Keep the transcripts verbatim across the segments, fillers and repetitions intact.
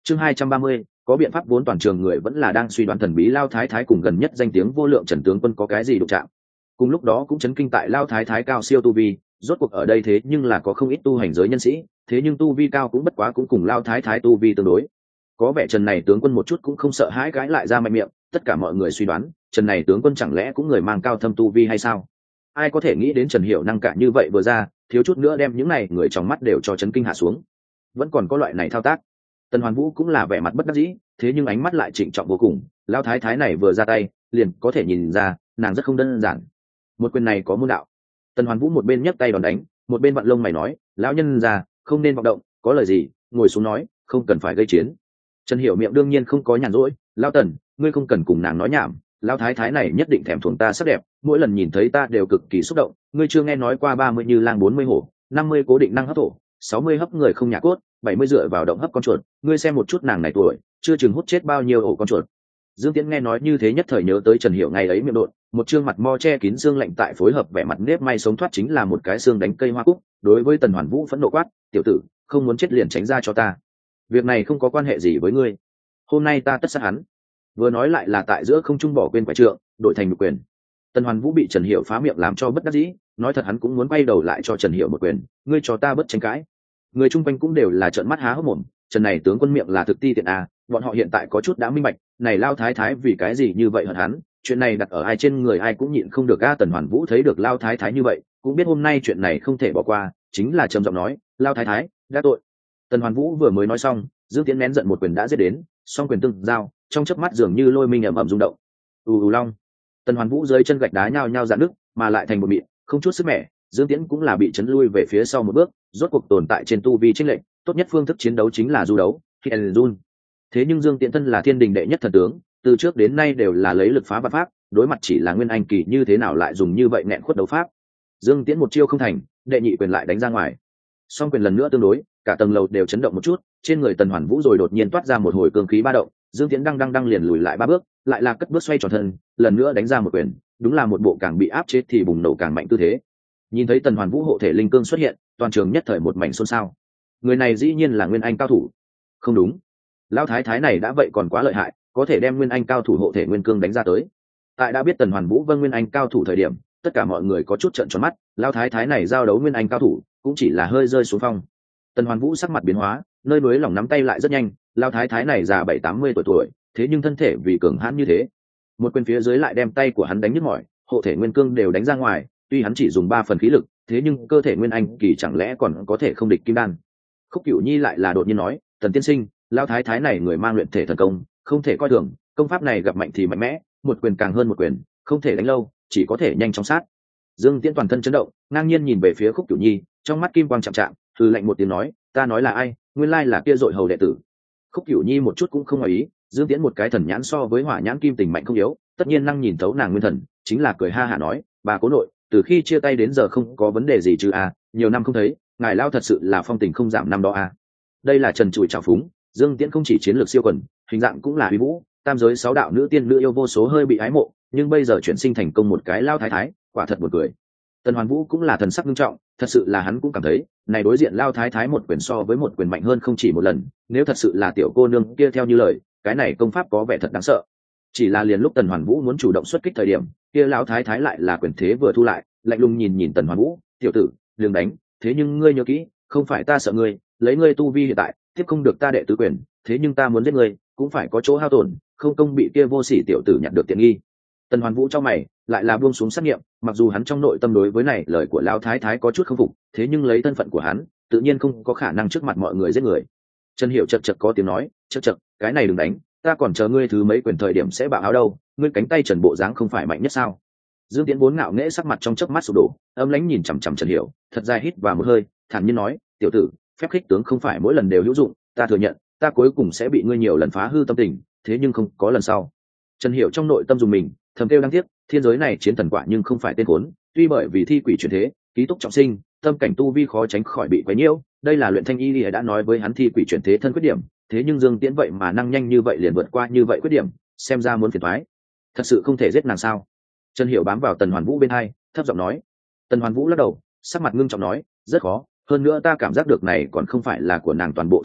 chương hai trăm ba mươi, có biện pháp vốn toàn trường người vẫn là đang suy đoán thần bí Lao Thái Thái cùng gần nhất danh tiếng vô lượng Trần tướng quân có cái gì đụng chạm. Cùng lúc đó cũng chấn kinh tại Lao Thái Thái cao siêu tu vi, rốt cuộc ở đây thế nhưng là có không ít tu hành giới nhân sĩ, thế nhưng tu vi cao cũng bất quá cũng cùng Lao Thái Thái tu vi tương đối. Có vẻ Trần này tướng quân một chút cũng không sợ hãi gãi lại ra mạnh miệng, tất cả mọi người suy đoán, Trần này tướng quân chẳng lẽ cũng người mang cao thâm tu vi hay sao? Ai có thể nghĩ đến Trần Hiểu năng cả như vậy vừa ra, thiếu chút nữa đem những này người trong mắt đều cho chấn kinh hạ xuống. Vẫn còn có loại này thao tác. Tần Hoàn Vũ cũng là vẻ mặt bất đắc dĩ, thế nhưng ánh mắt lại trịnh trọng vô cùng, Lao Thái Thái này vừa ra tay, liền có thể nhìn ra, nàng rất không đơn giản. Một quyền này có môn đạo. Tần Hoàn Vũ một bên nhấc tay đòn đánh, một bên vặn lông mày nói, lão nhân già, không nên vọng động, có lời gì, ngồi xuống nói, không cần phải gây chiến. Trần Hiểu miệng đương nhiên không có nhàn rỗi, Lao Tần, ngươi không cần cùng nàng nói nhảm, Lao Thái Thái này nhất định thèm thuồng ta sắc đẹp, mỗi lần nhìn thấy ta đều cực kỳ xúc động, ngươi chưa nghe nói qua ba mươi như lang bốn mươi hổ, năm mươi cố định năng hấp thổ, sáu mươi hấp người không nhà cốt, bảy mươi dựa vào động hấp con chuột, ngươi xem một chút nàng này tuổi, chưa chừng hút chết bao nhiêu ổ con chuột. Dương Tiễn nghe nói như thế nhất thời nhớ tới Trần Hiểu ngày ấy miệng đột, một trương mặt mo che kín xương lạnh tại phối hợp vẻ mặt nếp may sống thoát chính là một cái xương đánh cây hoa cúc, đối với Tần Hoàn Vũ phẫn nộ quát, tiểu tử, không muốn chết liền tránh ra cho ta. Việc này không có quan hệ gì với ngươi. Hôm nay ta tất sát hắn. Vừa nói lại là tại giữa không trung bỏ quên quái trượng, đội thành một quyền. Tần Hoàn Vũ bị Trần Hiểu phá miệng làm cho bất đắc dĩ, nói thật hắn cũng muốn quay đầu lại cho Trần Hiểu một quyền, ngươi cho ta bất tranh cãi. Người chung quanh cũng đều là trợn mắt há hốc mồm, Trần này tướng quân miệng là thực ti tiện à, bọn họ hiện tại có chút đã minh bạch, này Lao Thái Thái vì cái gì như vậy hận hắn, chuyện này đặt ở ai trên người ai cũng nhịn không được a. Tần Hoàn Vũ thấy được Lao Thái Thái như vậy, cũng biết hôm nay chuyện này không thể bỏ qua, chính là trầm giọng nói, Lao Thái Thái, đã tội. Tần Hoàn Vũ vừa mới nói xong, Dương Tiễn nén giận một quyền đã giết đến, song quyền tương giao, trong chớp mắt dường như lôi minh ầm ầm rung động. ù ù long. Tần Hoàn Vũ dưới chân gạch đá nhao nhao dạn nước, mà lại thành một mịn, không chút sức mẻ. Dương Tiễn cũng là bị chấn lui về phía sau một bước, rốt cuộc tồn tại trên tu vi chênh lệch, tốt nhất phương thức chiến đấu chính là du đấu, Hidden. Thế nhưng Dương Tiễn thân là thiên đình đệ nhất thần tướng, từ trước đến nay đều là lấy lực phá vạn pháp, đối mặt chỉ là nguyên anh kỳ như thế nào lại dùng như vậy nghẹn khuất đấu pháp. Dương Tiễn một chiêu không thành, đệ nhị quyền lại đánh ra ngoài. Song quyền lần nữa tương đối, cả tầng lầu đều chấn động một chút, trên người Tần Hoàn Vũ rồi đột nhiên toát ra một hồi cương khí ba động, Dương Tiễn đang đang đang liền lùi lại ba bước, lại là cất bước xoay tròn thân, lần nữa đánh ra một quyền, đúng là một bộ càng bị áp chế thì bùng nổ càng mạnh tư thế. Nhìn thấy Tần Hoàn Vũ hộ thể linh cương xuất hiện, toàn trường nhất thời một mảnh xôn xao. Người này dĩ nhiên là nguyên anh cao thủ. Không đúng, Lão Thái Thái này đã vậy còn quá lợi hại, có thể đem nguyên anh cao thủ hộ thể nguyên cương đánh ra tới. Tại đã biết Tần Hoàn Vũ vâng nguyên anh cao thủ thời điểm, tất cả mọi người có chút trợn tròn mắt, Lão Thái Thái này giao đấu nguyên anh cao thủ, cũng chỉ là hơi rơi xuống phong. Tần Hoàn Vũ sắc mặt biến hóa, nơi núi lòng nắm tay lại rất nhanh, Lão Thái Thái này già bảy tám mươi tuổi tuổi, thế nhưng thân thể vì cường hãn như thế, một quyền phía dưới lại đem tay của hắn đánh nhức mỏi, hộ thể nguyên cương đều đánh ra ngoài, tuy hắn chỉ dùng ba phần khí lực, thế nhưng cơ thể nguyên anh kỳ chẳng lẽ còn có thể không địch kim đan. Khúc Cửu Nhi lại là đột nhiên nói, Tần tiên sinh, Lão Thái Thái này người mang luyện thể thần công, không thể coi thường, công pháp này gặp mạnh thì mạnh mẽ, một quyền càng hơn một quyền, không thể đánh lâu, chỉ có thể nhanh chóng sát. Dương Tiễn toàn thân chấn động, ngang nhiên nhìn về phía Khúc Cửu Nhi, trong mắt kim quang chạm chạm, hừ lạnh một tiếng nói, ta nói là ai, nguyên lai là kia dội hầu đệ tử. Khúc Cửu Nhi một chút cũng không ngoài ý, Dương Tiễn một cái thần nhãn so với hỏa nhãn kim tình mạnh không yếu, tất nhiên năng nhìn thấu nàng nguyên thần, chính là cười ha hả nói, bà cố nội, từ khi chia tay đến giờ không có vấn đề gì chứ à, nhiều năm không thấy, ngài lao thật sự là phong tình không giảm năm đó à. Đây là trần trụi trào phúng, Dương Tiễn không chỉ chiến lược siêu quần, hình dạng cũng là uy vũ, tam giới sáu đạo nữ tiên nữ yêu vô số hơi bị ái mộ, nhưng bây giờ chuyển sinh thành công một cái lao thái thái, quả thật buồn cười. Tần Hoàn Vũ cũng là thần sắc nghiêm trọng, thật sự là hắn cũng cảm thấy, này đối diện lao thái thái một quyền so với một quyền mạnh hơn không chỉ một lần, nếu thật sự là tiểu cô nương kia theo như lời, cái này công pháp có vẻ thật đáng sợ. Chỉ là liền lúc Tần Hoàn Vũ muốn chủ động xuất kích thời điểm, kia lão thái thái lại là quyền thế vừa thu lại, lạnh lùng nhìn nhìn Tần Hoàn Vũ, tiểu tử, đừng đánh, thế nhưng ngươi nhớ kỹ, không phải ta sợ ngươi, lấy ngươi tu vi hiện tại, tiếp không được ta đệ tứ quyền, thế nhưng ta muốn giết ngươi, cũng phải có chỗ hao tổn, không công bị kia vô sỉ tiểu tử nhặt được tiện nghi. Tần Hoàn Vũ trong mày lại là buông xuống sát nghiệm, mặc dù hắn trong nội tâm đối với này lời của lão thái thái có chút không phục, thế nhưng lấy thân phận của hắn, tự nhiên không có khả năng trước mặt mọi người giết người. Trần Hiểu chật chật có tiếng nói, chật chật, cái này đừng đánh, ta còn chờ ngươi thứ mấy quyền thời điểm sẽ bạo áo đâu, ngươi cánh tay Trần bộ dáng không phải mạnh nhất sao? Dương Tiễn vốn ngạo nghễ sắc mặt trong chớp mắt sụp đổ, âm lãnh nhìn chằm chằm Trần Hiểu, thật dài hít vào một hơi, thản nhiên nói, tiểu tử, phép khích tướng không phải mỗi lần đều hữu dụng, ta thừa nhận, ta cuối cùng sẽ bị ngươi nhiều lần phá hư tâm tình, thế nhưng không có lần sau. Trần Hiểu trong nội tâm dùng mình, thầm kêu đáng tiếc, thiên giới này chiến thần quả nhưng không phải tên khốn, tuy bởi vì thi quỷ chuyển thế, ký túc trọng sinh, tâm cảnh tu vi khó tránh khỏi bị quấy nhiễu, đây là luyện thanh y lìa đã nói với hắn thi quỷ chuyển thế thân khuyết điểm, thế nhưng Dương Tiễn vậy mà năng nhanh như vậy liền vượt qua như vậy khuyết điểm, xem ra muốn phiền toái. Thật sự không thể giết nàng sao? Trần Hiểu bám vào Tần Hoàn Vũ bên hai, thấp giọng nói. Tần Hoàn Vũ lắc đầu, sắc mặt ngưng trọng nói, rất khó, hơn nữa ta cảm giác được này còn không phải là của nàng toàn bộ thực lực,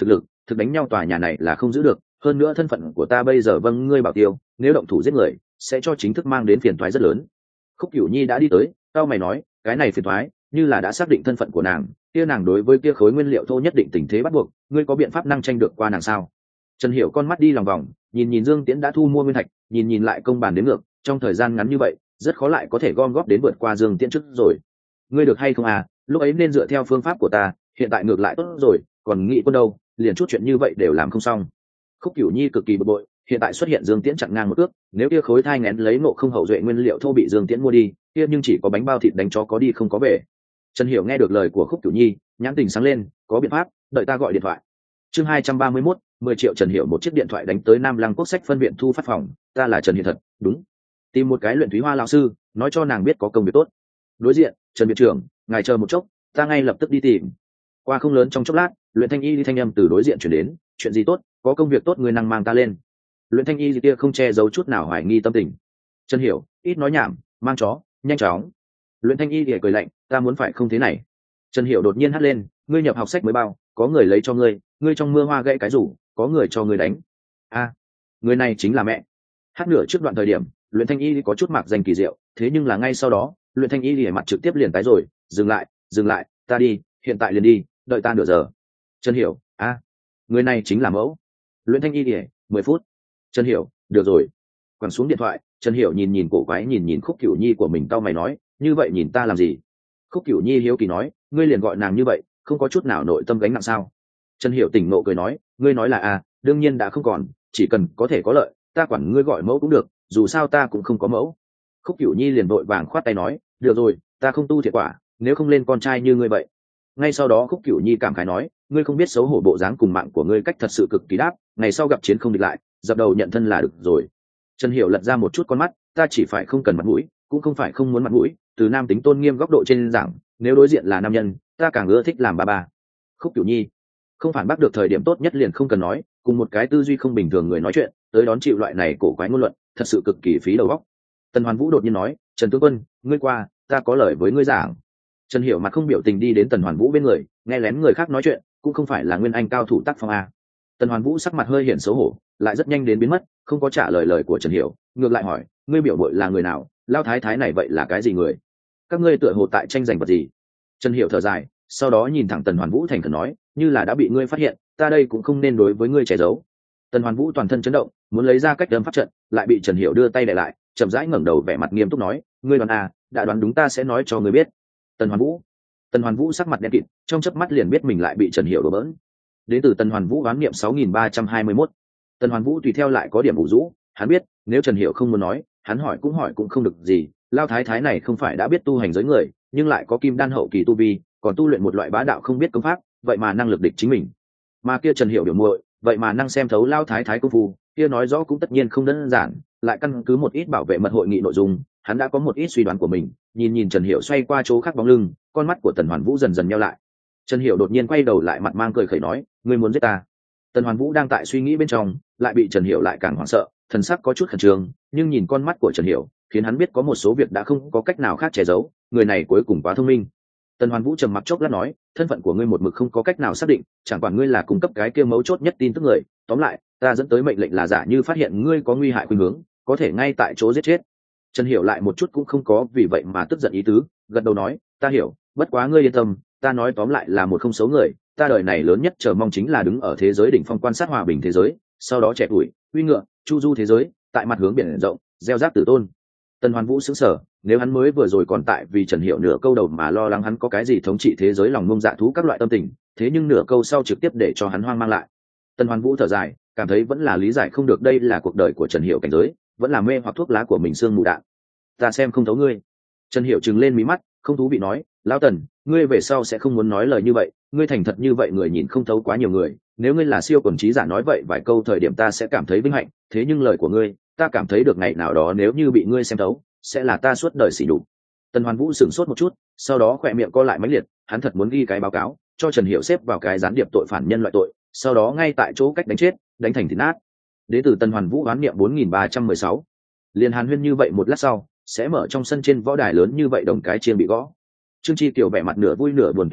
thực đánh nhau tòa nhà này là không giữ được, hơn nữa thân phận của ta bây giờ vâng ngươi bảo tiêu, nếu động thủ giết người sẽ cho chính thức mang đến phiền toái rất lớn. Khúc Cửu Nhi đã đi tới, tao mày nói, cái này phiền toái, như là đã xác định thân phận của nàng, kia nàng đối với kia khối nguyên liệu thô nhất định tình thế bắt buộc, ngươi có biện pháp năng tranh được qua nàng sao? Trần Hiểu con mắt đi lòng vòng, nhìn nhìn Dương Tiễn đã thu mua nguyên thạch, nhìn nhìn lại công bàn đến ngược, trong thời gian ngắn như vậy, rất khó lại có thể gom góp đến vượt qua Dương Tiễn trước rồi. Ngươi được hay không à? Lúc ấy nên dựa theo phương pháp của ta, hiện tại ngược lại tốt rồi, còn nghĩ quân đâu, liền chút chuyện như vậy đều làm không xong. Khúc Cửu Nhi cực kỳ bực bội, hiện tại xuất hiện Dương Tiễn chặn ngang một cước, nếu kia khối thai nghén lấy ngộ không hậu duệ nguyên liệu thô bị Dương Tiễn mua đi, kia nhưng chỉ có bánh bao thịt đánh chó có đi không có về. Trần Hiểu nghe được lời của Khúc Cửu Nhi, nhãn tình sáng lên, có biện pháp, đợi ta gọi điện thoại. Chương hai trăm ba mươi mốt, mười triệu. Trần Hiểu một chiếc điện thoại đánh tới Nam Lăng Quốc sách phân viện thu phát phòng, ta là Trần Hiền thật, đúng. Tìm một cái luyện thúy hoa lão sư, nói cho nàng biết có công việc tốt. Đối diện, Trần viện trưởng, ngài chờ một chốc, ta ngay lập tức đi tìm. Qua không lớn trong chốc lát, luyện thanh y đi thanh âm từ đối diện chuyển đến, chuyện gì tốt, có công việc tốt người năng mang ta lên. Luyện thanh y gì kia không che giấu chút nào hoài nghi tâm tình. Trần Hiểu, ít nói nhảm, mang chó, nhanh chóng. Luyện thanh y thì cười lạnh, ta muốn phải không thế này. Trần Hiểu đột nhiên hắt lên, ngươi nhập học sách mới bao, có người lấy cho ngươi, ngươi trong mưa hoa gãy cái rủ, có người cho ngươi đánh. A, người này chính là mẹ. Hát nửa trước đoạn thời điểm, luyện thanh y có chút mạc danh kỳ diệu, thế nhưng là ngay sau đó, luyện thanh y thì mặt trực tiếp liền tái rồi, dừng lại, dừng lại, ta đi, hiện tại liền đi, đợi ta nửa giờ. Trần Hiểu, a, người này chính là mẫu. Luyện thanh y thì mười phút. Trần Hiểu, được rồi. Quẳng xuống điện thoại, Trần Hiểu nhìn nhìn cổ quái nhìn nhìn Khúc Cửu Nhi của mình, cau mày nói, như vậy nhìn ta làm gì? Khúc Cửu Nhi hiếu kỳ nói, ngươi liền gọi nàng như vậy, không có chút nào nội tâm gánh nặng sao? Trần Hiểu tỉnh nộ cười nói, ngươi nói là a, đương nhiên đã không còn, chỉ cần có thể có lợi, ta quản ngươi gọi mẫu cũng được, dù sao ta cũng không có mẫu. Khúc Cửu Nhi liền vội vàng khoát tay nói, được rồi, ta không tu thiệt quả, nếu không lên con trai như ngươi vậy. Ngay sau đó Khúc Cửu Nhi cảm khái nói, ngươi không biết xấu hổ bộ dáng cùng mạng của ngươi cách thật sự cực kỳ đáp, ngày sau gặp chiến không địch lại, dập đầu nhận thân là được rồi. Trần Hiểu lật ra một chút con mắt, ta chỉ phải không cần mặt mũi, cũng không phải không muốn mặt mũi, từ nam tính tôn nghiêm góc độ trên giảng, nếu đối diện là nam nhân, ta càng ưa thích làm ba ba. Khúc Cửu Nhi, không phản bác được thời điểm tốt nhất liền không cần nói, cùng một cái tư duy không bình thường người nói chuyện, tới đón chịu loại này cổ quái ngôn luận, thật sự cực kỳ phí đầu óc. Tần Hoàn Vũ đột nhiên nói, Trần tướng quân, ngươi qua, ta có lời với ngươi giảng. Trần Hiểu mặt không biểu tình đi đến Tần Hoàn Vũ bên người, nghe lén người khác nói chuyện, cũng không phải là nguyên anh cao thủ tác phong a. Tần Hoàn Vũ sắc mặt hơi hiện xấu hổ, lại rất nhanh đến biến mất, không có trả lời lời của Trần Hiểu, ngược lại hỏi, ngươi biểu muội là người nào, lao thái thái này vậy là cái gì người? Các ngươi tựa hồ tại tranh giành vật gì? Trần Hiểu thở dài, sau đó nhìn thẳng Tần Hoàn Vũ thành khẩn nói, như là đã bị ngươi phát hiện, ta đây cũng không nên đối với ngươi che giấu. Tần Hoàn Vũ toàn thân chấn động, muốn lấy ra cách đâm pháp trận, lại bị Trần Hiểu đưa tay đè lại, chậm rãi ngẩng đầu vẻ mặt nghiêm túc nói, ngươi đoán à, đã đoán đúng ta sẽ nói cho ngươi biết. Tần Hoàn Vũ. Tần Hoàn Vũ sắc mặt đen kịt, trong chớp mắt liền biết mình lại bị Trần Hiểu đổ bỡn. Đến từ Tần Hoàn Vũ đoán niệm sáu nghìn ba trăm hai mươi mốt. Tần Hoàn Vũ tùy theo lại có điểm ủ rũ, hắn biết, nếu Trần Hiểu không muốn nói, hắn hỏi cũng hỏi cũng không được gì, lao thái thái này không phải đã biết tu hành giới người, nhưng lại có kim đan hậu kỳ tu vi, còn tu luyện một loại bá đạo không biết công pháp, vậy mà năng lực địch chính mình. Mà kia Trần Hiểu biểu muội, vậy mà năng xem thấu lao thái thái công phu, kia nói rõ cũng tất nhiên không đơn giản, lại căn cứ một ít bảo vệ mật hội nghị nội dung, hắn đã có một ít suy đoán của mình. Nhìn nhìn Trần Hiểu xoay qua chỗ khác bóng lưng, con mắt của Tần Hoàn Vũ dần dần nheo lại. Trần Hiểu đột nhiên quay đầu lại, mặt mang cười khẩy nói, ngươi muốn giết ta? Tần Hoàn Vũ đang tại suy nghĩ bên trong, lại bị Trần Hiểu lại càng hoảng sợ, thần sắc có chút khẩn trương, nhưng nhìn con mắt của Trần Hiểu, khiến hắn biết có một số việc đã không có cách nào khác che giấu, người này cuối cùng quá thông minh. Tần Hoàn Vũ trầm mặc chốc lát nói, thân phận của ngươi một mực không có cách nào xác định, chẳng quản ngươi là cung cấp cái kia mấu chốt nhất tin tức người, tóm lại, ta dẫn tới mệnh lệnh là giả như phát hiện ngươi có nguy hại khuynh hướng, có thể ngay tại chỗ giết chết. Trần Hiểu lại một chút cũng không có vì vậy mà tức giận ý tứ, gật đầu nói, ta hiểu, bất quá ngươi yên tâm, ta nói tóm lại là một không xấu người, ta đời này lớn nhất chờ mong chính là đứng ở thế giới đỉnh phong quan sát hòa bình thế giới, sau đó trẻ tuổi, uy ngựa, chu du thế giới, tại mặt hướng biển rộng, gieo rác tử tôn. Tần Hoàn Vũ sững sờ, nếu hắn mới vừa rồi còn tại vì Trần Hiểu nửa câu đầu mà lo lắng hắn có cái gì thống trị thế giới lòng ngông dạ thú các loại tâm tình, thế nhưng nửa câu sau trực tiếp để cho hắn hoang mang lại. Tần Hoàn Vũ thở dài, cảm thấy vẫn là lý giải không được đây là cuộc đời của Trần Hiểu cảnh giới, vẫn là mê hoặc thuốc lá của mình sương mù đạn. Ta xem không thấu ngươi. Trần Hiểu trừng lên mí mắt, không thú vị nói, lão Tần, ngươi về sau sẽ không muốn nói lời như vậy, ngươi thành thật như vậy người nhìn không thấu quá nhiều người, nếu ngươi là siêu quần trí giả nói vậy vài câu thời điểm ta sẽ cảm thấy vinh hạnh, thế nhưng lời của ngươi, ta cảm thấy được ngày nào đó nếu như bị ngươi xem thấu, sẽ là ta suốt đời sỉ nhục. Tần Hoàn Vũ sửng sốt một chút, sau đó khỏe miệng co lại mãnh liệt, hắn thật muốn ghi cái báo cáo, cho Trần Hiểu xếp vào cái gián điệp tội phản nhân loại tội, sau đó ngay tại chỗ cách đánh chết, đánh thành thịt nát. Đến từ Tần Hoàn Vũ đoán niệm bốn nghìn ba trăm mười sáu. Liên hàn huyên như vậy một lát sau, sẽ mở trong sân trên võ đài lớn như vậy đồng cái chiên bị gõ. Trương Chi Kiều vẻ mặt nửa vui nửa buồn tuyên bố,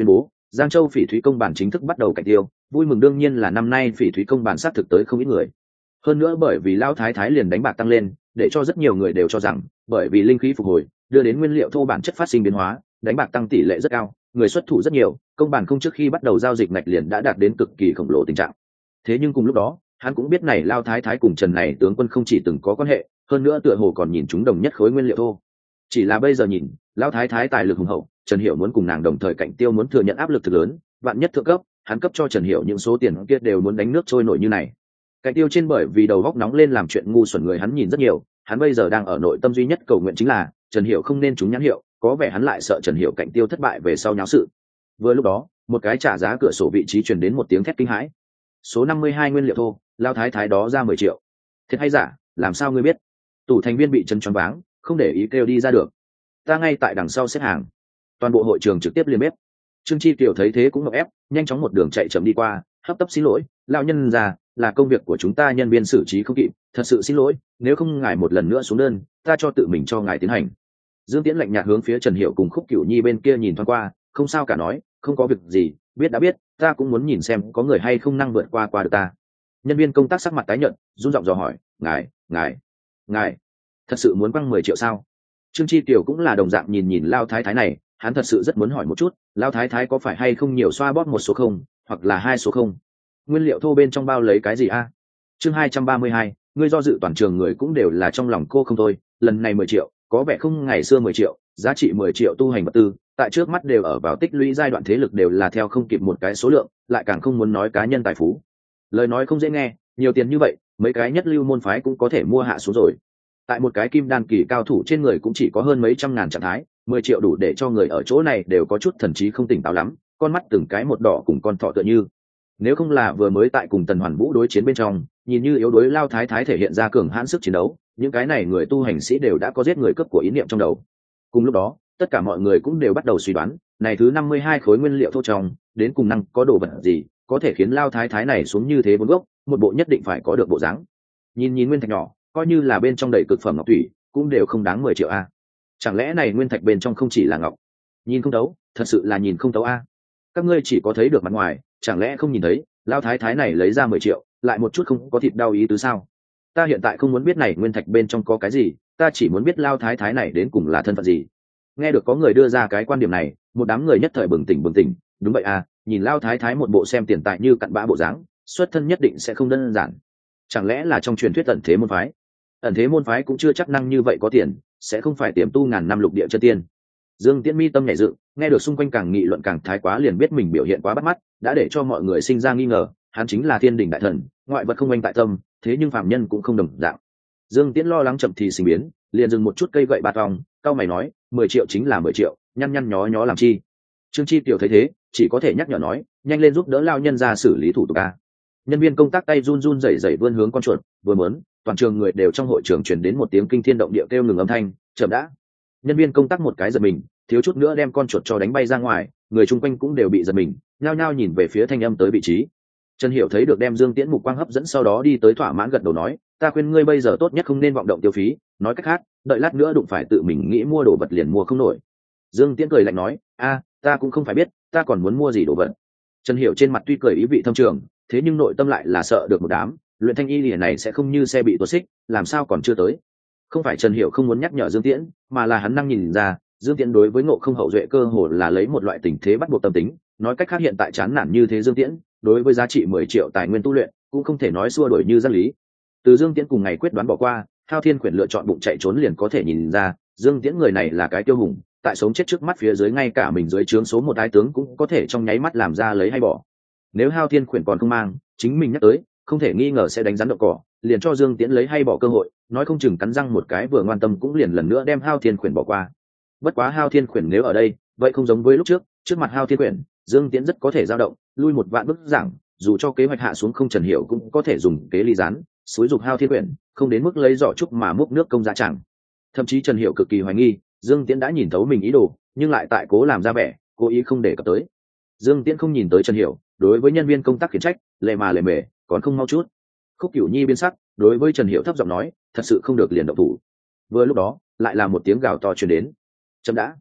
Giang Châu phỉ thúy công bản chính thức bắt đầu cạnh tiêu, vui mừng đương nhiên là năm nay phỉ thúy công bản sát thực tới không ít người. Hơn nữa bởi vì Lão Thái Thái liền đánh bạc tăng lên, để cho rất nhiều người đều cho rằng, bởi vì linh khí phục hồi, đưa đến nguyên liệu thô bản chất phát sinh biến hóa, đánh bạc tăng tỷ lệ rất cao, người xuất thủ rất nhiều, công bản không trước khi bắt đầu giao dịch ngạch liền đã đạt đến cực kỳ khổng lồ tình trạng. Thế nhưng cùng lúc đó, hắn cũng biết này Lão Thái Thái cùng Trần này tướng quân không chỉ từng có quan hệ, hơn nữa tựa hồ còn nhìn chúng đồng nhất khối nguyên liệu thô. Chỉ là bây giờ nhìn, Lão Thái Thái tài lực hùng hậu, Trần Hiểu muốn cùng nàng đồng thời cạnh tiêu muốn thừa nhận áp lực thực lớn, vạn nhất thượng cấp, hắn cấp cho Trần Hiểu những số tiền kia đều muốn đánh nước trôi nổi như này. Cạnh tiêu trên bởi vì đầu góc nóng lên làm chuyện ngu xuẩn người hắn nhìn rất nhiều, hắn bây giờ đang ở nội tâm duy nhất cầu nguyện chính là Trần Hiểu không nên trúng nhãn hiệu, có vẻ hắn lại sợ Trần Hiểu cạnh tiêu thất bại về sau nháo sự. Vừa lúc đó, một cái trả giá cửa sổ vị trí truyền đến một tiếng thét kinh hãi. Số năm mươi hai nguyên liệu thô, Lão Thái Thái đó ra mười triệu. Thiệt hay giả, làm sao ngươi biết? Tủ thành viên bị chân choáng váng, không để ý kêu đi ra được. Ta ngay tại đằng sau xếp hàng. Toàn bộ hội trường trực tiếp liên bếp. Trương Chi Kiều thấy thế cũng ngộp ép, nhanh chóng một đường chạy chậm đi qua, hấp tấp xin lỗi, lão nhân già, là công việc của chúng ta nhân viên xử trí không kịp, thật sự xin lỗi, nếu không ngài một lần nữa xuống đơn, ta cho tự mình cho ngài tiến hành. Dương Tiễn lạnh nhạt hướng phía Trần Hiểu cùng Khúc Cửu Nhi bên kia nhìn thoáng qua, không sao cả nói, không có việc gì, biết đã biết, ta cũng muốn nhìn xem có người hay không năng vượt qua qua được ta. Nhân viên công tác sắc mặt tái nhợt, run giọng dò hỏi, ngài, ngài, ngài, thật sự muốn quăng mười triệu sao? Trương Chi Kiều cũng là đồng dạng nhìn nhìn Lão Thái Thái này, hắn thật sự rất muốn hỏi một chút, Lão Thái Thái có phải hay không nhiều xoa bóp một số không, hoặc là hai số không? Nguyên liệu thô bên trong bao lấy cái gì a? Chương hai trăm ba mươi hai, ngươi do dự toàn trường người cũng đều là trong lòng cô không thôi, lần này mười triệu, có vẻ không ngày xưa mười triệu, giá trị mười triệu tu hành vật tư, tại trước mắt đều ở vào tích lũy giai đoạn thế lực đều là theo không kịp một cái số lượng, lại càng không muốn nói cá nhân tài phú. Lời nói không dễ nghe, nhiều tiền như vậy, mấy cái nhất lưu môn phái cũng có thể mua hạ xuống rồi. Tại một cái kim đan kỳ cao thủ trên người cũng chỉ có hơn mấy trăm ngàn trạng thái, mười triệu đủ để cho người ở chỗ này đều có chút thần trí không tỉnh táo lắm, con mắt từng cái một đỏ cùng con thỏ tựa như. Nếu không là vừa mới tại cùng Tần Hoàn Vũ đối chiến bên trong, nhìn như yếu đuối Lão Thái Thái thể hiện ra cường hãn sức chiến đấu, những cái này người tu hành sĩ đều đã có giết người cướp của ý niệm trong đầu. Cùng lúc đó, tất cả mọi người cũng đều bắt đầu suy đoán, này thứ năm mươi hai khối nguyên liệu thô trong, đến cùng năng có đồ vật gì, có thể khiến Lão Thái Thái này xuống như thế bốn gốc, một bộ nhất định phải có được bộ dáng. Nhìn nhìn nguyên thạch nhỏ, coi như là bên trong đầy cực phẩm ngọc thủy, cũng đều không đáng mười triệu a. Chẳng lẽ này nguyên thạch bên trong không chỉ là ngọc? Nhìn không thấu, thật sự là nhìn không thấu a. Các ngươi chỉ có thấy được mặt ngoài, chẳng lẽ không nhìn thấy Lão Thái Thái này lấy ra mười triệu, lại một chút không có thịt đau ý tứ sao? Ta hiện tại không muốn biết này nguyên thạch bên trong có cái gì, ta chỉ muốn biết Lão Thái Thái này đến cùng là thân phận gì. Nghe được có người đưa ra cái quan điểm này, một đám người nhất thời bừng tỉnh bừng tỉnh, đúng vậy à, nhìn Lão Thái Thái một bộ xem tiền tài như cặn bã bộ dáng, xuất thân nhất định sẽ không đơn giản. Chẳng lẽ là trong truyền thuyết ẩn thế môn phái? Ẩn thế môn phái cũng chưa chắc năng như vậy có tiền, sẽ không phải tiềm tu ngàn năm lục địa chân tiên. Dương Tiễn mi tâm nhảy dựng, nghe được xung quanh càng nghị luận càng thái quá liền biết mình biểu hiện quá bắt mắt, đã để cho mọi người sinh ra nghi ngờ, hắn chính là thiên đình đại thần, ngoại vật không oanh tại tâm, thế nhưng phạm nhân cũng không đồng dạng. Dương Tiễn lo lắng chậm thì sinh biến, liền dừng một chút cây gậy bạt vòng, cao mày nói, mười triệu chính là mười triệu, nhăn nhăn nhó nhó làm chi? Trương Chi Tiểu thấy thế, chỉ có thể nhắc nhở nói, nhanh lên giúp đỡ lao nhân ra xử lý thủ tục a. Nhân viên công tác tay run run rẩy rẩy vươn hướng con chuột, vừa muốn, toàn trường người đều trong hội trường truyền đến một tiếng kinh thiên động địa kêu ngừng âm thanh, chậm đã. Nhân viên công tác một cái giật mình, thiếu chút nữa đem con chuột cho đánh bay ra ngoài, người chung quanh cũng đều bị giật mình, nhao nhao nhìn về phía thanh âm tới vị trí. Trần Hiểu thấy được đem Dương Tiễn mục quang hấp dẫn sau đó đi tới thỏa mãn gật đầu nói, ta khuyên ngươi bây giờ tốt nhất không nên vọng động tiêu phí, nói cách khác, đợi lát nữa đụng phải tự mình nghĩ mua đồ vật liền mua không nổi. Dương Tiễn cười lạnh nói, a, ta cũng không phải biết, ta còn muốn mua gì đồ vật. Trần Hiểu trên mặt tuy cười ý vị thâm trường, thế nhưng nội tâm lại là sợ được một đám, luyện thanh y lìa này sẽ không như xe bị tuột xích, làm sao còn chưa tới. Không phải Trần Hiểu không muốn nhắc nhở Dương Tiễn, mà là hắn năng nhìn ra, Dương Tiễn đối với Ngộ Không hậu duệ cơ hồ là lấy một loại tình thế bắt buộc tâm tính, nói cách khác hiện tại chán nản như thế Dương Tiễn, đối với giá trị mười triệu tài nguyên tu luyện, cũng không thể nói xua đuổi như giác lý. Từ Dương Tiễn cùng ngày quyết đoán bỏ qua, Hao Thiên Quyển lựa chọn bụng chạy trốn liền có thể nhìn ra, Dương Tiễn người này là cái tiêu hùng, tại sống chết trước mắt phía dưới ngay cả mình dưới trướng số một ái tướng cũng có thể trong nháy mắt làm ra lấy hay bỏ. Nếu Hao Thiên Quyển còn không mang, chính mình nhắc tới, không thể nghi ngờ sẽ đánh rắn đậu cỏ, liền cho Dương Tiễn lấy hay bỏ cơ hội, nói không chừng cắn răng một cái vừa ngoan tâm cũng liền lần nữa đem Hao Thiên Quyển bỏ qua. Bất quá Hao Thiên Quyển nếu ở đây, vậy không giống với lúc trước, trước mặt Hao Thiên Quyển, Dương Tiễn rất có thể dao động, lui một vạn bước giảng, dù cho kế hoạch hạ xuống không Trần Hiểu cũng có thể dùng kế ly gián, xúi dục Hao Thiên Quyển, không đến mức lấy giỏ trúc mà múc nước công dạ chẳng. Thậm chí Trần Hiểu cực kỳ hoài nghi, Dương Tiễn đã nhìn thấu mình ý đồ, nhưng lại tại cố làm ra vẻ, cố ý không để cập tới. Dương Tiễn không nhìn tới Trần Hiểu, đối với nhân viên công tác khiển trách, lề mà lề mề, còn không mau chút. Khúc Cửu Nhi biến sắc, đối với Trần Hiểu thấp giọng nói, thật sự không được liền động thủ. Vừa lúc đó, lại là một tiếng gào to truyền đến. Chấm đã.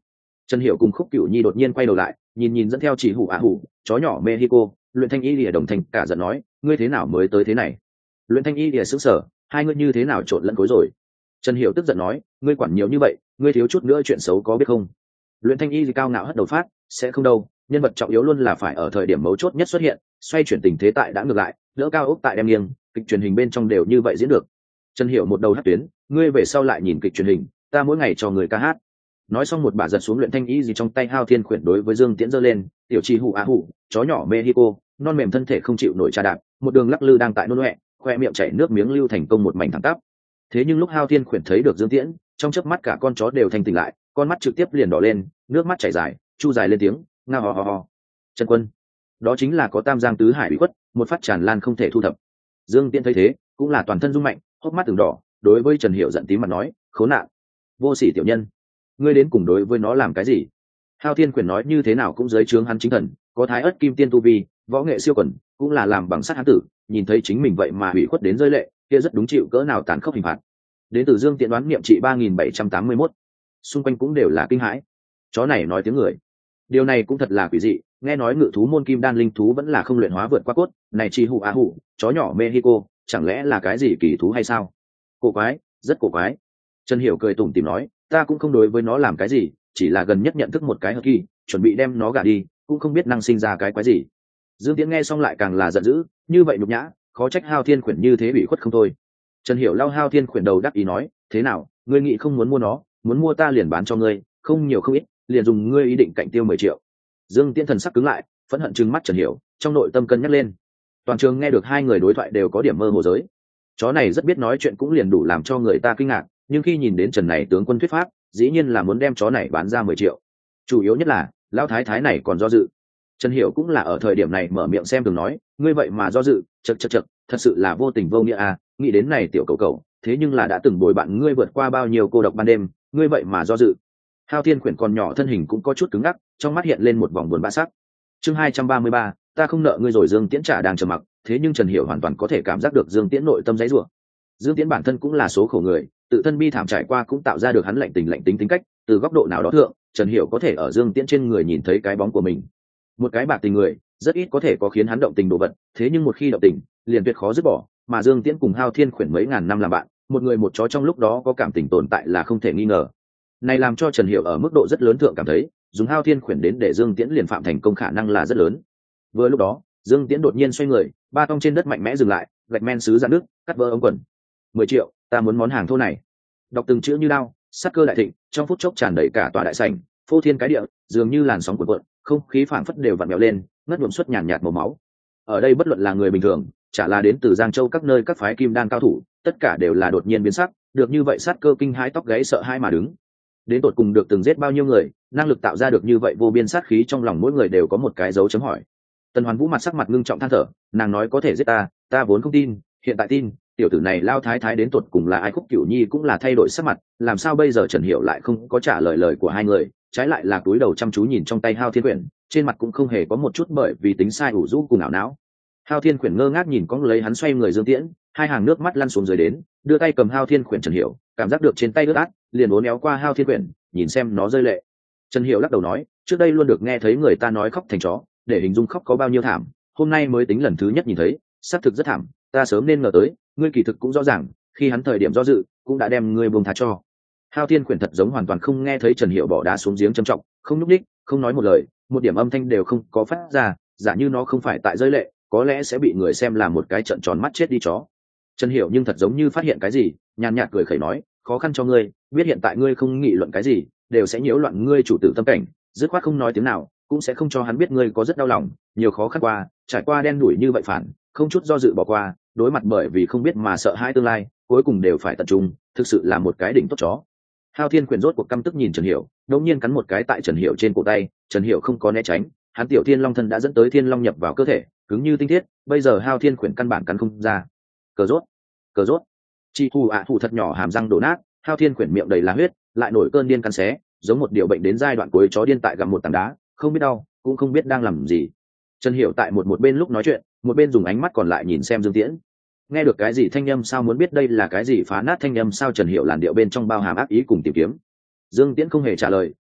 Trần Hiểu cùng Khúc Cửu Nhi đột nhiên quay đầu lại, nhìn nhìn dẫn theo chỉ hủ ạ hủ, chó nhỏ Mexico, Luyện Thanh Y lìa đồng thanh cả giận nói, ngươi thế nào mới tới thế này? Luyện Thanh Y lìa sững sờ, hai ngươi như thế nào trộn lẫn cối rồi? Trần Hiểu tức giận nói, ngươi quản nhiều như vậy, ngươi thiếu chút nữa chuyện xấu có biết không? Luyện Thanh Y cao ngạo hất đầu phát, sẽ không đâu, nhân vật trọng yếu luôn là phải ở thời điểm mấu chốt nhất xuất hiện, xoay chuyển tình thế tại đã ngược lại, đỡ cao ốc tại đem nghiêng, kịch truyền hình bên trong đều như vậy diễn được. Trần Hiểu một đầu hát tuyến, ngươi về sau lại nhìn kịch truyền hình, ta mỗi ngày cho người ca hát. Nói xong một bà giật xuống Luyện Thanh Y gì trong tay Hao Thiên Khuyển đối với Dương Tiễn giơ lên, tiểu chi hủ á hủ, chó nhỏ Mexico, non mềm thân thể không chịu nổi trà đạp, một đường lắc lư đang tại nôn ọe, khoe miệng chảy nước miếng lưu thành công một mảnh thẳng tắp. Thế nhưng lúc Hao Thiên Khuyển thấy được Dương Tiễn, trong chớp mắt cả con chó đều thanh tỉnh lại, con mắt trực tiếp liền đỏ lên, nước mắt chảy dài, chu dài lên tiếng, ngao ho ho ho. Trần Quân, đó chính là có Tam Giang tứ hải bị quất, một phát tràn lan không thể thu thập. Dương Tiễn thấy thế, cũng là toàn thân rung mạnh, hốc mắt từng đỏ, đối với Trần Hiểu giận tím mặt nói, khốn nạn, vô sỉ tiểu nhân, ngươi đến cùng đối với nó làm cái gì? Hao Thiên Quyền nói như thế nào cũng dưới trướng hắn chính thần, có Thái Ức Kim Tiên tu vi, võ nghệ siêu quần, cũng là làm bằng sắt hắn tử, nhìn thấy chính mình vậy mà hủy khuất đến rơi lệ, kia rất đúng chịu cỡ nào tàn khốc hình phạt. Đến từ Dương Tiễn đoán niệm trị ba nghìn bảy trăm tám mươi mốt, xung quanh cũng đều là kinh hãi. Chó này nói tiếng người, điều này cũng thật là quỷ dị, nghe nói ngự thú môn kim đan linh thú vẫn là không luyện hóa vượt qua cốt, này chi hủ á hủ, chó nhỏ Mexico, chẳng lẽ là cái gì kỳ thú hay sao? Cổ quái, rất cổ quái. Trần Hiểu cười tủm tỉm nói, ta cũng không đối với nó làm cái gì, chỉ là gần nhất nhận thức một cái hợp kỳ, chuẩn bị đem nó gả đi, cũng không biết năng sinh ra cái quái gì. Dương Tiễn nghe xong lại càng là giận dữ, như vậy nhục nhã, khó trách Hao Thiên Khuyển như thế bị khuất không thôi. Trần Hiểu lau Hao Thiên Khuyển đầu đắc ý nói, thế nào, ngươi nghĩ không muốn mua nó, muốn mua ta liền bán cho ngươi, không nhiều không ít, liền dùng ngươi ý định cạnh tiêu mười triệu. Dương Tiễn thần sắc cứng lại, phẫn hận trừng mắt Trần Hiểu, trong nội tâm cân nhắc lên. Toàn trường nghe được hai người đối thoại đều có điểm mơ hồ giới. Chó này rất biết nói chuyện cũng liền đủ làm cho người ta kinh ngạc, nhưng khi nhìn đến Trần này tướng quân thuyết pháp, dĩ nhiên là muốn đem chó này bán ra mười triệu. Chủ yếu nhất là, lão thái thái này còn do dự. Trần Hiểu cũng là ở thời điểm này mở miệng xem thường nói, ngươi vậy mà do dự, chậc chậc chậc, thật sự là vô tình vô nghĩa à, nghĩ đến này tiểu cầu cầu, thế nhưng là đã từng bồi bạn ngươi vượt qua bao nhiêu cô độc ban đêm, ngươi vậy mà do dự. Hao Thiên Khuyển còn nhỏ thân hình cũng có chút cứng ngắc, trong mắt hiện lên một vòng buồn bã sắc. Chương hai trăm ba mươi ba, ta không nợ ngươi rồi. Dương Tiễn trả đang trầm mặc, thế nhưng Trần Hiểu hoàn toàn có thể cảm giác được Dương Tiễn nội tâm giãy giụa. Dương Tiễn bản thân cũng là số khổ người, tự thân bi thảm trải qua cũng tạo ra được hắn lạnh tình lạnh tính tính cách, từ góc độ nào đó thượng, Trần Hiểu có thể ở Dương Tiễn trên người nhìn thấy cái bóng của mình. Một cái bạc tình người, rất ít có thể có khiến hắn động tình đồ vật, thế nhưng một khi động tình, liền tuyệt khó dứt bỏ, mà Dương Tiễn cùng Hao Thiên Khuyển mấy ngàn năm làm bạn, một người một chó trong lúc đó có cảm tình tồn tại là không thể nghi ngờ. Này làm cho Trần Hiểu ở mức độ rất lớn thượng cảm thấy, dùng Hao Thiên Khuyển đến để Dương Tiễn liền phạm thành công khả năng là rất lớn. Vừa lúc đó, Dương Tiễn đột nhiên xoay người, ba tông trên đất mạnh mẽ dừng lại, gạch men sứ dạn nước, cắt vỡ ống quần. Mười triệu, ta muốn món hàng thô này. Đọc từng chữ như đao, sắc cơ đại thịnh, trong phút chốc tràn đầy cả tòa đại sảnh, phô thiên cái địa, dường như làn sóng cuộn cuộn, không khí phảng phất đều vặn vẹo lên, ngất nhuộm xuất nhàn nhạt màu máu. Ở đây bất luận là người bình thường, chả là đến từ Giang Châu các nơi các phái kim đan cao thủ, tất cả đều là đột nhiên biến sắc, được như vậy sát cơ kinh hãi tóc gáy sợ hãi mà đứng. Đến tột cùng được từng giết bao nhiêu người, năng lực tạo ra được như vậy vô biên sát khí trong lòng mỗi người đều có một cái dấu chấm hỏi. Tần Hoàn Vũ mặt sắc mặt ngưng trọng than thở, nàng nói có thể giết ta, ta vốn không tin, hiện tại tin, tiểu tử này lao thái thái đến tột cùng là ai. Khúc Cửu Nhi cũng là thay đổi sắc mặt, làm sao bây giờ Trần Hiểu lại không có trả lời lời của hai người, trái lại là cúi đầu chăm chú nhìn trong tay Hao Thiên Quyển, trên mặt cũng không hề có một chút bởi vì tính sai ủ rũ cùng ảo não. Hao Thiên Quyển ngơ ngác nhìn cong lấy hắn xoay người Dương Tiễn, hai hàng nước mắt lăn xuống dưới đến, đưa tay cầm Hao Thiên Quyển. Trần Hiểu cảm giác được trên tay ướt át, liền uốn éo qua Hao Thiên Quyển, nhìn xem nó rơi lệ. Trần Hiểu lắc đầu nói, trước đây luôn được nghe thấy người ta nói khóc thành chó, để hình dung khóc có bao nhiêu thảm, hôm nay mới tính lần thứ nhất nhìn thấy, xác thực rất thảm, ta sớm nên ngờ tới, ngươi kỳ thực cũng rõ ràng, khi hắn thời điểm do dự, cũng đã đem ngươi buông tha cho. Hao Thiên Quyển thật giống hoàn toàn không nghe thấy Trần Hiểu bỏ đá xuống giếng trầm trọng, không nhúc nhích, không nói một lời, một điểm âm thanh đều không có phát ra, giả như nó không phải tại rơi lệ, có lẽ sẽ bị người xem làm một cái trợn tròn mắt chết đi chó. Trần Hiểu nhưng thật giống như phát hiện cái gì, nhàn nhạt cười khẩy nói, khó khăn cho ngươi, biết hiện tại ngươi không nghị luận cái gì, đều sẽ nhiễu loạn ngươi chủ tử tâm cảnh, dứt khoát không nói tiếng nào, cũng sẽ không cho hắn biết ngươi có rất đau lòng, nhiều khó khăn qua, trải qua đen đủi như vậy phản, không chút do dự bỏ qua, đối mặt bởi vì không biết mà sợ hãi tương lai, cuối cùng đều phải tận trung, thực sự là một cái đỉnh tốt chó. Hao Thiên Quyển rốt cuộc căm tức nhìn Trần Hiểu, đột nhiên cắn một cái tại Trần Hiểu trên cổ tay, Trần Hiểu không có né tránh, hắn tiểu Thiên Long thân đã dẫn tới Thiên Long nhập vào cơ thể, cứng như tinh thiết, bây giờ Hao Thiên Quyển căn bản cắn không ra. Cờ rốt, cờ rốt. Chi hù ạ hù thật nhỏ hàm răng đổ nát, Hao Thiên Quyển miệng đầy là huyết, lại nổi cơn điên cắn xé, giống một điều bệnh đến giai đoạn cuối chó điên tại gặm một tảng đá, không biết đau, cũng không biết đang làm gì. Trần Hiểu tại một một bên lúc nói chuyện, một bên dùng ánh mắt còn lại nhìn xem Dương Tiễn. Nghe được cái gì thanh âm sao, muốn biết đây là cái gì phá nát thanh âm sao, Trần Hiểu làn điệu bên trong bao hàm ác ý cùng tìm kiếm. Dương Tiễn không hề trả lời,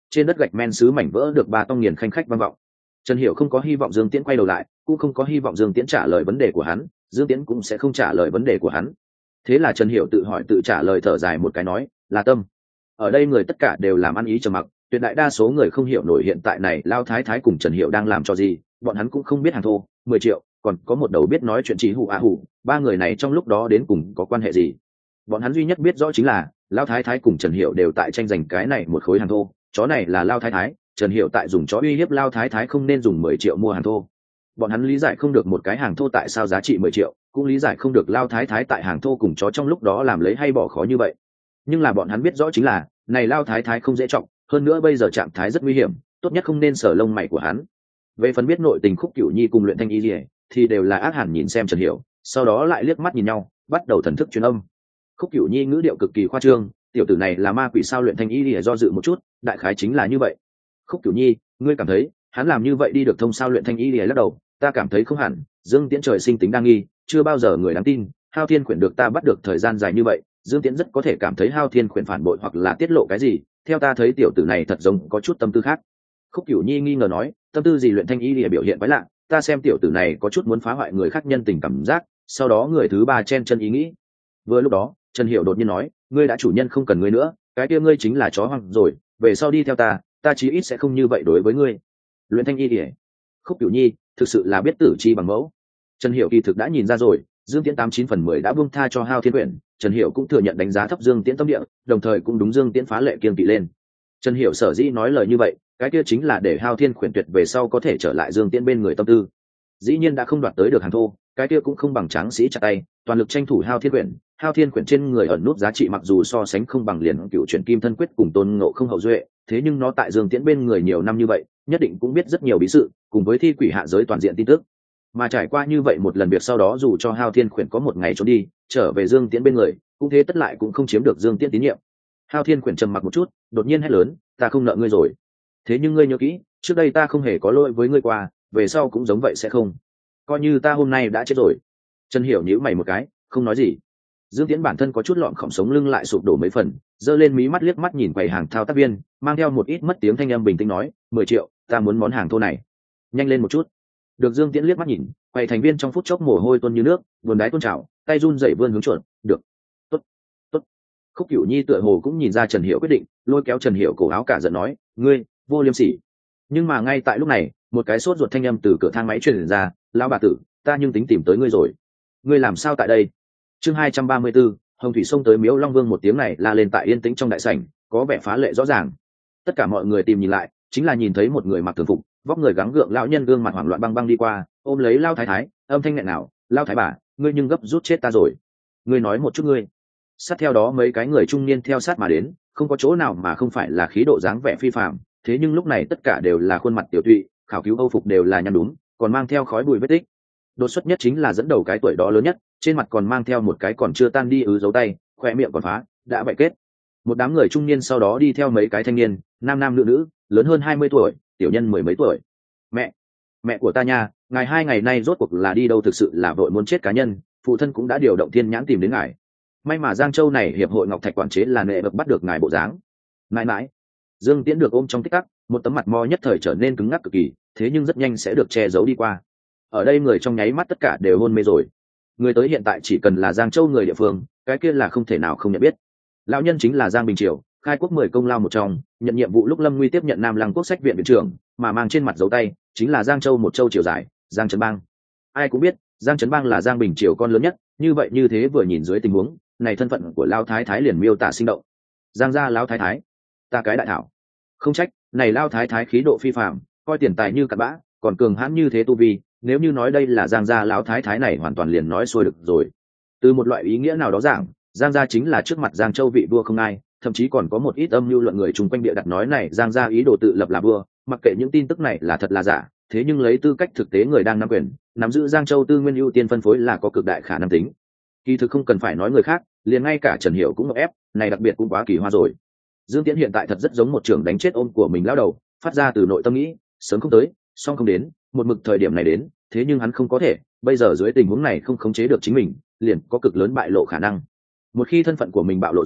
trên đất gạch men sứ mảnh vỡ được ba tông nghiền khanh khách vang vọng. Trần Hiểu không có hy vọng Dương Tiễn quay đầu lại, cũng không có hy vọng Dương Tiễn trả lời vấn đề của hắn, Dương Tiễn cũng sẽ không trả lời vấn đề của hắn. Thế là Trần Hiểu tự hỏi tự trả lời, thở dài một cái nói, là tâm. Ở đây người tất cả đều làm ăn ý trầm mặc, tuyệt đại đa số người không hiểu nổi hiện tại này Lao Thái Thái cùng Trần Hiểu đang làm cho gì, bọn hắn cũng không biết hàng thô, mười triệu, còn có một đầu biết nói chuyện chỉ hủ à hủ, ba người này trong lúc đó đến cùng có quan hệ gì. Bọn hắn duy nhất biết rõ chính là Lao Thái Thái cùng Trần Hiểu đều tại tranh giành cái này một khối hàng thô, chó này là Lao Thái Thái, Trần Hiểu tại dùng chó uy hiếp Lao Thái Thái không nên dùng mười triệu mua hàng thô. Bọn hắn lý giải không được một cái hàng thô tại sao giá trị mười triệu, cũng lý giải không được Lao Thái Thái tại hàng thô cùng chó trong lúc đó làm lấy hay bỏ khó như vậy. Nhưng là bọn hắn biết rõ chính là này Lao Thái Thái không dễ trọng, hơn nữa bây giờ trạng thái rất nguy hiểm, tốt nhất không nên sờ lông mày của hắn. Về phần biết nội tình Khúc Cửu Nhi cùng Luyện Thanh Y Lìa thì đều là ác hẳn nhìn xem Trần Hiểu, sau đó lại liếc mắt nhìn nhau, bắt đầu thần thức truyền âm. Khúc Cửu Nhi ngữ điệu cực kỳ khoa trương, tiểu tử này là ma quỷ sao? Luyện Thanh Y Lìa do dự một chút, đại khái chính là như vậy. Khúc Cửu Nhi, ngươi cảm thấy hắn làm như vậy đi được thông sao? Luyện Thanh Y Lìa lắc đầu, ta cảm thấy không hẳn, Dương Tiễn trời sinh tính đa nghi, chưa bao giờ người đáng tin, Hao Thiên Quyển được ta bắt được thời gian dài như vậy, Dương Tiễn rất có thể cảm thấy Hao Thiên Quyển phản bội hoặc là tiết lộ cái gì, theo ta thấy tiểu tử này thật giống có chút tâm tư khác. Khúc Cửu Nhi nghi ngờ nói, tâm tư gì? Luyện Thanh Y Lìa biểu hiện quái lạ, ta xem tiểu tử này có chút muốn phá hoại người khác nhân tình cảm giác. Sau đó người thứ ba chen chân ý nghĩ. Vừa lúc đó Trần Hiểu đột nhiên nói, ngươi đã chủ nhân không cần ngươi nữa, cái kia ngươi chính là chó hoang rồi, về sau đi theo ta, ta chí ít sẽ không như vậy đối với ngươi. Luyện Thanh Y Lìa, Khúc Cửu Nhi thực sự là biết tử chi bằng mẫu. Trần Hiểu kỳ thực đã nhìn ra rồi, Dương Tiễn tám chín phần mười đã buông tha cho Hao Thiên Quyển. Trần Hiểu cũng thừa nhận đánh giá thấp Dương Tiễn tâm địa, đồng thời cũng đúng Dương Tiễn phá lệ kiêng kỵ lên. Trần Hiểu sở dĩ nói lời như vậy, cái kia chính là để Hao Thiên Quyển tuyệt về sau có thể trở lại Dương Tiễn bên người tâm tư. Dĩ nhiên đã không đoạt tới được hàng thô, cái kia cũng không bằng tráng sĩ chặt tay, toàn lực tranh thủ Hao Thiên Quyển. Hao Thiên Quyển trên người ẩn nút giá trị mặc dù so sánh không bằng liền cựu chuyển kim thân quyết cùng Tôn Ngộ Không hậu duệ, thế nhưng nó tại Dương Tiễn bên người nhiều năm như vậy, nhất định cũng biết rất nhiều bí sự, cùng với thi quỷ hạ giới toàn diện tin tức. Mà trải qua như vậy một lần việc sau đó, dù cho Hao Thiên Quyển có một ngày trốn đi, trở về Dương Tiễn bên người, cũng thế tất lại cũng không chiếm được Dương Tiễn tín nhiệm. Hao Thiên Quyển trầm mặc một chút, đột nhiên hét lớn, ta không nợ ngươi rồi. Thế nhưng ngươi nhớ kỹ, trước đây ta không hề có lỗi với ngươi qua, về sau cũng giống vậy sẽ không. Coi như ta hôm nay đã chết rồi. Trần Hiểu nhíu mày một cái, không nói gì. Dương Tiễn bản thân có chút lọn khổng sống lưng lại sụp đổ mấy phần, giơ lên mí mắt liếc mắt nhìn quầy hàng thao tác viên, mang theo một ít mất tiếng thanh âm bình tĩnh nói, mười triệu, ta muốn món hàng thô này. Nhanh lên một chút. Được Dương Tiễn liếc mắt nhìn, quầy thành viên trong phút chốc mồ hôi tuôn như nước, buồn đái tuôn trào, tay run rẩy vươn hướng chuẩn, được. Tốt, tốt. Khúc Cửu Nhi tựa hồ cũng nhìn ra Trần Hiểu quyết định, lôi kéo Trần Hiểu cổ áo cả giận nói, ngươi vô liêm sỉ. Nhưng mà ngay tại lúc này, một cái sốt ruột thanh âm từ cửa thang máy truyền ra, lão bà tử, ta nhưng tính tìm tới ngươi rồi. Ngươi làm sao tại đây? Chương hai trăm ba mươi 234, Hồng Thủy xông tới Miếu Long Vương, một tiếng này la lên tại yên tĩnh trong đại sảnh, có vẻ phá lệ rõ ràng. Tất cả mọi người tìm nhìn lại, chính là nhìn thấy một người mặc thường phục, vóc người gắng gượng lão nhân gương mặt hoảng loạn băng băng đi qua, ôm lấy Lao Thái Thái, âm thanh nghẹn nào, Lao Thái bà, ngươi nhưng gấp rút chết ta rồi. Ngươi nói một chút ngươi. Sát theo đó mấy cái người trung niên theo sát mà đến, không có chỗ nào mà không phải là khí độ dáng vẻ phi phàm, thế nhưng lúc này tất cả đều là khuôn mặt tiểu tụy, khảo cứu âu phục đều là nhăn đúng, còn mang theo khói bụi vết tích. Đột xuất nhất chính là dẫn đầu cái tuổi đó lớn nhất, trên mặt còn mang theo một cái còn chưa tan đi ứ dấu tay, khoe miệng còn phá, đã vậy kết. Một đám người trung niên sau đó đi theo mấy cái thanh niên, nam nam nữ nữ, lớn hơn hai mươi tuổi, tiểu nhân mười mấy tuổi. Mẹ, mẹ của ta nha, ngài hai ngày nay rốt cuộc là đi đâu? Thực sự là vội muốn chết cá nhân, phụ thân cũng đã điều động thiên nhãn tìm đến ngài. May mà Giang Châu này hiệp hội Ngọc Thạch quản chế là nệ bậc bắt được ngài bộ dáng. Mãi mãi, Dương Tiễn được ôm trong tích tắc, một tấm mặt mo nhất thời trở nên cứng ngắc cực kỳ, thế nhưng rất nhanh sẽ được che giấu đi qua. Ở đây người trong nháy mắt tất cả đều hôn mê rồi. Người tới hiện tại chỉ cần là Giang Châu người địa phương, cái kia là không thể nào không nhận biết. Lão nhân chính là Giang Bình Triều, khai quốc mười công lao một trong, nhận nhiệm vụ lúc Lâm Nguy tiếp nhận Nam Lăng Quốc sách viện viện trưởng, mà mang trên mặt dấu tay chính là Giang Châu một châu triều giải, Giang Trấn Bang. Ai cũng biết, Giang Trấn Bang là Giang Bình Triều con lớn nhất, như vậy như thế vừa nhìn dưới tình huống này, thân phận của Lao Thái Thái liền miêu tả sinh động. Giang gia Lão Thái Thái, ta cái đại thảo. Không trách, này Lao Thái Thái khí độ phi phàm, coi tiền tài như cặn bã, còn cường hãn như thế tu vi, nếu như nói đây là Giang gia Lão Thái Thái này hoàn toàn liền nói xuôi được rồi. Từ một loại ý nghĩa nào đó giảng, Giang gia chính là trước mặt Giang Châu vị vua không ai, thậm chí còn có một ít âm mưu luận người chung quanh bịa đặt nói này Giang gia ý đồ tự lập là vua, mặc kệ những tin tức này là thật là giả, thế nhưng lấy tư cách thực tế người đang nắm quyền, nắm giữ Giang Châu tư nguyên ưu tiên phân phối là có cực đại khả năng tính. Kỳ thực không cần phải nói người khác, liền ngay cả Trần Hiểu cũng ngộp ép, này đặc biệt cũng quá kỳ hoa rồi. Dương Tiễn hiện tại thật rất giống một trưởng đánh chết ôm của mình lão đầu, phát ra từ nội tâm nghĩ, sớm không tới, song không đến, một mực thời điểm này đến, thế nhưng hắn không có thể, bây giờ dưới tình huống này không khống chế được chính mình, liền có cực lớn bại lộ khả năng. Một khi thân phận của mình bạo lộ ra,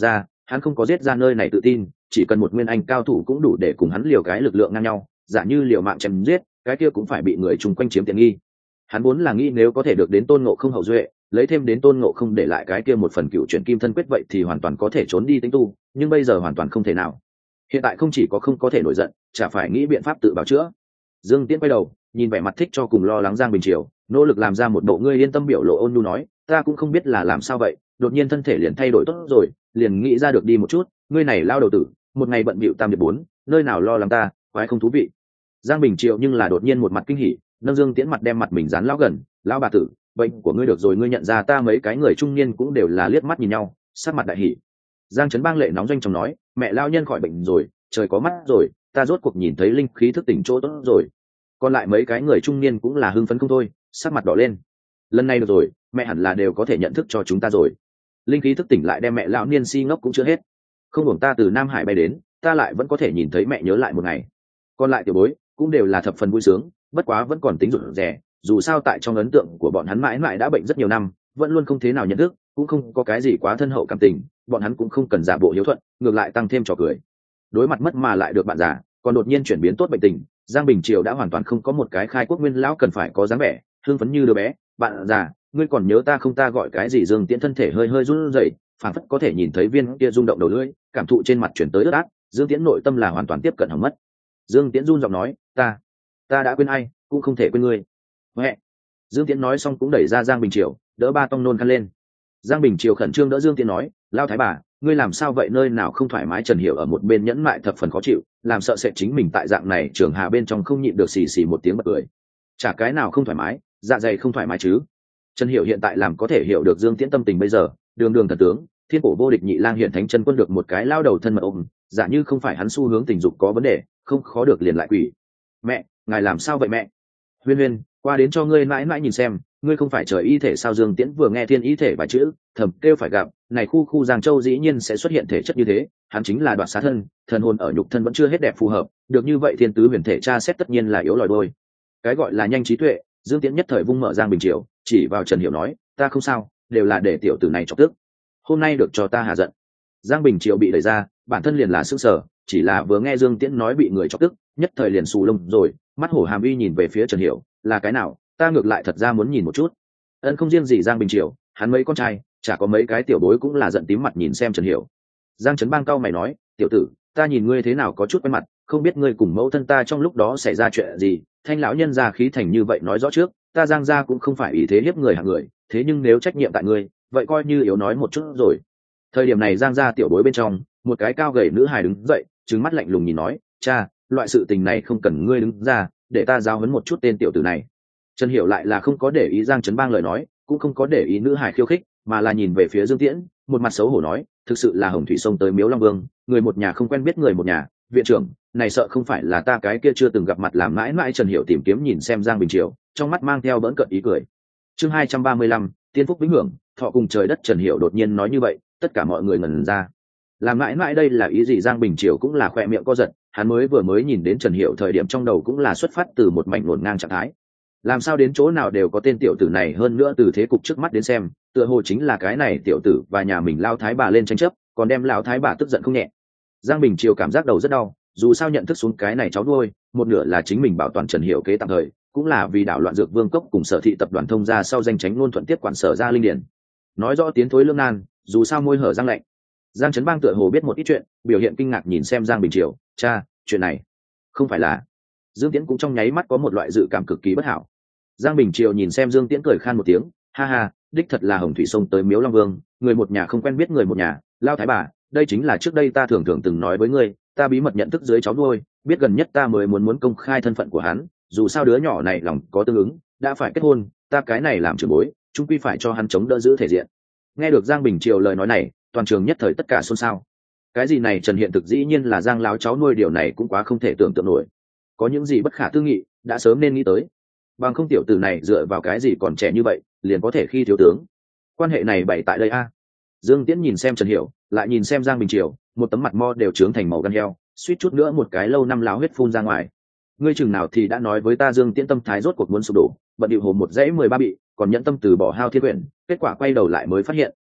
hắn không có giết ra nơi này tự tin, chỉ cần một nguyên anh cao thủ cũng đủ để cùng hắn liều cái lực lượng ngang nhau, giả như liều mạng chém giết, cái kia cũng phải bị người chung quanh chiếm tiện nghi. Hắn vốn là nghĩ nếu có thể được đến Tôn Ngộ Không hậu duệ, lấy thêm đến Tôn Ngộ Không để lại cái kia một phần cựu chuyển kim thân quyết, vậy thì hoàn toàn có thể trốn đi tính tu, nhưng bây giờ hoàn toàn không thể nào. Hiện tại không chỉ có không có thể nổi giận, chả phải nghĩ biện pháp tự bào chữa. Dương Tiễn quay đầu, nhìn vẻ mặt thích cho cùng lo lắng Giang Bình Triều, nỗ lực làm ra một bộ ngươi yên tâm biểu lộ ôn nhu nói, ta cũng không biết là làm sao vậy, đột nhiên thân thể liền thay đổi tốt rồi, liền nghĩ ra được đi một chút, ngươi này lao đầu tử, một ngày bận bịu tam điệp bốn, nơi nào lo lắng ta, quái không thú vị. Giang Bình Triều nhưng là đột nhiên một mặt kinh hỉ, nâng Dương Tiễn mặt đem mặt mình dán lão gần, lão bà tử, bệnh của ngươi được rồi, ngươi nhận ra ta mấy cái người trung niên cũng đều là liếc mắt nhìn nhau, sắc mặt đại hỉ. Giang Trấn Bang lệ nóng doanh chóng nói, mẹ lao nhân khỏi bệnh rồi, trời có mắt rồi, ta rốt cuộc nhìn thấy linh khí thức tỉnh chỗ tốt rồi. Còn lại mấy cái người trung niên cũng là hưng phấn không thôi, sắc mặt đỏ lên. Lần này được rồi, mẹ hẳn là đều có thể nhận thức cho chúng ta rồi. Linh khí thức tỉnh lại đem mẹ lão niên si ngốc cũng chưa hết. Không hưởng ta từ Nam Hải bay đến, ta lại vẫn có thể nhìn thấy mẹ nhớ lại một ngày. Còn lại tiểu bối cũng đều là thập phần vui sướng, bất quá vẫn còn tính rụt rè, dù sao tại trong ấn tượng của bọn hắn mãi mãi đã bệnh rất nhiều năm, vẫn luôn không thế nào nhận thức, cũng không có cái gì quá thân hậu cảm tình, bọn hắn cũng không cần giả bộ hiếu thuận, ngược lại tăng thêm trò cười. Đối mặt mất mà lại được bạn già, còn đột nhiên chuyển biến tốt bệnh tình, Giang Bình Triều đã hoàn toàn không có một cái khai quốc nguyên lão cần phải có dáng vẻ, hưng phấn như đứa bé. Bạn già, ngươi còn nhớ ta không? Ta gọi cái gì? Dương Tiễn thân thể hơi hơi run rẩy, phản phất có thể nhìn thấy viên kia rung động đầu lưỡi, cảm thụ trên mặt chuyển tới ướt át. Dương Tiễn nội tâm là hoàn toàn tiếp cận hỏng mất. Dương Tiễn run giọng nói, ta, ta đã quên ai, cũng không thể quên ngươi. Mẹ. Dương Tiễn nói xong cũng đẩy ra Giang Bình Triều, đỡ ba tông nôn khăn lên. Giang Bình Triều khẩn trương đỡ Dương Tiễn nói, lao thái bà, ngươi làm sao vậy? Nơi nào không thoải mái? Trần Hiểu ở một bên nhẫn mại thập phần khó chịu, làm sợ sẽ chính mình tại dạng này trường hà bên trong không nhịn được xì xì một tiếng bật cười. Chả cái nào không thoải mái, dạ dày không thoải mái chứ? Trần Hiểu hiện tại làm có thể hiểu được Dương Tiễn tâm tình bây giờ, đường đường thần tướng, thiên cổ vô địch nhị lang hiện thánh chân quân được một cái lao đầu thân mật ôm, giả như không phải hắn xu hướng tình dục có vấn đề, không khó được liền lại quỷ. Mẹ, ngài làm sao vậy mẹ? Huyên Huyên, qua đến cho ngươi mãi mãi nhìn xem, ngươi không phải trời y thể sao? Dương Tiễn vừa nghe thiên y thể vài chữ, thầm kêu phải gặp, này khu khu Giang Châu dĩ nhiên sẽ xuất hiện thể chất như thế, hắn chính là đoạt xá thân, thần hồn ở nhục thân vẫn chưa hết đẹp phù hợp, được như vậy thiên tứ huyền thể tra xét tất nhiên là yếu lòi đôi. Cái gọi là nhanh trí tuệ, Dương Tiễn nhất thời vung mở Giang Bình Triều, chỉ vào Trần Hiểu nói, ta không sao, đều là để tiểu tử này chọc tức, hôm nay được cho ta hạ giận. Giang Bình Triều bị đẩy ra, bản thân liền là sững sờ, chỉ là vừa nghe Dương Tiễn nói bị người chọc tức, nhất thời liền xù lông rồi, mắt hổ hàm uy nhìn về phía Trần Hiểu, là cái nào? Ta ngược lại thật ra muốn nhìn một chút. Ân không riêng gì Giang Bình Triều, hắn mấy con trai, chả có mấy cái tiểu bối cũng là giận tím mặt nhìn xem Trần Hiểu. Giang Trấn Bang cau mày nói, tiểu tử, ta nhìn ngươi thế nào có chút quen mặt, không biết ngươi cùng mẫu thân ta trong lúc đó xảy ra chuyện gì? Thanh lão nhân gia khí thành như vậy nói rõ trước, ta Giang gia cũng không phải ý thế hiếp người hạng người, thế nhưng nếu trách nhiệm tại ngươi, vậy coi như yếu nói một chút rồi. Thời điểm này Giang gia tiểu bối bên trong, một cái cao gầy nữ hài đứng dậy, trừng mắt lạnh lùng nhìn nói, cha, loại sự tình này không cần ngươi đứng ra, để ta giáo huấn một chút tên tiểu tử này. Trần Hiểu lại là không có để ý Giang Trấn Bang lời nói, cũng không có để ý nữ hài khiêu khích, mà là nhìn về phía Dương Tiễn, một mặt xấu hổ nói, thực sự là hồng thủy sông tới miếu Long Vương, người một nhà không quen biết người một nhà, viện trưởng, này sợ không phải là ta cái kia chưa từng gặp mặt làm mãi mãi. Trần Hiểu tìm kiếm nhìn xem Giang Bình Triều, trong mắt mang theo bỡn cợt ý cười. Chương hai trăm ba mươi lăm, tiên phúc vĩnh hưởng, thọ cùng trời đất. Trần Hiểu đột nhiên nói như vậy, tất cả mọi người ngẩn ra. Làm mãi mãi đây là ý gì? Giang Bình Triều cũng là khỏe miệng co giật, hắn mới vừa mới nhìn đến Trần Hiểu thời điểm trong đầu cũng là xuất phát từ một mảnh ngổn ngang trạng thái. Làm sao đến chỗ nào đều có tên tiểu tử này, hơn nữa từ thế cục trước mắt đến xem, tựa hồ chính là cái này tiểu tử và nhà mình lao thái bà lên tranh chấp, còn đem lao thái bà tức giận không nhẹ. Giang Bình Triều cảm giác đầu rất đau, dù sao nhận thức xuống cái này cháu nuôi, một nửa là chính mình bảo toàn Trần Hiểu kế tạm thời, cũng là vì đảo loạn dược vương cốc cùng Sở Thị tập đoàn thông ra sau danh tránh luôn thuận tiếp quản Sở gia linh điển. Nói rõ tiến thối lương nan, dù sao môi hở răng lạnh. Giang Trấn Bang tựa hồ biết một ít chuyện, biểu hiện kinh ngạc nhìn xem Giang Bình Triều, cha, chuyện này không phải là... Dương Tiễn cũng trong nháy mắt có một loại dự cảm cực kỳ bất hảo. Giang Bình Triều nhìn xem Dương Tiễn cười khan một tiếng, ha ha, đích thật là hồng thủy sông tới miếu Long Vương, người một nhà không quen biết người một nhà, lao thái bà, đây chính là trước đây ta thường thường từng nói với ngươi, ta bí mật nhận thức dưới cháu nuôi, biết gần nhất ta mới muốn muốn công khai thân phận của hắn, dù sao đứa nhỏ này lòng có tương ứng, đã phải kết hôn, ta cái này làm trưởng bối, chung quy phải cho hắn chống đỡ giữ thể diện. Nghe được Giang Bình Triều lời nói này, toàn trường nhất thời tất cả xôn xao. Cái gì này Trần Hiện thực dĩ nhiên là Giang láo cháu nuôi, điều này cũng quá không thể tưởng tượng nổi. Có những gì bất khả tư nghị, đã sớm nên nghĩ tới. Bằng không tiểu tử này dựa vào cái gì còn trẻ như vậy, liền có thể khi thiếu tướng. Quan hệ này bày tại đây a. Dương Tiễn nhìn xem Trần Hiểu, lại nhìn xem Giang Bình Triều, một tấm mặt mo đều trướng thành màu gan heo, suýt chút nữa một cái lâu năm láo huyết phun ra ngoài. Ngươi chừng nào thì đã nói với ta Dương Tiễn tâm thái rốt cuộc muốn sụp đổ, bận điệu hồ một dãy mười ba bị, còn nhẫn tâm từ bỏ hao thiên quyển, kết quả quay đầu lại mới phát hiện,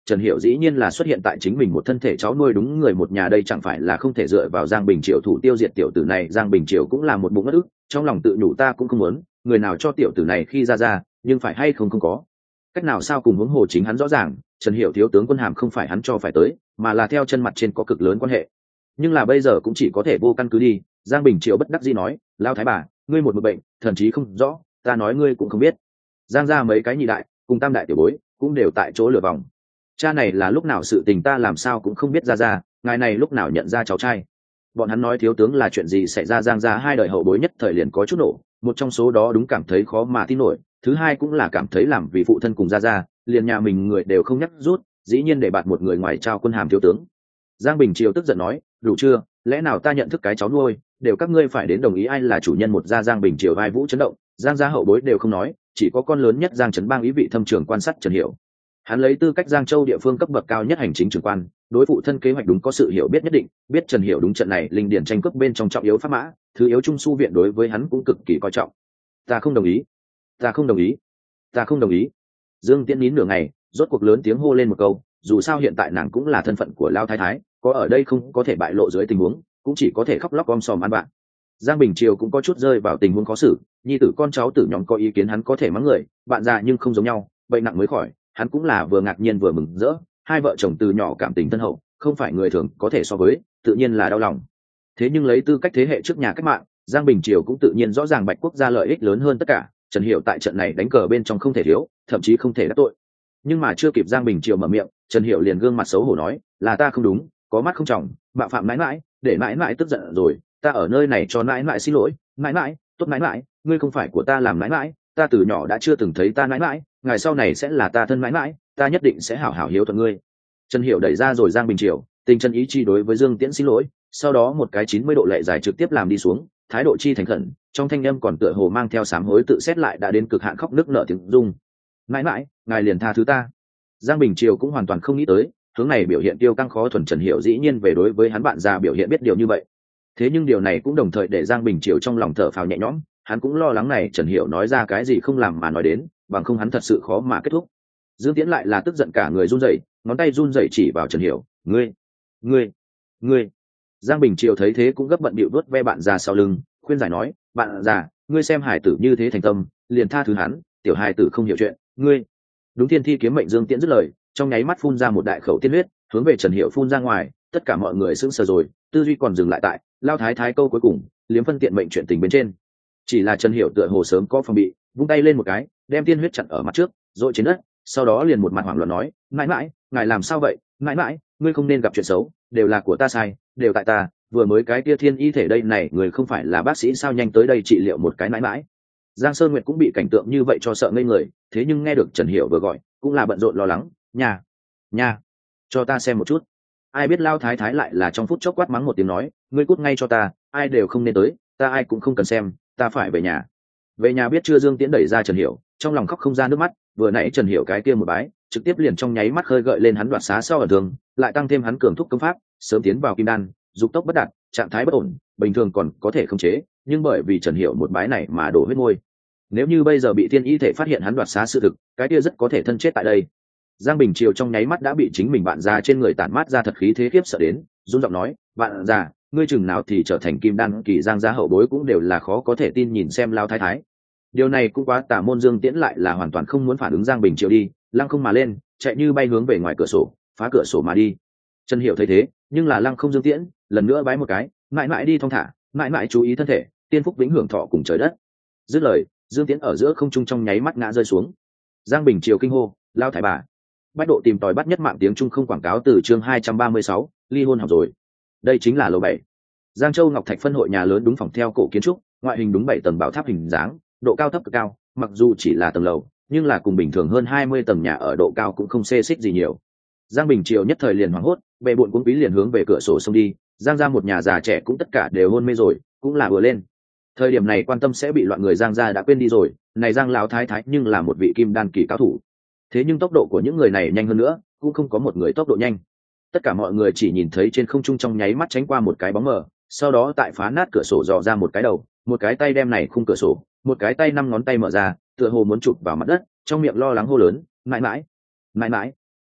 Trần Hiểu dĩ nhiên là xuất hiện tại chính mình một thân thể cháu nuôi đúng người một nhà, đây chẳng phải là không thể dựa vào Giang Bình Triều thủ tiêu diệt tiểu tử này. Giang Bình Triều cũng là một bụng ngất ức, trong lòng tự nhủ ta cũng không muốn, người nào cho tiểu tử này khi ra ra, nhưng phải hay không không có cách nào sao cùng huống hồ chính hắn rõ ràng, Trần Hiểu thiếu tướng quân hàm không phải hắn cho phải tới, mà là theo chân mặt trên có cực lớn quan hệ. Nhưng là bây giờ cũng chỉ có thể vô căn cứ đi. Giang Bình Triều bất đắc dĩ nói, lao thái bà, ngươi một một bệnh, thần chí không rõ, ta nói ngươi cũng không biết. Giang ra mấy cái nhị đại cùng tam đại tiểu bối cũng đều tại chỗ lừa vòng. Cha này là lúc nào sự tình ta làm sao cũng không biết ra ra, ngài này lúc nào nhận ra cháu trai. Bọn hắn nói thiếu tướng là chuyện gì xảy ra, Giang ra hai đời hậu bối nhất thời liền có chút nổ, một trong số đó đúng cảm thấy khó mà tin nổi, thứ hai cũng là cảm thấy làm vì phụ thân cùng ra ra, liền nhà mình người đều không nhắc rút, dĩ nhiên để bạt một người ngoài trao quân hàm thiếu tướng. Giang Bình Triều tức giận nói, đủ chưa, lẽ nào ta nhận thức cái cháu nuôi, đều các ngươi phải đến đồng ý ai là chủ nhân một gia. Giang Bình Triều vai vũ chấn động, Giang gia hậu bối đều không nói, chỉ có con lớn nhất Giang Trấn Bang ý vị thâm trường quan sát Trần Hiểu. Hắn lấy tư cách Giang Châu địa phương cấp bậc cao nhất hành chính trưởng quan, đối phụ thân kế hoạch đúng có sự hiểu biết nhất định, biết Trần Hiểu đúng trận này linh điển tranh cướp bên trong trọng yếu pháp mã, thứ yếu trung su viện đối với hắn cũng cực kỳ coi trọng. Ta không đồng ý, ta không đồng ý, ta không đồng ý. Dương Tiễn nín nửa ngày, rốt cuộc lớn tiếng hô lên một câu, dù sao hiện tại nàng cũng là thân phận của Lao Thái Thái, có ở đây không có thể bại lộ dưới tình huống, cũng chỉ có thể khóc lóc om sòm ăn bạn. Giang Bình Triều cũng có chút rơi vào tình huống khó xử, nhi tử con cháu tử nhóm có ý kiến hắn có thể mắng người, bạn già nhưng không giống nhau, bệnh nặng mới khỏi, hắn cũng là vừa ngạc nhiên vừa mừng rỡ, hai vợ chồng từ nhỏ cảm tình thân hậu, không phải người thường có thể so với, tự nhiên là đau lòng. Thế nhưng lấy tư cách thế hệ trước nhà cách mạng, Giang Bình Triều cũng tự nhiên rõ ràng Bạch Quốc gia lợi ích lớn hơn tất cả, Trần Hiểu tại trận này đánh cờ bên trong không thể thiếu, thậm chí không thể đắc tội. Nhưng mà chưa kịp Giang Bình Triều mở miệng, Trần Hiểu liền gương mặt xấu hổ nói, là ta không đúng, có mắt không tròng, bạo phạm mãi mãi, để mãi mãi tức giận rồi, ta ở nơi này cho mãi mãi xin lỗi, mãi mãi, tốt mãi mãi, ngươi không phải của ta làm mãi mãi, ta từ nhỏ đã chưa từng thấy ta mãi mãi, ngày sau này sẽ là ta thân mãi mãi, ta nhất định sẽ hảo hảo hiếu thuận ngươi. Trần Hiểu đẩy ra rồi Giang Bình Triều, tình chân ý chi đối với Dương Tiễn xin lỗi, sau đó một cái chín mươi độ lệ dài trực tiếp làm đi xuống, thái độ chi thành khẩn, trong thanh âm còn tựa hồ mang theo sám hối tự xét lại đã đến cực hạn khóc nức nở tiếng rung. Mãi mãi, ngài liền tha thứ ta. Giang Bình Triều cũng hoàn toàn không nghĩ tới, hướng này biểu hiện tiêu căng khó thuần Trần Hiểu dĩ nhiên về đối với hắn bạn già biểu hiện biết điều như vậy. Thế nhưng điều này cũng đồng thời để Giang Bình Triều trong lòng thở phào nhẹ nhõm, hắn cũng lo lắng này Trần Hiểu nói ra cái gì không làm mà nói đến, bằng không hắn thật sự khó mà kết thúc. Dương Tiễn lại là tức giận cả người run rẩy, ngón tay run rẩy chỉ vào Trần Hiểu, ngươi, ngươi, ngươi. Giang Bình Triều thấy thế cũng gấp bận bịu đuốt ve bạn già sau lưng, khuyên giải nói, bạn già, ngươi xem hải tử như thế thành tâm, liền tha thứ hắn, tiểu hải tử không hiểu chuyện, ngươi. Đúng thiên thi kiếm mệnh Dương Tiễn dứt lời, trong nháy mắt phun ra một đại khẩu tiên huyết, hướng về Trần Hiểu phun ra ngoài, tất cả mọi người sững sờ rồi, tư duy còn dừng lại tại Lao Thái Thái câu cuối cùng, liếm phân tiện mệnh chuyện tình bên trên. Chỉ là Trần Hiểu tựa hồ sớm có phòng bị, vung tay lên một cái, đem tiên huyết chặn ở mặt trước, dội trên đất, sau đó liền một mặt hoảng loạn nói, mãi mãi, ngài làm sao vậy, mãi mãi, ngươi không nên gặp chuyện xấu, đều là của ta sai, đều tại ta, vừa mới cái kia thiên y thể đây này, người không phải là bác sĩ sao nhanh tới đây trị liệu một cái mãi mãi. Giang Sơn Nguyệt cũng bị cảnh tượng như vậy cho sợ ngây người, thế nhưng nghe được Trần Hiểu vừa gọi, cũng là bận rộn lo lắng, nhà, nhà, cho ta xem một chút. Ai biết Lao Thái Thái lại là trong phút chốc quát mắng một tiếng nói, ngươi cút ngay cho ta, ai đều không nên tới, ta ai cũng không cần xem, ta phải về nhà. Về nhà biết chưa? Dương Tiễn đẩy ra Trần Hiểu, trong lòng khóc không ra nước mắt, vừa nãy Trần Hiểu cái kia một bái, trực tiếp liền trong nháy mắt khơi gợi lên hắn đoạt xá sau ở thường, lại tăng thêm hắn cường thúc công pháp, sớm tiến vào kim đan, dục tốc bất đạt, trạng thái bất ổn, bình thường còn có thể khống chế, nhưng bởi vì Trần Hiểu một bái này mà đổ huyết môi. Nếu như bây giờ bị thiên y thể phát hiện hắn đoạt xá sự thực, cái kia rất có thể thân chết tại đây. Giang Bình Triều trong nháy mắt đã bị chính mình bạn già trên người tản mát ra thật khí thế khiếp sợ đến, run giọng nói, bạn già, ngươi chừng nào thì trở thành kim đan kỳ Giang gia hậu bối cũng đều là khó có thể tin nhìn xem Lao Thái Thái. Điều này cũng quá tà môn. Dương Tiễn lại là hoàn toàn không muốn phản ứng Giang Bình Triều đi, lăng không mà lên, chạy như bay hướng về ngoài cửa sổ, phá cửa sổ mà đi. Trần Hiểu thấy thế, nhưng là lăng không Dương Tiễn, lần nữa bái một cái, mãi mãi đi thong thả, mãi mãi chú ý thân thể, tiên phúc vĩnh hưởng thọ cùng trời đất. Dứt lời, Dương Tiễn ở giữa không trung trong nháy mắt ngã rơi xuống. Giang Bình Triều kinh hô, Lao Thái bà. Bách độ tìm tòi bắt nhất mạng tiếng Trung không quảng cáo từ chương hai trăm ba mươi sáu, ly hôn học rồi. Đây chính là lầu bảy. Giang Châu Ngọc Thạch phân hội nhà lớn đúng phòng theo cổ kiến trúc, ngoại hình đúng bảy tầng bảo tháp hình dáng, độ cao thấp cực cao, mặc dù chỉ là tầng lầu, nhưng là cùng bình thường hơn hai mươi tầng nhà ở độ cao cũng không xê xích gì nhiều. Giang Bình Triều nhất thời liền hoảng hốt, bệ bội cuống quý liền hướng về cửa sổ xông đi, Giang gia một nhà già trẻ cũng tất cả đều hôn mê rồi, cũng là vừa lên. Thời điểm này quan tâm sẽ bị loạn người Giang gia đã quên đi rồi, này Giang lão thái thái nhưng là một vị kim đan kỳ cao thủ. Thế nhưng tốc độ của những người này nhanh hơn nữa, cũng không có một người tốc độ nhanh. Tất cả mọi người chỉ nhìn thấy trên không trung trong nháy mắt tránh qua một cái bóng mờ, sau đó tại phá nát cửa sổ dò ra một cái đầu, một cái tay đem này khung cửa sổ, một cái tay năm ngón tay mở ra, tựa hồ muốn chụp vào mặt đất, trong miệng lo lắng hô lớn, mãi mãi, mãi mãi,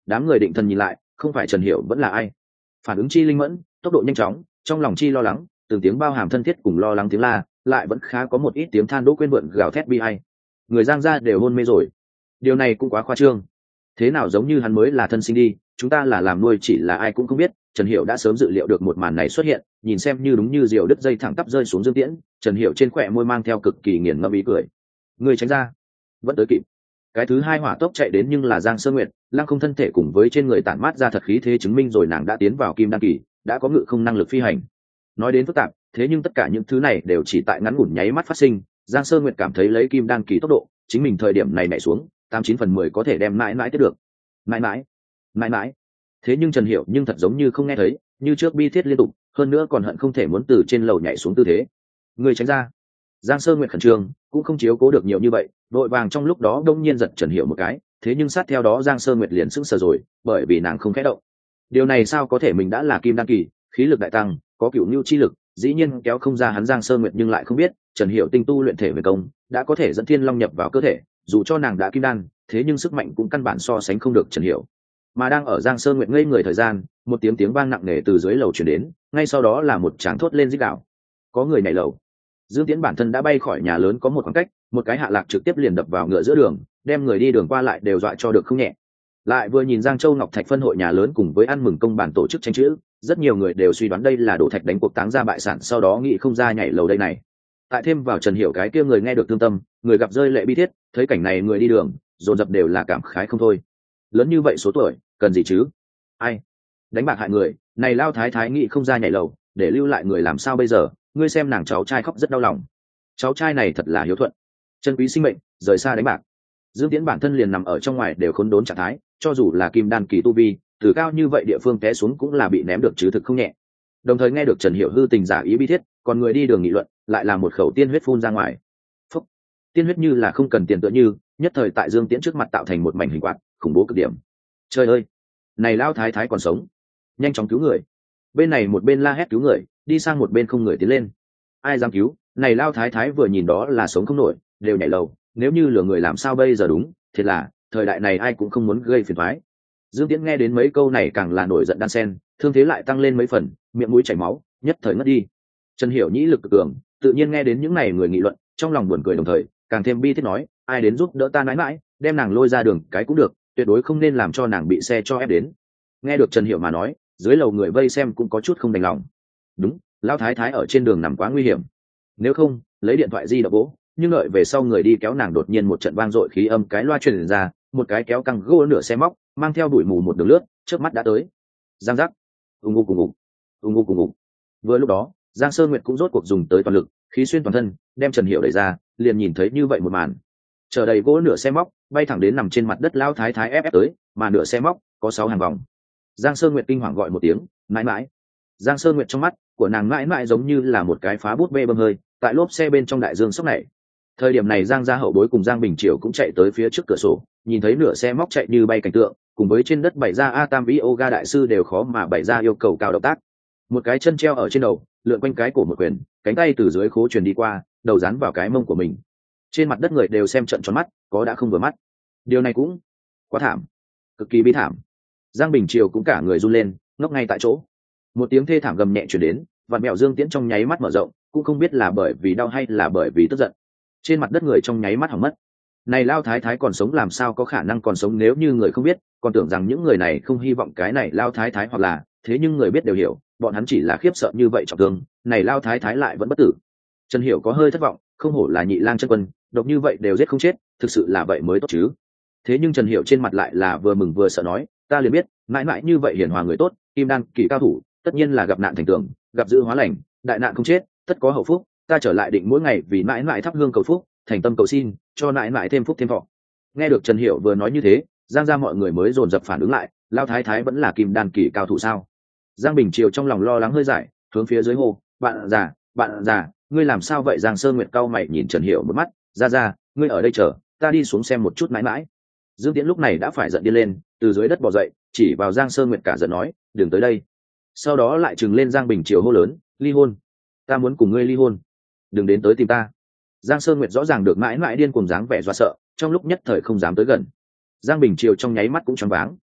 đám người định thần nhìn lại, không phải Trần Hiểu vẫn là ai. Phản ứng chi linh mẫn, tốc độ nhanh chóng, trong lòng chi lo lắng, từng tiếng bao hàm thân thiết cùng lo lắng tiếng la, lại vẫn khá có một ít tiếng than đỗ quên vượn gào thét bi ai. Người Giang gia đều hôn mê rồi. Điều này cũng quá khoa trương. Thế nào giống như hắn mới là thân sinh đi, chúng ta là làm nuôi chỉ là ai cũng không biết. Trần Hiểu đã sớm dự liệu được một màn này xuất hiện, nhìn xem như đúng như diều đứt dây thẳng tắp rơi xuống Dương Tiễn, Trần Hiểu trên khóe môi mang theo cực kỳ nghiền ngẫm ý cười. Người tránh ra, vẫn tới kịp. Cái thứ hai hỏa tốc chạy đến nhưng là Giang Sơ Nguyệt, lăng không thân thể cùng với trên người tản mát ra thật khí thế chứng minh rồi nàng đã tiến vào kim đan kỳ, đã có ngự không năng lực phi hành. Nói đến phức tạp, thế nhưng tất cả những thứ này đều chỉ tại ngắn ngủn nháy mắt phát sinh. Giang Sơ Nguyệt cảm thấy lấy kim đan kỳ tốc độ, chính mình thời điểm này nhảy xuống, tám chín phần mười có thể đem mãi mãi tiếp được. Mãi mãi, mãi mãi. Thế nhưng Trần Hiểu nhưng thật giống như không nghe thấy, như trước bi thiết liên tục, hơn nữa còn hận không thể muốn từ trên lầu nhảy xuống tư thế. Người tránh ra. Giang Sơ Nguyệt khẩn trương, cũng không chiếu cố được nhiều như vậy, đội vàng trong lúc đó đông nhiên giật Trần Hiểu một cái, thế nhưng sát theo đó Giang Sơ Nguyệt liền sững sờ rồi, bởi vì nàng không khẽ động. Điều này sao có thể, mình đã là kim đan kỳ, khí lực đại tăng, có cửu nhu chi lực, dĩ nhiên kéo không ra hắn. Giang Sơ Nguyệt nhưng lại không biết, Trần Hiểu tinh tu luyện thể về công, đã có thể dẫn thiên long nhập vào cơ thể, dù cho nàng đã kim đan, thế nhưng sức mạnh cũng căn bản so sánh không được Trần Hiểu. Mà đang ở Giang Sơ Nguyệt ngây người thời gian, một tiếng tiếng vang nặng nề từ dưới lầu truyền đến, ngay sau đó là một tràng thốt lên rít gào. Có người nhảy lầu. Dương Tiễn bản thân đã bay khỏi nhà lớn có một khoảng cách, một cái hạ lạc trực tiếp liền đập vào ngựa giữa đường, đem người đi đường qua lại đều dọa cho được không nhẹ. Lại vừa nhìn Giang Châu Ngọc Thạch phân hội nhà lớn cùng với ăn mừng công bản tổ chức tranh chữ, rất nhiều người đều suy đoán đây là đổ thạch đánh cuộc táng ra bại sản, sau đó nghĩ không ra nhảy lầu đây này. Tại thêm vào Trần Hiểu cái kia người nghe được thương tâm, người gặp rơi lệ bi thiết, thấy cảnh này người đi đường dồn dập đều là cảm khái không thôi. Lớn như vậy số tuổi, cần gì chứ? Ai đánh bạc hại người, này lao thái thái nghĩ không ra nhảy lầu, để lưu lại người làm sao bây giờ? Ngươi xem nàng cháu trai khóc rất đau lòng. Cháu trai này thật là hiếu thuận, chân quý sinh mệnh, rời xa đánh bạc. Dương Tiễn bản thân liền nằm ở trong ngoài đều khốn đốn trạng thái, cho dù là kim đan kỳ tu vi, từ cao như vậy địa phương té xuống cũng là bị ném được chứ thực không nhẹ. Đồng thời nghe được Trần Hiểu hư tình giả ý bi thiết, còn người đi đường nghị luận, lại là một khẩu tiên huyết phun ra ngoài. Phúc, tiên huyết như là không cần tiền tựa như, nhất thời tại Dương Tiễn trước mặt tạo thành một mảnh hình quạt, khủng bố cực điểm. Trời ơi, này lao thái thái còn sống, nhanh chóng cứu người. Bên này một bên la hét cứu người, đi sang một bên không người tiến lên. Ai dám cứu? Này lao thái thái vừa nhìn đó là sống không nổi, đều nhảy lầu, nếu như lừa người làm sao bây giờ? Đúng, thiệt là thời đại này ai cũng không muốn gây phiền toái. Dương Tiễn nghe đến mấy câu này càng là nổi giận đan sen, thương thế lại tăng lên mấy phần, miệng mũi chảy máu, nhất thời ngất đi. Trần Hiểu nhĩ lực cực cường, tự nhiên nghe đến những này người nghị luận, trong lòng buồn cười đồng thời càng thêm bi thiết nói, ai đến giúp đỡ ta mãi mãi, đem nàng lôi ra đường cái cũng được, tuyệt đối không nên làm cho nàng bị xe cho ép đến. Nghe được Trần Hiểu mà nói, dưới lầu người vây xem cũng có chút không đành lòng. Đúng, lão thái thái ở trên đường nằm quá nguy hiểm, nếu không lấy điện thoại di động bố. Nhưng đợi về sau người đi kéo nàng đột nhiên một trận vang dội khí âm cái loa truyền ra, một cái kéo căng gỗ nửa xe móc, mang theo bụi mù một đường lướt, trước mắt đã tới. Giang giác, ùng ục ùng ục, ùng ục ùng ục. Vừa lúc đó, Giang Sơ Nguyệt cũng rốt cuộc dùng tới toàn lực, khí xuyên toàn thân, đem Trần Hiểu đẩy ra, liền nhìn thấy như vậy một màn. Chờ đầy gỗ nửa xe móc, bay thẳng đến nằm trên mặt đất lão thái thái ép ép tới, mà nửa xe móc có sáu hàng vòng. Giang Sơ Nguyệt kinh hoàng gọi một tiếng, mãi mãi. Giang Sơ Nguyệt trong mắt của nàng mãi mãi giống như là một cái phá bút bê bơm hơi, tại lốp xe bên trong đại dương sốc này. Thời điểm này Giang gia hậu bối cùng Giang Bình Triều cũng chạy tới phía trước cửa sổ, nhìn thấy nửa xe móc chạy như bay cảnh tượng, cùng với trên đất bày ra a tam yoga đại sư đều khó mà bày ra yêu cầu cao động tác. Một cái chân treo ở trên đầu, lượn quanh cái cổ một quyền, cánh tay từ dưới khố truyền đi qua, đầu dán vào cái mông của mình. Trên mặt đất người đều xem trợn tròn mắt, có đã không vừa mắt. Điều này cũng quá thảm, cực kỳ bi thảm. Giang Bình Triều cũng cả người run lên, ngốc ngay tại chỗ. Một tiếng thê thảm gầm nhẹ truyền đến, vạn mẹo Dương Tiễn trong nháy mắt mở rộng, cũng không biết là bởi vì đau hay là bởi vì tức giận. Trên mặt đất người trong nháy mắt hỏng mất. Này lao thái thái còn sống, làm sao có khả năng còn sống? Nếu như người không biết, còn tưởng rằng những người này không hy vọng cái này lao thái thái hoặc là, thế nhưng người biết đều hiểu, bọn hắn chỉ là khiếp sợ như vậy trọng thương, này lao thái thái lại vẫn bất tử. Trần Hiểu có hơi thất vọng, không hổ là nhị lang chân quân, độc như vậy đều giết không chết, thực sự là vậy mới tốt chứ. Thế nhưng Trần Hiểu trên mặt lại là vừa mừng vừa sợ nói, ta liền biết, mãi mãi như vậy hiền hòa người tốt, kim đan kỳ cao thủ, tất nhiên là gặp nạn thành tường, gặp dữ hóa lành, đại nạn không chết, tất có hậu phúc. Ta trở lại định mỗi ngày vì mãi mãi thắp hương cầu phúc, thành tâm cầu xin, cho mãi mãi thêm phúc thêm thọ. Nghe được Trần Hiểu vừa nói như thế, Giang gia mọi người mới dồn dập phản ứng lại, lao thái thái vẫn là kim đan kỳ cao thủ sao? Giang Bình Triều trong lòng lo lắng hơi giải, hướng phía dưới hô, bạn già, bạn già, ngươi làm sao vậy? Giang Sơ Nguyệt cau mày nhìn Trần Hiểu một mắt, ra ra, ngươi ở đây chờ, ta đi xuống xem một chút mãi mãi. Dương Tiễn lúc này đã phải giận điên lên, từ dưới đất bò dậy, chỉ vào Giang Sơ Nguyệt cả giận nói, đừng tới đây. Sau đó lại trừng lên Giang Bình Triều hô lớn, ly hôn, ta muốn cùng ngươi ly hôn, đừng đến tới tìm ta. Giang Sơ Nguyệt rõ ràng được mãi mãi điên cuồng dáng vẻ dọa sợ, trong lúc nhất thời không dám tới gần. Giang Bình Triều trong nháy mắt cũng choáng váng.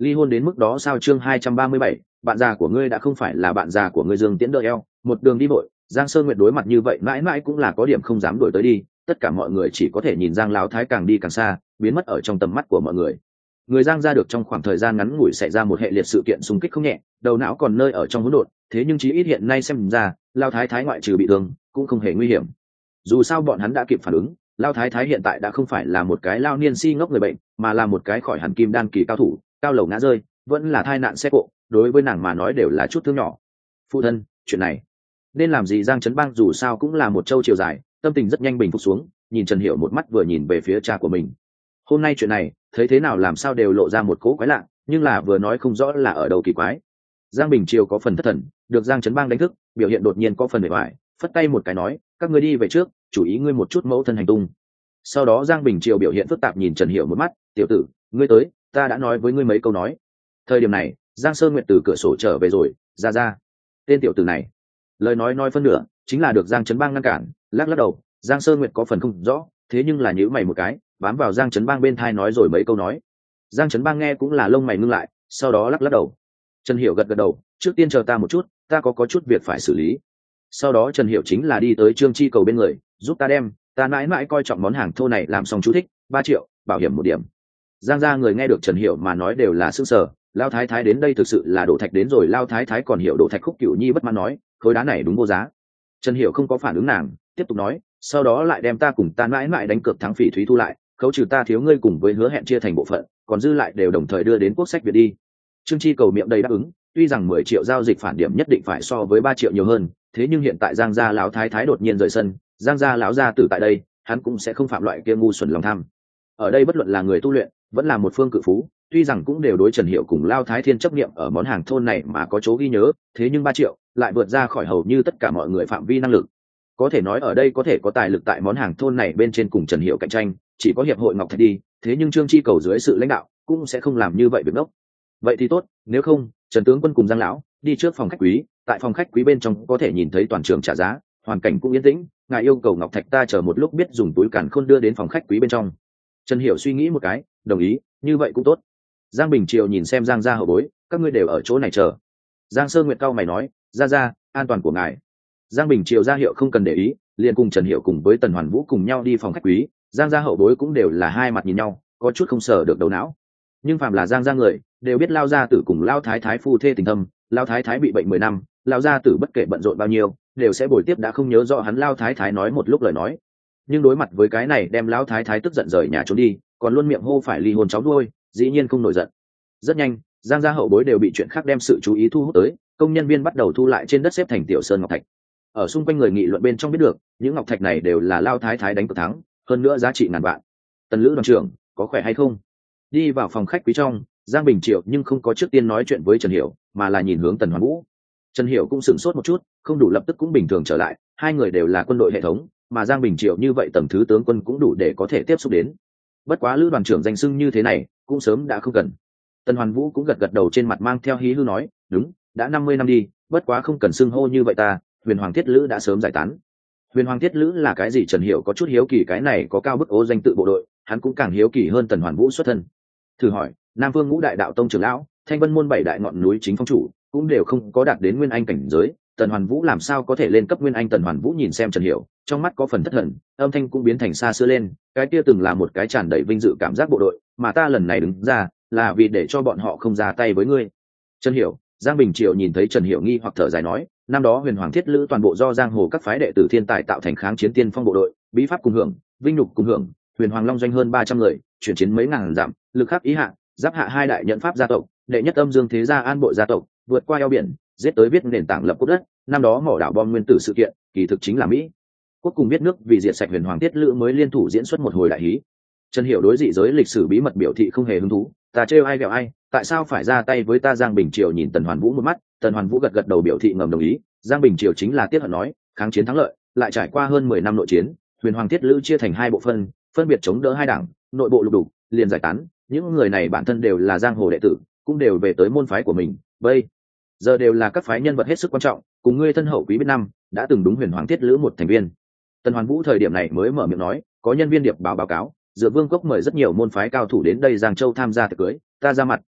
ly hôn đến mức đó sao? Chương hai trăm ba mươi bảy, bạn già của ngươi đã không phải là bạn già của ngươi. Dương Tiễn đợi eo, một đường đi vội, Giang Sơn Nguyệt đối mặt như vậy mãi mãi cũng là có điểm không dám đuổi tới đi, tất cả mọi người chỉ có thể nhìn Giang lão thái càng đi càng xa, biến mất ở trong tầm mắt của mọi người. Người Giang gia được trong khoảng thời gian ngắn ngủi xảy ra một hệ liệt sự kiện xung kích không nhẹ, đầu não còn nơi ở trong hỗn độn, thế nhưng chí ít hiện nay xem ra, lão thái thái ngoại trừ bị thương, cũng không hề nguy hiểm. Dù sao bọn hắn đã kịp phản ứng, lão thái thái hiện tại đã không phải là một cái lao niên si ngốc người bệnh, mà là một cái khỏi hẳn kim đan kỳ cao thủ, cao lầu ngã rơi, vẫn là tai nạn xe cộ, đối với nàng mà nói đều là chút thương nhỏ. Phụ thân, chuyện này nên làm gì? Giang Trấn Bang dù sao cũng là một châu chiều dài, tâm tình rất nhanh bình phục xuống, nhìn Trần Hiểu một mắt vừa nhìn về phía cha của mình. Hôm nay chuyện này thấy thế nào làm sao đều lộ ra một cố quái lạ, nhưng là vừa nói không rõ là ở đâu kỳ quái. Giang Bình Triều có phần thất thần, được Giang Trấn Bang đánh thức, biểu hiện đột nhiên có phần bề ngoài, phất tay một cái nói, các ngươi đi về trước, chú ý ngươi một chút mẫu thân hành tung. Sau đó Giang Bình Triều biểu hiện phức tạp nhìn Trần Hiểu một mắt, tiểu tử, ngươi tới, ta đã nói với ngươi mấy câu nói. Thời điểm này Giang Sơn Nguyệt từ cửa sổ trở về rồi, ra ra, tên tiểu tử này lời nói nói phân nửa chính là được Giang Trấn Bang ngăn cản, lắc lắc đầu. Giang Sơn Nguyệt có phần không rõ, thế nhưng là nhíu mày một cái, bám vào Giang Trấn Bang bên thai nói rồi mấy câu nói. Giang Trấn Bang nghe cũng là lông mày ngưng lại, sau đó lắc lắc đầu. Trần Hiểu gật gật đầu, trước tiên chờ ta một chút, ta có có chút việc phải xử lý. Sau đó Trần Hiểu chính là đi tới Trương Chi Cầu bên người, giúp ta đem, ta mãi mãi coi trọng món hàng thô này làm xong chú thích, ba triệu, bảo hiểm một điểm. Giang gia người nghe được Trần Hiểu mà nói đều là sững sờ, Lao thái thái đến đây thực sự là đổ thạch đến rồi. Lao thái thái còn hiểu đổ thạch. Khúc Cửu Nhi bất mãn nói, khối đá này đúng vô giá. Trần Hiểu không có phản ứng nàng, tiếp tục nói, sau đó lại đem ta cùng ta mãi mãi đánh cược thắng Phỉ Thúy thu lại, khấu trừ ta thiếu ngươi cùng với hứa hẹn chia thành bộ phận, còn dư lại đều đồng thời đưa đến quốc sách Việt đi. Trương Chi Cầu miệng đầy đáp ứng, tuy rằng mười triệu giao dịch phản điểm nhất định phải so với ba triệu nhiều hơn, thế nhưng hiện tại Giang gia lão thái thái đột nhiên rời sân, Giang gia lão gia tử tại đây, hắn cũng sẽ không phạm loại kia ngu xuẩn lòng tham. Ở đây bất luận là người tu luyện, vẫn là một phương cự phú, tuy rằng cũng đều đối Trần Hiểu cùng Lao Thái Thiên chấp niệm ở món hàng thôn này mà có chỗ ghi nhớ, thế nhưng ba triệu lại vượt ra khỏi hầu như tất cả mọi người phạm vi năng lực. Có thể nói ở đây có thể có tài lực tại món hàng thôn này bên trên cùng Trần Hiểu cạnh tranh, chỉ có hiệp hội Ngọc Thạch đi, thế nhưng Trương Chi Cầu dưới sự lãnh đạo cũng sẽ không làm như vậy việc ngốc. Vậy thì tốt, nếu không, Trần tướng quân cùng Giang lão đi trước phòng khách quý, tại phòng khách quý bên trong có thể nhìn thấy toàn trường trả giá, hoàn cảnh cũng yên tĩnh, ngài yêu cầu Ngọc Thạch ta chờ một lúc biết dùng túi càn khôn đưa đến phòng khách quý bên trong. Trần Hiểu suy nghĩ một cái, đồng ý, như vậy cũng tốt. Giang Bình Triều nhìn xem Giang gia hậu bối, các ngươi đều ở chỗ này chờ. Giang Sơn Nguyệt cao mày nói, ra ra, an toàn của ngài. Giang Bình Triều ra hiệu không cần để ý, liền cùng Trần Hiểu cùng với Tần Hoàn Vũ cùng nhau đi phòng khách quý. Giang gia hậu bối cũng đều là hai mặt nhìn nhau, có chút không sờ được đầu não. Nhưng phàm là Giang gia người, đều biết Lao gia tử cùng Lao thái thái phu thê tình thâm, Lao thái thái bị bệnh mười năm, Lao gia tử bất kể bận rộn bao nhiêu, đều sẽ bồi tiếp đã không nhớ rõ hắn Lao thái thái nói một lúc lời nói. Nhưng đối mặt với cái này đem Lão thái thái tức giận rời nhà trốn đi, còn luôn miệng hô phải ly hôn cháu nuôi, dĩ nhiên không nổi giận. Rất nhanh, Giang gia hậu bối đều bị chuyện khác đem sự chú ý thu hút tới, công nhân viên bắt đầu thu lại trên đất xếp thành tiểu sơn ngọc thạch. Ở xung quanh người nghị luận bên trong biết được, những ngọc thạch này đều là Lao thái thái đánh cược thắng, hơn nữa giá trị ngàn vạn. Tần Lữ đoàn trưởng, có khỏe hay không? Đi vào phòng khách quý trong, Giang Bình Triệu nhưng không có trước tiên nói chuyện với Trần Hiểu, mà là nhìn hướng Tần Hoàn Vũ. Trần Hiểu cũng sửng sốt một chút, không đủ lập tức cũng bình thường trở lại, hai người đều là quân đội hệ thống, mà Giang Bình Triệu như vậy tầng thứ tướng quân cũng đủ để có thể tiếp xúc đến. Bất quá Lữ đoàn trưởng danh xưng như thế này, cũng sớm đã không cần. Tần Hoàn Vũ cũng gật gật đầu, trên mặt mang theo hí hư nói, đúng, đã năm mươi năm đi, bất quá không cần xưng hô như vậy ta, Huyền Hoàng Thiết Lữ đã sớm giải tán. Huyền Hoàng Thiết Lữ là cái gì? Trần Hiểu có chút hiếu kỳ, cái này có cao bức ố danh tự bộ đội, hắn cũng càng hiếu kỳ hơn Tần Hoàn Vũ xuất thân. Thử hỏi, Nam Vương Ngũ Đại Đạo Tông trưởng lão, Thanh Vân môn bảy đại ngọn núi chính phong chủ, cũng đều không có đạt đến nguyên anh cảnh giới, Tần Hoàn Vũ làm sao có thể lên cấp nguyên anh? Tần Hoàn Vũ nhìn xem Trần Hiểu, trong mắt có phần thất thần, âm thanh cũng biến thành xa xưa lên, cái kia từng là một cái tràn đầy vinh dự cảm giác bộ đội, mà ta lần này đứng ra, là vì để cho bọn họ không ra tay với ngươi. Trần Hiểu, Giang Bình Triệu nhìn thấy Trần Hiểu nghi hoặc thở dài nói, năm đó Huyền Hoàng Thiết Lữ toàn bộ do giang hồ các phái đệ tử thiên tài tạo thành kháng chiến tiên phong bộ đội, bí pháp cùng hưởng, vinh nhục cùng hưởng, Huyền Hoàng Long doanh hơn ba trăm người, chuyển chiến mấy ngàn dặm, lực khắc ý hạ, giáp hạ hai đại nhận pháp gia tộc, đệ nhất âm dương thế gia An Bội gia tộc, vượt qua eo biển, giết tới viết nền tảng lập quốc đất. Năm đó mỏ đảo bom nguyên tử sự kiện, kỳ thực chính là Mỹ quốc cùng biết nước vì diệt sạch Huyền Hoàng Thiết Lữ mới liên thủ diễn xuất một hồi đại hí. Trần Hiểu đối dị giới lịch sử bí mật biểu thị không hề hứng thú, ta trêu ai ghẹo ai, tại sao phải ra tay với ta? Giang Bình Triều nhìn Tần Hoàn Vũ một mắt, Tần Hoàn Vũ gật gật đầu biểu thị ngầm đồng ý. Giang Bình Triều chính là tiếc hận nói, kháng chiến thắng lợi, lại trải qua hơn mười năm nội chiến, Huyền Hoàng Thiết Lữ chia thành hai bộ phân, phân biệt chống đỡ hai đảng, nội bộ lục đục, liền giải tán. Những người này bản thân đều là giang hồ đệ tử, cũng đều về tới môn phái của mình, bây giờ đều là các phái nhân vật hết sức quan trọng, cùng ngươi thân hậu quý biết năm, đã từng đúng Huyền Hoàng Thiết Lữ một thành viên. Tần Hoàn Vũ thời điểm này mới mở miệng nói, có nhân viên điệp báo báo cáo, Dựa Vương Cốc mời rất nhiều môn phái cao thủ đến đây Giang Châu tham gia tiệc cưới, ta ra mặt,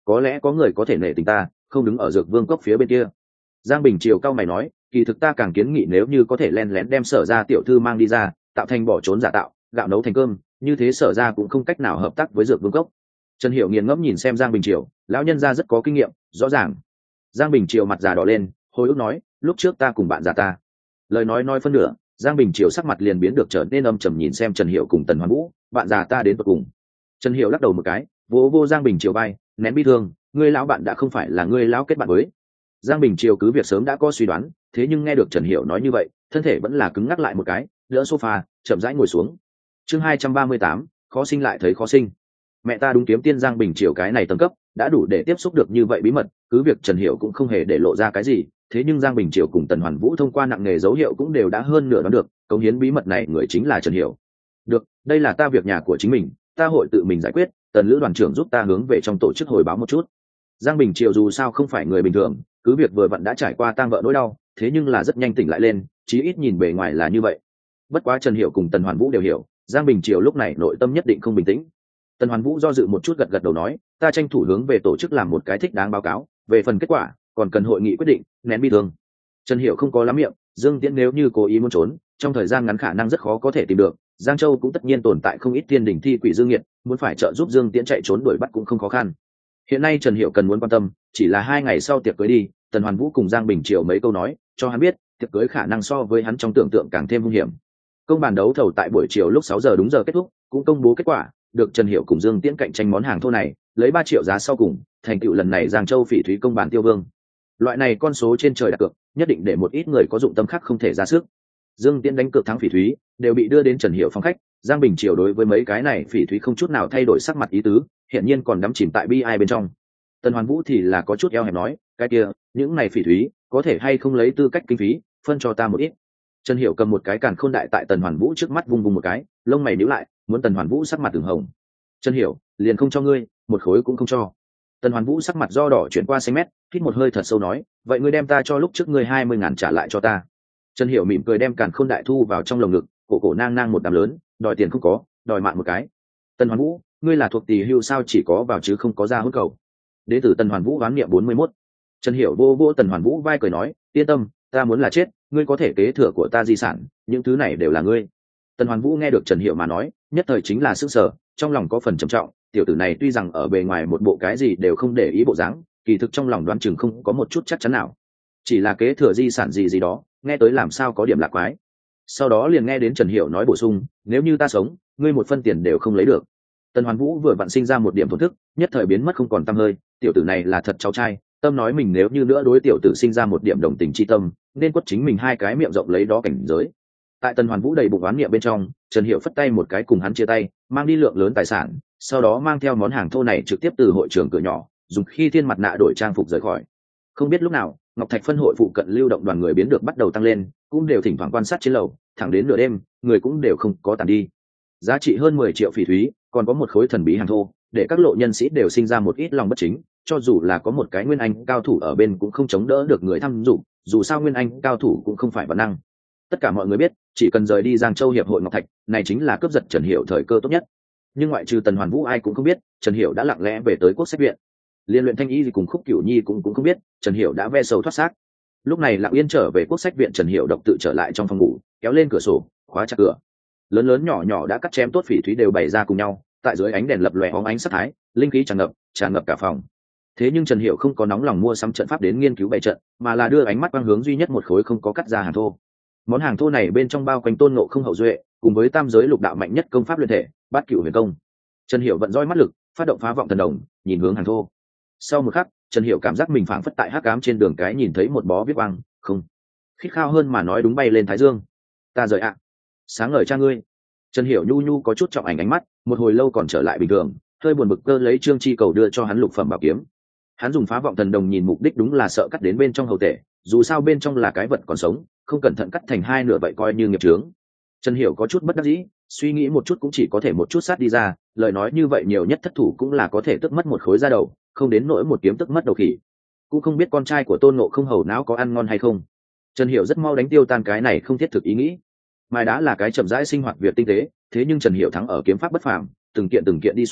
có lẽ có người có thể nể tình ta không đứng ở dược vương cốc phía bên kia. Giang Bình Triều cao mày nói, kỳ thực ta càng kiến nghị nếu như có thể len lén đem Sở gia tiểu thư mang đi ra, tạo thành bỏ trốn giả tạo, gạo nấu thành cơm, như thế Sở gia cũng không cách nào hợp tác với dược vương cốc. Trần Hiểu nghiền ngẫm nhìn xem Giang Bình Triều, lão nhân gia rất có kinh nghiệm, rõ ràng. Giang Bình Triều mặt già đỏ lên, hồi ức nói, lúc trước ta cùng bạn già ta. Lời nói nói phân nửa, Giang Bình Triều sắc mặt liền biến được trở nên âm trầm nhìn xem Trần Hiểu cùng Tần Hoàn Vũ, bạn già ta đến tận cùng. Trần Hiểu lắc đầu một cái, vỗ vô Giang Bình Triều bay, nén bi thương, ngươi lão bạn đã không phải là ngươi lão kết bạn với. Giang Bình Triều cứ việc sớm đã có suy đoán, thế nhưng nghe được Trần Hiểu nói như vậy, thân thể vẫn là cứng ngắc lại một cái, đỡ sofa, chậm rãi ngồi xuống. Chương hai trăm ba mươi tám, khó sinh lại thấy khó sinh. Mẹ ta đúng kiếm tiên Giang Bình Triều cái này tầng cấp, đã đủ để tiếp xúc được như vậy bí mật, cứ việc Trần Hiểu cũng không hề để lộ ra cái gì, thế nhưng Giang Bình Triều cùng Tần Hoàn Vũ thông qua nặng nghề dấu hiệu cũng đều đã hơn nửa đoán được, cống hiến bí mật này người chính là Trần Hiểu. Được, đây là ta việc nhà của chính mình, ta hội tự mình giải quyết, Tần Lữ đoàn trưởng giúp ta hướng về trong tổ chức hồi báo một chút. Giang Bình Triều dù sao không phải người bình thường, cứ việc vừa vặn đã trải qua tang vợ nỗi đau, thế nhưng là rất nhanh tỉnh lại lên, chí ít nhìn bề ngoài là như vậy. Bất quá Trần Hiểu cùng Tần Hoàn Vũ đều hiểu, Giang Bình Triều lúc này nội tâm nhất định không bình tĩnh. Tần Hoàn Vũ do dự một chút gật gật đầu nói, ta tranh thủ hướng về tổ chức làm một cái thích đáng báo cáo, về phần kết quả còn cần hội nghị quyết định, nén bi thương. Trần Hiểu không có lắm miệng, Dương Tiễn nếu như cố ý muốn trốn, trong thời gian ngắn khả năng rất khó có thể tìm được, Giang Châu cũng tất nhiên tồn tại không ít thiên đỉnh thi quỷ dương nghiệt, muốn phải trợ giúp Dương Tiễn chạy trốn đuổi bắt cũng không khó khăn. Hiện nay Trần Hiểu cần muốn quan tâm chỉ là hai ngày sau tiệc cưới đi, Tần Hoàn Vũ cùng Giang Bình Triều mấy câu nói cho hắn biết tiệc cưới khả năng so với hắn trong tưởng tượng càng thêm hung hiểm. Công bàn đấu thầu tại buổi chiều lúc sáu giờ đúng giờ kết thúc, cũng công bố kết quả, được Trần Hiểu cùng Dương Tiễn cạnh tranh món hàng thô này, lấy ba triệu giá sau cùng, thành tựu lần này Giang Châu phỉ thúy công bàn tiêu vương. Loại này con số trên trời đặt cược, nhất định để một ít người có dụng tâm khác không thể ra sức. Dương Tiễn đánh cược thắng phỉ thúy, đều bị đưa đến Trần Hiểu phòng khách, Giang Bình Triều đối với mấy cái này phỉ thúy không chút nào thay đổi sắc mặt ý tứ, hiện nhiên còn đắm chìm tại bi ai bên trong. Tần Hoàn Vũ thì là có chút eo hẹp nói, cái kia, những này phỉ thúy, có thể hay không lấy tư cách kinh phí, phân cho ta một ít. Trần Hiểu cầm một cái càn khôn đại tại Tần Hoàn Vũ trước mắt vung vung một cái, lông mày nhíu lại, muốn Tần Hoàn Vũ sắc mặt từng hồng. Trần Hiểu, liền không cho ngươi, một khối cũng không cho. Tần Hoàn Vũ sắc mặt do đỏ chuyển qua xanh mét, hít một hơi thật sâu nói, vậy ngươi đem ta cho lúc trước ngươi hai mươi ngàn trả lại cho ta. Trần Hiểu mỉm cười đem càn khôn đại thu vào trong lồng ngực, cổ cổ nang nang một đám lớn, đòi tiền không có, đòi mạng một cái. Tần Hoàn Vũ, ngươi là thuộc tỷ hưu sao chỉ có vào chứ không có ra hôn cầu. Đế tử Tần Hoàn Vũ đoán niệm bốn mươi mốt. Trần Hiểu vô vô Tần Hoàn Vũ vai cười nói, yên tâm, ta muốn là chết, ngươi có thể kế thừa của ta di sản, những thứ này đều là ngươi. Tần Hoàn Vũ nghe được Trần Hiểu mà nói, nhất thời chính là sức sở, trong lòng có phần trầm trọng, tiểu tử này tuy rằng ở bề ngoài một bộ cái gì đều không để ý bộ dáng, kỳ thực trong lòng đoán chừng không có một chút chắc chắn nào. Chỉ là kế thừa di sản gì gì đó, nghe tới làm sao có điểm lạc quái. Sau đó liền nghe đến Trần Hiểu nói bổ sung, nếu như ta sống, ngươi một phân tiền đều không lấy được. Tần Hoàn Vũ vừa vặn sinh ra một điểm thổn thức, nhất thời biến mất không còn tăm hơi, tiểu tử này là thật cháu trai, tâm nói mình nếu như nữa đối tiểu tử sinh ra một điểm đồng tình chi tâm, nên quất chính mình hai cái miệng rộng lấy đó cảnh giới. Tại Tần Hoàn Vũ đầy bụng oán niệm bên trong, Trần Hiểu phất tay một cái cùng hắn chia tay, mang đi lượng lớn tài sản, sau đó mang theo món hàng thô này trực tiếp từ hội trường cửa nhỏ, dùng khi thiên mặt nạ đổi trang phục rời khỏi. Không biết lúc nào, Ngọc Thạch phân hội phụ cận lưu động đoàn người biến được bắt đầu tăng lên, cũng đều thỉnh thoảng quan sát trên lầu, thẳng đến nửa đêm, người cũng đều không có tàn đi. Giá trị hơn mười triệu phỉ thúy, còn có một khối thần bí hàng thô, để các lộ nhân sĩ đều sinh ra một ít lòng bất chính, cho dù là có một cái nguyên anh cao thủ ở bên cũng không chống đỡ được người tham dụng, dù sao nguyên anh cao thủ cũng không phải vạn năng. Tất cả mọi người biết, chỉ cần rời đi Giang Châu hiệp hội Ngọc Thạch, này chính là cướp giật Trần Hiểu thời cơ tốt nhất. Nhưng ngoại trừ Tần Hoàn Vũ ai cũng không biết, Trần Hiểu đã lặng lẽ về tới Quốc Sách viện. Liên luyện Thanh Y gì cùng Khúc Cửu Nhi cũng cũng không biết, Trần Hiểu đã ve sầu thoát xác. Lúc này lặng yên trở về Quốc Sách viện, Trần Hiểu độc tự trở lại trong phòng ngủ, kéo lên cửa sổ, khóa chặt cửa. Lớn lớn nhỏ nhỏ đã cắt chém tốt phỉ thúy đều bày ra cùng nhau, tại dưới ánh đèn lập lòe bóng ánh sắc thái, linh khí tràn ngập, tràn ngập cả phòng. Thế nhưng Trần Hiểu không có nóng lòng mua sắm trận pháp đến nghiên cứu bày trận, mà là đưa ánh mắt quang hướng duy nhất một khối không có cắt ra hàng thô. Món hàng thô này bên trong bao quanh tôn ngộ không hậu duệ, cùng với tam giới lục đạo mạnh nhất công pháp luyện thể, bát cửu huyền công. Trần Hiểu vận roi mắt lực, phát động phá vọng thần đồng, nhìn hướng hàng thô. Sau một khắc, Trần Hiểu cảm giác mình phảng phất tại hắc ám trên đường cái nhìn thấy một bó viết quang, không, khít khao hơn mà nói đúng bay lên thái dương. Ta rời ạ, sáng ngời cha ngươi. Trần Hiểu nhu nhu có chút trọng ảnh ánh mắt, một hồi lâu còn trở lại bình thường, hơi buồn bực cơ lấy trương chi cầu đưa cho hắn lục phẩm bảo kiếm. Hắn dùng phá vọng thần đồng nhìn mục đích đúng là sợ cắt đến bên trong hầu tể, dù sao bên trong là cái vật còn sống, không cẩn thận cắt thành hai nửa vậy coi như nghiệp chướng. Trần Hiểu có chút bất đắc dĩ, suy nghĩ một chút cũng chỉ có thể một chút sát đi ra, lời nói như vậy nhiều nhất thất thủ cũng là có thể tức mất một khối da đầu, không đến nỗi một kiếm tức mất đầu khỉ. Cũng không biết con trai của Tôn Ngộ Không hầu não có ăn ngon hay không. Trần Hiểu rất mau đánh tiêu tan cái này không thiết thực ý nghĩ. Mai đá là cái chậm rãi sinh hoạt việc tinh tế, thế nhưng Trần Hiểu thắng ở kiếm pháp bất phàm, từng kiện từng kiện đi xuống,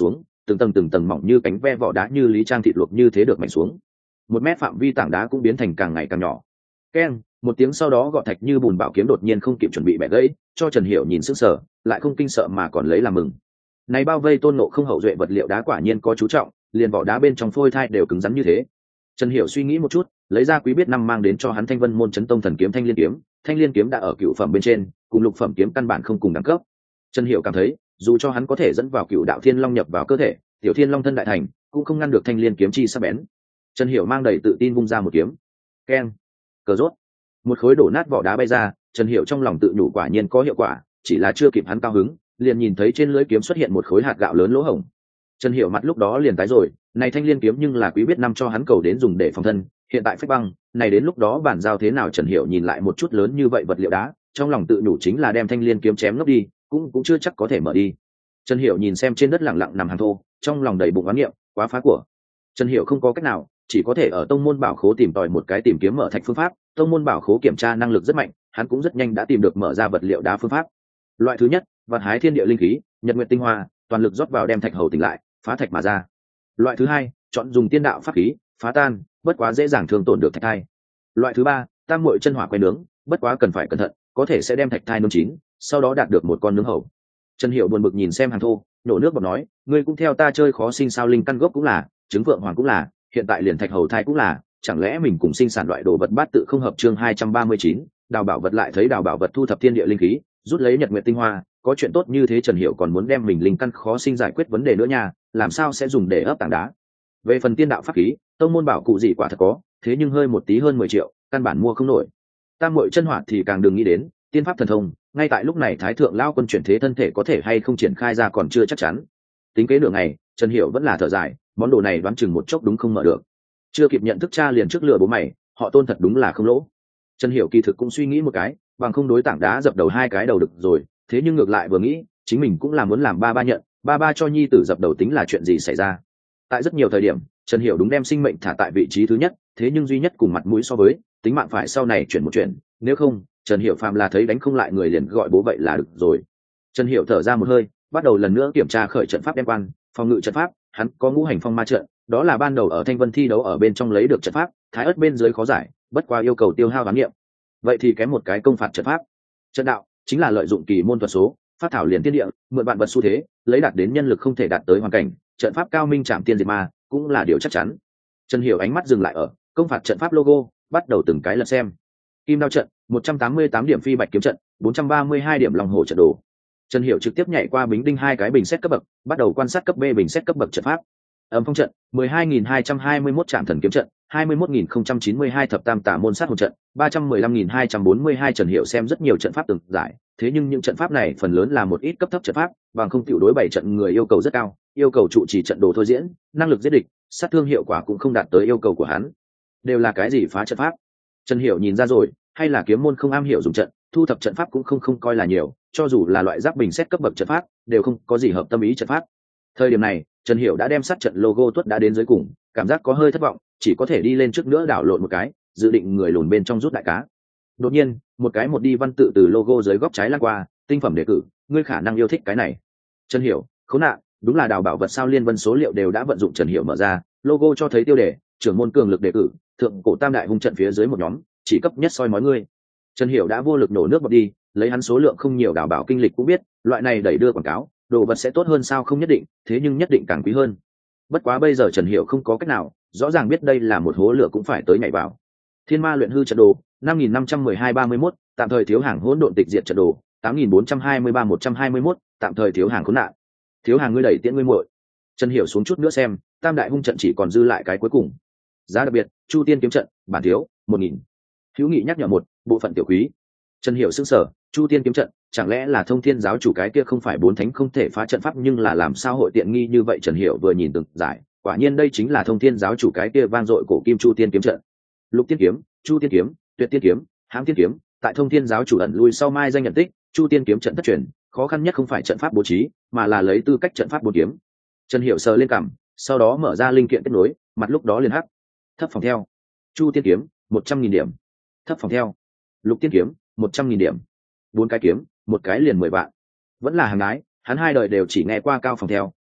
từng tầng từng tầng mỏng như cánh ve vỏ đá như lý trang thịt luộc như thế được mảnh xuống. Một mét phạm vi tảng đá cũng biến thành càng ngày càng nhỏ. Keng, một tiếng sau đó gọt thạch như bùn bảo kiếm đột nhiên không kịp chuẩn bị bẻ gãy, cho Trần Hiểu nhìn sững sờ, lại không kinh sợ mà còn lấy làm mừng. Này bao vây Tôn Ngộ Không hậu duệ vật liệu đá quả nhiên có chú trọng, liền vỏ đá bên trong phôi thai đều cứng rắn như thế. Trần Hiểu suy nghĩ một chút, lấy ra quý biết năm mang đến cho hắn Thanh Vân môn chấn tông thần kiếm Thanh Liên kiếm. Thanh Liên kiếm đã ở cựu phẩm bên trên, cùng lục phẩm kiếm căn bản không cùng đẳng cấp. Trần Hiểu cảm thấy, dù cho hắn có thể dẫn vào cựu đạo thiên long nhập vào cơ thể, tiểu thiên long thân đại thành, cũng không ngăn được Thanh Liên kiếm chi sắc bén. Trần Hiểu mang đầy tự tin vung ra một kiếm. Keng, cờ rốt, một khối đổ nát vỏ đá bay ra. Trần Hiểu trong lòng tự nhủ quả nhiên có hiệu quả, chỉ là chưa kịp hắn cao hứng, liền nhìn thấy trên lưỡi kiếm xuất hiện một khối hạt gạo lớn lỗ hổng. Trần Hiểu mặt lúc đó liền tái rồi, này Thanh Liên kiếm nhưng là quý biết năm cho hắn cầu đến dùng để phòng thân, hiện tại phách băng, này đến lúc đó bản giao thế nào? Trần Hiểu nhìn lại một chút lớn như vậy vật liệu đá, trong lòng tự nhủ chính là đem Thanh Liên kiếm chém ngốc đi, cũng cũng chưa chắc có thể mở đi. Trần Hiểu nhìn xem trên đất lặng lặng nằm hàng thô, trong lòng đầy bụng oán niệm, quá phá của. Trần Hiểu không có cách nào, chỉ có thể ở tông môn bảo khố tìm tòi một cái tìm kiếm mở thạch phương pháp. Tông môn bảo khố kiểm tra năng lực rất mạnh, hắn cũng rất nhanh đã tìm được mở ra vật liệu đá phương pháp. Loại thứ nhất, vật hái thiên địa linh khí, nhật nguyệt tinh hoa, toàn lực rót vào đem thạch hầu tỉnh lại, phá thạch mà ra. Loại thứ hai, chọn dùng tiên đạo pháp khí, phá tan, bất quá dễ dàng thương tổn được thạch thai. Loại thứ ba, tam muội chân hỏa quay nướng, bất quá cần phải cẩn thận, có thể sẽ đem thạch thai nướng chín, sau đó đạt được một con nướng hầu. Trần Hiểu buồn bực nhìn xem hàng thô, nổ nước bọt nói, ngươi cũng theo ta chơi khó sinh sao? Linh căn gốc cũng là, trứng vượng hoàng cũng là, hiện tại liền thạch hầu thai cũng là, chẳng lẽ mình cùng sinh sản loại đồ vật bát tự không hợp? Chương hai trăm ba mươi chín, đào bảo vật. Lại thấy đào bảo vật thu thập thiên địa linh khí, rút lấy nhật nguyệt tinh hoa, có chuyện tốt như thế Trần Hiểu còn muốn đem mình linh căn khó sinh giải quyết vấn đề nữa nha, làm sao sẽ dùng để ấp tảng đá? Về phần tiên đạo pháp khí, tông môn bảo cụ gì quả thật có, thế nhưng hơi một tí hơn mười triệu, căn bản mua không nổi. Tam muội chân hỏa thì càng đừng nghĩ đến, tiên pháp thần thông, ngay tại lúc này Thái thượng lão quân chuyển thế thân thể có thể hay không triển khai ra còn chưa chắc chắn. Tính kế nửa ngày, Trần Hiểu vẫn là thở dài, món đồ này đoán chừng một chốc đúng không mở được. Chưa kịp nhận thức cha liền trước lừa bố mày, họ Tôn thật đúng là không lỗ. Trần Hiểu kỳ thực cũng suy nghĩ một cái, bằng không đối tảng đá dập đầu hai cái đầu được rồi, thế nhưng ngược lại vừa nghĩ, chính mình cũng là muốn làm ba ba nhận, ba ba cho nhi tử dập đầu tính là chuyện gì xảy ra. Tại rất nhiều thời điểm, Trần Hiểu đúng đem sinh mệnh thả tại vị trí thứ nhất, thế nhưng duy nhất cùng mặt mũi so với, tính mạng phải sau này chuyển một chuyện, nếu không, Trần Hiểu phàm là thấy đánh không lại người liền gọi bố vậy là được rồi. Trần Hiểu thở ra một hơi, bắt đầu lần nữa kiểm tra khởi trận pháp đem quan, phòng ngự trận pháp, hắn có ngũ hành phong ma trận, đó là ban đầu ở Thanh Vân thi đấu ở bên trong lấy được trận pháp, thái ớt bên dưới khó giải, bất qua yêu cầu tiêu hao giám nghiệm. Vậy thì kém một cái công phạt trận pháp. Trận đạo chính là lợi dụng kỳ môn thuật số, phát thảo liền tiên địa, mượn vạn vật xu thế, lấy đạt đến nhân lực không thể đạt tới hoàn cảnh, trận pháp cao minh chạm tiên diệt ma, cũng là điều chắc chắn. Trần Hiểu ánh mắt dừng lại ở công phạt trận pháp logo, bắt đầu từng cái lật xem. Kim đao trận, một trăm tám mươi tám điểm phi bạch kiếm trận, bốn trăm ba mươi hai điểm long hổ trận đồ. Trần Hiểu trực tiếp nhảy qua bính đinh hai cái bình xét cấp bậc, bắt đầu quan sát cấp B bình xét cấp bậc trận pháp. Âm phong trận, mười hai nghìn hai trăm hai mươi mốt trạm thần kiếm trận, hai mươi mốt nghìn không trăm chín mươi hai thập tam tả môn sát hồn trận, ba trăm mười lăm nghìn hai trăm bốn mươi hai. Trần Hiểu xem rất nhiều trận pháp từng giải, thế nhưng những trận pháp này phần lớn là một ít cấp thấp trận pháp, bằng không tiểu đối bảy trận người yêu cầu rất cao, yêu cầu trụ trì trận đồ thôi diễn, năng lực giết địch, sát thương hiệu quả cũng không đạt tới yêu cầu của hắn. Đều là cái gì phá trận pháp? Trần Hiểu nhìn ra rồi, hay là kiếm môn không am hiểu dùng trận, thu thập trận pháp cũng không không coi là nhiều, cho dù là loại giáp bình xét cấp bậc trận pháp, đều không có gì hợp tâm ý trận pháp. Thời điểm này, Trần Hiểu đã đem sát trận logo tuất đã đến dưới cùng, cảm giác có hơi thất vọng, chỉ có thể đi lên trước nữa đảo lộn một cái, dự định người lùn bên trong rút đại cá. Đột nhiên, một cái một đi văn tự từ logo dưới góc trái lan qua, tinh phẩm đề cử, ngươi khả năng yêu thích cái này. Trần Hiểu, khốn nạn, đúng là đào bảo vật sao? Liên vân số liệu đều đã vận dụng. Trần Hiểu mở ra, logo cho thấy tiêu đề, trưởng môn cường lực đề cử, thượng cổ tam đại hung trận phía dưới một nhóm, chỉ cấp nhất soi mói ngươi. Trần Hiểu đã vô lực nổ nước bọt đi, lấy hắn số lượng không nhiều đào bảo kinh lịch cũng biết, loại này đẩy đưa quảng cáo, đồ vật sẽ tốt hơn sao? Không nhất định, thế nhưng nhất định càng quý hơn. Bất quá bây giờ Trần Hiểu không có cách nào, rõ ràng biết đây là một hố lửa cũng phải tới nhảy vào. Thiên ma luyện hư trận đồ, năm nghìn năm trăm mười hai ba mươi mốt, tạm thời thiếu hàng hỗn độn tịch diệt trận đồ, tám nghìn bốn trăm hai mươi ba một trăm hai mươi mốt, tạm thời thiếu hàng khốn nạn. Thiếu hàng ngươi đẩy tiễn ngươi muội. Trần Hiểu xuống chút nữa xem, tam đại hung trận chỉ còn dư lại cái cuối cùng. Giá đặc biệt, Chu Tiên kiếm trận, bản thiếu, một nghìn. Hữu nghị nhắc nhở một, bộ phận tiểu quý. Trần Hiểu sững sờ, Chu Tiên kiếm trận, chẳng lẽ là Thông Thiên giáo chủ cái kia không phải bốn thánh không thể phá trận pháp, nhưng là làm sao hội tiện nghi như vậy? Trần Hiểu vừa nhìn từng giải, quả nhiên đây chính là Thông Thiên giáo chủ cái kia vang dội cổ kim Chu Tiên kiếm trận. Lục Tiên kiếm, Chu Tiên kiếm, Tuyệt Tiên kiếm, Hãm Tiên kiếm, tại Thông Thiên giáo chủ ẩn lui sau mai danh nhận tích, Chu Tiên kiếm trận thất truyền, khó khăn nhất không phải trận pháp bố trí, mà là lấy tư cách trận pháp bốn kiếm. Trần Hiểu sờ lên cằm, sau đó mở ra linh kiện kết nối, mặt lúc đó liền hắc. Thấp phòng theo. Chu Tiên kiếm, một trăm nghìn điểm. Thấp phòng theo. Lục Tiên kiếm, một trăm nghìn điểm. Bốn cái kiếm, một cái liền mười vạn. Vẫn là hàng ái, hắn hai đời đều chỉ nghe qua cao phòng theo,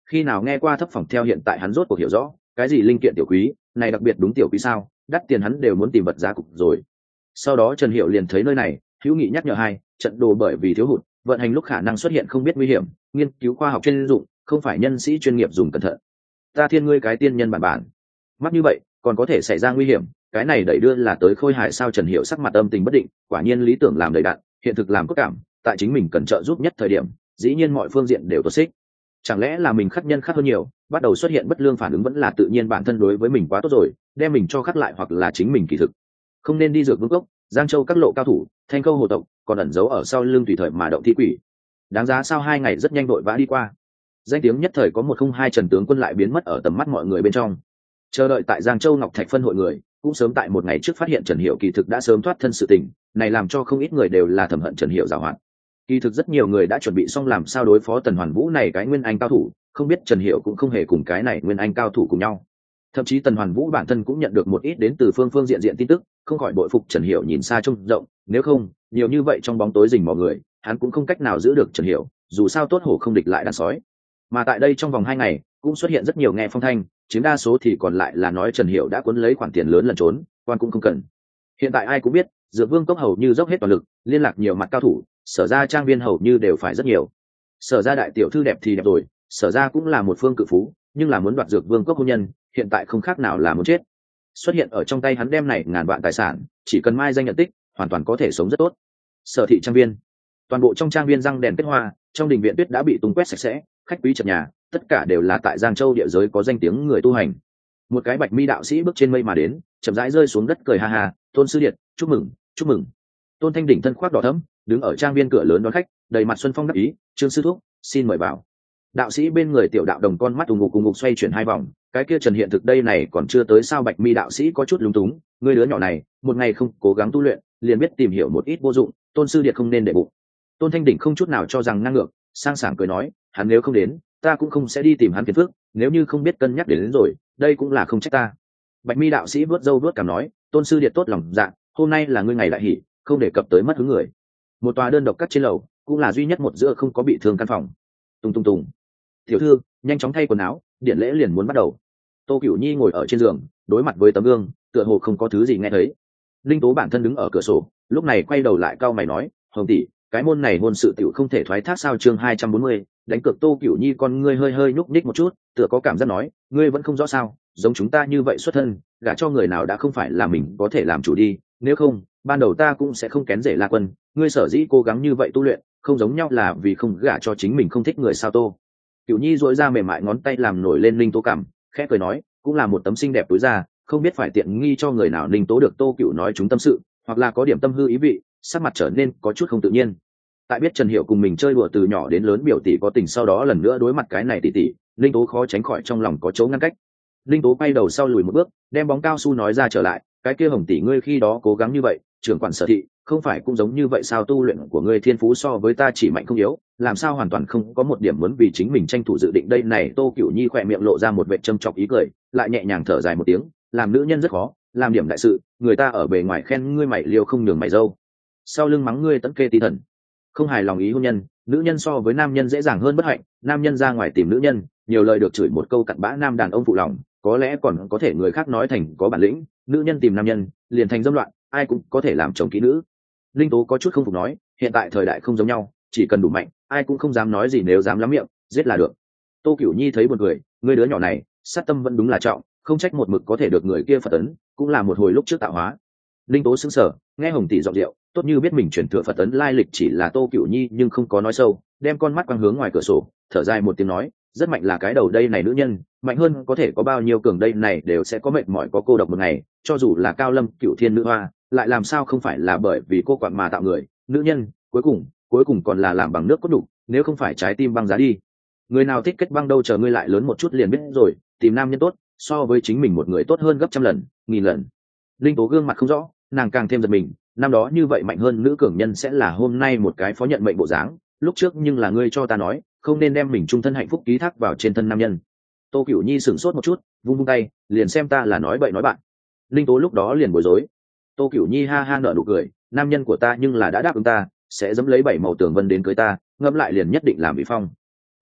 khi nào nghe qua thấp phỏng theo hiện tại hắn rốt cuộc hiểu rõ cái gì linh kiện tiểu quý này đặc biệt đúng tiểu quý sao, đắt tiền hắn đều muốn tìm vật giá cục rồi. Sau đó Trần Hiểu liền thấy nơi này, hữu nghị nhắc nhở hai trận đồ bởi vì thiếu hụt vận hành lúc khả năng xuất hiện không biết nguy hiểm, nghiên cứu khoa học chuyên dụng không phải nhân sĩ chuyên nghiệp dùng cẩn thận. Ta thiên ngươi cái tiên nhân bản bản mắc như vậy còn có thể xảy ra nguy hiểm, cái này đẩy đưa là tới Khôi Hải sao? Trần Hiểu sắc mặt âm tình bất định, quả nhiên lý tưởng làm đầy đặn, hiện thực làm cốt cảm, tại chính mình cần trợ giúp nhất thời điểm dĩ nhiên mọi phương diện đều tuột xích. Chẳng lẽ là mình khắc nhân khắc hơn nhiều, bắt đầu xuất hiện bất lương phản ứng, vẫn là tự nhiên bản thân đối với mình quá tốt rồi đem mình cho khắc lại, hoặc là chính mình kỳ thực không nên đi dược vương cốc, Giang Châu các lộ cao thủ, Thanh Câu hồ tộc còn ẩn giấu ở sau lưng tùy thời mà động thi quỷ. Đáng giá sao? Hai ngày rất nhanh vội vã đi qua, danh tiếng nhất thời có một không hai Trần tướng quân lại biến mất ở tầm mắt mọi người bên trong. Chờ đợi tại Giang Châu Ngọc Thạch phân hội người cũng sớm tại một ngày trước phát hiện Trần Hiểu kỳ thực đã sớm thoát thân sự tình này, làm cho không ít người đều là thầm hận Trần Hiểu giàu hoạt. Kỳ thực rất nhiều người đã chuẩn bị xong làm sao đối phó Tần Hoàn Vũ này cái nguyên anh cao thủ, không biết Trần Hiểu cũng không hề cùng cái này nguyên anh cao thủ cùng nhau. Thậm chí Tần Hoàn Vũ bản thân cũng nhận được một ít đến từ phương phương diện diện tin tức, không khỏi bội phục Trần Hiểu nhìn xa trông rộng, nếu không nhiều như vậy trong bóng tối rình mò người hắn cũng không cách nào giữ được Trần Hiểu, dù sao tốt hổ không địch lại đàn sói. Mà tại đây trong vòng hai ngày cũng xuất hiện rất nhiều nghe phong thanh, chiếm đa số thì còn lại là nói Trần Hiểu đã cuốn lấy khoản tiền lớn lẩn trốn, quan cũng không cần. Hiện tại ai cũng biết Dược Vương cốc hầu như dốc hết toàn lực liên lạc nhiều mặt cao thủ, Sở ra trang viên hầu như đều phải rất nhiều. Sở ra đại tiểu thư đẹp thì đẹp rồi, Sở ra cũng là một phương cự phú, nhưng là muốn đoạt Dược Vương cốc hôn nhân hiện tại không khác nào là muốn chết. Xuất hiện ở trong tay hắn đem này ngàn vạn tài sản, chỉ cần mai danh nhận tích hoàn toàn có thể sống rất tốt. Sở thị trang viên, toàn bộ trong trang viên răng đèn kết hoa, trong đình viện tuyết đã bị tung quét sạch sẽ, khách quý chật nhà, tất cả đều là tại Giang Châu địa giới có danh tiếng người tu hành. Một cái bạch mi đạo sĩ bước trên mây mà đến, chậm rãi rơi xuống đất cười ha ha, Tôn sư điệt, chúc mừng, chúc mừng. Tôn Thanh Đỉnh thân khoác đỏ thẫm, đứng ở trang viên cửa lớn đón khách, đầy mặt xuân phong đắc ý, Trương sư thúc, xin mời vào. Đạo sĩ bên người tiểu đạo đồng con mắt ù ngục ù ngục xoay chuyển hai vòng, cái kia Trần hiện thực đây này còn chưa tới sao? Bạch mi đạo sĩ có chút lúng túng, ngươi đứa nhỏ này một ngày không cố gắng tu luyện liền biết tìm hiểu một ít vô dụng, Tôn sư điệt không nên để bụng. Tôn Thanh Đỉnh không chút nào cho rằng ngang ngược, sang sảng cười nói, hắn nếu không đến ta cũng không sẽ đi tìm hắn phiền phức, nếu như không biết cân nhắc đến, đến rồi đây cũng là không trách ta. Bạch mi đạo sĩ vuốt râu vuốt cằm nói, Tôn sư điệt tốt lòng dạ, hôm nay là ngươi ngày đại hỷ, không đề cập tới mất hứng người. Một tòa đơn độc cắt trên lầu, cũng là duy nhất một giữa không có bị thương căn phòng. Tung tung tùng, tiểu thư nhanh chóng thay quần áo, điện lễ liền muốn bắt đầu. Tô Cửu Nhi ngồi ở trên giường đối mặt với tấm gương, tựa hồ không có thứ gì nghe thấy. Linh Tố bản thân đứng ở cửa sổ, lúc này quay đầu lại cau mày nói, Hồng tỷ, cái môn này hôn sự tiểu không thể thoái thác sao? Chương hai trăm bốn mươi, đánh cược. Tô Cửu Nhi con ngươi hơi hơi nhúc nhích một chút, tựa có cảm giác nói, ngươi vẫn không rõ sao? Giống chúng ta như vậy xuất thân, gả cho người nào đã không phải là mình có thể làm chủ đi, nếu không ban đầu ta cũng sẽ không kén rể La Quân, ngươi sở dĩ cố gắng như vậy tu luyện không giống nhau là vì không gả cho chính mình không thích người sao? Tô Cửu Nhi duỗi ra mềm mại ngón tay làm nổi lên Linh Tố cảm, khẽ cười nói, cũng là một tấm xinh đẹp túi ra, không biết phải tiện nghi cho người nào. Linh Tố được Tô Cửu nói chúng tâm sự, hoặc là có điểm tâm hư ý vị, sắc mặt trở nên có chút không tự nhiên. Tại biết Trần Hiểu cùng mình chơi đùa từ nhỏ đến lớn biểu tỷ có tình, sau đó lần nữa đối mặt cái này tỷ tỷ, Linh Tố khó tránh khỏi trong lòng có chỗ ngăn cách. Linh Tố quay đầu sau lùi một bước, đem bóng cao su nói ra trở lại, cái kia Hồng tỷ ngươi khi đó cố gắng như vậy, trưởng quản Sở thị không phải cũng giống như vậy sao? Tu luyện của ngươi thiên phú so với ta chỉ mạnh không yếu, làm sao hoàn toàn không có một điểm muốn vì chính mình tranh thủ dự định đây này? Tô Cửu Nhi khỏe miệng lộ ra một vệt châm chọc ý cười, lại nhẹ nhàng thở dài một tiếng, làm nữ nhân rất khó, làm điểm đại sự, người ta ở bề ngoài khen ngươi mày liêu không nhường mày dâu, sau lưng mắng ngươi tấn kê tí thần. Không hài lòng ý hôn nhân, nữ nhân so với nam nhân dễ dàng hơn bất hạnh, nam nhân ra ngoài tìm nữ nhân, nhiều lời được chửi một câu cặn bã nam đàn ông phụ lòng, có lẽ còn có thể người khác nói thành có bản lĩnh, nữ nhân tìm nam nhân liền thành dâm loạn, ai cũng có thể làm chồng kỹ nữ. Linh Tố có chút không phục nói, hiện tại thời đại không giống nhau, chỉ cần đủ mạnh ai cũng không dám nói gì, nếu dám lắm miệng giết là được. Tô Cửu Nhi thấy buồn cười, ngươi đứa nhỏ này sát tâm vẫn đúng là trọng, không trách một mực có thể được người kia phật ấn, cũng là một hồi lúc trước tạo hóa. Linh Tố sững sờ, nghe Hồng tỷ giọng điệu tốt như biết mình chuyển thừa phật ấn lai lịch, chỉ là Tô Cửu Nhi nhưng không có nói sâu, đem con mắt quang hướng ngoài cửa sổ, thở dài một tiếng nói, rất mạnh là cái đầu đây này, nữ nhân mạnh hơn có thể có bao nhiêu cường đây này đều sẽ có mệt mỏi có cô độc một ngày, cho dù là Cao Lâm Cửu Thiên nữ hoa lại làm sao không phải là bởi vì cô quặn mà tạo người, nữ nhân cuối cùng cuối cùng còn là làm bằng nước cốt đủ, nếu không phải trái tim băng giá đi. Người nào thích kết băng đâu, chờ ngươi lại lớn một chút liền biết rồi, tìm nam nhân tốt so với chính mình một người tốt hơn gấp trăm lần nghìn lần. Linh Tố gương mặt không rõ, nàng càng thêm giật mình, năm đó như vậy mạnh hơn nữ cường nhân sẽ là hôm nay một cái phó nhận mệnh bộ dáng, lúc trước nhưng là ngươi cho ta nói không nên đem mình trung thân hạnh phúc ký thác vào trên thân nam nhân. Tô Cửu Nhi sửng sốt một chút, vung vung tay, liền xem ta là nói bậy nói bạn. Linh Tố lúc đó liền bối rối. Tô Cửu Nhi ha ha nở nụ cười, nam nhân của ta nhưng là đã đáp ứng ta sẽ dẫm lấy bảy màu tường vân đến cưới ta, ngẫm lại liền nhất định làm bị phong.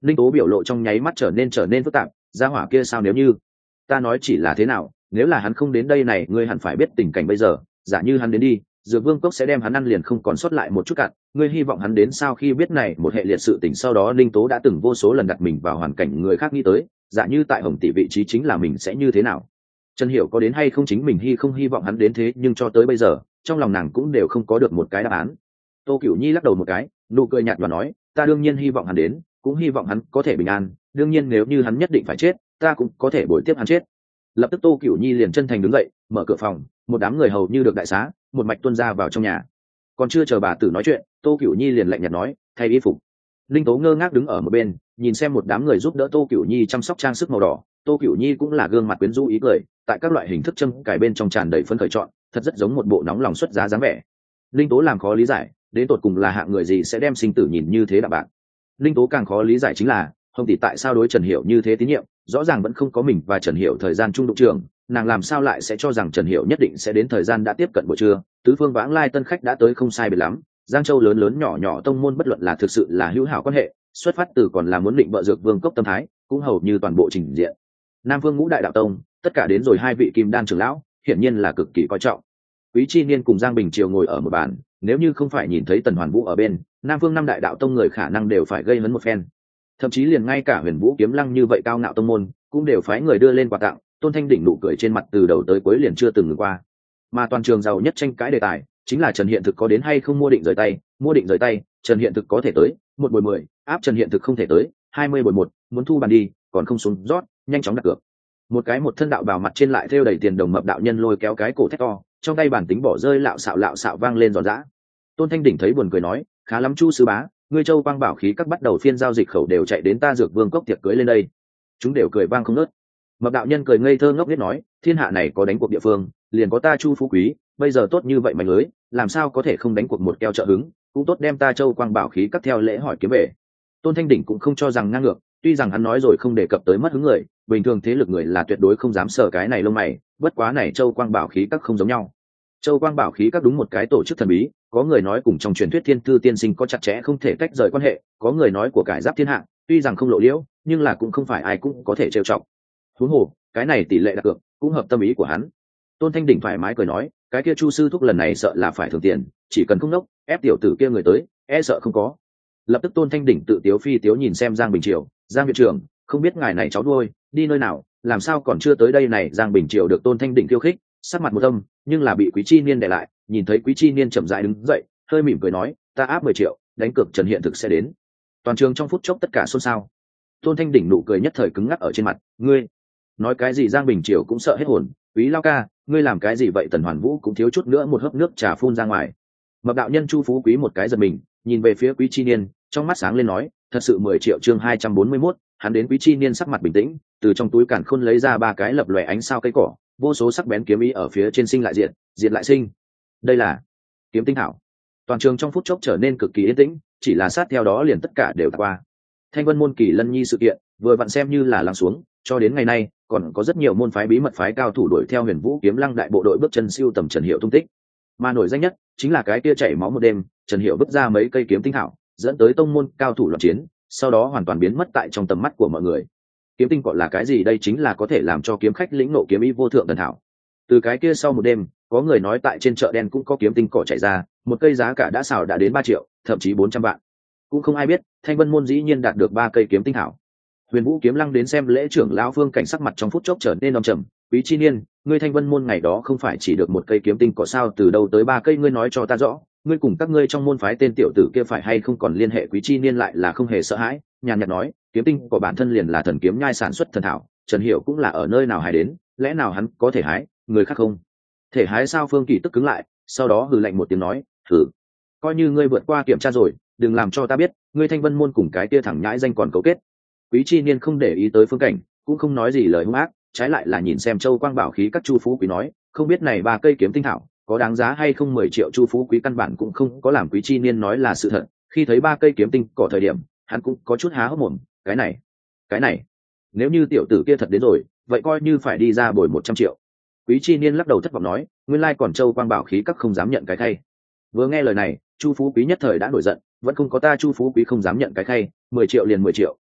Linh tố biểu lộ trong nháy mắt trở nên trở nên phức tạp. Gia hỏa kia sao? Nếu như ta nói chỉ là thế nào, nếu là hắn không đến đây này, ngươi hẳn phải biết tình cảnh bây giờ. Giả như hắn đến đi, Dược Vương Cốc sẽ đem hắn ăn liền không còn sót lại một chút cạn. Ngươi hy vọng hắn đến sao? Khi biết này một hệ liệt sự tình sau đó, Linh tố đã từng vô số lần đặt mình vào hoàn cảnh người khác nghĩ tới, giả như tại Hồng tỷ vị trí chính là mình sẽ như thế nào. Trần Hiểu có đến hay không chính mình hy không hy vọng hắn đến thế, nhưng cho tới bây giờ trong lòng nàng cũng đều không có được một cái đáp án. Tô Cửu Nhi lắc đầu một cái, nụ cười nhạt và nói, ta đương nhiên hy vọng hắn đến, cũng hy vọng hắn có thể bình an, đương nhiên nếu như hắn nhất định phải chết, ta cũng có thể bồi tiếp hắn chết. Lập tức Tô Cửu Nhi liền chân thành đứng dậy, mở cửa phòng, một đám người hầu như được đại xá, một mạch tuôn ra vào trong nhà. Còn chưa chờ bà tử nói chuyện, Tô Cửu Nhi liền lạnh nhạt nói, thay y phục. Linh tố ngơ ngác đứng ở một bên, nhìn xem một đám người giúp đỡ Tô Cửu Nhi chăm sóc trang sức màu đỏ. Tô Cửu Nhi cũng là gương mặt quyến rũ ý cười, tại các loại hình thức châm cài bên trong tràn đầy phấn khởi chọn, thật rất giống một bộ nóng lòng xuất giá dáng vẻ. Linh tố làm khó lý giải, đến tột cùng là hạng người gì sẽ đem sinh tử nhìn như thế đạm bạc. Linh tố càng khó lý giải chính là Hồng tỷ tại sao đối Trần Hiểu như thế tín nhiệm, rõ ràng vẫn không có mình và Trần Hiểu thời gian chung đụng trường, nàng làm sao lại sẽ cho rằng Trần Hiểu nhất định sẽ đến. Thời gian đã tiếp cận buổi trưa, tứ phương vãng lai tân khách đã tới không sai biệt lắm. Giang Châu lớn lớn nhỏ nhỏ tông môn bất luận là thực sự là hữu hảo quan hệ, xuất phát từ còn là muốn định bợ Dược Vương Cốc tâm thái, cũng hầu như toàn bộ trình diện. Nam Vương Ngũ Đại Đạo Tông, tất cả đến rồi hai vị kim đan trưởng lão, hiển nhiên là cực kỳ coi trọng. Quý Chi Niên cùng Giang Bình Triều ngồi ở một bàn, nếu như không phải nhìn thấy Tần Hoàn Vũ ở bên, Nam Vương năm Đại Đạo Tông người khả năng đều phải gây hấn một phen. Thậm chí liền ngay cả Huyền Vũ Kiếm Lăng như vậy cao ngạo tông môn, cũng đều phái người đưa lên quà tặng. Tôn Thanh Đỉnh nụ cười trên mặt từ đầu tới cuối liền chưa từng ngừng qua. Mà toàn trường giàu nhất tranh cãi đề tài chính là Trần Hiện Thực có đến hay không mua định rời tay. Mua định rời tay, Trần Hiện Thực có thể tới, một bồi mười, áp Trần Hiện Thực không thể tới, hai mươi bồi một, muốn thu bàn đi, còn không xuống rót, nhanh chóng đặt cược. Một cái một thân đạo bào mặt trên lại thêu đầy tiền đồng mập đạo nhân lôi kéo cái cổ thét to, trong tay bản tính bỏ rơi lạo xạo lạo xạo vang lên giòn giã. Tôn Thanh Đỉnh thấy buồn cười nói, khá lắm Chu sư bá, ngươi Châu Quang Bảo khí các bắt đầu phiên giao dịch khẩu đều chạy đến ta Dược Vương Cốc tiệc cưới lên đây. Chúng đều cười vang không ngớt. Mập đạo nhân cười ngây thơ ngốc nghếch nói, thiên hạ này có đánh cuộc địa phương, liền có ta Chu Phú Quý, bây giờ tốt như vậy mạnh lưới, làm sao có thể không đánh cuộc một keo trợ hứng, cũng tốt đem ta Châu Quang Bảo khí các theo lễ hỏi kiếm về. Tôn Thanh Đỉnh cũng không cho rằng ngang ngược, tuy rằng hắn nói rồi không đề cập tới mất hứng người, bình thường thế lực người là tuyệt đối không dám sở cái này lông mày, bất quá này Châu Quang Bảo khí các không giống nhau. Châu Quang Bảo khí các đúng một cái tổ chức thần bí, có người nói cùng trong truyền thuyết thiên thư tiên sinh có chặt chẽ không thể tách rời quan hệ, có người nói của cải giáp thiên hạ, tuy rằng không lộ liễu, nhưng là cũng không phải ai cũng có thể trêu chọc. Huống hồ, cái này tỷ lệ đặt cược cũng hợp tâm ý của hắn. Tôn Thanh Đỉnh thoải mái cười nói, cái kia Chu sư thúc lần này sợ là phải thưởng tiền, chỉ cần không nốc, ép tiểu tử kia người tới, e sợ không có. Lập tức Tôn Thanh Đỉnh tự tiếu phi tiếu nhìn xem Giang Bình Triều, Giang viện trưởng, không biết ngài này cháu nuôi đi nơi nào, làm sao còn chưa tới đây này. Giang Bình Triều được Tôn Thanh Đỉnh khiêu khích, sắc mặt một âm, nhưng là bị Quý Chi Niên đè lại, nhìn thấy Quý Chi Niên chậm rãi đứng dậy, hơi mỉm cười nói, ta áp mười triệu, đánh cược Trần Hiện Thực sẽ đến. Toàn trường trong phút chốc tất cả xôn xao. Tôn Thanh Đỉnh nụ cười nhất thời cứng ngắc ở trên mặt, ngươi nói cái gì? Giang Bình Triều cũng sợ hết hồn, Quý lao ca, ngươi làm cái gì vậy? Tần Hoàn Vũ cũng thiếu chút nữa một hớp nước trà phun ra ngoài. Mập đạo nhân Chu Phú Quý một cái giật mình, nhìn về phía Quý Chi Niên, trong mắt sáng lên nói, thật sự mười triệu. Chương hai trăm bốn mươi mốt, hắn đến. Quý Chi Niên sắc mặt bình tĩnh, từ trong túi càn khôn lấy ra ba cái lập lòe ánh sao cây cỏ, vô số sắc bén kiếm ý ở phía trên sinh lại diệt, diệt lại sinh. Đây là kiếm tinh thảo. Toàn trường trong phút chốc trở nên cực kỳ yên tĩnh, chỉ là sát theo đó liền tất cả đều qua. Thanh Vân môn Kỳ Lân Nhi sự kiện vừa vặn xem như là lắng xuống, cho đến ngày nay còn có rất nhiều môn phái bí mật phái cao thủ đuổi theo Huyền Vũ Kiếm Lăng đại bộ đội bước chân siêu tầm Trần Hiểu tung tích. Mà nổi danh nhất chính là cái kia chảy máu một đêm, Trần Hiểu bước ra mấy cây kiếm tinh thảo, dẫn tới tông môn cao thủ loạn chiến, sau đó hoàn toàn biến mất tại trong tầm mắt của mọi người. Kiếm tinh cỏ là cái gì? Đây chính là có thể làm cho kiếm khách lĩnh nộ kiếm ý vô thượng thần thảo. Từ cái kia sau một đêm, có người nói tại trên chợ đen cũng có kiếm tinh cỏ chạy ra, một cây giá cả đã xào đã đến ba triệu, thậm chí bốn trăm vạn. Cũng không ai biết, Thanh Vân môn dĩ nhiên đạt được ba cây kiếm tinh thảo. Huyền Vũ Kiếm Lăng đến xem lễ, trưởng lão Phương Cảnh sắc mặt trong phút chốc trở nên âm trầm, Quý Chi Niên, ngươi Thanh Vân môn ngày đó không phải chỉ được một cây kiếm tinh cỏ sao? Từ đâu tới ba cây? Ngươi nói cho ta rõ, ngươi cùng các ngươi trong môn phái tên tiểu tử kia phải hay không còn liên hệ? Quý Chi Niên lại là không hề sợ hãi, nhàn nhạt nói, kiếm tinh của bản thân liền là thần kiếm nhai sản xuất thần thảo, Trần Hiểu cũng là ở nơi nào hái đến, lẽ nào hắn có thể hái, người khác không thể hái sao? Phương Kỳ tức cứng lại, sau đó hừ lạnh một tiếng nói, thử, coi như ngươi vượt qua kiểm tra rồi, đừng làm cho ta biết ngươi Thanh Vân môn cùng cái kia thẳng nhãi danh còn cấu kết. Quý Chi Niên không để ý tới Phương Cảnh, cũng không nói gì lời hung ác, trái lại là nhìn xem Châu Quang Bảo khí các Chu Phú Quý nói, không biết này ba cây kiếm tinh thảo có đáng giá hay không? Mười triệu. Chu Phú Quý căn bản cũng không có làm Quý Chi Niên nói là sự thật, khi thấy ba cây kiếm tinh cỏ thời điểm, hắn cũng có chút há hốc mồm, cái này, cái này, nếu như tiểu tử kia thật đến rồi, vậy coi như phải đi ra bồi một trăm triệu. Quý Chi Niên lắc đầu thất vọng nói, nguyên lai còn Châu Quang Bảo khí các không dám nhận cái khay. Vừa nghe lời này, Chu Phú Quý nhất thời đã nổi giận, vẫn không có ta Chu Phú Quý không dám nhận cái khay, mười triệu liền mười triệu,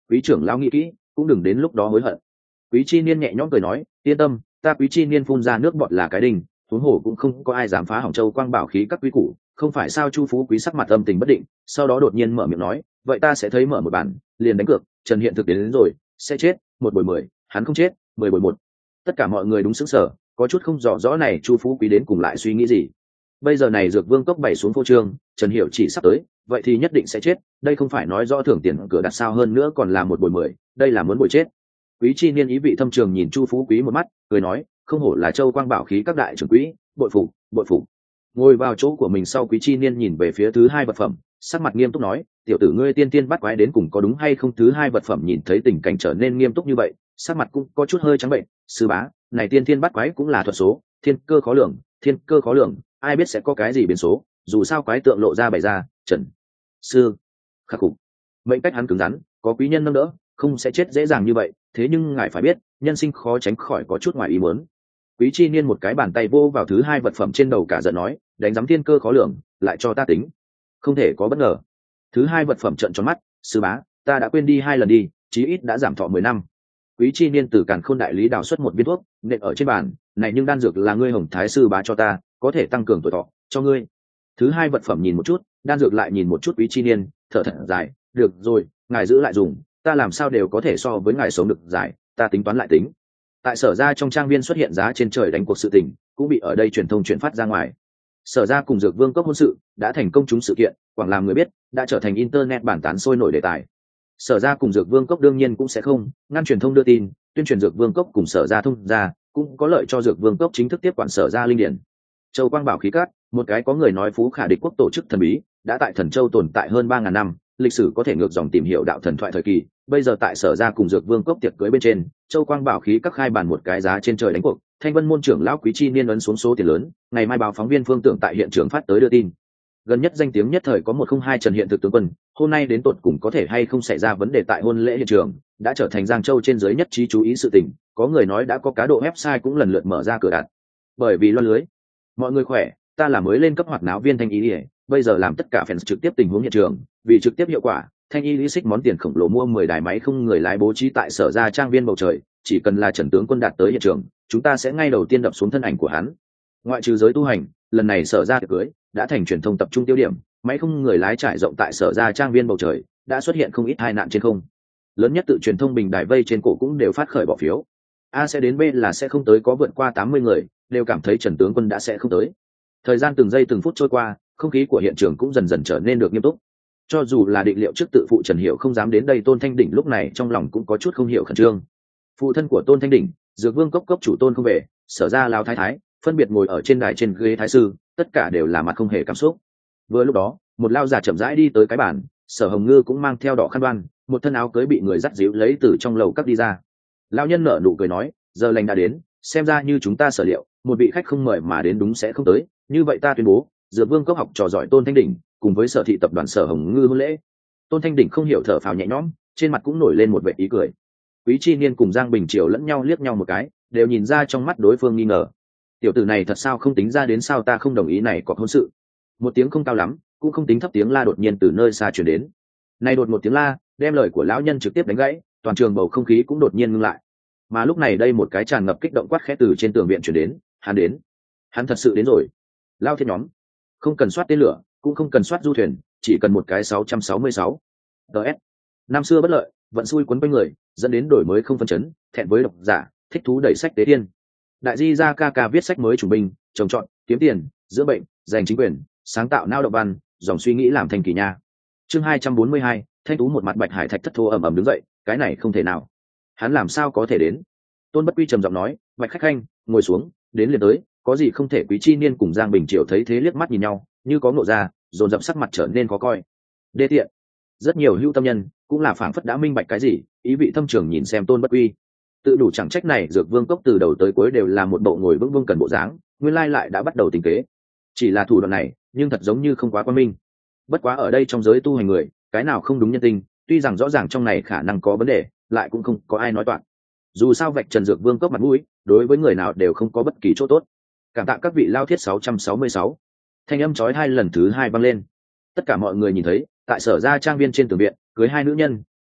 Quý trưởng lão nghĩ kỹ, cũng đừng đến lúc đó hối hận. Quý chi niên nhẹ nhõm cười nói, yên tâm, ta quý chi niên phun ra nước bọt là cái đinh, huống hồ cũng không có ai dám phá hỏng châu quang bảo khí các quý củ, không phải sao? Chu Phú Quý sắc mặt âm tình bất định, sau đó đột nhiên mở miệng nói, vậy ta sẽ thấy mở một bản, liền đánh cược, Trần Hiện Thực đến, đến rồi, sẽ chết, một bồi mười, hắn không chết, mười bồi một. Tất cả mọi người đúng sững sờ, có chút không rõ rõ này Chu Phú Quý đến cùng lại suy nghĩ gì. Bây giờ này Dược Vương cốc bày xuống phô trương, Trần Hiểu chỉ sắp tới, vậy thì nhất định sẽ chết, đây không phải nói rõ thưởng tiền cửa đặt sao, hơn nữa còn là một bồi mười, đây là muốn bồi chết. Quý chi niên ý vị thâm trường nhìn Chu Phú Quý một mắt, cười nói, không hổ là châu quang bảo khí các đại trưởng quỹ, bội phục, bội phục. Ngồi vào chỗ của mình sau, Quý chi niên nhìn về phía thứ hai vật phẩm, sắc mặt nghiêm túc nói, tiểu tử ngươi tiên tiên bắt quái đến cùng có đúng hay không? Thứ hai vật phẩm nhìn thấy tình cảnh trở nên nghiêm túc như vậy, sắc mặt cũng có chút hơi trắng bệnh. Sư bá, này tiên tiên bắt quái cũng là thuật số, thiên cơ khó lường, thiên cơ khó lường, ai biết sẽ có cái gì biến số, dù sao quái tượng lộ ra bày ra, Trần sư khắc phục. Mệnh cách hắn cứng rắn, có quý nhân nâng đỡ, không sẽ chết dễ dàng như vậy, thế nhưng ngài phải biết, nhân sinh khó tránh khỏi có chút ngoài ý muốn. Quý chi niên một cái bàn tay vô vào thứ hai vật phẩm trên đầu, cả giận nói, đánh giám thiên cơ khó lường, lại cho ta tính, không thể có bất ngờ. Thứ hai vật phẩm trợn tròn mắt, sư bá, ta đã quên đi hai lần đi, chí ít đã giảm thọ mười năm. Quý chi niên từ càn khôn đại lý đào xuất một viên thuốc, nện ở trên bàn, này nhưng đan dược là ngươi Hồng Thái sư bá cho ta, có thể tăng cường tuổi thọ, cho ngươi. Thứ hai vật phẩm nhìn một chút, đan dược lại nhìn một chút Quý chi niên, thở thật dài, được rồi, ngài giữ lại dùng, ta làm sao đều có thể so với ngài sống được dài, ta tính toán lại tính. Tại Sở Gia trong trang viên xuất hiện giá trên trời đánh cuộc sự tình, cũng bị ở đây truyền thông truyền phát ra ngoài. Sở Gia cùng Dược Vương cốc hôn sự đã thành công chúng sự kiện, quảng làm người biết, đã trở thành internet bản tán sôi nổi đề tài. Sở Gia cùng Dược Vương cốc đương nhiên cũng sẽ không ngăn truyền thông đưa tin, tuyên truyền Dược Vương cốc cùng Sở Gia thông gia, cũng có lợi cho Dược Vương cốc chính thức tiếp quản Sở Gia linh điển. Châu Quang Bảo khí cát, một cái có người nói phú khả địch quốc tổ chức thần bí, đã tại Thần Châu tồn tại hơn ba ngàn năm, lịch sử có thể ngược dòng tìm hiểu đạo thần thoại thời kỳ. Bây giờ tại Sở Gia cùng Dược Vương cốc tiệc cưới bên trên, Châu Quang Bảo khí các khai bàn một cái giá trên trời đánh cuộc, Thanh Vân môn trưởng lão Quý chi niên ấn xuống số tiền lớn, ngày mai báo phóng viên Phương Tưởng tại hiện trường phát tới đưa tin. Gần nhất danh tiếng nhất thời có một không hai Trần Hiện Thực tướng quân, hôm nay đến tột cùng có thể hay không xảy ra vấn đề tại hôn lễ hiện trường, đã trở thành Giang Châu trên giới nhất trí chú ý sự tình. Có người nói đã có cá độ website cũng lần lượt mở ra cửa đặt. Bởi vì loan lưới. Mọi người khỏe, ta là mới lên cấp hoạt náo viên Thanh Y Lý, bây giờ làm tất cả fans trực tiếp tình huống hiện trường, vì trực tiếp hiệu quả, Thanh Y Lý xích món tiền khổng lồ mua mười đài máy không người lái bố trí tại Sở Gia trang viên bầu trời, chỉ cần là Trần tướng quân đạt tới hiện trường, chúng ta sẽ ngay đầu tiên đập xuống thân ảnh của hắn. Ngoại trừ giới tu hành, lần này Sở Gia tiệc cưới đã thành truyền thông tập trung tiêu điểm, máy không người lái trải rộng tại Sở Gia trang viên bầu trời, đã xuất hiện không ít tai nạn trên không. Lớn nhất tự truyền thông bình đài vây trên cổ cũng đều phát khởi bỏ phiếu. A sẽ đến B là sẽ không tới, có vượt qua tám mươi người, đều cảm thấy Trần tướng quân đã sẽ không tới. Thời gian từng giây từng phút trôi qua, không khí của hiện trường cũng dần dần trở nên được nghiêm túc. Cho dù là định liệu trước tự phụ Trần Hiểu không dám đến đây, Tôn Thanh Đỉnh lúc này trong lòng cũng có chút không hiểu khẩn trương. Phụ thân của Tôn Thanh Đỉnh, Dược Vương cốc cốc chủ Tôn không về, Sở Gia lão thái thái phân biệt ngồi ở trên đài trên ghế thái sư, tất cả đều là mặt không hề cảm xúc. Vừa lúc đó, một lao già chậm rãi đi tới cái bàn, Sở Hồng Ngư cũng mang theo đỏ khăn đoan, một thân áo cưới bị người dắt díu lấy từ trong lầu cắt đi ra. Lão nhân nở nụ cười nói, giờ lành đã đến, xem ra như chúng ta sở liệu, một vị khách không mời mà đến đúng sẽ không tới, như vậy ta tuyên bố, Dược Vương cốc học trò giỏi Tôn Thanh Đỉnh cùng với Sở thị tập đoàn Sở Hồng Ngư hôn lễ. Tôn Thanh Đỉnh không hiểu thở phào nhẹ nhõm, trên mặt cũng nổi lên một vẻ ý cười. Quý chi niên cùng Giang Bình Triều lẫn nhau liếc nhau một cái, đều nhìn ra trong mắt đối phương nghi ngờ. Tiểu tử này thật sao không tính ra đến sao ta không đồng ý này có hôn sự. Một tiếng không cao lắm, cũng không tính thấp tiếng la đột nhiên từ nơi xa truyền đến. Này đột một tiếng la, đem lời của lão nhân trực tiếp đánh gãy, toàn trường bầu không khí cũng đột nhiên ngưng lại. Mà lúc này đây một cái tràn ngập kích động quát khẽ từ trên tường viện truyền đến, hắn đến, hắn thật sự đến rồi. Lao thiên nhóm, không cần soát tên lửa, cũng không cần soát du thuyền, chỉ cần một cái sáu trăm sáu mươi sáu. ds năm xưa bất lợi, vận xui quấn quanh người, dẫn đến đổi mới không phân chấn, thẹn với độc giả, thích thú đẩy sách tế thiên. Đại di gia ca ca viết sách mới chủ binh, trồng trọt, kiếm tiền, giữa bệnh, giành chính quyền, sáng tạo nao động văn, dòng suy nghĩ làm thành kỳ nha. Chương hai trăm bốn mươi hai, Thanh Tú một mặt bạch hải thạch thất thô ầm ầm đứng dậy, cái này không thể nào. Hắn làm sao có thể đến? Tôn Bất Quy trầm giọng nói, bạch khách khanh, ngồi xuống, đến liền tới, có gì không thể. Quý chi niên cùng Giang Bình Triều thấy thế liếc mắt nhìn nhau, như có nộ ra, dồn dập sắc mặt trở nên khó coi. Đê tiện. Rất nhiều hữu tâm nhân cũng là phảng phất đã minh bạch cái gì, ý vị thâm trường nhìn xem Tôn Bất Quy. Tự đủ chẳng trách này Dược Vương cốc từ đầu tới cuối đều là một bộ ngồi vững vững cần bộ dáng, nguyên lai lại đã bắt đầu tính kế. Chỉ là thủ đoạn này, nhưng thật giống như không quá quan minh. Bất quá ở đây trong giới tu hành người, cái nào không đúng nhân tình, tuy rằng rõ ràng trong này khả năng có vấn đề, lại cũng không có ai nói toạc. Dù sao vạch trần Dược Vương cốc mặt mũi, đối với người nào đều không có bất kỳ chỗ tốt. Cảm tạ các vị lao thiết sáu trăm sáu mươi sáu. Thanh âm chói hai lần thứ hai vang lên. Tất cả mọi người nhìn thấy, tại Sở Gia trang viên trên tường viện, cưới hai nữ nhân,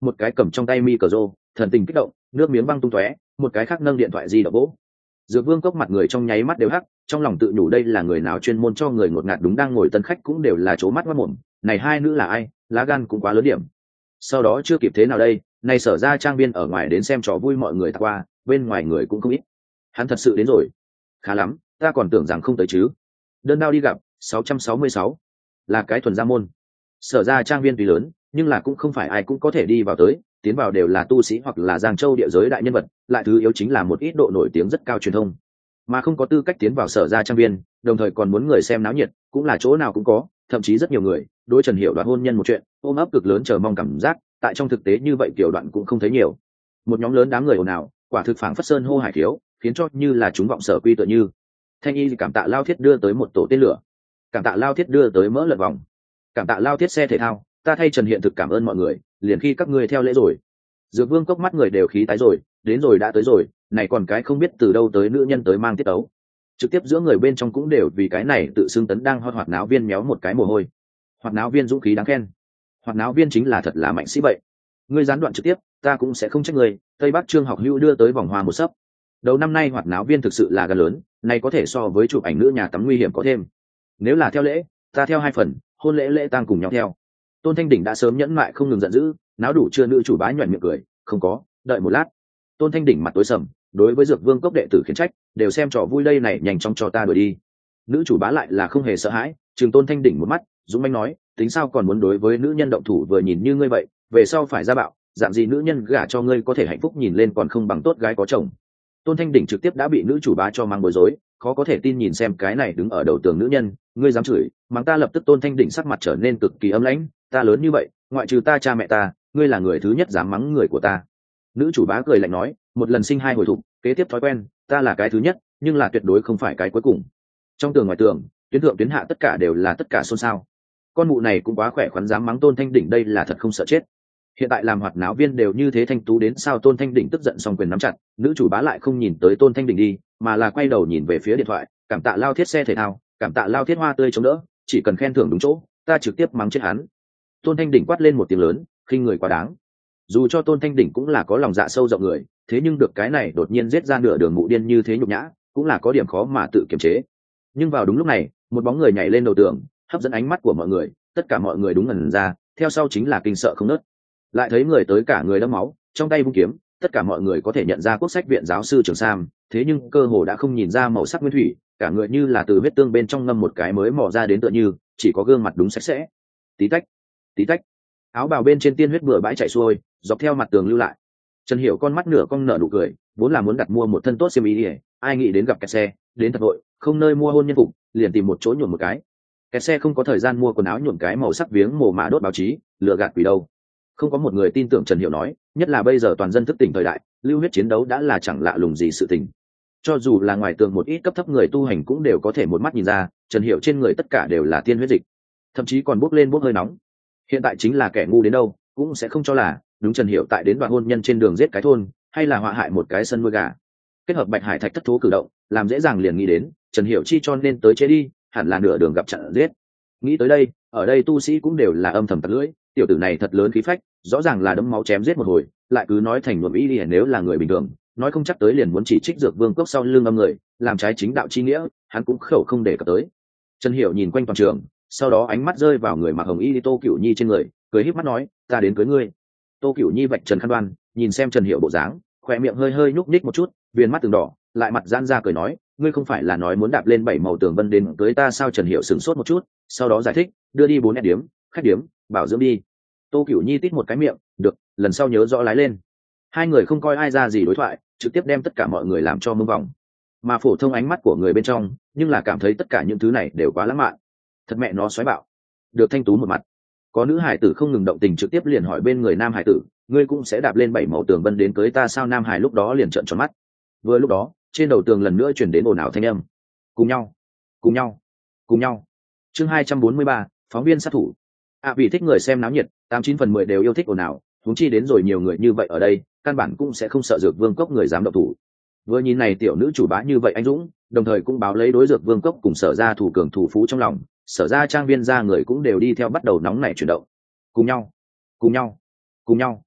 một cái cầm trong tay micro, thần tình kích động, nước miếng băng tung tóe, một cái khác nâng điện thoại di động vỗ. Dược Vương Cốc mặt người trong nháy mắt đều hắc, trong lòng tự nhủ đây là người nào chuyên môn cho người ngột ngạt, đúng đang ngồi tân khách cũng đều là chố mắt mắt mồm, này hai nữ là ai, lá gan cũng quá lớn điểm. Sau đó chưa kịp thế nào đây, này Sở Ra trang viên ở ngoài đến xem trò vui mọi người qua, bên ngoài người cũng không ít. Hắn thật sự đến rồi. Khá lắm, ta còn tưởng rằng không tới chứ. Đơn đao đi gặp, sáu trăm sáu mươi sáu, là cái thuần gia môn. Sở Ra trang viên tuy lớn, nhưng là cũng không phải ai cũng có thể đi vào tới, tiến vào đều là tu sĩ hoặc là Giang Châu địa giới đại nhân vật, lại thứ yếu chính là một ít độ nổi tiếng rất cao truyền thông, mà không có tư cách tiến vào Sở Ra trang viên, đồng thời còn muốn người xem náo nhiệt, cũng là chỗ nào cũng có, thậm chí rất nhiều người đối Trần Hiểu đoạt hôn nhân một chuyện ôm ấp cực lớn chờ mong cảm giác, tại trong thực tế như vậy kiểu đoạn cũng không thấy nhiều. Một nhóm lớn đám người ồn ào, quả thực phảng phất sơn hô hải khiếu, khiến cho như là chúng vọng sở quy tựa như. Thanh Y cảm tạ Lao Thiết đưa tới một tổ tên lửa, cảm tạ Lao Thiết đưa tới mỡ lợn vòng, cảm tạ Lao Thiết xe thể thao, ta thay Trần Hiện thực cảm ơn mọi người, liền khi các ngươi theo lễ rồi. Dược Vương Cốc mắt người đều khí tái rồi, đến rồi đã tới rồi, này còn cái không biết từ đâu tới nữ nhân tới mang tiết ấu. Trực tiếp giữa người bên trong cũng đều vì cái này tự xưng tấn đang hot hoạt náo viên méo một cái mồ hôi. Hoạt náo viên dũng khí đáng khen. Hoạt náo viên chính là thật là mạnh sĩ vậy. Ngươi gián đoạn trực tiếp, ta cũng sẽ không trách người. Tây Bắc Trương Học Hữu đưa tới vòng hoa một sấp. Đầu năm nay hoạt náo viên thực sự là gần lớn, này có thể so với chụp ảnh nữ nhà tắm nguy hiểm có thêm. Nếu là theo lễ, ta theo hai phần, hôn lễ lễ tang cùng nhau theo. Tôn Thanh Đỉnh đã sớm nhẫn mại không ngừng giận dữ, náo đủ chưa nữ chủ bá nhọn miệng cười, không có, đợi một lát. Tôn Thanh Đỉnh mặt tối sầm, đối với Dược Vương Cốc đệ tử khiển trách, đều xem trò vui đây này, nhanh chóng cho ta đuổi đi. Nữ chủ bá lại là không hề sợ hãi, trừng Tôn Thanh Đỉnh một mắt, dũng mãnh nói, tính sao còn muốn đối với nữ nhân động thủ, vừa nhìn như ngươi vậy, về sau phải ra bạo, dạng gì nữ nhân gả cho ngươi có thể hạnh phúc nhìn lên còn không bằng tốt gái có chồng. Tôn Thanh Đỉnh trực tiếp đã bị nữ chủ bá cho mang bối rối, khó có thể tin nhìn xem cái này đứng ở đầu tường nữ nhân, ngươi dám chửi, mắng ta lập tức. Tôn Thanh Đỉnh sắc mặt trở nên cực kỳ âm lãnh, ta lớn như vậy, ngoại trừ ta cha mẹ ta, ngươi là người thứ nhất dám mắng người của ta. Nữ chủ bá cười lạnh nói, một lần sinh hai hồi thục, kế tiếp thói quen, ta là cái thứ nhất, nhưng là tuyệt đối không phải cái cuối cùng. Trong tường ngoài tường, tuyến thượng tuyến hạ tất cả đều là tất cả xôn xao. Con mụ này cũng quá khỏe khoắn dám mắng Tôn Thanh Đỉnh, đây là thật không sợ chết. Hiện tại làm hoạt náo viên đều như thế thanh tú đến sao. Tôn Thanh Đỉnh tức giận xong quyền nắm chặt, nữ chủ bá lại không nhìn tới Tôn Thanh Đỉnh đi, mà là quay đầu nhìn về phía điện thoại, cảm tạ Lao Thiết xe thể thao, cảm tạ Lao Thiết hoa tươi chống đỡ, chỉ cần khen thưởng đúng chỗ, ta trực tiếp mắng chết hắn. Tôn Thanh Đỉnh quát lên một tiếng lớn, khinh người quá đáng. Dù cho Tôn Thanh Đỉnh cũng là có lòng dạ sâu rộng người, thế nhưng được cái này đột nhiên giết ra nửa đường mụ điên như thế nhục nhã, cũng là có điểm khó mà tự kiềm chế. Nhưng vào đúng lúc này, một bóng người nhảy lên đầu tường, hấp dẫn ánh mắt của mọi người, tất cả mọi người đúng ngẩn ra, theo sau chính là kinh sợ không nớt. Lại thấy người tới cả người đẫm máu, trong tay vung kiếm, tất cả mọi người có thể nhận ra Quốc Sách viện giáo sư Trường Sam, thế nhưng cơ hồ đã không nhìn ra màu sắc nguyên thủy, cả người như là từ huyết tương bên trong ngâm một cái mới mò ra đến tựa như, chỉ có gương mặt đúng sạch sẽ. Tí tách, tí tách, áo bào bên trên tiên huyết bừa bãi chảy xuôi, dọc theo mặt tường lưu lại. Trần Hiểu con mắt nửa cong nở nụ cười, vốn là muốn đặt mua một thân tốt xiêm y, ai nghĩ đến gặp kẹt xe, đến thật vội, không nơi mua hôn nhân phục, liền tìm một chỗ nhuộm một cái. Kẹt xe không có thời gian mua quần áo nhuộm cái màu sắc viếng mồ mả đốt báo chí, lừa gạt quỷ đâu. Không có một người tin tưởng Trần Hiểu nói, nhất là bây giờ toàn dân thức tỉnh thời đại, lưu huyết chiến đấu đã là chẳng lạ lùng gì sự tình. Cho dù là ngoài tường một ít cấp thấp người tu hành cũng đều có thể một mắt nhìn ra, Trần Hiểu trên người tất cả đều là tiên huyết dịch, thậm chí còn bốc lên bốc hơi nóng. Hiện tại chính là kẻ ngu đến đâu cũng sẽ không cho là đúng Trần Hiểu tại đến đoạn hôn nhân trên đường giết cái thôn, hay là họa hại một cái sân nuôi gà. Kết hợp Bạch Hải Thạch thất thố cử động, làm dễ dàng liền nghĩ đến Trần Hiểu chi cho nên tới chế đi, hẳn là nửa đường gặp chặn giết. Nghĩ tới đây, ở đây tu sĩ cũng đều là âm thầm tặc lưỡi, tiểu tử này thật lớn khí phách, rõ ràng là đấm máu chém giết một hồi, lại cứ nói thành nhuộm ý đi, nếu là người bình thường, nói không chắc tới liền muốn chỉ trích Dược Vương Cốc sau lưng âm người, làm trái chính đạo chi nghĩa, hắn cũng khẩu không để cập tới. Trần Hiểu nhìn quanh toàn trường, sau đó ánh mắt rơi vào người mặc hồng y Tô Cửu Nhi trên người, cười híp mắt nói, ta đến cưới ngươi. Tô Cửu Nhi vạch trần khăn đoan, nhìn xem Trần Hiểu bộ dáng, khỏe miệng hơi hơi nhúc nhích một chút, viền mắt từng đỏ, lại mặt giãn ra cười nói, ngươi không phải là nói muốn đạp lên bảy màu tường vân đến cưới ta sao? Trần Hiểu sửng sốt một chút, sau đó giải thích, đưa đi bốn nét điếm, khách điếm, bảo dưỡng đi. Tô Cửu Nhi tít một cái miệng, được, lần sau nhớ rõ lái lên. Hai người không coi ai ra gì đối thoại, trực tiếp đem tất cả mọi người làm cho mông vòng. Mà phổ thông ánh mắt của người bên trong, nhưng là cảm thấy tất cả những thứ này đều quá lãng mạn. Thật mẹ nó xoáy bạo. Được thanh tú một mặt. Có nữ hải tử không ngừng động tình trực tiếp liền hỏi bên người nam hải tử, ngươi cũng sẽ đạp lên bảy màu tường vân đến cưới ta sao? Nam hải lúc đó liền trợn tròn mắt. Vừa lúc đó, trên đầu tường lần nữa truyền đến ồn ào thanh âm. Cùng nhau, cùng nhau, cùng nhau. Chương hai trăm bốn mươi ba, phóng viên sát thủ. À, vì thích người xem náo nhiệt, tám chín phần mười đều yêu thích ồn ào, huống chi đến rồi nhiều người như vậy ở đây, căn bản cũng sẽ không sợ Dược Vương Cốc người dám động thủ. Vừa nhìn này tiểu nữ chủ bá như vậy anh dũng, đồng thời cũng báo lấy đối Dược Vương Cốc cùng Sở Ra thủ cường thủ phú trong lòng, Sở Ra trang viên ra người cũng đều đi theo bắt đầu nóng nảy chuyển động. Cùng nhau, cùng nhau, cùng nhau.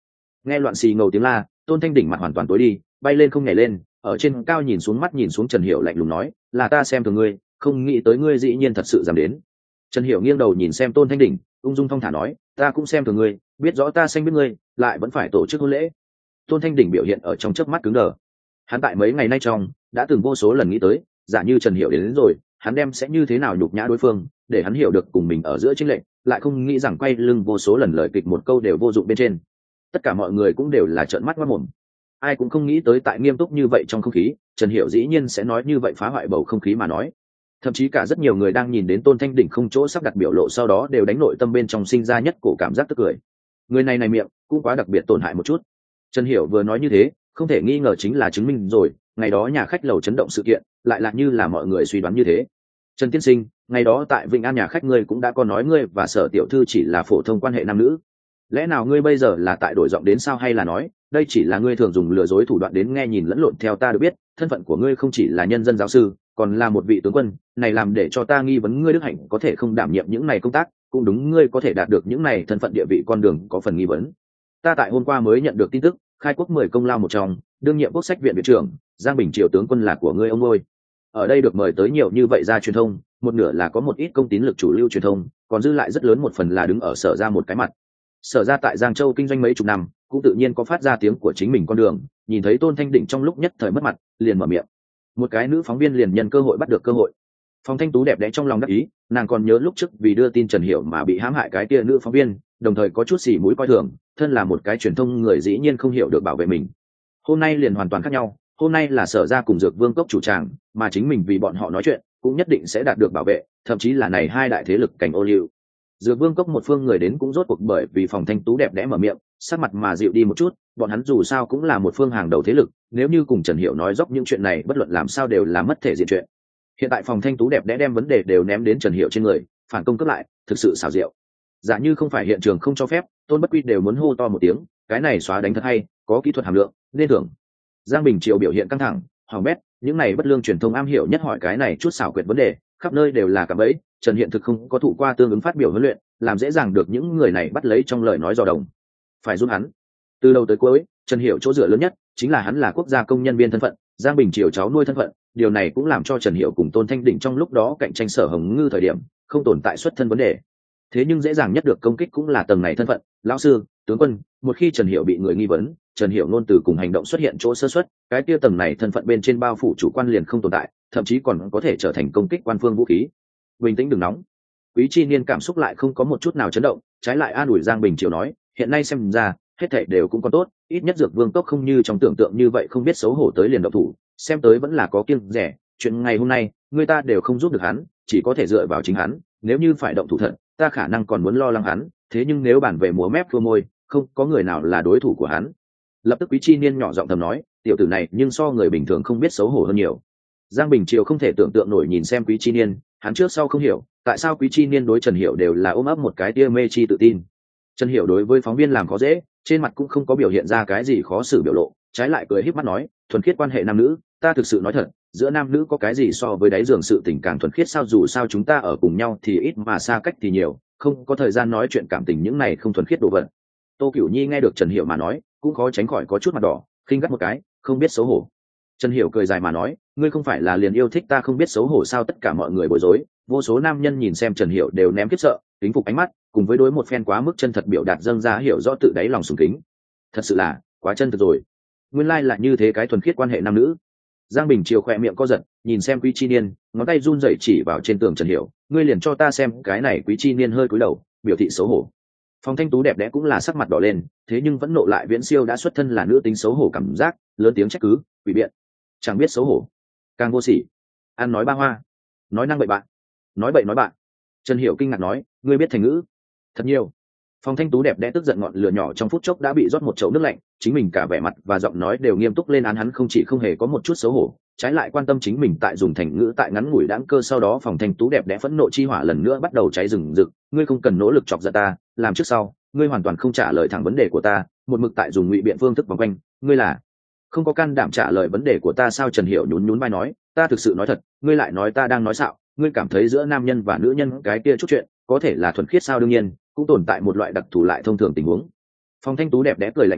Nghe loạn xì ngầu tiếng la, Tôn Thanh Đỉnh mặt hoàn toàn tối đi, bay lên không nhảy lên, ở trên cao nhìn xuống, mắt nhìn xuống Trần Hiểu lạnh lùng nói, là ta xem thường ngươi, không nghĩ tới ngươi dĩ nhiên thật sự dám đến. Trần Hiểu nghiêng đầu nhìn xem Tôn Thanh Đỉnh, ung dung thong thả nói, ta cũng xem thường ngươi, biết rõ ta xanh biết ngươi, lại vẫn phải tổ chức hôn lễ. Tôn Thanh Đỉnh biểu hiện ở trong chớp mắt cứng đờ. Hắn tại mấy ngày nay trong đã từng vô số lần nghĩ tới, giả như Trần Hiểu đến, đến rồi, hắn đem sẽ như thế nào nhục nhã đối phương, để hắn hiểu được cùng mình ở giữa chênh lệch, lại không nghĩ rằng quay lưng vô số lần lời kịch một câu đều vô dụng bên trên. Tất cả mọi người cũng đều là trợn mắt ngoác mồm. Ai cũng không nghĩ tới tại nghiêm túc như vậy trong không khí, Trần Hiểu dĩ nhiên sẽ nói như vậy, phá hoại bầu không khí mà nói. Thậm chí cả rất nhiều người đang nhìn đến Tôn Thanh Đỉnh không chỗ sắp đặt biểu lộ sau đó đều đánh nội tâm bên trong sinh ra nhất cổ cảm giác tức cười. Người này này miệng cũng quá đặc biệt tổn hại một chút. Trần Hiểu vừa nói như thế, không thể nghi ngờ chính là chứng minh rồi, ngày đó nhà khách lầu chấn động sự kiện, lại là như là mọi người suy đoán như thế. Trần Tiên Sinh, ngày đó tại Vịnh An nhà khách ngươi cũng đã có nói ngươi và Sở tiểu thư chỉ là phổ thông quan hệ nam nữ. Lẽ nào ngươi bây giờ là tại đổi giọng đến sao, hay là nói, đây chỉ là ngươi thường dùng lừa dối thủ đoạn đến nghe nhìn lẫn lộn? Theo ta được biết, thân phận của ngươi không chỉ là nhân dân giáo sư, còn là một vị tướng quân, này làm để cho ta nghi vấn ngươi đức hạnh có thể không đảm nhiệm những này công tác, cũng đúng, ngươi có thể đạt được những này thân phận địa vị con đường có phần nghi vấn. Ta tại hôm qua mới nhận được tin tức, khai quốc mười công lao một trong, đương nhiệm quốc sách viện viện trưởng Giang Bình Triều tướng quân là của ngươi ông ơi. Ở đây được mời tới nhiều như vậy ra truyền thông, một nửa là có một ít công tín lực chủ lưu truyền thông, còn dư lại rất lớn một phần là đứng ở Sở ra một cái mặt. Sở ra tại Giang Châu kinh doanh mấy chục năm, cũng tự nhiên có phát ra tiếng của chính mình con đường, nhìn thấy Tôn Thanh Đỉnh trong lúc nhất thời mất mặt, liền mở miệng. Một cái nữ phóng viên liền nhân cơ hội bắt được cơ hội. Phong Thanh Tú đẹp đẽ trong lòng đắc ý, nàng còn nhớ lúc trước vì đưa tin Trần Hiểu mà bị hãm hại cái kia nữ phóng viên, đồng thời có chút xì mũi coi thường, thân là một cái truyền thông người dĩ nhiên không hiểu được bảo vệ mình. Hôm nay liền hoàn toàn khác nhau, hôm nay là Sở ra cùng Dược Vương cốc chủ tràng, mà chính mình vì bọn họ nói chuyện, cũng nhất định sẽ đạt được bảo vệ, thậm chí là này hai đại thế lực cảnh ô liu. Dược Vương cốc một phương người đến cũng rốt cuộc bởi vì Phong Thanh Tú đẹp đẽ mở miệng, sắc mặt mà dịu đi một chút, bọn hắn dù sao cũng là một phương hàng đầu thế lực, nếu như cùng Trần Hiểu nói dốc những chuyện này, bất luận làm sao đều là mất thể diện chuyện. Hiện tại Phong Thanh Tú đẹp đẽ đem vấn đề đều ném đến Trần Hiểu trên người, phản công cướp lại, thực sự xảo diệu. Giả như không phải hiện trường không cho phép, Tôn Bất Quy đều muốn hô to một tiếng, cái này xóa đánh thật hay, có kỹ thuật hàm lượng, nên thưởng. Giang Bình Triều biểu hiện căng thẳng, hoàng bét, những này bất lương truyền thông am hiểu nhất hỏi cái này chút xảo quyệt vấn đề, khắp nơi đều là cạm bẫy. Trần Hiện thực không có thụ qua tương ứng phát biểu huấn luyện, làm dễ dàng được những người này bắt lấy trong lời nói dò đồng. Phải giúp hắn. Từ đầu tới cuối, Trần Hiểu chỗ dựa lớn nhất chính là hắn là quốc gia công nhân viên thân phận, Giang Bình Triều cháu nuôi thân phận, điều này cũng làm cho Trần Hiểu cùng Tôn Thanh Đỉnh trong lúc đó cạnh tranh Sở Hồng Ngư thời điểm, không tồn tại xuất thân vấn đề. Thế nhưng dễ dàng nhất được công kích cũng là tầng này thân phận, lão sư, tướng quân, một khi Trần Hiểu bị người nghi vấn, Trần Hiểu ngôn từ cùng hành động xuất hiện chỗ sơ suất, cái kia tầng này thân phận bên trên bao phủ chủ quan liền không tồn tại, thậm chí còn có thể trở thành công kích quan phương vũ khí. Bình tĩnh đừng nóng. Quý Chi Niên cảm xúc lại không có một chút nào chấn động, trái lại an ủi Giang Bình Triều nói, hiện nay xem ra, hết thảy đều cũng còn tốt, ít nhất Dược Vương cốc không như trong tưởng tượng như vậy không biết xấu hổ tới liền động thủ, xem tới vẫn là có kiêng rẻ, chuyện ngày hôm nay, người ta đều không giúp được hắn, chỉ có thể dựa vào chính hắn, nếu như phải động thủ thật, ta khả năng còn muốn lo lắng hắn, thế nhưng nếu bản về múa mép thua môi, không có người nào là đối thủ của hắn. Lập tức Quý Chi Niên nhỏ giọng thầm nói, tiểu tử này nhưng so người bình thường không biết xấu hổ hơn nhiều. Giang Bình Triều không thể tưởng tượng nổi nhìn xem Quý Chi Niên, hắn trước sau không hiểu, tại sao Quý Chi Niên đối Trần Hiểu đều là ôm ấp một cái tia mê chi tự tin. Trần Hiểu đối với phóng viên làm khó dễ, trên mặt cũng không có biểu hiện ra cái gì khó xử biểu lộ, trái lại cười híp mắt nói, thuần khiết quan hệ nam nữ, ta thực sự nói thật, giữa nam nữ có cái gì so với đáy giường sự tình càng thuần khiết sao, dù sao chúng ta ở cùng nhau thì ít mà xa cách thì nhiều, không có thời gian nói chuyện cảm tình những này không thuần khiết đồ vật. Tô Cửu Nhi nghe được Trần Hiểu mà nói, cũng khó tránh khỏi có chút mặt đỏ, khinh gắt một cái, không biết xấu hổ. Trần Hiểu cười dài mà nói, ngươi không phải là liền yêu thích ta không biết xấu hổ sao? Tất cả mọi người bối rối, vô số nam nhân nhìn xem Trần Hiểu đều ném kiếp sợ, kính phục ánh mắt, cùng với đối một phen quá mức chân thật biểu đạt dâng ra hiểu rõ tự đáy lòng sùng kính. Thật sự là quá chân thật rồi, nguyên lai là như thế cái thuần khiết quan hệ nam nữ. Giang Bình Triều khỏe miệng co giật, nhìn xem Quý Chi Niên, ngón tay run rẩy chỉ vào trên tường Trần Hiểu, ngươi liền cho ta xem cái này. Quý Chi Niên hơi cúi đầu, biểu thị xấu hổ. Phong Thanh Tú đẹp đẽ cũng là sắc mặt đỏ lên, thế nhưng vẫn nộ lại viễn siêu đã xuất thân là nữ tính xấu hổ cảm giác, lớn tiếng trách cứ, quỷ biện, chẳng biết xấu hổ, càng vô sỉ, ăn nói ba hoa, nói năng bậy bạn, nói bậy nói bạn. Trần Hiểu kinh ngạc nói, ngươi biết thành ngữ thật nhiều. Phong Thanh Tú đẹp đẽ tức giận, ngọn lửa nhỏ trong phút chốc đã bị rót một chậu nước lạnh, chính mình cả vẻ mặt và giọng nói đều nghiêm túc lên án hắn, không chỉ không hề có một chút xấu hổ, trái lại quan tâm chính mình tại dùng thành ngữ tại ngắn ngủi đãng cơ. Sau đó Phong Thanh Tú đẹp đẽ phẫn nộ chi hỏa lần nữa bắt đầu cháy rừng rực, ngươi không cần nỗ lực chọc giận ta, làm trước sau, ngươi hoàn toàn không trả lời thẳng vấn đề của ta, một mực tại dùng ngụy biện phương thức vòng quanh, ngươi là không có can đảm trả lời vấn đề của ta sao? Trần Hiểu nhún nhún vai nói, ta thực sự nói thật, ngươi lại nói ta đang nói xạo, ngươi cảm thấy giữa nam nhân và nữ nhân cái kia chút chuyện có thể là thuần khiết sao? Đương nhiên cũng tồn tại một loại đặc thù lại thông thường tình huống. Phong Thanh Tú đẹp đẽ cười lạnh nói,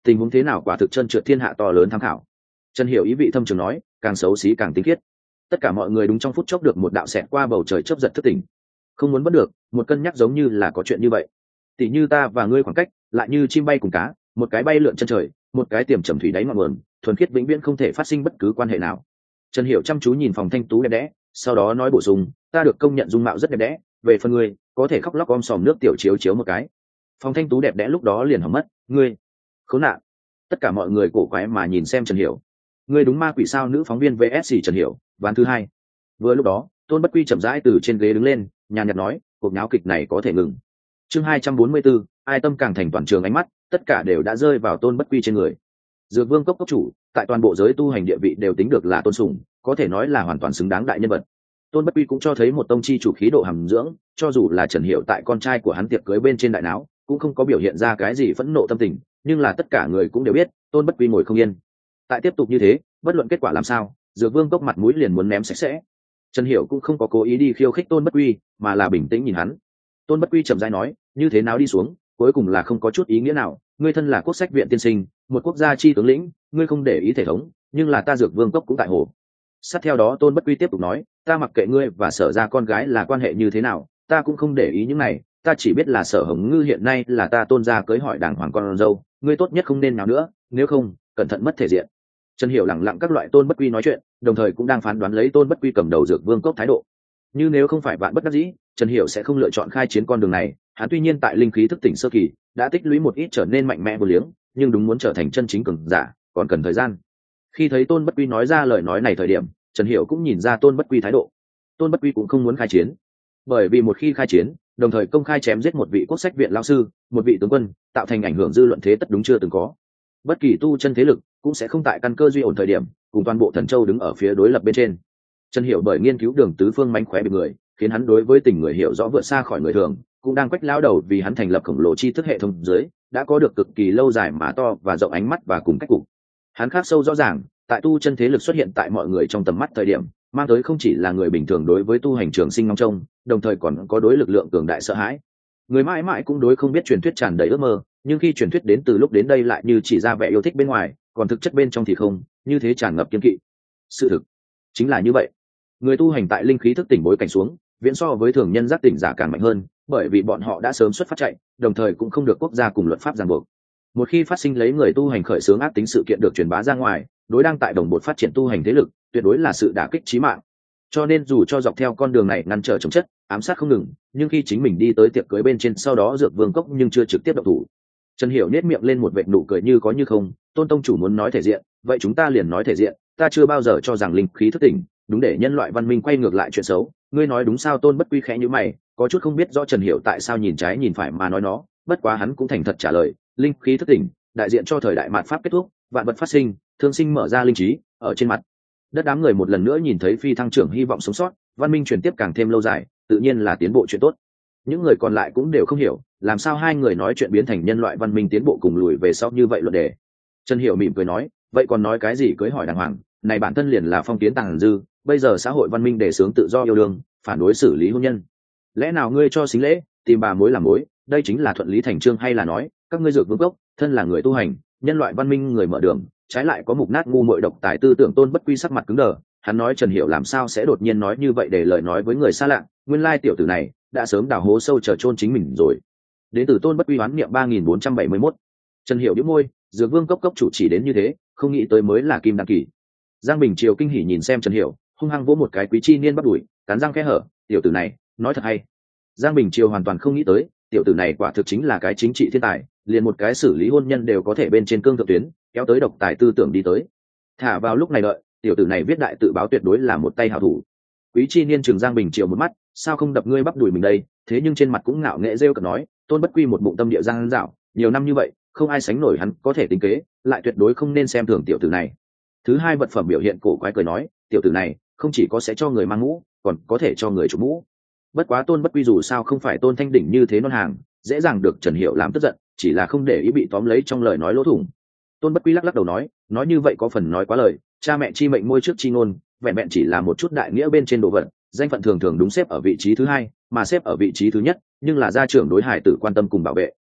tình huống thế nào quả thực chân trượt thiên hạ to lớn tham khảo. Trần Hiểu ý vị thâm trường nói, càng xấu xí càng tinh khiết. Tất cả mọi người đúng trong phút chốc được một đạo xẹt qua bầu trời chớp giật thức tỉnh. Không muốn bất được, một cân nhắc giống như là có chuyện như vậy. Tỷ như ta và ngươi khoảng cách, lại như chim bay cùng cá, một cái bay lượn chân trời, một cái tiềm trầm thủy đáy ngọn nguồn, thuần khiết vĩnh viễn không thể phát sinh bất cứ quan hệ nào. Trần Hiểu chăm chú nhìn Phòng Thanh Tú đẹp đẽ, sau đó nói bổ sung, ta được công nhận dung mạo rất đẹp đẽ, về phần ngươi, có thể khóc lóc om sòm nước tiểu chiếu chiếu một cái. Phòng Thanh Tú đẹp đẽ lúc đó liền hỏng mất, ngươi, khốn nạn. Tất cả mọi người cổ quái mà nhìn xem Trần Hiểu. Ngươi đúng ma quỷ sao? Nữ phóng viên vê ét xê Trần Hiểu, ván thứ hai. Vừa lúc đó, Tôn Bất Quy chậm rãi từ trên ghế đứng lên, nhàn nhạt nói, cuộc náo kịch này có thể ngừng. Chương hai trăm bốn mươi 244, ai tâm càng thành toàn trường ánh mắt, tất cả đều đã rơi vào Tôn Bất Quy trên người. Dược Vương cốc cốc chủ, tại toàn bộ giới tu hành địa vị đều tính được là tôn sùng, có thể nói là hoàn toàn xứng đáng đại nhân vật. Tôn Bất Quy cũng cho thấy một tông chi chủ khí độ hàm dưỡng, cho dù là Trần Hiểu tại con trai của hắn tiệc cưới bên trên đại náo, cũng không có biểu hiện ra cái gì phẫn nộ tâm tình, nhưng là tất cả người cũng đều biết, Tôn Bất Quy ngồi không yên. Tại tiếp tục như thế, bất luận kết quả làm sao, Dược Vương cốc mặt mũi liền muốn ném sạch sẽ. Trần Hiểu cũng không có cố ý đi khiêu khích Tôn Bất Quy, mà là bình tĩnh nhìn hắn. Tôn Bất Quy chậm rãi nói, như thế nào đi xuống, cuối cùng là không có chút ý nghĩa nào, ngươi thân là quốc sách viện tiên sinh, một quốc gia chi tướng lĩnh, ngươi không để ý thể thống, nhưng là ta Dược Vương cốc cũng tại hồ. Sát theo đó Tôn Bất Quy tiếp tục nói, ta mặc kệ ngươi và Sở gia con gái là quan hệ như thế nào, ta cũng không để ý những này, ta chỉ biết là Sở Hồng Ngư hiện nay là ta Tôn gia cưới hỏi đàng hoàng con dâu, ngươi tốt nhất không nên nào nữa, nếu không, cẩn thận mất thể diện. Trần Hiểu lẳng lặng các loại Tôn Bất Quy nói chuyện, đồng thời cũng đang phán đoán lấy Tôn Bất Quy cầm đầu Dược Vương cốc thái độ. Như nếu không phải vạn bất đắc dĩ, Trần Hiểu sẽ không lựa chọn khai chiến con đường này. Hắn tuy nhiên tại linh khí thức tỉnh sơ kỳ đã tích lũy một ít trở nên mạnh mẽ vô liếng, nhưng đúng muốn trở thành chân chính cường giả, còn cần thời gian. Khi thấy Tôn Bất Quy nói ra lời nói này thời điểm, Trần Hiểu cũng nhìn ra Tôn Bất Quy thái độ. Tôn Bất Quy cũng không muốn khai chiến, bởi vì một khi khai chiến, đồng thời công khai chém giết một vị quốc sách viện lão sư, một vị tướng quân, tạo thành ảnh hưởng dư luận thế tất đúng chưa từng có. Bất kỳ tu chân thế lực cũng sẽ không tại căn cơ duy ổn thời điểm cùng toàn bộ Thần Châu đứng ở phía đối lập bên trên. Trần Hiểu bởi nghiên cứu đường tứ phương mánh khóe bị người, khiến hắn đối với tình người hiểu rõ vượt xa khỏi người thường, cũng đang quách lão đầu vì hắn thành lập khổng lồ tri thức hệ thống dưới, đã có được cực kỳ lâu dài mà to và rộng ánh mắt và cùng cách cục. Hắn khắc sâu rõ ràng, tại tu chân thế lực xuất hiện tại mọi người trong tầm mắt thời điểm, mang tới không chỉ là người bình thường đối với tu hành trường sinh ngóng trông, đồng thời còn có đối lực lượng cường đại sợ hãi. Người mãi mãi cũng đối không biết truyền thuyết tràn đầy ước mơ, nhưng khi truyền thuyết đến từ lúc đến đây lại như chỉ ra vẻ yêu thích bên ngoài, còn thực chất bên trong thì không, như thế tràn ngập kiên kỵ. Sự thực chính là như vậy. Người tu hành tại linh khí thức tỉnh bối cảnh xuống, viễn so với thường nhân giác tỉnh giả càng mạnh hơn, bởi vì bọn họ đã sớm xuất phát chạy, đồng thời cũng không được quốc gia cùng luật pháp ràng buộc. Một khi phát sinh lấy người tu hành khởi xướng ác tính sự kiện được truyền bá ra ngoài, đối đang tại đồng bộ phát triển tu hành thế lực, tuyệt đối là sự đả kích chí mạng. Cho nên dù cho dọc theo con đường này ngăn trở chống chất, ám sát không ngừng, nhưng khi chính mình đi tới tiệc cưới bên trên sau đó Dược Vương cốc nhưng chưa trực tiếp động thủ. Trần Hiểu nét miệng lên một vệt nụ cười như có như không, Tôn tông chủ muốn nói thể diện, vậy chúng ta liền nói thể diện, ta chưa bao giờ cho rằng linh khí thức tỉnh đúng để nhân loại văn minh quay ngược lại chuyện xấu, ngươi nói đúng sao? Tôn Bất Quy khẽ như mày, có chút không biết rõ Trần Hiểu tại sao nhìn trái nhìn phải mà nói nó, bất quá hắn cũng thành thật trả lời, linh khí thức tỉnh đại diện cho thời đại mạt pháp kết thúc, vạn vật phát sinh, thương sinh mở ra linh trí, ở trên mặt đất đám người một lần nữa nhìn thấy phi thăng trưởng hy vọng sống sót, văn minh truyền tiếp càng thêm lâu dài, tự nhiên là tiến bộ chuyện tốt. Những người còn lại cũng đều không hiểu, làm sao hai người nói chuyện biến thành nhân loại văn minh tiến bộ cùng lùi về sau như vậy luận đề. Trần Hiểu mỉm cười nói, vậy còn nói cái gì cưới hỏi đàng hoàng, này bản thân liền là phong kiến tàng dư, bây giờ xã hội văn minh đề xướng tự do yêu đương, phản đối xử lý hôn nhân. Lẽ nào ngươi cho xính lễ, tìm bà mối làm mối, đây chính là thuận lý thành trương, hay là nói, các ngươi Dược Vương cốc, thân là người tu hành, nhân loại văn minh người mở đường, trái lại có mục nát ngu muội độc tài tư tưởng? Tôn Bất Quy sắc mặt cứng đờ, hắn nói Trần Hiểu làm sao sẽ đột nhiên nói như vậy để lời nói với người xa lạ, nguyên lai tiểu tử này đã sớm đào hố sâu chờ chôn chính mình rồi. Đến từ Tôn Bất Quy oán niệm ba nghìn bốn trăm bảy mươi mốt. Trần Hiểu bĩu môi, Dược Vương cốc cốc chủ chỉ đến như thế, không nghĩ tới mới là kim đăng kỳ. Giang Bình Triều kinh hỉ nhìn xem Trần Hiểu, hung hăng vỗ một cái Quý Chi Niên bắt đuổi, cắn răng khẽ hở, tiểu tử này nói thật hay. Giang Bình Triều hoàn toàn không nghĩ tới, tiểu tử này quả thực chính là cái chính trị thiên tài, liền một cái xử lý hôn nhân đều có thể bên trên cương thượng tuyến, kéo tới độc tài tư tưởng đi tới. Thả vào lúc này đợi, tiểu tử này viết đại tự báo tuyệt đối là một tay hảo thủ. Quý Chi Niên trừng Giang Bình Triều một mắt, sao không đập ngươi bắp đùi mình đây? Thế nhưng trên mặt cũng ngạo nghễ rêu cợt nói, Tôn Bất Quy một bụng tâm địa giang dạo, nhiều năm như vậy, không ai sánh nổi hắn có thể tính kế, lại tuyệt đối không nên xem thường tiểu tử này. Thứ hai vật phẩm biểu hiện cổ quái cười nói, tiểu tử này không chỉ có sẽ cho người mang mũ, còn có thể cho người chủ mũ. Bất quá Tôn Bất Quy dù sao không phải Tôn Thanh Đỉnh như thế non hàng, dễ dàng được Trần Hiểu làm tức giận, chỉ là không để ý bị tóm lấy trong lời nói lỗ thủng. Tôn Bất Quy lắc lắc đầu nói, nói như vậy có phần nói quá lời, cha mẹ chi mệnh môi trước chi ngôn, vẹn vẹn chỉ là một chút đại nghĩa bên trên đồ vật, danh phận thường thường đúng xếp ở vị trí thứ hai, mà xếp ở vị trí thứ nhất, nhưng là gia trưởng đối hải tử quan tâm cùng bảo vệ.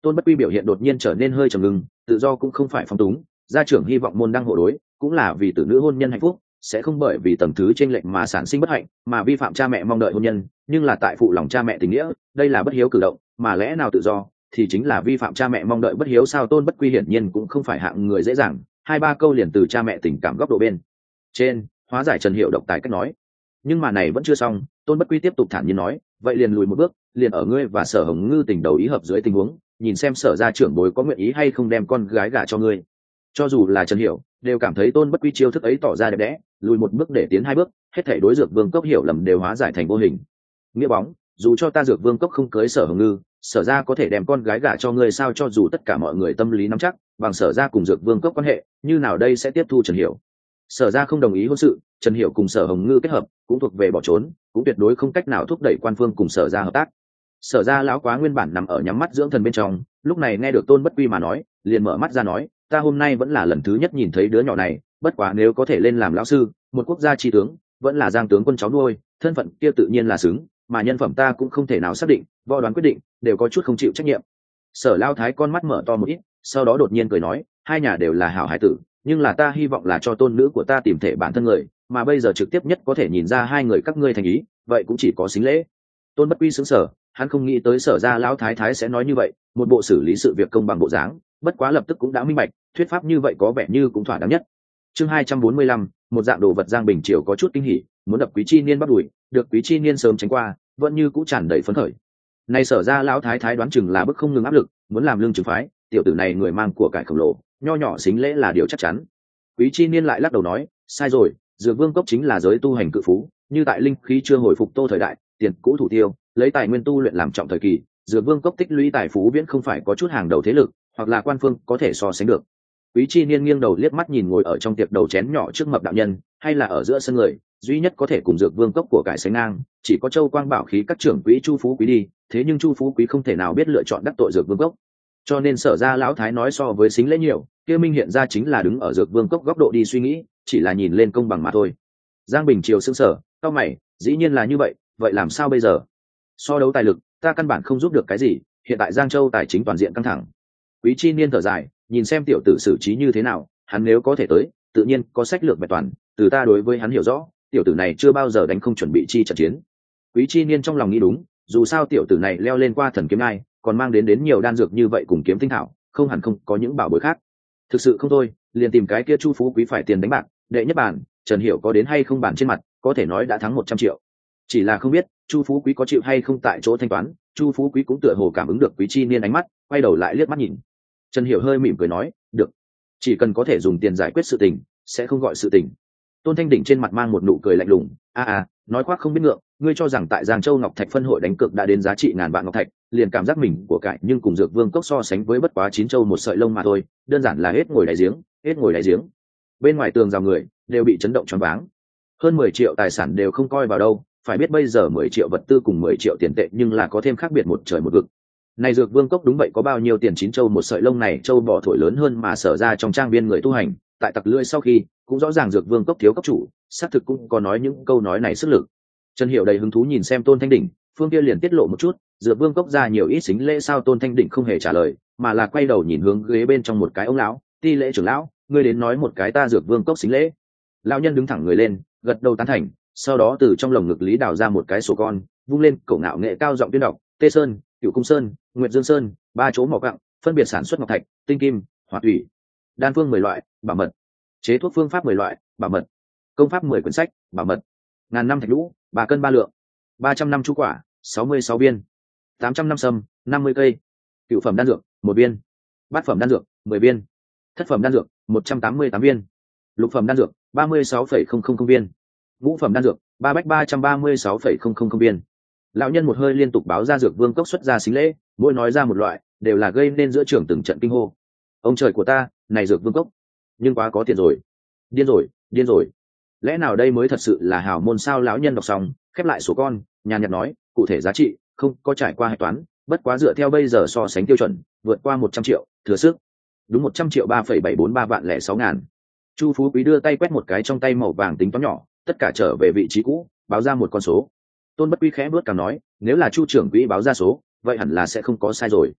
Tôn Bất Quy biểu hiện đột nhiên trở nên hơi trầm ngưng, tự do cũng không phải phóng túng, gia trưởng hy vọng môn đăng hộ đối, cũng là vì tử nữ hôn nhân hạnh phúc, sẽ không bởi vì tầng thứ chênh lệch mà sản sinh bất hạnh, mà vi phạm cha mẹ mong đợi hôn nhân, nhưng là tại phụ lòng cha mẹ tình nghĩa, đây là bất hiếu cử động, mà lẽ nào tự do thì chính là vi phạm cha mẹ mong đợi bất hiếu sao? Tôn Bất Quy hiển nhiên cũng không phải hạng người dễ dàng, hai ba câu liền từ cha mẹ tình cảm góc độ bên trên hóa giải Trần Hiểu độc tài cách nói. Nhưng mà này vẫn chưa xong, Tôn Bất Quy tiếp tục thản nhiên nói, vậy liền lùi một bước, liền ở ngươi và Sở Hồng Ngư tình đầu ý hợp dưới tình huống, nhìn xem Sở gia trưởng bối có nguyện ý hay không đem con gái gả cho ngươi. Cho dù là Trần Hiểu đều cảm thấy Tôn Bất Quy chiêu thức ấy tỏ ra đẹp đẽ, lùi một bước để tiến hai bước, hết thảy đối Dược Vương Cốc hiểu lầm đều hóa giải thành vô hình. Nghĩa bóng, dù cho ta Dược Vương Cốc không cưới Sở Hồng Ngư, Sở gia có thể đem con gái gả cho ngươi sao? Cho dù tất cả mọi người tâm lý nắm chắc bằng Sở gia cùng Dược Vương Cốc quan hệ, như nào đây sẽ tiếp thu Trần Hiểu. Sở gia không đồng ý hôn sự, Trần Hiểu cùng Sở Hồng Ngư kết hợp cũng thuộc về bỏ trốn, cũng tuyệt đối không cách nào thúc đẩy quan phương cùng Sở gia hợp tác. Sở gia lão quá nguyên bản nằm ở nhắm mắt dưỡng thần bên trong, lúc này nghe được Tôn Bất Quy mà nói, liền mở mắt ra nói, ta hôm nay vẫn là lần thứ nhất nhìn thấy đứa nhỏ này, bất quá nếu có thể lên làm lão sư, một quốc gia tri tướng, vẫn là Giang tướng quân cháu nuôi, thân phận kia tự nhiên là xứng, mà nhân phẩm ta cũng không thể nào xác định, võ đoán quyết định đều có chút không chịu trách nhiệm. Sở Lao Thái con mắt mở to một ít, sau đó đột nhiên cười nói, hai nhà đều là hảo hải tử, nhưng là ta hy vọng là cho tôn nữ của ta tìm thể bản thân người, mà bây giờ trực tiếp nhất có thể nhìn ra hai người các ngươi thành ý, vậy cũng chỉ có xính lễ. Tôn Bất Quy sững sờ, hắn không nghĩ tới Sở gia lão thái thái sẽ nói như vậy, một bộ xử lý sự việc công bằng bộ dáng, bất quá lập tức cũng đã minh bạch, thuyết pháp như vậy có vẻ như cũng thỏa đáng nhất. Chương hai trăm bốn mươi lăm, một dạng đồ vật Giang Bình Triều có chút kinh hỉ, muốn đập Quý Chi Niên bắt đuổi, được Quý Chi Niên sớm tránh qua, vẫn như cũ tràn đầy phấn khởi. Nay Sở gia lão thái thái đoán chừng là bức không ngừng áp lực, muốn làm lương chứng phái, tiểu tử này người mang của cải khổng lồ, nho nhỏ xính lễ là điều chắc chắn. Quý Chi Niên lại lắc đầu nói, sai rồi, Dược Vương Cốc chính là giới tu hành cự phú, như tại linh khí chưa hồi phục Tô thời đại, tiền cũ thủ tiêu, lấy tài nguyên tu luyện làm trọng thời kỳ, Dược Vương Cốc tích lũy tài phú viễn không phải có chút hàng đầu thế lực, hoặc là quan phương có thể so sánh được. Quý Chi Niên nghiêng đầu liếc mắt nhìn ngồi ở trong tiệc đầu chén nhỏ trước mập đạo nhân, hay là ở giữa sân người, duy nhất có thể cùng Dược Vương Cốc của cải sánh ngang, chỉ có Châu Quang Bảo khí các trưởng quỹ Chu Phú Quý đi, thế nhưng Chu Phú Quý không thể nào biết lựa chọn đắc tội Dược Vương Cốc. Cho nên Sở gia lão thái nói so với xính lễ nhiều, kia minh hiện ra chính là đứng ở Dược Vương Cốc góc độ đi suy nghĩ, chỉ là nhìn lên công bằng mà thôi. Giang Bình Triều sững sờ, cao mày, dĩ nhiên là như vậy, vậy làm sao bây giờ? So đấu tài lực, ta căn bản không giúp được cái gì, hiện tại Giang Châu tài chính toàn diện căng thẳng. Quý Chi Niên thở dài, nhìn xem tiểu tử xử trí như thế nào, hắn nếu có thể tới, tự nhiên có sách lược vẹn toàn, từ ta đối với hắn hiểu rõ, tiểu tử này chưa bao giờ đánh không chuẩn bị chi trận chiến. Quý Chi Niên trong lòng nghĩ đúng, dù sao tiểu tử này leo lên qua thần kiếm ngai, còn mang đến đến nhiều đan dược như vậy cùng kiếm tinh thảo, không hẳn không có những bảo bối khác. Thực sự không thôi, liền tìm cái kia Chu Phú Quý phải tiền đánh bạc, đệ nhất bản, Trần Hiểu có đến hay không bản trên mặt, có thể nói đã thắng một trăm triệu. Chỉ là không biết Chu Phú Quý có chịu hay không tại chỗ thanh toán. Chu Phú Quý cũng tựa hồ cảm ứng được Quý Chi Niên ánh mắt, quay đầu lại liếc mắt nhìn. Trần Hiểu hơi mỉm cười nói, được, chỉ cần có thể dùng tiền giải quyết sự tình, sẽ không gọi sự tình. Tôn Thanh Đỉnh trên mặt mang một nụ cười lạnh lùng, a a, nói khoác không biết ngượng, ngươi cho rằng tại Giang Châu Ngọc Thạch phân hội đánh cược đã đến giá trị ngàn vạn ngọc thạch, liền cảm giác mình của cải, nhưng cùng Dược Vương Cốc so sánh với bất quá chín châu một sợi lông mà thôi, đơn giản là hết ngồi đáy giếng, hết ngồi đáy giếng. Bên ngoài tường rào người đều bị chấn động choáng váng. Hơn mười triệu tài sản đều không coi vào đâu, phải biết bây giờ mười triệu vật tư cùng mười triệu tiền tệ nhưng là có thêm khác biệt một trời một vực. Này Dược Vương Cốc đúng vậy có bao nhiêu tiền chín châu một sợi lông này, châu bò thổi lớn hơn mà Sở ra trong trang viên người tu hành, tại tặc lưỡi sau khi, cũng rõ ràng Dược Vương Cốc thiếu cốc chủ, xác thực cũng có nói những câu nói này sức lực. Trần Hiểu đầy hứng thú nhìn xem Tôn Thanh Đỉnh, phương kia liền tiết lộ một chút, Dược Vương Cốc ra nhiều ít xính lễ sao? Tôn Thanh Đỉnh không hề trả lời, mà là quay đầu nhìn hướng ghế bên trong một cái ông lão, ti lễ trưởng lão, ngươi đến nói một cái ta Dược Vương Cốc xính lễ. Lão nhân đứng thẳng người lên, gật đầu tán thành, sau đó từ trong lồng ngực lý đào ra một cái sổ con, vung lên cổ ngạo nghệ cao giọng tuyên đọc, Tê Sơn, Cửu Cung Sơn, Nguyệt Dương Sơn, ba chỗ mỏ quặng, phân biệt sản xuất ngọc thạch, tinh kim, hỏa thủy, đan phương mười loại, bảo mật, chế thuốc phương pháp mười loại, bảo mật, công pháp mười quyển sách, bảo mật, ngàn năm thạch lũ, ba cân ba lượng, ba trăm năm chu quả, sáu mươi sáu viên, tám trăm năm sâm, năm mươi cây, cựu phẩm đan dược, một viên, bát phẩm đan dược, mười viên, thất phẩm đan dược, một trăm tám mươi tám viên, lục phẩm đan dược, ba mươi sáu phẩy không không không viên, ngũ phẩm đan dược, ba bách ba trăm ba mươi sáu phẩy không không không viên. Lão nhân một hơi liên tục báo ra Dược Vương Cốc xuất ra xính lễ, mỗi nói ra một loại đều là gây nên giữa trường từng trận kinh hô. Ông trời của ta, này Dược Vương Cốc nhưng quá có tiền rồi, điên rồi, điên rồi, lẽ nào đây mới thật sự là hào môn sao? Lão nhân đọc xong khép lại sổ con, nhàn nhạt nói, cụ thể giá trị không có trải qua hạch toán, bất quá dựa theo bây giờ so sánh tiêu chuẩn, vượt qua một trăm triệu, thừa sức, đúng một trăm triệu ba phẩy bảy bốn ba vạn lẻ sáu ngàn. Chu Phú Quý đưa tay quét một cái trong tay màu vàng tính toán nhỏ, tất cả trở về vị trí cũ, báo ra một con số. Tôn Bất Quy khẽ bước cằm nói, nếu là Chu trưởng quỹ báo ra số, vậy hẳn là sẽ không có sai rồi.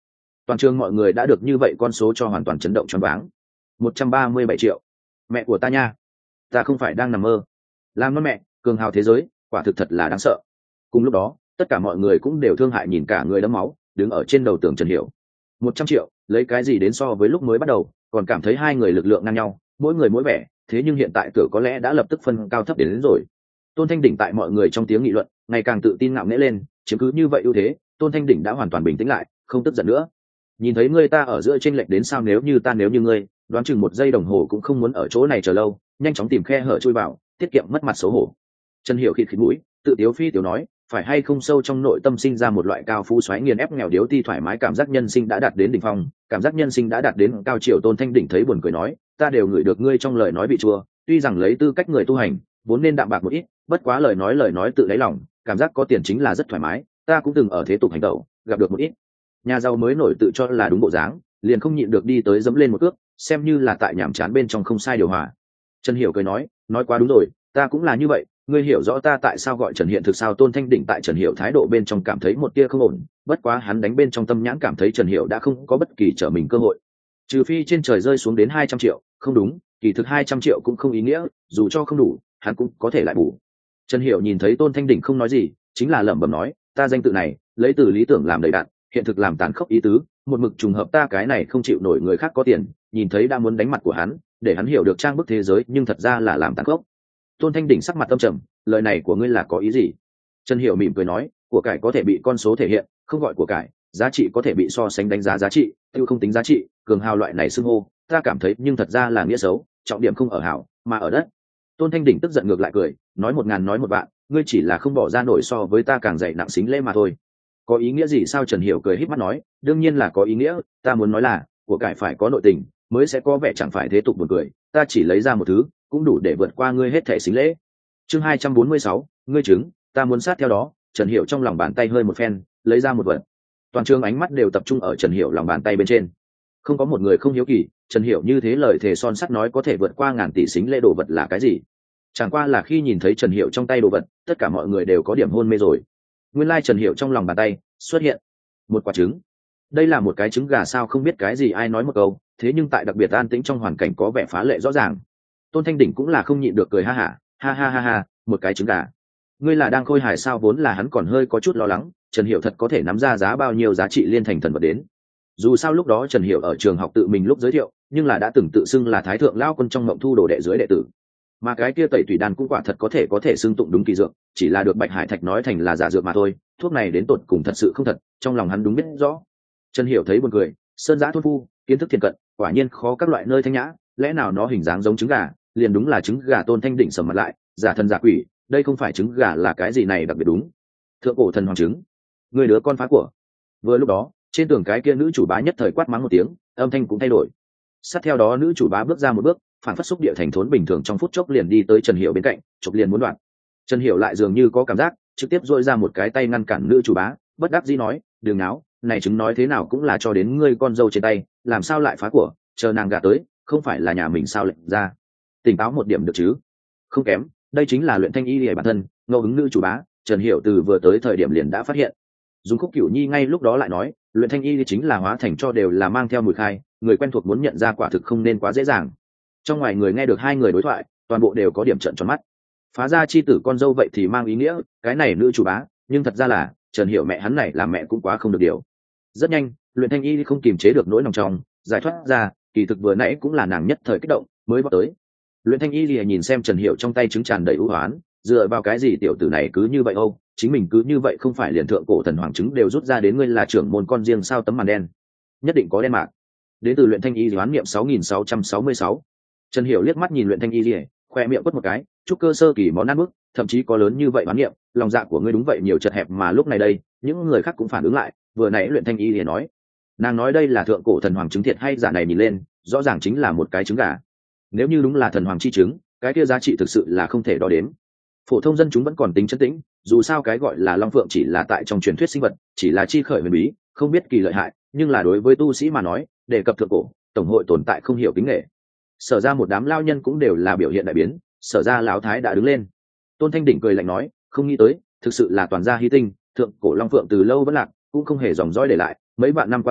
Toàn trường mọi người đã được như vậy con số cho hoàn toàn chấn động choáng váng. Một trăm ba mươi bảy triệu. Mẹ của ta nha, ta không phải đang nằm mơ. Làm non mẹ, cường hào thế giới, quả thực thật là đáng sợ. Cùng lúc đó, tất cả mọi người cũng đều thương hại nhìn cả người đẫm máu, đứng ở trên đầu tường Trần Hiểu. Một trăm triệu, lấy cái gì đến so với lúc mới bắt đầu, còn cảm thấy hai người lực lượng ngang nhau, mỗi người mỗi vẻ, thế nhưng hiện tại cửa có lẽ đã lập tức phân cao thấp đến, đến rồi. Tôn Thanh Đỉnh tại mọi người trong tiếng nghị luận, ngày càng tự tin ngạo nghễ lên, chiếm cứ như vậy ưu thế, Tôn Thanh Đỉnh đã hoàn toàn bình tĩnh lại, không tức giận nữa. Nhìn thấy ngươi ta ở giữa trên lệch đến sao, nếu như ta nếu như ngươi, đoán chừng một giây đồng hồ cũng không muốn ở chỗ này chờ lâu, nhanh chóng tìm khe hở chui vào, tiết kiệm mất mặt xấu hổ. Trần Hiểu khịt khịt mũi, tự tiếu phi tiểu nói, phải hay không sâu trong nội tâm sinh ra một loại cao phú xoáy nghiền ép nghèo điếu ti thoải mái cảm giác nhân sinh đã đạt đến đỉnh phong, cảm giác nhân sinh đã đạt đến cao chiều. Tôn Thanh Đỉnh thấy buồn cười nói, ta đều ngửi được ngươi trong lời nói bị chua, tuy rằng lấy tư cách người tu hành vốn nên đạm bạc một ít, bất quá lời nói lời nói tự lấy lòng, cảm giác có tiền chính là rất thoải mái. Ta cũng từng ở thế tục hành tẩu, gặp được một ít nhà giàu mới nổi tự cho là đúng bộ dáng, liền không nhịn được đi tới dẫm lên một cước, xem như là tại nhảm chán bên trong không sai điều hòa. Trần Hiểu cười nói, nói quá đúng rồi, ta cũng là như vậy, ngươi hiểu rõ ta tại sao gọi Trần Hiện thực sao? Tôn Thanh Đỉnh tại Trần Hiểu thái độ bên trong cảm thấy một tia không ổn, bất quá hắn đánh bên trong tâm nhãn cảm thấy Trần Hiểu đã không có bất kỳ trở mình cơ hội, trừ phi trên trời rơi xuống đến hai trăm triệu, không đúng, kỳ thực hai trăm triệu cũng không ý nghĩa, dù cho không đủ, hắn cũng có thể lại bù. Trần Hiểu nhìn thấy Tôn Thanh Đỉnh không nói gì, chính là lẩm bẩm nói, ta danh tự này, lấy từ lý tưởng làm đầy đặn, hiện thực làm tàn khốc ý tứ, một mực trùng hợp ta cái này không chịu nổi người khác có tiền, nhìn thấy đã muốn đánh mặt của hắn, để hắn hiểu được trang bức thế giới, nhưng thật ra là làm tàn khốc. Tôn Thanh Đỉnh sắc mặt âm trầm, lời này của ngươi là có ý gì? Trần Hiểu mỉm cười nói, của cải có thể bị con số thể hiện, không gọi của cải, giá trị có thể bị so sánh đánh giá giá trị, tiêu không tính giá trị, cường hào loại này xưng hô, ta cảm thấy nhưng thật ra là nghĩa xấu, trọng điểm không ở hảo, mà ở đất. Tôn Thanh Đỉnh tức giận ngược lại cười, nói một ngàn nói một vạn, ngươi chỉ là không bỏ ra nổi so với ta càng dày nặng xính lễ mà thôi. Có ý nghĩa gì sao? Trần Hiểu cười híp mắt nói, đương nhiên là có ý nghĩa, ta muốn nói là, của cải phải có nội tình, mới sẽ có vẻ chẳng phải thế tục buồn cười, ta chỉ lấy ra một thứ, cũng đủ để vượt qua ngươi hết thảy xính lễ. Chương hai trăm bốn mươi sáu, ngươi chứng, ta muốn sát theo đó. Trần Hiểu trong lòng bàn tay hơi một phen, lấy ra một vật. Toàn trường ánh mắt đều tập trung ở Trần Hiểu lòng bàn tay bên trên. Không có một người không hiếu kỳ, Trần Hiểu như thế lời thề son sắt nói có thể vượt qua ngàn tỷ xính lễ đồ vật là cái gì? Chẳng qua là khi nhìn thấy Trần Hiểu trong tay đồ vật, tất cả mọi người đều có điểm hôn mê rồi. Nguyên lai Trần Hiểu trong lòng bàn tay xuất hiện một quả trứng. Đây là một cái trứng gà sao? Không biết cái gì ai nói một câu, thế nhưng tại đặc biệt an tĩnh trong hoàn cảnh có vẻ phá lệ rõ ràng. Tôn Thanh Đỉnh cũng là không nhịn được cười ha hả, ha ha ha ha, một cái trứng gà. Ngươi là đang khôi hài sao? Vốn là hắn còn hơi có chút lo lắng, Trần Hiểu thật có thể nắm ra giá bao nhiêu giá trị liên thành thần vật đến. Dù sao lúc đó Trần Hiểu ở trường học tự mình lúc giới thiệu, nhưng là đã từng tự xưng là Thái thượng lão quân trong mộng thu đồ đệ dưới đệ tử. Mà cái kia tẩy tùy đan cũng quả thật có thể có thể xưng tụng đúng kỳ dược, chỉ là được Bạch Hải Thạch nói thành là giả dược mà thôi, thuốc này đến tột cùng thật sự không thật, trong lòng hắn đúng biết rõ. Trần Hiểu thấy buồn cười, sơn giã thôn phu, kiến thức thiền cận, quả nhiên khó các loại nơi thanh nhã, lẽ nào nó hình dáng giống trứng gà, liền đúng là trứng gà. Tôn Thanh Đỉnh sầm mặt lại, giả thần giả quỷ, đây không phải trứng gà là cái gì này đặc biệt đúng? Thượng cổ thần hoàng trứng, người đứa con phá của. Vừa lúc đó, trên tường cái kia nữ chủ bá nhất thời quát mắng một tiếng, âm thanh cũng thay đổi. Sát theo đó nữ chủ bá bước ra một bước, phản phất xúc địa thành thốn bình thường, trong phút chốc liền đi tới Trần Hiểu bên cạnh, chụp liền muốn đoạn. Trần Hiểu lại dường như có cảm giác, trực tiếp dội ra một cái tay ngăn cản nữ chủ bá, bất đắc dĩ nói, đừng náo, này chứng nói thế nào cũng là cho đến ngươi con dâu trên tay, làm sao lại phá của, chờ nàng gả tới, không phải là nhà mình sao lệnh ra. Tỉnh táo một điểm được chứ? Không kém, đây chính là Luyện Thanh Y Lìa bản thân. Ngẫu hứng nữ chủ bá, Trần Hiểu từ vừa tới thời điểm liền đã phát hiện. Dùng Khúc Cửu Nhi ngay lúc đó lại nói, Luyện Thanh Y chính là hóa thành cho đều là mang theo mùi khai, người quen thuộc muốn nhận ra quả thực không nên quá dễ dàng. Trong ngoài người nghe được hai người đối thoại, toàn bộ đều có điểm trợn tròn mắt. Phá ra chi tử con dâu vậy thì mang ý nghĩa cái này nữ chủ bá, nhưng thật ra là Trần Hiểu mẹ hắn này làm mẹ cũng quá không được điều. Rất nhanh, Luyện Thanh Y không kiềm chế được nỗi lòng trong, giải thoát ra, kỳ thực vừa nãy cũng là nàng nhất thời kích động mới vào tới. Luyện Thanh Y lìa nhìn xem Trần Hiểu trong tay trứng tràn đầy ưu hoán, dựa vào cái gì tiểu tử này cứ như vậy ô, chính mình cứ như vậy không phải liền thượng cổ thần hoàng trứng đều rút ra đến, ngươi là trưởng môn con riêng sao? Tấm màn đen nhất định có đen mạc. Đến từ Luyện Thanh Y đoán niệm sáu nghìn sáu trăm sáu mươi sáu. Trần Hiểu liếc mắt nhìn Luyện Thanh Y lìa, khoe miệng quất một cái, chúc cơ sơ kỳ món ăn bước, thậm chí có lớn như vậy đoán niệm, lòng dạ của ngươi đúng vậy nhiều chật hẹp. Mà lúc này đây, những người khác cũng phản ứng lại, vừa nãy Luyện Thanh Y lìa nói, nàng nói đây là thượng cổ thần hoàng trứng thiệt hay giả, này nhìn lên rõ ràng chính là một cái trứng gà. Nếu như đúng là thần hoàng chi trứng, cái kia giá trị thực sự là không thể đo đếm. Phổ thông dân chúng vẫn còn tính chân tĩnh, dù sao cái gọi là long phượng chỉ là tại trong truyền thuyết sinh vật, chỉ là chi khởi huyền bí, không biết kỳ lợi hại, nhưng là đối với tu sĩ mà nói, đề cập thượng cổ, tổng hội tồn tại không hiểu kính nghệ. Sở ra một đám lao nhân cũng đều là biểu hiện đại biến, sở ra lão thái đã đứng lên. Tôn Thanh Đỉnh cười lạnh nói, không nghĩ tới, thực sự là toàn gia hy tinh, thượng cổ long phượng từ lâu vẫn lạc, cũng không hề dòng dõi để lại, mấy vạn năm qua đi,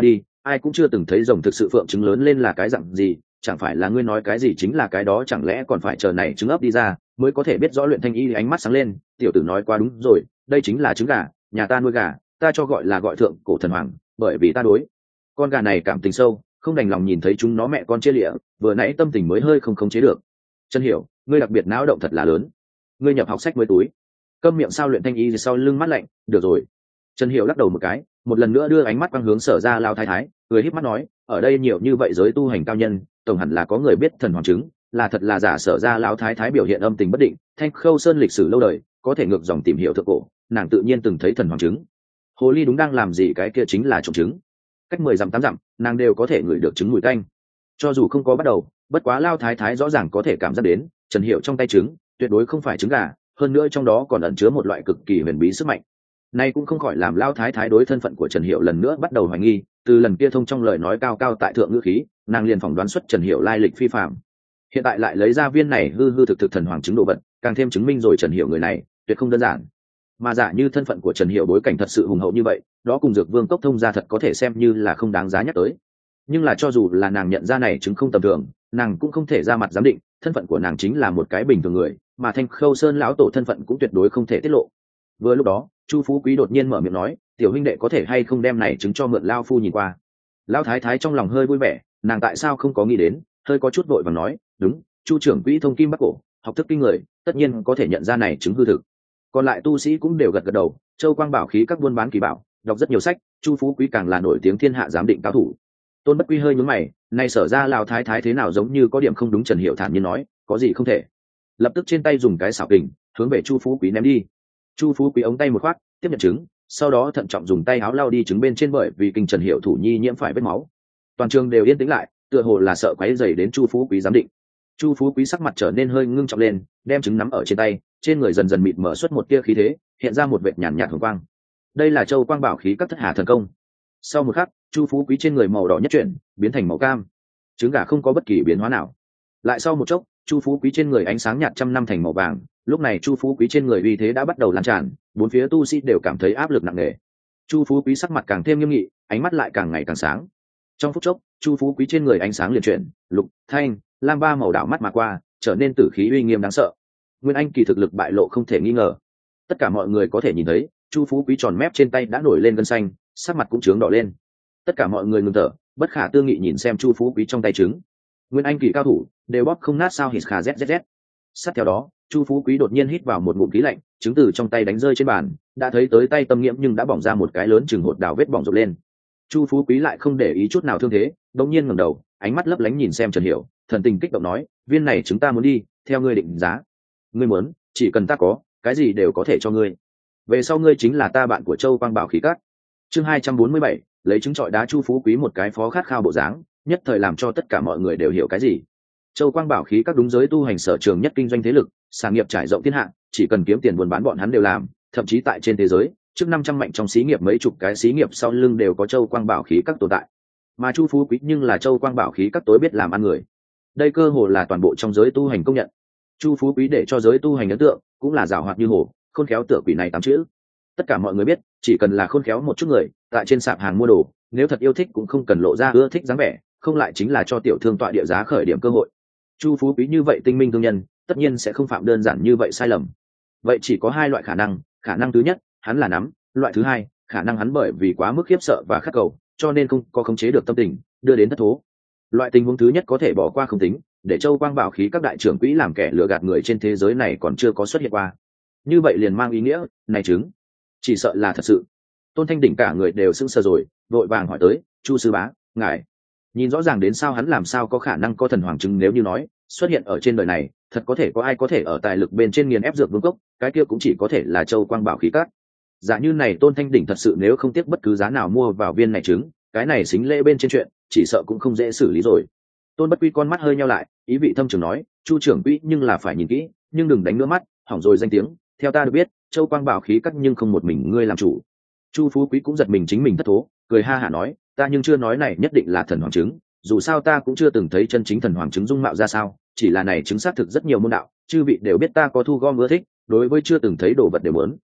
ai cũng chưa từng thấy rồng thực sự phượng trứng lớn lên là cái dạng gì, chẳng phải là ngươi nói cái gì chính là cái đó, chẳng lẽ còn phải chờ này trứng ấp đi ra mới có thể biết rõ? Luyện Thanh Y ánh mắt sáng lên, tiểu tử nói quá đúng rồi, đây chính là trứng gà, nhà ta nuôi gà, ta cho gọi là gọi thượng cổ thần hoàng, bởi vì ta đối con gà này cảm tình sâu, không đành lòng nhìn thấy chúng nó mẹ con chia lịa, vừa nãy tâm tình mới hơi không khống chế được. Trần Hiểu, ngươi đặc biệt não động thật là lớn, ngươi nhập học sách mới túi. Câm miệng sao? Luyện Thanh Y sau lưng mắt lạnh, được rồi. Trần Hiểu lắc đầu một cái, một lần nữa đưa ánh mắt quang hướng Sở Ra Lao thái thái, cười híp mắt nói, ở đây nhiều như vậy giới tu hành cao nhân, tổng hẳn là có người biết thần hoàng trứng, là thật là giả? Sở Ra Lão thái thái biểu hiện âm tình bất định, Thanh Khâu Sơn lịch sử lâu đời, có thể ngược dòng tìm hiểu thượng cổ, nàng tự nhiên từng thấy thần hoàng trứng. Hồ ly đúng đang làm gì, cái kia chính là trộm trứng. Cách mười dặm tám dặm, nàng đều có thể ngửi được trứng mùi tanh. Cho dù không có bắt đầu, bất quá Lao thái thái rõ ràng có thể cảm giác đến, Trần Hiểu trong tay trứng, tuyệt đối không phải trứng gà, hơn nữa trong đó còn ẩn chứa một loại cực kỳ huyền bí sức mạnh. Nay cũng không khỏi làm Lao thái thái đối thân phận của Trần Hiểu lần nữa bắt đầu hoài nghi, từ lần kia thông trong lời nói cao cao tại thượng ngữ khí, nàng liền phỏng đoán xuất Trần Hiểu lai lịch phi phàm. Hiện tại lại lấy ra viên này hư hư thực thực thần hoàng trứng đồ vật, càng thêm chứng minh rồi Trần Hiểu người này tuyệt không đơn giản. Mà giả như thân phận của Trần Hiểu bối cảnh thật sự hùng hậu như vậy, đó cùng Dược Vương cốc thông ra thật có thể xem như là không đáng giá nhắc tới. Nhưng là cho dù là nàng nhận ra này chứng không tầm thường, nàng cũng không thể ra mặt giám định, thân phận của nàng chính là một cái bình thường người, mà Thanh Khâu Sơn lão tổ thân phận cũng tuyệt đối không thể tiết lộ. Vừa lúc đó, Chu Phú Quý đột nhiên mở miệng nói, tiểu huynh đệ có thể hay không đem này chứng cho mượn lao phu nhìn qua. Lão thái thái trong lòng hơi vui vẻ, nàng tại sao không có nghĩ đến, hơi có chút vội vàng nói, đúng, Chu trưởng quỹ thông kim bắc cổ, học thức kinh người, tất nhiên có thể nhận ra này chứng hư thực. Còn lại tu sĩ cũng đều gật gật đầu, Châu Quang bảo khí các buôn bán kỳ bảo, đọc rất nhiều sách, Chu Phú Quý càng là nổi tiếng thiên hạ giám định cao thủ. Tôn Bất Quy hơi nhướng mày, này Sở Ra Lão thái thái thế nào giống như có điểm không đúng? Trần Hiểu thản nhiên nói, có gì không thể. Lập tức trên tay dùng cái xảo kình, hướng về Chu Phú Quý ném đi. Chu Phú Quý ống tay một khoát, tiếp nhận trứng, sau đó thận trọng dùng tay áo lau đi trứng bên trên, bởi vì kinh Trần Hiểu thủ nhi nhiễm phải vết máu. Toàn trường đều yên tĩnh lại, tựa hồ là sợ quấy rầy đến Chu Phú Quý giám định. Chu Phú Quý sắc mặt trở nên hơi ngưng trọng lên, đem trứng nắm ở trên tay, trên người dần dần mịt mở xuất một tia khí thế, hiện ra một vệt nhàn nhạt hồng quang. Đây là Châu Quang bảo khí các thất hà thần công. Sau một khắc, Chu Phú Quý trên người màu đỏ nhất chuyển, biến thành màu cam. Trứng gà không có bất kỳ biến hóa nào. Lại sau một chốc, Chu Phú Quý trên người ánh sáng nhạt trăm năm thành màu vàng, lúc này Chu Phú Quý trên người uy thế đã bắt đầu lan tràn, bốn phía tu sĩ đều cảm thấy áp lực nặng nề. Chu Phú Quý sắc mặt càng thêm nghiêm nghị, ánh mắt lại càng ngày càng sáng. Trong phút chốc, Chu Phú Quý trên người ánh sáng liền chuyển, lục, thanh, lam ba màu đảo mắt mà qua, trở nên tử khí uy nghiêm đáng sợ. Nguyên Anh kỳ thực lực bại lộ không thể nghi ngờ. Tất cả mọi người có thể nhìn thấy, Chu Phú Quý tròn mép trên tay đã nổi lên gân xanh, sắc mặt cũng chướng đỏ lên. Tất cả mọi người ngừng thở, bất khả tư nghị nhìn xem Chu Phú Quý trong tay trứng. Nguyên Anh kỳ cao thủ đều bóp không nát sao? Hít khà zzz. Sát theo đó, Chu Phú Quý đột nhiên hít vào một ngụm khí lạnh, trứng từ trong tay đánh rơi trên bàn, đã thấy tới tay Tâm Nghiễm nhưng đã bỏng ra một cái lớn chừng hột đào vết bỏng rộp lên. Chu Phú Quý lại không để ý chút nào thương thế, đột nhiên ngẩng đầu, ánh mắt lấp lánh nhìn xem Trần Hiểu, thần tình kích động nói, viên này chúng ta muốn đi, theo ngươi định giá. Ngươi muốn, chỉ cần ta có, cái gì đều có thể cho ngươi. Về sau ngươi chính là ta bạn của Châu Quang bảo khí các. Chương hai trăm bốn mươi bảy, lấy trứng trọi đá. Chu Phú Quý một cái phó khát khao bộ dáng, nhất thời làm cho tất cả mọi người đều hiểu cái gì. Châu Quang bảo khí các đúng giới tu hành sở trường nhất, kinh doanh thế lực, sản nghiệp trải rộng thiên hạ, chỉ cần kiếm tiền buôn bán bọn hắn đều làm, thậm chí tại trên thế giới, trước năm trăm mạnh trong xí nghiệp mấy chục cái xí nghiệp sau lưng đều có Châu Quang bảo khí các tồn tại. Mà Chu Phú Quý nhưng là Châu Quang bảo khí các tối biết làm ăn người. Đây cơ hồ là toàn bộ trong giới tu hành công nhận. Chu Phú Quý để cho giới tu hành ấn tượng, cũng là giàu hoạt như hổ, khôn khéo tựa quỷ này tám chữ. Tất cả mọi người biết, chỉ cần là khôn khéo một chút người, tại trên sạp hàng mua đồ, nếu thật yêu thích cũng không cần lộ ra ưa thích dáng vẻ, không lại chính là cho tiểu thương tọa địa giá khởi điểm cơ hội. Chu Phú Quý như vậy tinh minh thương nhân, tất nhiên sẽ không phạm đơn giản như vậy sai lầm. Vậy chỉ có hai loại khả năng, khả năng thứ nhất, hắn là nắm, loại thứ hai, khả năng hắn bởi vì quá mức khiếp sợ và khát cầu, cho nên không có khống chế được tâm tình, đưa đến thất thố. Loại tình huống thứ nhất có thể bỏ qua không tính, để Châu Quang bảo khí các đại trưởng quỹ làm kẻ lừa gạt người trên thế giới này còn chưa có xuất hiện qua. Như vậy liền mang ý nghĩa, này chứng, chỉ sợ là thật sự. Tôn Thanh Đỉnh cả người đều sững sờ rồi, vội vàng hỏi tới, Chu sư bá, ngài nhìn rõ ràng đến sao? Hắn làm sao có khả năng có thần hoàng chứng? Nếu như nói xuất hiện ở trên đời này, thật có thể có ai có thể ở tài lực bên trên nghiền ép Dược Vương cốc, cái kia cũng chỉ có thể là Châu Quang bảo khí các. Giả như này Tôn Thanh Đỉnh thật sự nếu không tiếc bất cứ giá nào mua vào viên này trứng, cái này xính lễ bên trên chuyện, chỉ sợ cũng không dễ xử lý rồi. Tôn Bất Quy con mắt hơi nheo lại, ý vị thâm trường nói, Chu trưởng quỹ nhưng là phải nhìn kỹ, nhưng đừng đánh nữa mắt, hỏng rồi danh tiếng. Theo ta được biết, Châu Quang bảo khí các nhưng không một mình ngươi làm chủ. Chu Phú Quý cũng giật mình chính mình thất thố, cười ha hả nói, ta nhưng chưa nói này nhất định là thần hoàng trứng, dù sao ta cũng chưa từng thấy chân chính thần hoàng trứng dung mạo ra sao, chỉ là này chứng xác thực rất nhiều môn đạo, chư vị đều biết ta có thu gom ưa thích, đối với chưa từng thấy đồ vật đều muốn.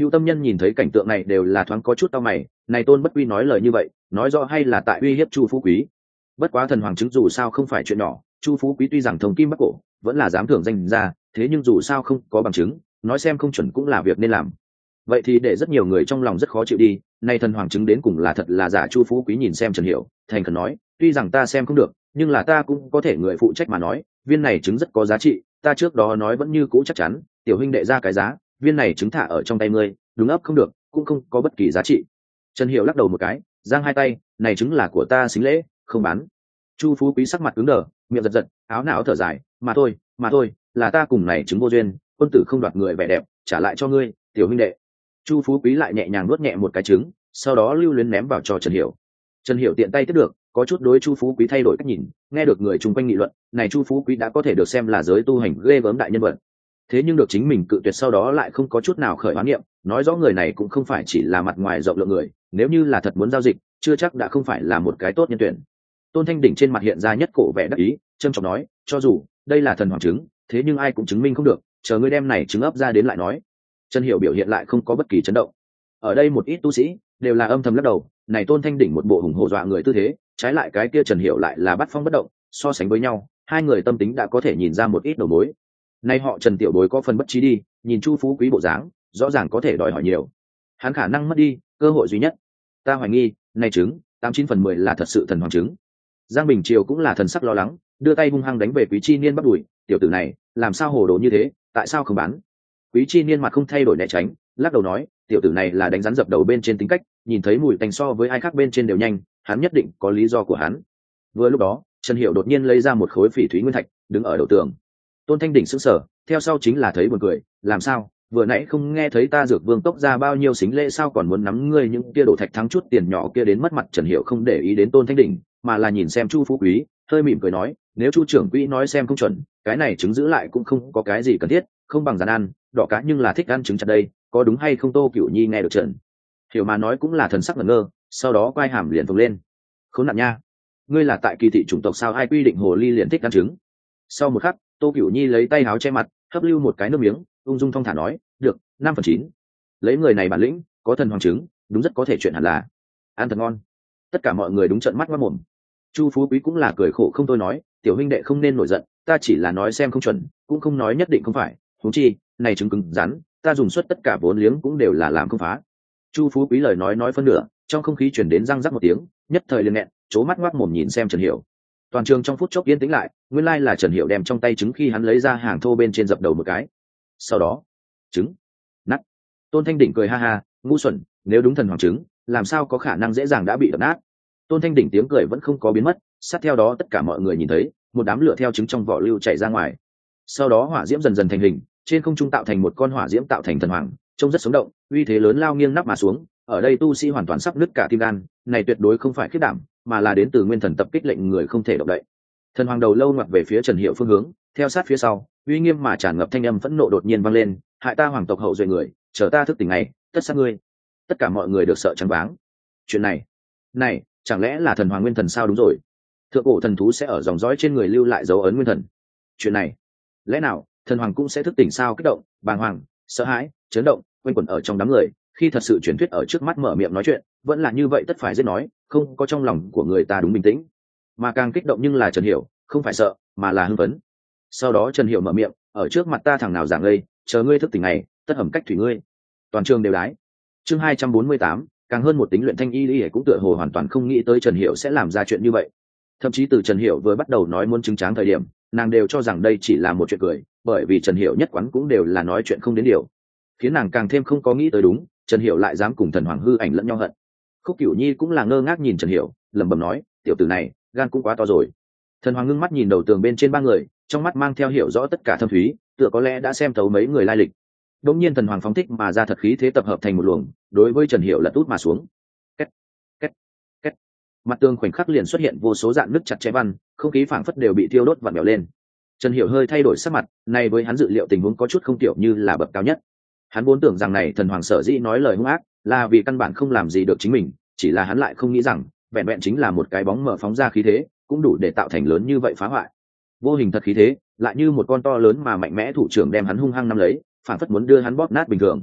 Hữu tâm nhân nhìn thấy cảnh tượng này đều là thoáng có chút tao mày, này Tôn Bất Quy nói lời như vậy, nói rõ hay là tại uy hiếp Chu Phú Quý. Bất quá thần hoàng chứng dù sao không phải chuyện nhỏ, Chu Phú Quý tuy rằng thông kim bắc cổ, vẫn là dám thưởng danh ra, thế nhưng dù sao không có bằng chứng, nói xem không chuẩn cũng là việc nên làm. Vậy thì để rất nhiều người trong lòng rất khó chịu đi, này thần hoàng chứng đến cùng là thật là giả. Chu Phú Quý nhìn xem Trần Hiểu, thành khẩn nói, tuy rằng ta xem không được, nhưng là ta cũng có thể người phụ trách mà nói, viên này chứng rất có giá trị, ta trước đó nói vẫn như cũ chắc chắn, tiểu huynh đệ ra cái giá, viên này chứng thả ở trong tay ngươi, đúng ấp không được, cũng không có bất kỳ giá trị. Trần Hiểu lắc đầu một cái, giang hai tay, này chứng là của ta xính lễ, không bán. Chu Phú Quý sắc mặt cứng đờ, miệng giật giật, áo não thở dài, mà thôi, mà thôi, là ta cùng này chứng vô duyên, quân tử không đoạt người vẻ đẹp, trả lại cho ngươi, tiểu huynh đệ. Chu Phú Quý lại nhẹ nhàng nuốt nhẹ một cái trứng, sau đó lưu luyến ném vào cho Trần Hiểu. Trần Hiểu tiện tay tiếp được, có chút đối Chu Phú Quý thay đổi cách nhìn, nghe được người chung quanh nghị luận, này Chu Phú Quý đã có thể được xem là giới tu hành ghê gớm đại nhân vật. Thế nhưng được chính mình cự tuyệt sau đó lại không có chút nào khởi oán niệm, nói rõ người này cũng không phải chỉ là mặt ngoài rộng lượng người, nếu như là thật muốn giao dịch, chưa chắc đã không phải là một cái tốt nhân tuyển. Tôn Thanh Đỉnh trên mặt hiện ra nhất cổ vẻ đắc ý, trâm trọng nói, cho dù đây là thần hoàng chứng, thế nhưng ai cũng chứng minh không được, chờ ngươi đem này chứng ấp ra đến lại nói. Trần Hiểu biểu hiện lại không có bất kỳ chấn động. Ở đây một ít tu sĩ đều là âm thầm lắc đầu, này Tôn Thanh Đỉnh một bộ hùng hổ dọa người tư thế, trái lại cái kia Trần Hiểu lại là bắt phong bất động, so sánh với nhau, hai người tâm tính đã có thể nhìn ra một ít đầu mối. Nay họ Trần tiểu bối có phần bất trí đi, nhìn Chu Phú Quý bộ dáng, rõ ràng có thể đòi hỏi nhiều. Hắn khả năng mất đi cơ hội duy nhất. Ta hoài nghi, này chứng, tám chín phần mười là thật sự thần hoàng chứng. Giang Bình Triều cũng là thần sắc lo lắng, đưa tay hung hăng đánh về Quý Chi Niên bắt đuổi, tiểu tử này, làm sao hồ đồ như thế, tại sao không bán? Quý Chi Niên mặt không thay đổi né tránh, lắc đầu nói, tiểu tử này là đánh rắn dập đầu bên trên tính cách, nhìn thấy mùi tanh so với ai khác bên trên đều nhanh, hắn nhất định có lý do của hắn. Vừa lúc đó, Trần Hiểu đột nhiên lấy ra một khối phỉ thúy nguyên thạch, đứng ở đầu tường. Tôn Thanh Đỉnh sững sờ, theo sau chính là thấy buồn cười, làm sao, vừa nãy không nghe thấy ta dược vương tốc ra bao nhiêu xính lễ sao còn muốn nắm ngươi những kia đổ thạch thắng chút tiền nhỏ kia đến mất mặt. Trần Hiểu không để ý đến Tôn Thanh Đỉnh, mà là nhìn xem Chu Phú Quý, hơi mỉm cười nói, nếu Chu trưởng quỹ nói xem không chuẩn, cái này chứng giữ lại cũng không có cái gì cần thiết, không bằng dàn ăn, đỏ cá nhưng là thích ăn trứng chặt đây, có đúng hay không? Tô Cửu Nhi nghe được Trần Hiểu mà nói cũng là thần sắc ngẩn ngơ, sau đó quay hàm liền phồng lên, khốn nạn nha, ngươi là tại kỳ thị chủng tộc sao? Ai quy định hồ ly liền thích ăn trứng? Sau một khắc, Tô Cửu Nhi lấy tay áo che mặt, hấp lưu một cái nước miếng, ung dung thong thả nói, được, năm phần chín. Lấy người này bản lĩnh, có thần hoàng chứng, đúng rất có thể chuyện hẳn là ăn thật ngon. Tất cả mọi người đúng trợn mắt ngoác mồm. Chu Phú Quý cũng là cười khổ không thôi nói, tiểu huynh đệ không nên nổi giận, ta chỉ là nói xem không chuẩn, cũng không nói nhất định không phải, huống chi, này chứng cứng rắn, ta dùng suất tất cả vốn liếng cũng đều là làm không phá. Chu Phú Quý lời nói nói phân nửa, trong không khí truyền đến răng rắc một tiếng, nhất thời liền nghẹn, chố mắt ngoác mồm nhìn xem Trần Hiểu. Toàn trường trong phút chốc yên tĩnh lại, nguyên lai là Trần Hiểu đem trong tay trứng khi hắn lấy ra hàng thô bên trên dập đầu một cái. Sau đó, trứng nát. Tôn Thanh Đỉnh cười ha ha, ngu xuẩn, nếu đúng thần hoàng trứng, làm sao có khả năng dễ dàng đã bị đập nát. Tôn Thanh Đỉnh tiếng cười vẫn không có biến mất, sát theo đó tất cả mọi người nhìn thấy một đám lửa theo trứng trong vỏ lưu chảy ra ngoài. Sau đó hỏa diễm dần dần thành hình, trên không trung tạo thành một con hỏa diễm tạo thành thần hoàng, trông rất sống động, uy thế lớn lao nghiêng nắp mà xuống. Ở đây tu sĩ hoàn toàn sắp nứt cả tim gan, này tuyệt đối không phải khiết đảm, mà là đến từ nguyên thần tập kích lệnh người không thể động đậy. Thần hoàng đầu lâu ngoặt về phía Trần Hiểu phương hướng, theo sát phía sau, uy nghiêm mà tràn ngập thanh âm phẫn nộ đột nhiên vang lên, hại ta hoàng tộc hậu duệ người, chờ ta thức tỉnh ngày, tất sát ngươi. Tất cả mọi người được sợ choáng váng. Chuyện này, này, chẳng lẽ là thần hoàng nguyên thần sao? Đúng rồi, thượng cổ thần thú sẽ ở dòng dõi trên người lưu lại dấu ấn nguyên thần. Chuyện này, lẽ nào thần hoàng cũng sẽ thức tỉnh sao? Kích động, bàng hoàng, sợ hãi, chấn động, quanh quẩn ở trong đám người. Khi thật sự truyền thuyết ở trước mắt mở miệng nói chuyện, vẫn là như vậy, tất phải giết nói, không có trong lòng của người ta đúng bình tĩnh, mà càng kích động nhưng là Trần Hiểu, không phải sợ, mà là hưng phấn. Sau đó Trần Hiểu mở miệng, ở trước mặt ta thằng nào giảng ngây, chờ ngươi thức tỉnh này, tất hầm cách thủy ngươi. Toàn trường đều đái. Chương hai trăm bốn mươi tám, càng hơn một tính luyện thanh y lý cũng tựa hồ hoàn toàn không nghĩ tới Trần Hiểu sẽ làm ra chuyện như vậy. Thậm chí từ Trần Hiểu vừa bắt đầu nói muốn chứng tráng thời điểm, nàng đều cho rằng đây chỉ là một chuyện cười, bởi vì Trần Hiểu nhất quán cũng đều là nói chuyện không đến điều, khiến nàng càng thêm không có nghĩ tới đúng, Trần Hiểu lại dám cùng thần hoàng hư ảnh lẫn nhau hận. Khúc Cửu Nhi cũng là ngơ ngác nhìn Trần Hiểu, lẩm bẩm nói, tiểu tử này, gan cũng quá to rồi. Thần hoàng ngưng mắt nhìn đầu tường bên trên ba người, trong mắt mang theo hiểu rõ tất cả thâm thúy, tựa có lẽ đã xem thấu mấy người lai lịch. Đột nhiên thần hoàng phóng thích mà ra thật khí thế tập hợp thành một luồng, đối với Trần Hiểu lật út mà xuống. Két, két, két. Mặt tường khoảnh khắc liền xuất hiện vô số dạng nứt chặt chẽ văn, không khí phảng phất đều bị thiêu đốt vặn vẹo lên. Trần Hiểu hơi thay đổi sắc mặt, này với hắn dự liệu tình huống có chút không tiểu như là bậc cao nhất. Hắn vốn tưởng rằng này thần hoàng sở dĩ nói lời hung ác, là vì căn bản không làm gì được chính mình, chỉ là hắn lại không nghĩ rằng, vẹn vẹn chính là một cái bóng mở phóng ra khí thế, cũng đủ để tạo thành lớn như vậy phá hoại. Vô hình thật khí thế, lại như một con to lớn mà mạnh mẽ thủ trưởng đem hắn hung hăng nắm lấy, phản phất muốn đưa hắn bóp nát bình thường.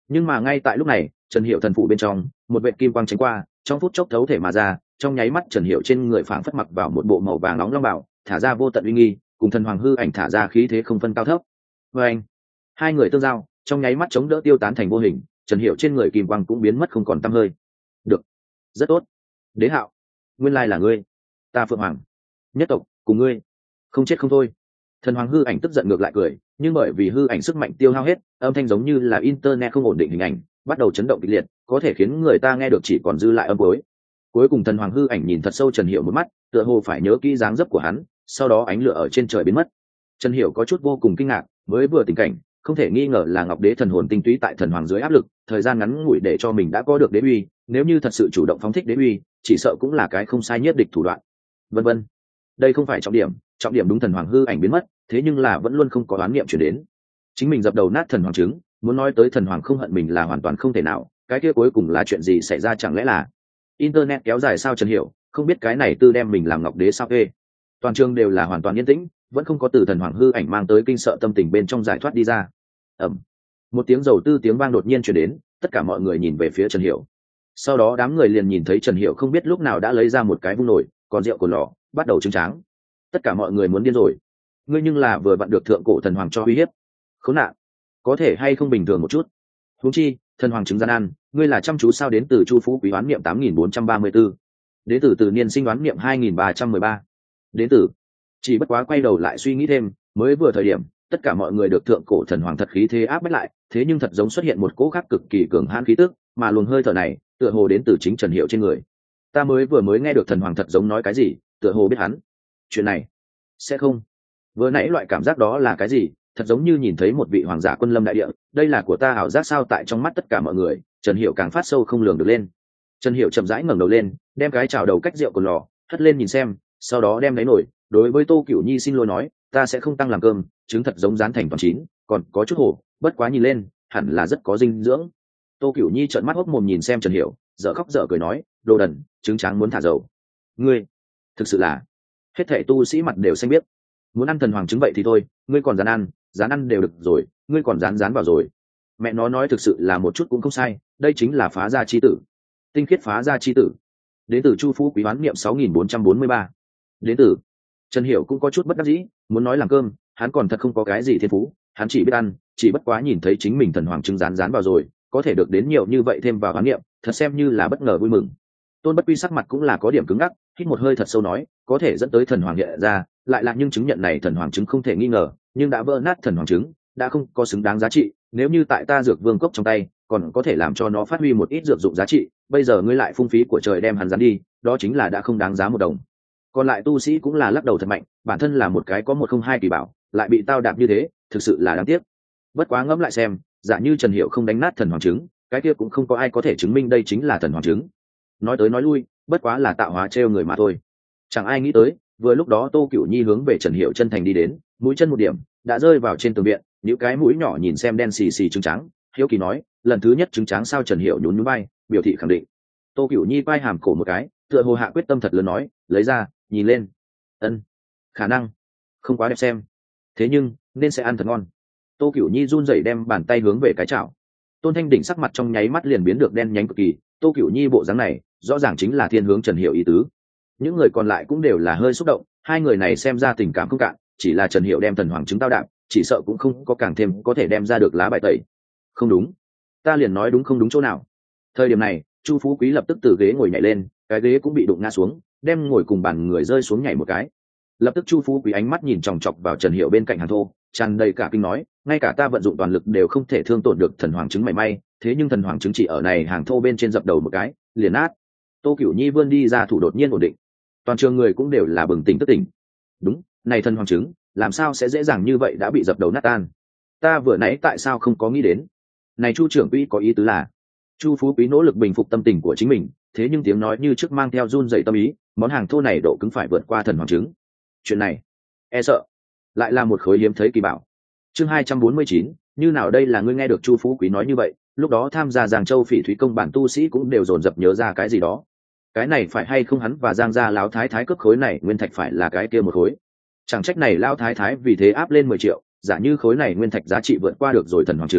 Nhưng mà ngay tại lúc này, Trần Hiểu thần phụ bên trong một vệt kim quang tránh qua, trong phút chốc thấu thể mà ra, trong nháy mắt Trần Hiểu trên người phảng phất mặc vào một bộ màu vàng nóng long bảo, thả ra vô tận uy nghi, cùng thần hoàng hư ảnh thả ra khí thế không phân cao thấp. Và anh, hai người tương giao, trong nháy mắt chống đỡ tiêu tán thành vô hình, Trần Hiểu trên người kim quang cũng biến mất không còn tăm hơi. Được, rất tốt. Đế Hạo, nguyên lai là ngươi. Ta Phượng Hoàng, nhất tộc, cùng ngươi, không chết không thôi. Thần hoàng hư ảnh tức giận ngược lại cười, nhưng bởi vì hư ảnh sức mạnh tiêu hao hết, âm thanh giống như là internet không ổn định hình ảnh, bắt đầu chấn động kịch liệt, có thể khiến người ta nghe được chỉ còn dư lại âm cuối. Cuối cùng thần hoàng hư ảnh nhìn thật sâu Trần Hiểu một mắt, tựa hồ phải nhớ kỹ dáng dấp của hắn, sau đó ánh lửa ở trên trời biến mất. Trần Hiểu có chút vô cùng kinh ngạc, mới vừa tình cảnh, không thể nghi ngờ là Ngọc Đế thần hồn tinh túy tại thần hoàng dưới áp lực, thời gian ngắn ngủi để cho mình đã có được đế uy, nếu như thật sự chủ động phóng thích đế uy, chỉ sợ cũng là cái không sai nhất địch thủ đoạn. Vân vân. Đây không phải trọng điểm, trọng điểm đúng thần hoàng hư ảnh biến mất, thế nhưng là vẫn luôn không có đoán niệm chuyển đến. Chính mình dập đầu nát thần hoàng trứng, muốn nói tới thần hoàng không hận mình là hoàn toàn không thể nào, cái kia cuối cùng là chuyện gì xảy ra, chẳng lẽ là internet kéo dài sao? Trần Hiểu không biết cái này tư đem mình làm Ngọc Đế sao ê. Toàn trường đều là hoàn toàn yên tĩnh, vẫn không có từ thần hoàng hư ảnh mang tới kinh sợ tâm tình bên trong giải thoát đi ra. Ầm, một tiếng dầu tư tiếng vang đột nhiên truyền đến, tất cả mọi người nhìn về phía Trần Hiểu. Sau đó đám người liền nhìn thấy Trần Hiểu không biết lúc nào đã lấy ra một cái vung nổi, còn rượu của lò, bắt đầu trứng tráng. Tất cả mọi người muốn điên rồi. Ngươi nhưng là vừa vặn được thượng cổ thần hoàng cho uy hiếp. Khốn nạn, có thể hay không bình thường một chút? Huống chi, thần hoàng chứng gian ăn, ngươi là chăm chú sao? Đến từ Chu Phú Quý đoán niệm tám nghìn bốn trăm ba mươi tư, đến từ Từ Niên Sinh đoán niệm hai nghìn ba trăm mười ba, đến từ chỉ bất quá quay đầu lại suy nghĩ thêm, mới vừa thời điểm tất cả mọi người được thượng cổ thần hoàng thật khí thế áp bách lại, thế nhưng thật giống xuất hiện một cỗ khác cực kỳ cường hãn khí tức, mà luồng hơi thở này tựa hồ đến từ chính Trần Hiểu trên người. Ta mới vừa mới nghe được thần hoàng thật giống nói cái gì, tựa hồ biết hắn. Chuyện này sẽ không, vừa nãy loại cảm giác đó là cái gì? Thật giống như nhìn thấy một vị hoàng giả quân lâm đại địa, đây là của ta ảo giác sao? Tại trong mắt tất cả mọi người, Trần Hiểu càng phát sâu không lường được lên. Trần Hiểu chậm rãi ngẩng đầu lên, đem cái chảo đầu cách rượu của lò hất lên nhìn xem, sau đó đem đáy nổi đối với Tô Cửu Nhi xin lỗi nói, ta sẽ không tăng làm cơm, trứng thật giống rán thành toàn chín, còn có chút hổ, bất quá nhìn lên hẳn là rất có dinh dưỡng. Tô Cửu Nhi trợn mắt hốc mồm nhìn xem Trần Hiểu, dở khóc dở cười nói, đồ đần, trứng tráng muốn thả dầu. Ngươi thực sự là, hết thảy tu sĩ mặt đều xanh biết. Muốn ăn thần hoàng trứng vậy thì thôi, ngươi còn dán ăn, dán ăn đều được rồi, ngươi còn dán dán vào rồi. Mẹ nó nói thực sự là một chút cũng không sai, đây chính là phá gia chi tử, tinh khiết phá gia chi tử. Đến từ Chu Phú Quý đoán niệm sáu nghìn bốn trăm bốn mươi ba, đến từ Trần Hiểu cũng có chút bất đắc dĩ, muốn nói làm cơm, hắn còn thật không có cái gì thiên phú, hắn chỉ biết ăn, chỉ bất quá nhìn thấy chính mình thần hoàng trứng dán dán vào rồi, có thể được đến nhiều như vậy thêm vào đoán niệm, thật xem như là bất ngờ vui mừng. Tôn Bất Quy sắc mặt cũng là có điểm cứng ngắc, hít một hơi thật sâu nói, có thể dẫn tới thần hoàng hiện ra, lại là nhưng chứng nhận này thần hoàng trứng không thể nghi ngờ, nhưng đã vỡ nát thần hoàng trứng, đã không có xứng đáng giá trị, nếu như tại ta dược vương cốc trong tay, còn có thể làm cho nó phát huy một ít dược dụng giá trị, bây giờ ngươi lại phung phí của trời đem hắn dán đi, đó chính là đã không đáng giá một đồng. Còn lại tu sĩ cũng là lắc đầu thật mạnh, bản thân là một cái có một không hai kỳ bảo, lại bị tao đạp như thế, thực sự là đáng tiếc. Bất quá ngẫm lại xem, giả như Trần Hiểu không đánh nát thần hoàng trứng, cái kia cũng không có ai có thể chứng minh đây chính là thần hoàng trứng. Nói tới nói lui, bất quá là tạo hóa trêu người mà thôi. Chẳng ai nghĩ tới, vừa lúc đó Tô Cửu Nhi hướng về Trần Hiểu chân thành đi đến, mũi chân một điểm đã rơi vào trên tường viện, những cái mũi nhỏ nhìn xem đen xì xì trứng trắng, hiếu kỳ nói, lần thứ nhất trứng trắng sao? Trần Hiểu nhún nhún vai, biểu thị khẳng định. Tô Cửu Nhi vai hàm cổ một cái, tựa hồ hạ quyết tâm thật lớn nói, lấy ra nhìn lên. Ân, khả năng không quá đẹp xem, thế nhưng nên sẽ ăn thật ngon. Tô Cửu Nhi run rẩy đem bàn tay hướng về cái chảo. Tôn Thanh Đỉnh sắc mặt trong nháy mắt liền biến được đen nhánh cực kỳ, Tô Cửu Nhi bộ dáng này rõ ràng chính là thiên hướng Trần Hiểu ý tứ. Những người còn lại cũng đều là hơi xúc động, hai người này xem ra tình cảm không cạn, chỉ là Trần Hiểu đem thần hoàng trứng tao đạm, chỉ sợ cũng không có càng thêm có thể đem ra được lá bài tẩy. Không đúng, ta liền nói đúng không đúng chỗ nào. Thời điểm này, Chu Phú Quý lập tức từ ghế ngồi nhảy lên, cái ghế cũng bị đụng ngã xuống, đem ngồi cùng bàn người rơi xuống nhảy một cái. Lập tức Chu Phú Quý ánh mắt nhìn chòng chọc vào Trần Hiểu bên cạnh hàng thô, tràn đầy cả kinh nói, ngay cả ta vận dụng toàn lực đều không thể thương tổn được thần hoàng trứng mảy may, thế nhưng thần hoàng trứng chỉ ở này hàng thô bên trên dập đầu một cái, liền nát. Tô Cửu Nhi vươn đi ra thủ đột nhiên ổn định, toàn trường người cũng đều là bừng tỉnh tức tỉnh. Đúng, này thần hoàng trứng, làm sao sẽ dễ dàng như vậy đã bị dập đầu nát tan? Ta vừa nãy tại sao không có nghĩ đến? Này Chu trưởng quỹ có ý tứ là? Chu Phú Quý nỗ lực bình phục tâm tình của chính mình, thế nhưng tiếng nói như trước mang theo run rẩy tâm ý, món hàng thô này độ cứng phải vượt qua thần hoàng trứng. Chuyện này, e sợ lại là một khối hiếm thấy kỳ bảo. Chương hai trăm bốn mươi chín, như nào đây là ngươi nghe được Chu Phú Quý nói như vậy, lúc đó tham gia Giang Châu Phỉ Thúy công bản tu sĩ cũng đều dồn dập nhớ ra cái gì đó. Cái này phải hay không hắn và Giang gia lão thái thái cướp khối này nguyên thạch phải là cái kia một khối. Chẳng trách này lão thái thái vì thế áp lên mười triệu, giả như khối này nguyên thạch giá trị vượt qua được rồi thần hoàng trứng,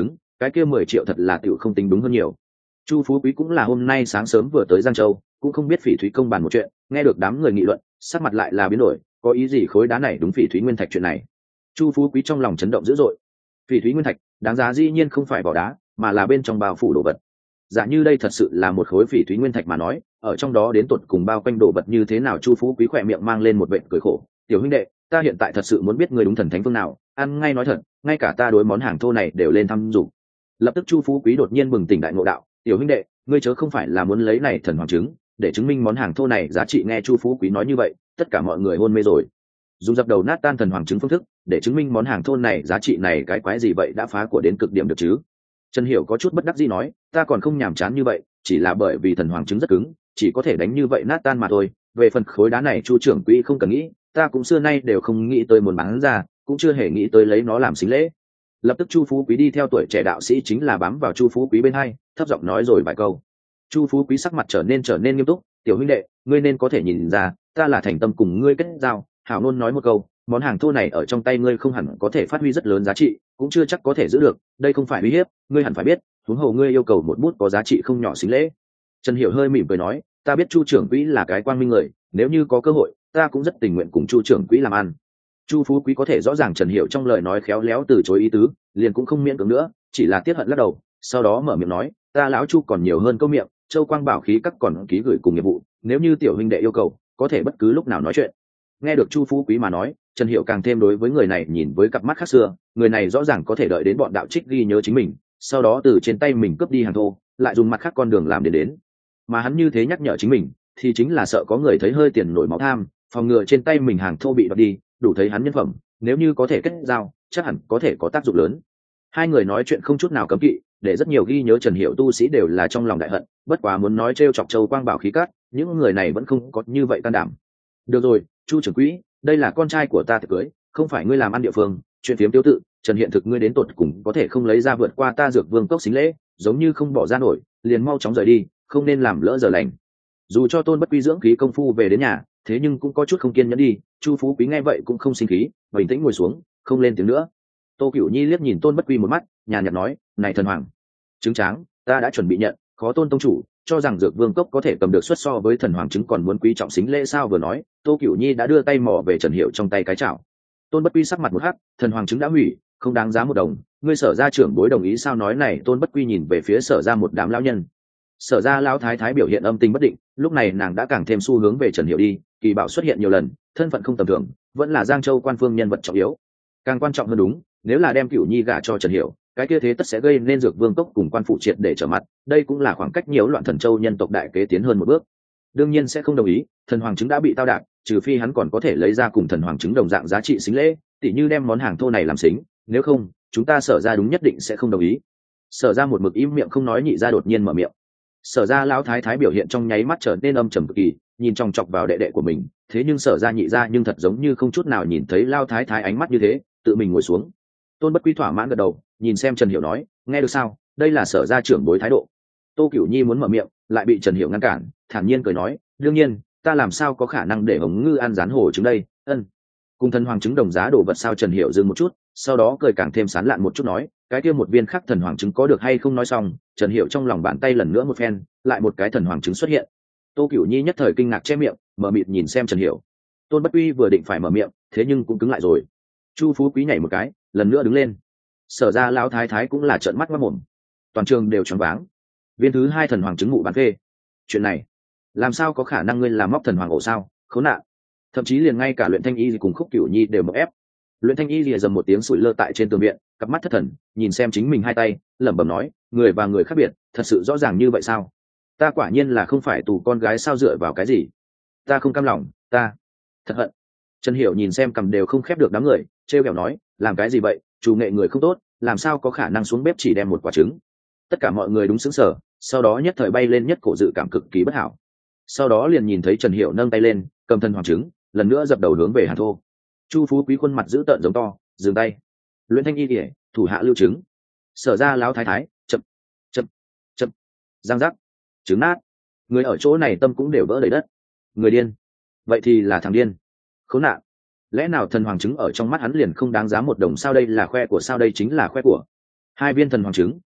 cái kia mười triệu thật là tiểu không tính đúng hơn nhiều. Chu Phú Quý cũng là hôm nay sáng sớm vừa tới Giang Châu, cũng không biết Phỉ Thúy công bàn một chuyện, nghe được đám người nghị luận, sắc mặt lại là biến đổi, có ý gì khối đá này đúng Phỉ Thúy nguyên thạch chuyện này. Chu Phú Quý trong lòng chấn động dữ dội. Phỉ Thúy nguyên thạch, đáng giá dĩ nhiên không phải vỏ đá, mà là bên trong bao phủ đồ vật. Giả như đây thật sự là một khối Phỉ Thúy nguyên thạch mà nói, ở trong đó đến tột cùng bao quanh đồ vật như thế nào? Chu Phú Quý khỏe miệng mang lên một vệt cười khổ. Tiểu huynh đệ, ta hiện tại thật sự muốn biết người đúng thần thánh phương nào, ăn ngay nói thật, ngay cả ta đối món hàng thô này đều lên thăm dục. Lập tức Chu Phú Quý đột nhiên bừng tỉnh đại ngộ đạo, tiểu huynh đệ, ngươi chớ không phải là muốn lấy này thần hoàng trứng để chứng minh món hàng thô này giá trị? Nghe Chu Phú Quý nói như vậy, tất cả mọi người hôn mê rồi. Dùng dập đầu nát tan thần hoàng trứng phương thức để chứng minh món hàng thô này giá trị này, cái quái gì vậy, đã phá của đến cực điểm được chứ? Trần Hiểu có chút bất đắc dĩ nói, ta còn không nhàm chán như vậy, chỉ là bởi vì thần hoàng trứng rất cứng, chỉ có thể đánh như vậy nát tan mà thôi. Về phần khối đá này Chu trưởng quỹ không cần nghĩ, ta cũng xưa nay đều không nghĩ tới muốn bán ra, cũng chưa hề nghĩ tới lấy nó làm xính lễ. Lập tức Chu Phú Quý đi theo tuổi trẻ đạo sĩ chính là bám vào Chu Phú Quý bên hai, thấp giọng nói rồi vài câu. Chu Phú Quý sắc mặt trở nên trở nên nghiêm túc, tiểu huynh đệ, ngươi nên có thể nhìn ra, ta là thành tâm cùng ngươi kết giao. Hảo Nôn nói một câu, món hàng thô này ở trong tay ngươi không hẳn có thể phát huy rất lớn giá trị, cũng chưa chắc có thể giữ được, đây không phải uy hiếp, ngươi hẳn phải biết, huống hồ ngươi yêu cầu một bút có giá trị không nhỏ xính lễ. Trần Hiểu hơi mỉm cười nói, ta biết Chu trưởng quỹ là cái quang minh người, nếu như có cơ hội, ta cũng rất tình nguyện cùng Chu trưởng quỹ làm ăn. Chu Phú Quý có thể rõ ràng Trần Hiểu trong lời nói khéo léo từ chối ý tứ, liền cũng không miễn cưỡng nữa, chỉ là tiếc hận lắc đầu, sau đó mở miệng nói, ta lão Chu còn nhiều hơn câu miệng, Châu Quang Bảo khí các còn ký gửi cùng nghiệp vụ, nếu như tiểu huynh đệ yêu cầu, có thể bất cứ lúc nào nói chuyện. Nghe được Chu Phú Quý mà nói, Trần Hiểu càng thêm đối với người này nhìn với cặp mắt khác xưa, người này rõ ràng có thể đợi đến bọn đạo trích ghi nhớ chính mình, sau đó từ trên tay mình cướp đi hàng thô, lại dùng mặt khác con đường làm đến đến. Mà hắn như thế nhắc nhở chính mình, thì chính là sợ có người thấy hơi tiền nổi máu tham, phòng ngừa trên tay mình hàng thô bị đoạt đi, đủ thấy hắn nhân phẩm, nếu như có thể kết giao, chắc hẳn có thể có tác dụng lớn. Hai người nói chuyện không chút nào cấm kỵ, để rất nhiều ghi nhớ Trần Hiểu tu sĩ đều là trong lòng đại hận, bất quá muốn nói trêu chọc Châu Quang Bảo khí cát, những người này vẫn không có như vậy can đảm. Được rồi, Chu trưởng quỹ, đây là con trai của ta tiệc cưới, không phải ngươi làm ăn địa phương, chuyện phiếm tiêu tự, Trần hiện thực ngươi đến tột cùng có thể không lấy ra vượt qua ta Dược Vương cốc xính lễ, giống như không bỏ ra nổi, liền mau chóng rời đi, không nên làm lỡ giờ lành. Dù cho Tôn Bất Quy dưỡng khí công phu về đến nhà, thế nhưng cũng có chút không kiên nhẫn đi. Chu Phú Quý nghe vậy cũng không sinh khí, bình tĩnh ngồi xuống, không lên tiếng nữa. Tô Cửu Nhi liếc nhìn Tôn Bất Quy một mắt, nhàn nhạt nói, này thần hoàng trứng tráng, ta đã chuẩn bị nhận, khó Tôn tông chủ cho rằng Dược Vương cốc có thể cầm được xuất so với thần hoàng trứng còn muốn quý trọng xính lễ sao? Vừa nói, Tô Cửu Nhi đã đưa tay mò về Trần Hiểu trong tay cái chảo. Tôn Bất Quy sắc mặt một hắc, thần hoàng trứng đã hủy, không đáng giá một đồng, ngươi Sở gia trưởng bối đồng ý sao? Nói này, Tôn Bất Quy nhìn về phía Sở gia một đám lão nhân. Sở gia lão thái thái biểu hiện âm tình bất định, lúc này nàng đã càng thêm xu hướng về Trần Hiểu đi. Kỳ Bảo xuất hiện nhiều lần, thân phận không tầm thường, vẫn là Giang Châu quan phương nhân vật trọng yếu. Càng quan trọng hơn đúng, nếu là đem Cửu Nhi gả cho Trần Hiểu, cái kia thế tất sẽ gây nên Dược Vương cốc cùng quan phụ triệt để trở mặt, đây cũng là khoảng cách nhiễu loạn Thần Châu nhân tộc đại kế tiến hơn một bước. Đương nhiên sẽ không đồng ý, thần hoàng trứng đã bị tao đạp, trừ phi hắn còn có thể lấy ra cùng thần hoàng trứng đồng dạng giá trị xính lễ, tỉ như đem món hàng thô này làm xính, nếu không, chúng ta Sở gia đúng nhất định sẽ không đồng ý. Sở gia một mực im miệng không nói, Nhị gia đột nhiên mở miệng. Sở gia lão thái thái biểu hiện trong nháy mắt trở nên âm trầm cực kỳ, nhìn chòng chọc vào đệ đệ của mình, thế nhưng Sở gia Nhị gia nhưng thật giống như không chút nào nhìn thấy lão thái thái ánh mắt như thế, tự mình ngồi xuống. Tôn Bất Quy thỏa mãn gật đầu, nhìn xem Trần Hiểu nói, nghe được sao, đây là Sở gia trưởng bối thái độ. Tô Cửu Nhi muốn mở miệng, lại bị Trần Hiểu ngăn cản, thản nhiên cười nói, đương nhiên, ta làm sao có khả năng để Hồng Ngư ăn rán hổ trứng đây, ân. Cùng thần hoàng trứng đồng giá đồ vật sao? Trần Hiểu dừng một chút, sau đó cười càng thêm sán lạn một chút nói, cái kia một viên khác thần hoàng trứng có được hay không? Nói xong, Trần Hiểu trong lòng bàn tay lần nữa một phen, lại một cái thần hoàng trứng xuất hiện. Tô Cửu Nhi nhất thời kinh ngạc che miệng, mở mịt nhìn xem Trần Hiểu. Tôn Bất Quy vừa định phải mở miệng, thế nhưng cũng cứng lại rồi. Chu Phú Quý nhảy một cái, lần nữa đứng lên. Sở ra lão thái thái cũng là trợn mắt mắt mồm, toàn trường đều choáng váng. Viên thứ hai thần hoàng trứng mụ bán phê, chuyện này làm sao có khả năng? Ngươi làm móc thần hoàng ổ sao? Khốn nạn! Thậm chí liền ngay cả Luyện Thanh Y cùng Khúc Cửu Nhi đều mộng ép. Luyện Thanh Y lìa dầm một tiếng sủi lơ tại trên tường viện, cặp mắt thất thần nhìn xem chính mình hai tay, lẩm bẩm nói, người và người khác biệt, thật sự rõ ràng như vậy sao? Ta quả nhiên là không phải tù con gái sao? Dựa vào cái gì? Ta không cam lòng, ta thật hận. Trần Hiểu nhìn xem cầm đều không khép được đám người, trêu ghẹo nói, làm cái gì vậy? Chủ nghệ người không tốt, làm sao có khả năng xuống bếp chỉ đem một quả trứng? Tất cả mọi người đúng sững sờ, sau đó nhất thời bay lên nhất cổ dự cảm cực kỳ bất hảo. Sau đó liền nhìn thấy Trần Hiểu nâng tay lên, cầm thần hoàng trứng, lần nữa dập đầu hướng về hàn thô. Chu Phú Quý khuôn mặt dữ tợn giống to, dừng tay. Luyện Thanh Y kể, thủ hạ lưu trứng. Sở ra lão thái thái, chậm chậm chậm, giang giác, trứng nát. Người ở chỗ này tâm cũng đều vỡ đầy đất. Người điên, vậy thì là thằng điên. Khốn nạn, lẽ nào thần hoàng trứng ở trong mắt hắn liền không đáng giá một đồng sao? Đây là khoe của sao? Đây chính là khoe của. Hai viên thần hoàng trứng,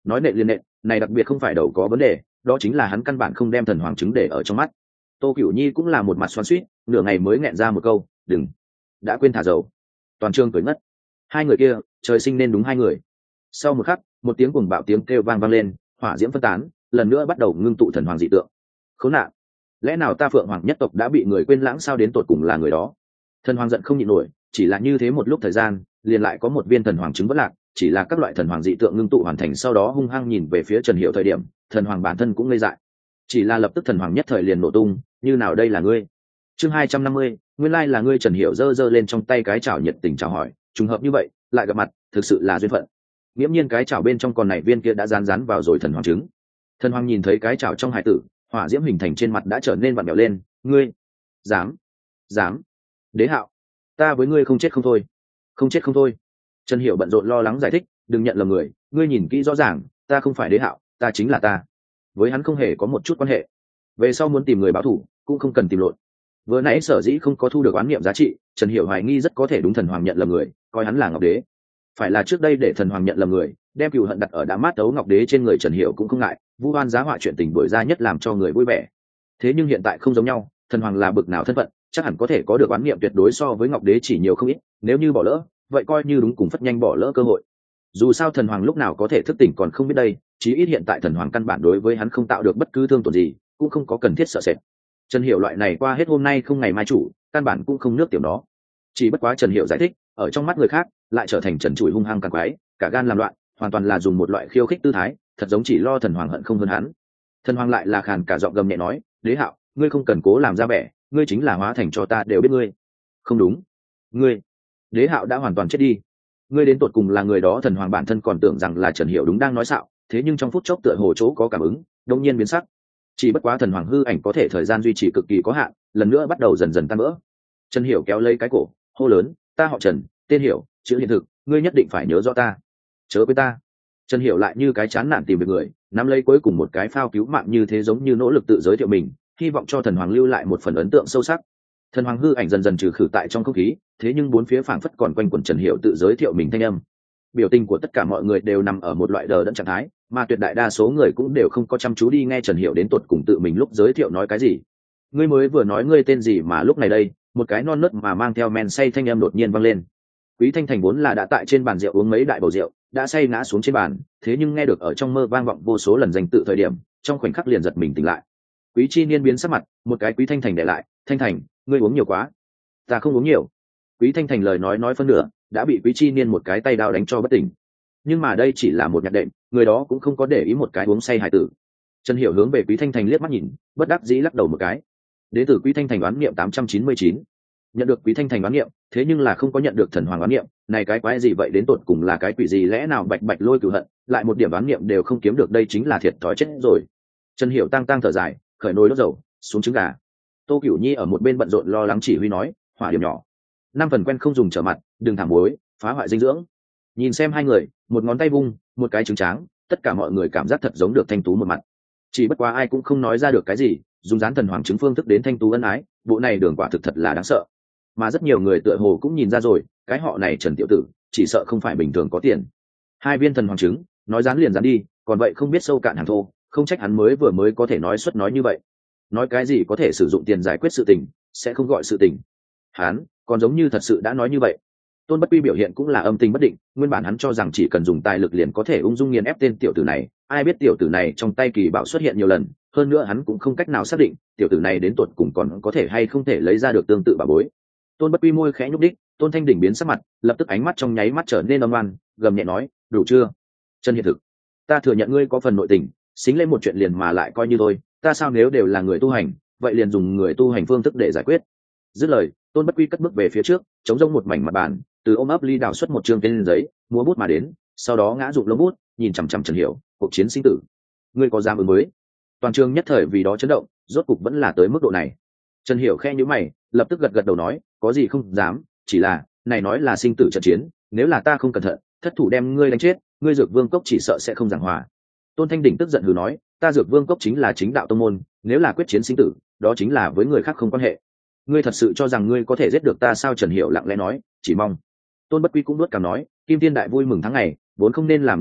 nói nện liền nện, này đặc biệt không phải đầu có vấn đề, đó chính là hắn căn bản không đem thần hoàng chứng để ở trong mắt. Tô Cửu Nhi cũng là một mặt xoắn xuýt, nửa ngày mới nghẹn ra một câu, đừng, đã quên thả dầu. Toàn trường cười ngất. Hai người kia, trời sinh nên đúng hai người. Sau một khắc, một tiếng cuồng bạo tiếng kêu vang vang lên, hỏa diễm phân tán, lần nữa bắt đầu ngưng tụ thần hoàng dị tượng. Khốn nạn, lẽ nào ta Phượng Hoàng nhất tộc đã bị người quên lãng sao, đến tột cùng là người đó? Thần hoàng giận không nhịn nổi, chỉ là như thế một lúc thời gian, liền lại có một viên thần hoàng chứng vỡ lạc, chỉ là các loại thần hoàng dị tượng ngưng tụ hoàn thành sau đó hung hăng nhìn về phía Trần Hiểu thời điểm, thần hoàng bản thân cũng ngây dại. Chỉ là lập tức thần hoàng nhất thời liền nổ tung, như nào đây là ngươi? Chương hai trăm năm mươi, nguyên lai là ngươi. Trần Hiểu giơ giơ lên trong tay cái chảo nhiệt tình chào hỏi, trùng hợp như vậy, lại gặp mặt, thực sự là duyên phận. Nghiễm nhiên cái chảo bên trong còn này viên kia đã rán rán vào rồi thần hoàng trứng. Thần hoàng nhìn thấy cái chảo trong hải tử, hỏa diễm hình thành trên mặt đã trở nên vặn vẹo lên, ngươi dám dám Đế Hạo, ta với ngươi không chết không thôi, không chết không thôi. Trần Hiểu bận rộn lo lắng giải thích, đừng nhận lầm người, ngươi nhìn kỹ rõ ràng, ta không phải Đế Hạo, ta chính là ta, với hắn không hề có một chút quan hệ. Về sau muốn tìm người báo thù cũng không cần tìm lộn. Vừa nãy sở dĩ không có thu được oán niệm giá trị, Trần Hiểu hoài nghi rất có thể đúng thần hoàng nhận lầm người, coi hắn là Ngọc Đế. Phải là trước đây để thần hoàng nhận lầm người, đem cừu hận đặt ở đã mát tấu Ngọc Đế trên người Trần Hiểu cũng không ngại, vu oan giá họa chuyện tình đổi ra nhất làm cho người vui vẻ. Thế nhưng hiện tại không giống nhau, thần hoàng là bực nào thân phận, chắc hẳn có thể có được oán niệm tuyệt đối so với Ngọc Đế chỉ nhiều không ít, nếu như bỏ lỡ, vậy coi như đúng cùng phất nhanh bỏ lỡ cơ hội. Dù sao thần hoàng lúc nào có thể thức tỉnh còn không biết đây, chí ít hiện tại thần hoàng căn bản đối với hắn không tạo được bất cứ thương tổn gì, cũng không có cần thiết sợ sệt. Trần Hiểu loại này qua hết hôm nay không ngày mai chủ, căn bản cũng không nước tiểu đó. Chỉ bất quá Trần Hiểu giải thích, ở trong mắt người khác lại trở thành trần trụi hung hăng càng quái, cả gan làm loạn, hoàn toàn là dùng một loại khiêu khích tư thái, thật giống chỉ lo thần hoàng hận không hơn hắn. Thần hoàng lại là khàn cả giọng gầm nhẹ nói, Đế Hạo, ngươi không cần cố làm ra vẻ, ngươi chính là hóa thành cho ta đều biết ngươi. Không đúng, ngươi, Đế Hạo đã hoàn toàn chết đi. Ngươi đến tột cùng là người đó? Thần hoàng bản thân còn tưởng rằng là Trần Hiểu đúng đang nói xạo, thế nhưng trong phút chốc tựa hồ chỗ có cảm ứng, đột nhiên biến sắc. Chỉ bất quá thần hoàng hư ảnh có thể thời gian duy trì cực kỳ có hạn, lần nữa bắt đầu dần dần tan vỡ. Trần Hiểu kéo lấy cái cổ, hô lớn, ta họ Trần, tên Hiểu, chữ hiện thực, ngươi nhất định phải nhớ rõ ta, chớ với ta. Trần Hiểu lại như cái chán nản tìm được người, nắm lấy cuối cùng một cái phao cứu mạng như thế, giống như nỗ lực tự giới thiệu mình, hy vọng cho thần hoàng lưu lại một phần ấn tượng sâu sắc. Thần hoàng hư ảnh dần dần trừ khử tại trong không khí, thế nhưng bốn phía phảng phất còn quanh quẩn Trần Hiểu tự giới thiệu mình thanh âm. Biểu tình của tất cả mọi người đều nằm ở một loại đờ đẫn trạng thái, mà tuyệt đại đa số người cũng đều không có chăm chú đi nghe Trần Hiểu đến tột cùng tự mình lúc giới thiệu nói cái gì. Ngươi mới vừa nói ngươi tên gì mà lúc này đây, một cái non nớt mà mang theo men say thanh âm đột nhiên vang lên. Quý Thanh Thành vốn là đã tại trên bàn rượu uống mấy đại bầu rượu, đã say ngã xuống trên bàn, thế nhưng nghe được ở trong mơ vang vọng vô số lần danh tự thời điểm, trong khoảnh khắc liền giật mình tỉnh lại. Quý Chi Niên biến sắc mặt, một cái Quý Thanh Thành để lại, Thanh Thành, ngươi uống nhiều quá. Ta không uống nhiều. Quý Thanh Thành lời nói nói phân nửa, đã bị Quý Chi Niên một cái tay đao đánh cho bất tỉnh. Nhưng mà đây chỉ là một nhạc đệm, người đó cũng không có để ý một cái uống say hải tử. Trần Hiểu hướng về Quý Thanh Thành liếc mắt nhìn, bất đắc dĩ lắc đầu một cái. Đế tử Quý Thanh Thành đoán niệm tám trăm chín mươi chín, nhận được Quý Thanh Thành đoán niệm, thế nhưng là không có nhận được thần hoàng đoán niệm, này cái quái gì vậy, đến tột cùng là cái quỷ gì, lẽ nào bạch bạch lôi cửu hận, lại một điểm đoán niệm đều không kiếm được, đây chính là thiệt thòi chết rồi. Trần Hiểu tang tang thở dài, khởi nồi đốt dầu, xuống trứng gà. Tô Cửu Nhi ở một bên bận rộn lo lắng chỉ huy nói, hỏa điểm nhỏ, năm phần quen không dùng trở mặt, đừng thảm muối, phá hoại dinh dưỡng. Nhìn xem hai người, một ngón tay vung, một cái trứng tráng, tất cả mọi người cảm giác thật giống được thanh tú một mặt. Chỉ bất quá ai cũng không nói ra được cái gì, dùng dán thần hoàng trứng phương thức đến thanh tú ân ái, bộ này đường quả thực thật là đáng sợ. Mà rất nhiều người tựa hồ cũng nhìn ra rồi, cái họ này Trần tiểu tử, chỉ sợ không phải bình thường có tiền. Hai viên thần hoàng trứng, nói dán liền dán đi, còn vậy không biết sâu cạn hàng thô, không trách hắn mới vừa mới có thể nói xuất nói như vậy. Nói cái gì có thể sử dụng tiền giải quyết sự tình, sẽ không gọi sự tình. Hắn còn giống như thật sự đã nói như vậy. Tôn Bất Quy biểu hiện cũng là âm tình bất định, nguyên bản hắn cho rằng chỉ cần dùng tài lực liền có thể ung dung nghiền ép tên tiểu tử này, ai biết tiểu tử này trong tay kỳ bảo xuất hiện nhiều lần, hơn nữa hắn cũng không cách nào xác định tiểu tử này đến tột cùng còn có thể hay không thể lấy ra được tương tự bảo bối. Tôn Bất Quy môi khẽ nhúc đích, Tôn Thanh Đỉnh biến sắc mặt, lập tức ánh mắt trong nháy mắt trở nên âm oan, gầm nhẹ nói, đủ chưa? Trần hiện thực, ta thừa nhận ngươi có phần nội tình, xính lên một chuyện liền mà lại coi như thôi, ta sao nếu đều là người tu hành, vậy liền dùng người tu hành phương thức để giải quyết. Dứt lời, Tôn Bất Quy cất bước về phía trước, chống rông một mảnh mặt bàn, từ ôm ấp ly đào xuất một chương tên giấy, múa bút mà đến, sau đó ngã dụng lông bút, nhìn chằm chằm Trần Hiểu, cuộc chiến sinh tử, ngươi có dám ứng mới? Toàn trường nhất thời vì đó chấn động, rốt cục vẫn là tới mức độ này. Trần Hiểu khe nhíu mày, lập tức gật gật đầu nói, có gì không dám, chỉ là này nói là sinh tử trận chiến, nếu là ta không cẩn thận, thất thủ đem ngươi đánh chết, ngươi Dược Vương cốc chỉ sợ sẽ không giảng hòa. Tôn Thanh Đỉnh tức giận hừ nói, ta Dược Vương cốc chính là chính đạo tông môn, nếu là quyết chiến sinh tử, đó chính là với người khác không quan hệ. Ngươi thật sự cho rằng ngươi có thể giết được ta sao? Trần Hiểu lặng lẽ nói, chỉ mong. Tôn Bất Quy cũng nuốt cằm nói, Kim Thiên Đại vui mừng tháng ngày, vốn không nên làm lớn chuyện,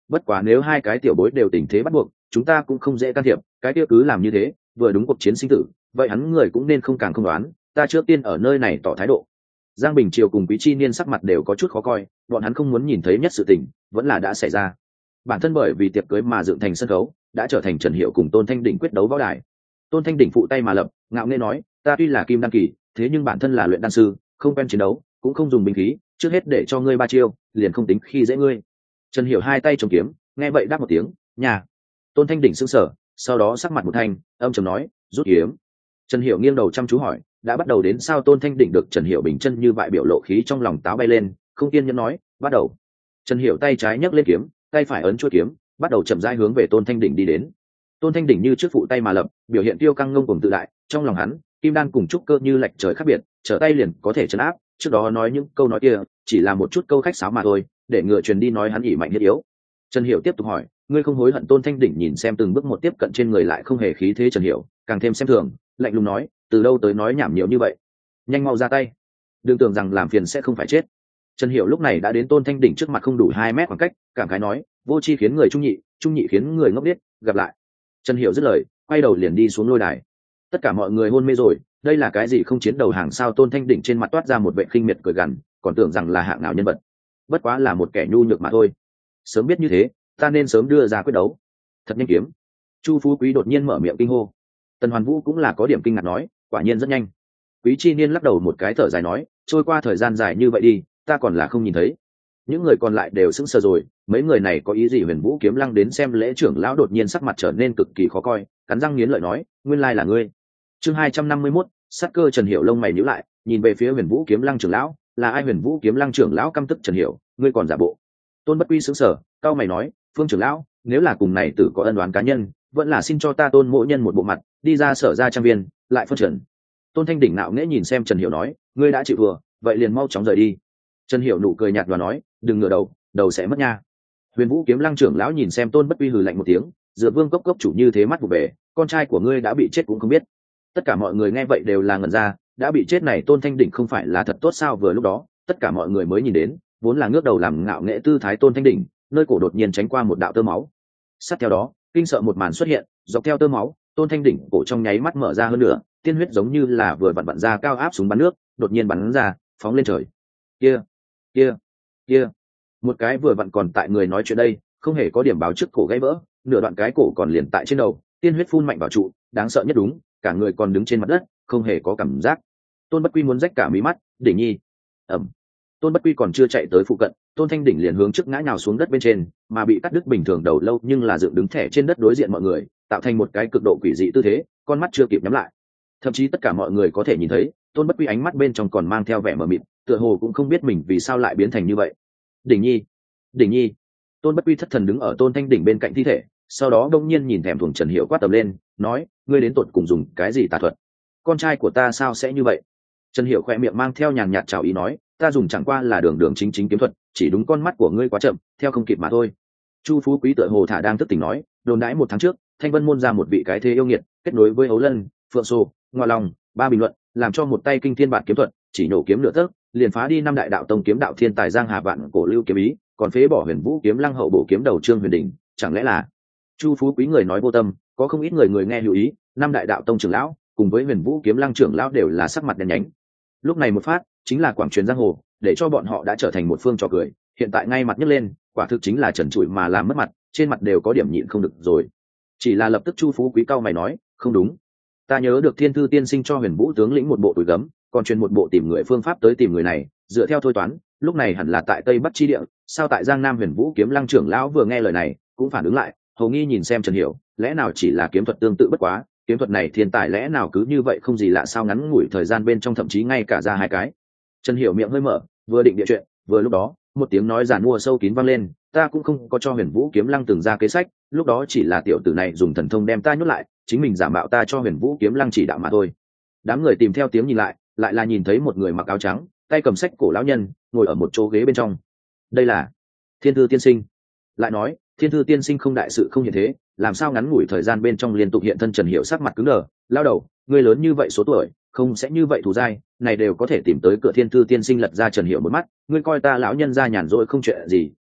bất quá nếu hai cái tiểu bối đều tình thế bắt buộc chúng ta cũng không dễ can thiệp, cái kia cứ làm như thế, vừa đúng cuộc chiến sinh tử, vậy hắn người cũng nên không càng không đoán, ta trước tiên ở nơi này tỏ thái độ. Giang Bình Triều cùng Quý Chi Niên sắc mặt đều có chút khó coi, bọn hắn không muốn nhìn thấy nhất sự tình vẫn là đã xảy ra. Bản thân bởi vì tiệc cưới mà dựng thành sân khấu, đã trở thành Trần Hiểu cùng Tôn Thanh Đỉnh quyết đấu võ đài. Tôn Thanh Đỉnh phụ tay mà lập, ngạo nghễ nói, ta tuy là kim đan kỳ, thế nhưng bản thân là luyện đan sư, không quen chiến đấu, cũng không dùng binh khí, trước hết để cho ngươi ba chiêu, liền không tính khi dễ ngươi. Trần Hiểu hai tay chống kiếm, nghe vậy đáp một tiếng, nhà. Tôn Thanh Đỉnh sững sờ, sau đó sắc mặt một thanh, âm trầm nói, rút kiếm. Trần Hiểu nghiêng đầu chăm chú hỏi, đã bắt đầu đến sao? Tôn Thanh Đỉnh được Trần Hiểu bình chân như vậy biểu lộ khí trong lòng táo bay lên, không kiên nhẫn nói, bắt đầu. Trần Hiểu tay trái nhấc lên kiếm, tay phải ấn chuôi kiếm, bắt đầu chậm rãi hướng về Tôn Thanh Đỉnh đi đến. Tôn Thanh Đỉnh như trước phụ tay mà lập, biểu hiện tiêu căng ngông cuồng tự đại, trong lòng hắn, kim đan cùng trúc cơ như lệch trời khác biệt, trở tay liền có thể trấn áp, trước đó nói những câu nói kia, chỉ là một chút câu khách sáo mà thôi, để ngựa truyền đi nói hắn ỷ mạnh hiết yếu. Trần Hiểu tiếp tục hỏi, ngươi không hối hận? Tôn Thanh Đỉnh nhìn xem từng bước một tiếp cận trên người lại không hề khí thế Trần Hiểu, càng thêm xem thường, lạnh lùng nói, từ đâu tới nói nhảm nhiều như vậy, nhanh mau ra tay, đừng tưởng rằng làm phiền sẽ không phải chết. Trần Hiểu lúc này đã đến Tôn Thanh Đỉnh trước mặt không đủ hai mét khoảng cách, cảm khái nói, vô chi khiến người trung nhị, trung nhị khiến người ngốc điếc, gặp lại. Trần Hiểu dứt lời, quay đầu liền đi xuống lôi đài. Tất cả mọi người hôn mê rồi, đây là cái gì không chiến đầu hàng sao? Tôn Thanh Đỉnh trên mặt toát ra một vẻ khinh miệt cười gằn, còn tưởng rằng là hạng nào nhân vật, bất quá là một kẻ nhu nhược mà thôi. Sớm biết như thế, ta nên sớm đưa ra quyết đấu. Thật nhanh kiếm. Chu Phú Quý đột nhiên mở miệng kinh hô. Tần Hoàn Vũ cũng là có điểm kinh ngạc nói, quả nhiên rất nhanh. Quý Chi Niên lắc đầu một cái thở dài nói, trôi qua thời gian dài như vậy đi, ta còn là không nhìn thấy. Những người còn lại đều sững sờ rồi, mấy người này có ý gì? Huyền Vũ Kiếm Lăng đến xem lễ trưởng lão đột nhiên sắc mặt trở nên cực kỳ khó coi, cắn răng nghiến lợi nói, nguyên lai là ngươi. Chương hai trăm năm mươi mốt, sát cơ. Trần Hiểu lông mày nhíu lại, nhìn về phía Huyền Vũ Kiếm Lăng trưởng lão, là ai? Huyền Vũ Kiếm Lăng trưởng lão căm tức Trần Hiểu, ngươi còn giả bộ. Tôn Bất Quy sững sờ, cao mày nói, Phương trưởng lão, nếu là cùng này tử có ân oán cá nhân, vẫn là xin cho ta Tôn mộ nhân một bộ mặt, đi ra Sở ra trang viên, lại phân trần. Tôn Thanh Đỉnh nạo nghễ nhìn xem Trần Hiểu nói, ngươi đã chịu vừa, vậy liền mau chóng rời đi. Trần Hiểu nụ cười nhạt và nói, đừng ngửa đầu, đầu sẽ mất nha. Huyền Vũ Kiếm Lăng trưởng lão nhìn xem Tôn Bất Quy hừ lạnh một tiếng, dựa Vương Cốc Cốc chủ như thế mắt vụ về, con trai của ngươi đã bị chết cũng không biết. Tất cả mọi người nghe vậy đều là ngẩn ra, đã bị chết này Tôn Thanh Đỉnh không phải là thật tốt sao? Vừa lúc đó, tất cả mọi người mới nhìn đến, vốn là ngước đầu làm ngạo nghệ tư thái Tôn Thanh Đỉnh, nơi cổ đột nhiên tránh qua một đạo tơ máu. Sát theo đó, kinh sợ một màn xuất hiện, dọc theo tơ máu, Tôn Thanh Đỉnh cổ trong nháy mắt mở ra hơn nữa, tiên huyết giống như là vừa vặn vặn ra cao áp súng bắn nước, đột nhiên bắn ra, phóng lên trời. Kia, kia, kia. Một cái vừa vặn còn tại người nói chuyện đây, không hề có điểm báo trước cổ gãy vỡ, nửa đoạn cái cổ còn liền tại trên đầu, tiên huyết phun mạnh vào trụ, đáng sợ nhất đúng, cả người còn đứng trên mặt đất, không hề có cảm giác. Tôn Bất Quy muốn rách cả mí mắt, Đỉnh nhi. Ẩm. Tôn Bất Quy còn chưa chạy tới phụ cận, Tôn Thanh Đỉnh liền hướng trước ngã nhào xuống đất bên trên, mà bị cắt đứt bình thường đầu lâu nhưng là dựng đứng thẻ trên đất đối diện mọi người, tạo thành một cái cực độ quỷ dị tư thế, con mắt chưa kịp nhắm lại. Thậm chí tất cả mọi người có thể nhìn thấy, Tôn Bất Quy ánh mắt bên trong còn mang theo vẻ mờ mịt, tựa hồ cũng không biết mình vì sao lại biến thành như vậy. Đỉnh nhi, Đỉnh nhi. Tôn Bất Quy thất thần đứng ở Tôn Thanh Đỉnh bên cạnh thi thể, sau đó đông nhiên nhìn thèm thuồng Trần Hiểu quát tầm lên, nói, ngươi đến tột cùng dùng cái gì tà thuật? Con trai của ta sao sẽ như vậy? Trần Hiểu khỏe miệng mang theo nhàn nhạt chào ý nói, ta dùng chẳng qua là đường đường chính chính kiếm thuật, chỉ đúng con mắt của ngươi quá chậm, theo không kịp mà thôi. Chu Phú Quý tựa hồ thả đang thức tỉnh nói, đồn đãi một tháng trước, Thanh Vân môn ra một vị cái thế yêu nghiệt, kết nối với Ấu Lân, Phượng Sô, Ngoa Long, ba bình luận, làm cho một tay kinh thiên bản kiếm thuật, chỉ nổ kiếm nửa tấc, liền phá đi năm đại đạo tông kiếm đạo thiên tài Giang Hà Vạn cổ lưu kiếm ý, còn phế bỏ Huyền Vũ Kiếm Lăng hậu bổ kiếm đầu Trương Huyền Đình, chẳng lẽ là? Chu Phú Quý người nói vô tâm, có không ít người người nghe lưu ý, năm đại đạo tông trưởng lão cùng với Huyền Vũ Kiếm Lăng trưởng lão đều là sắc mặt đen nhánh. Lúc này một phát, chính là quảng truyền giang hồ, để cho bọn họ đã trở thành một phương trò cười, hiện tại ngay mặt nhấc lên, quả thực chính là trần trụi mà làm mất mặt, trên mặt đều có điểm nhịn không được rồi. Chỉ là lập tức Chu Phú Quý cao mày nói, không đúng, ta nhớ được Thiên Thư tiên sinh cho Huyền Vũ tướng lĩnh một bộ túi gấm, còn truyền một bộ tìm người phương pháp tới tìm người này, dựa theo thôi toán, lúc này hẳn là tại Tây Bắc chi địa, sao tại Giang Nam Huyền Vũ Kiếm Lăng trưởng lão vừa nghe lời này, cũng phản ứng lại, hầu nghi nhìn xem Trần Hiểu, lẽ nào chỉ là kiếm thuật tương tự bất quá, kiếm thuật này thiên tài lẽ nào cứ như vậy không gì lạ sao? Ngắn ngủi thời gian bên trong thậm chí ngay cả ra hai cái. Trần Hiểu miệng hơi mở, vừa định địa chuyện, vừa lúc đó, một tiếng nói giản mua sâu kín vang lên, ta cũng không có cho Huyền Vũ Kiếm Lăng từng ra kế sách, lúc đó chỉ là tiểu tử này dùng thần thông đem ta nhốt lại, chính mình giả mạo ta cho Huyền Vũ Kiếm Lăng chỉ đạo mà thôi. Đám người tìm theo tiếng nhìn lại, lại là nhìn thấy một người mặc áo trắng, tay cầm sách cổ lão nhân, ngồi ở một chỗ ghế bên trong. Đây là Thiên Thư tiên sinh. Lại nói, Thiên Thư tiên sinh không đại sự không hiện thế, làm sao ngắn ngủi thời gian bên trong liên tục hiện thân? Trần Hiểu sắc mặt cứng đờ, lao đầu, ngươi lớn như vậy số tuổi, không sẽ như vậy thù dai, này đều có thể tìm tới cửa Thiên Thư tiên sinh. Lật ra Trần Hiểu một mắt, ngươi coi ta lão nhân ra nhàn rỗi không chuyện gì,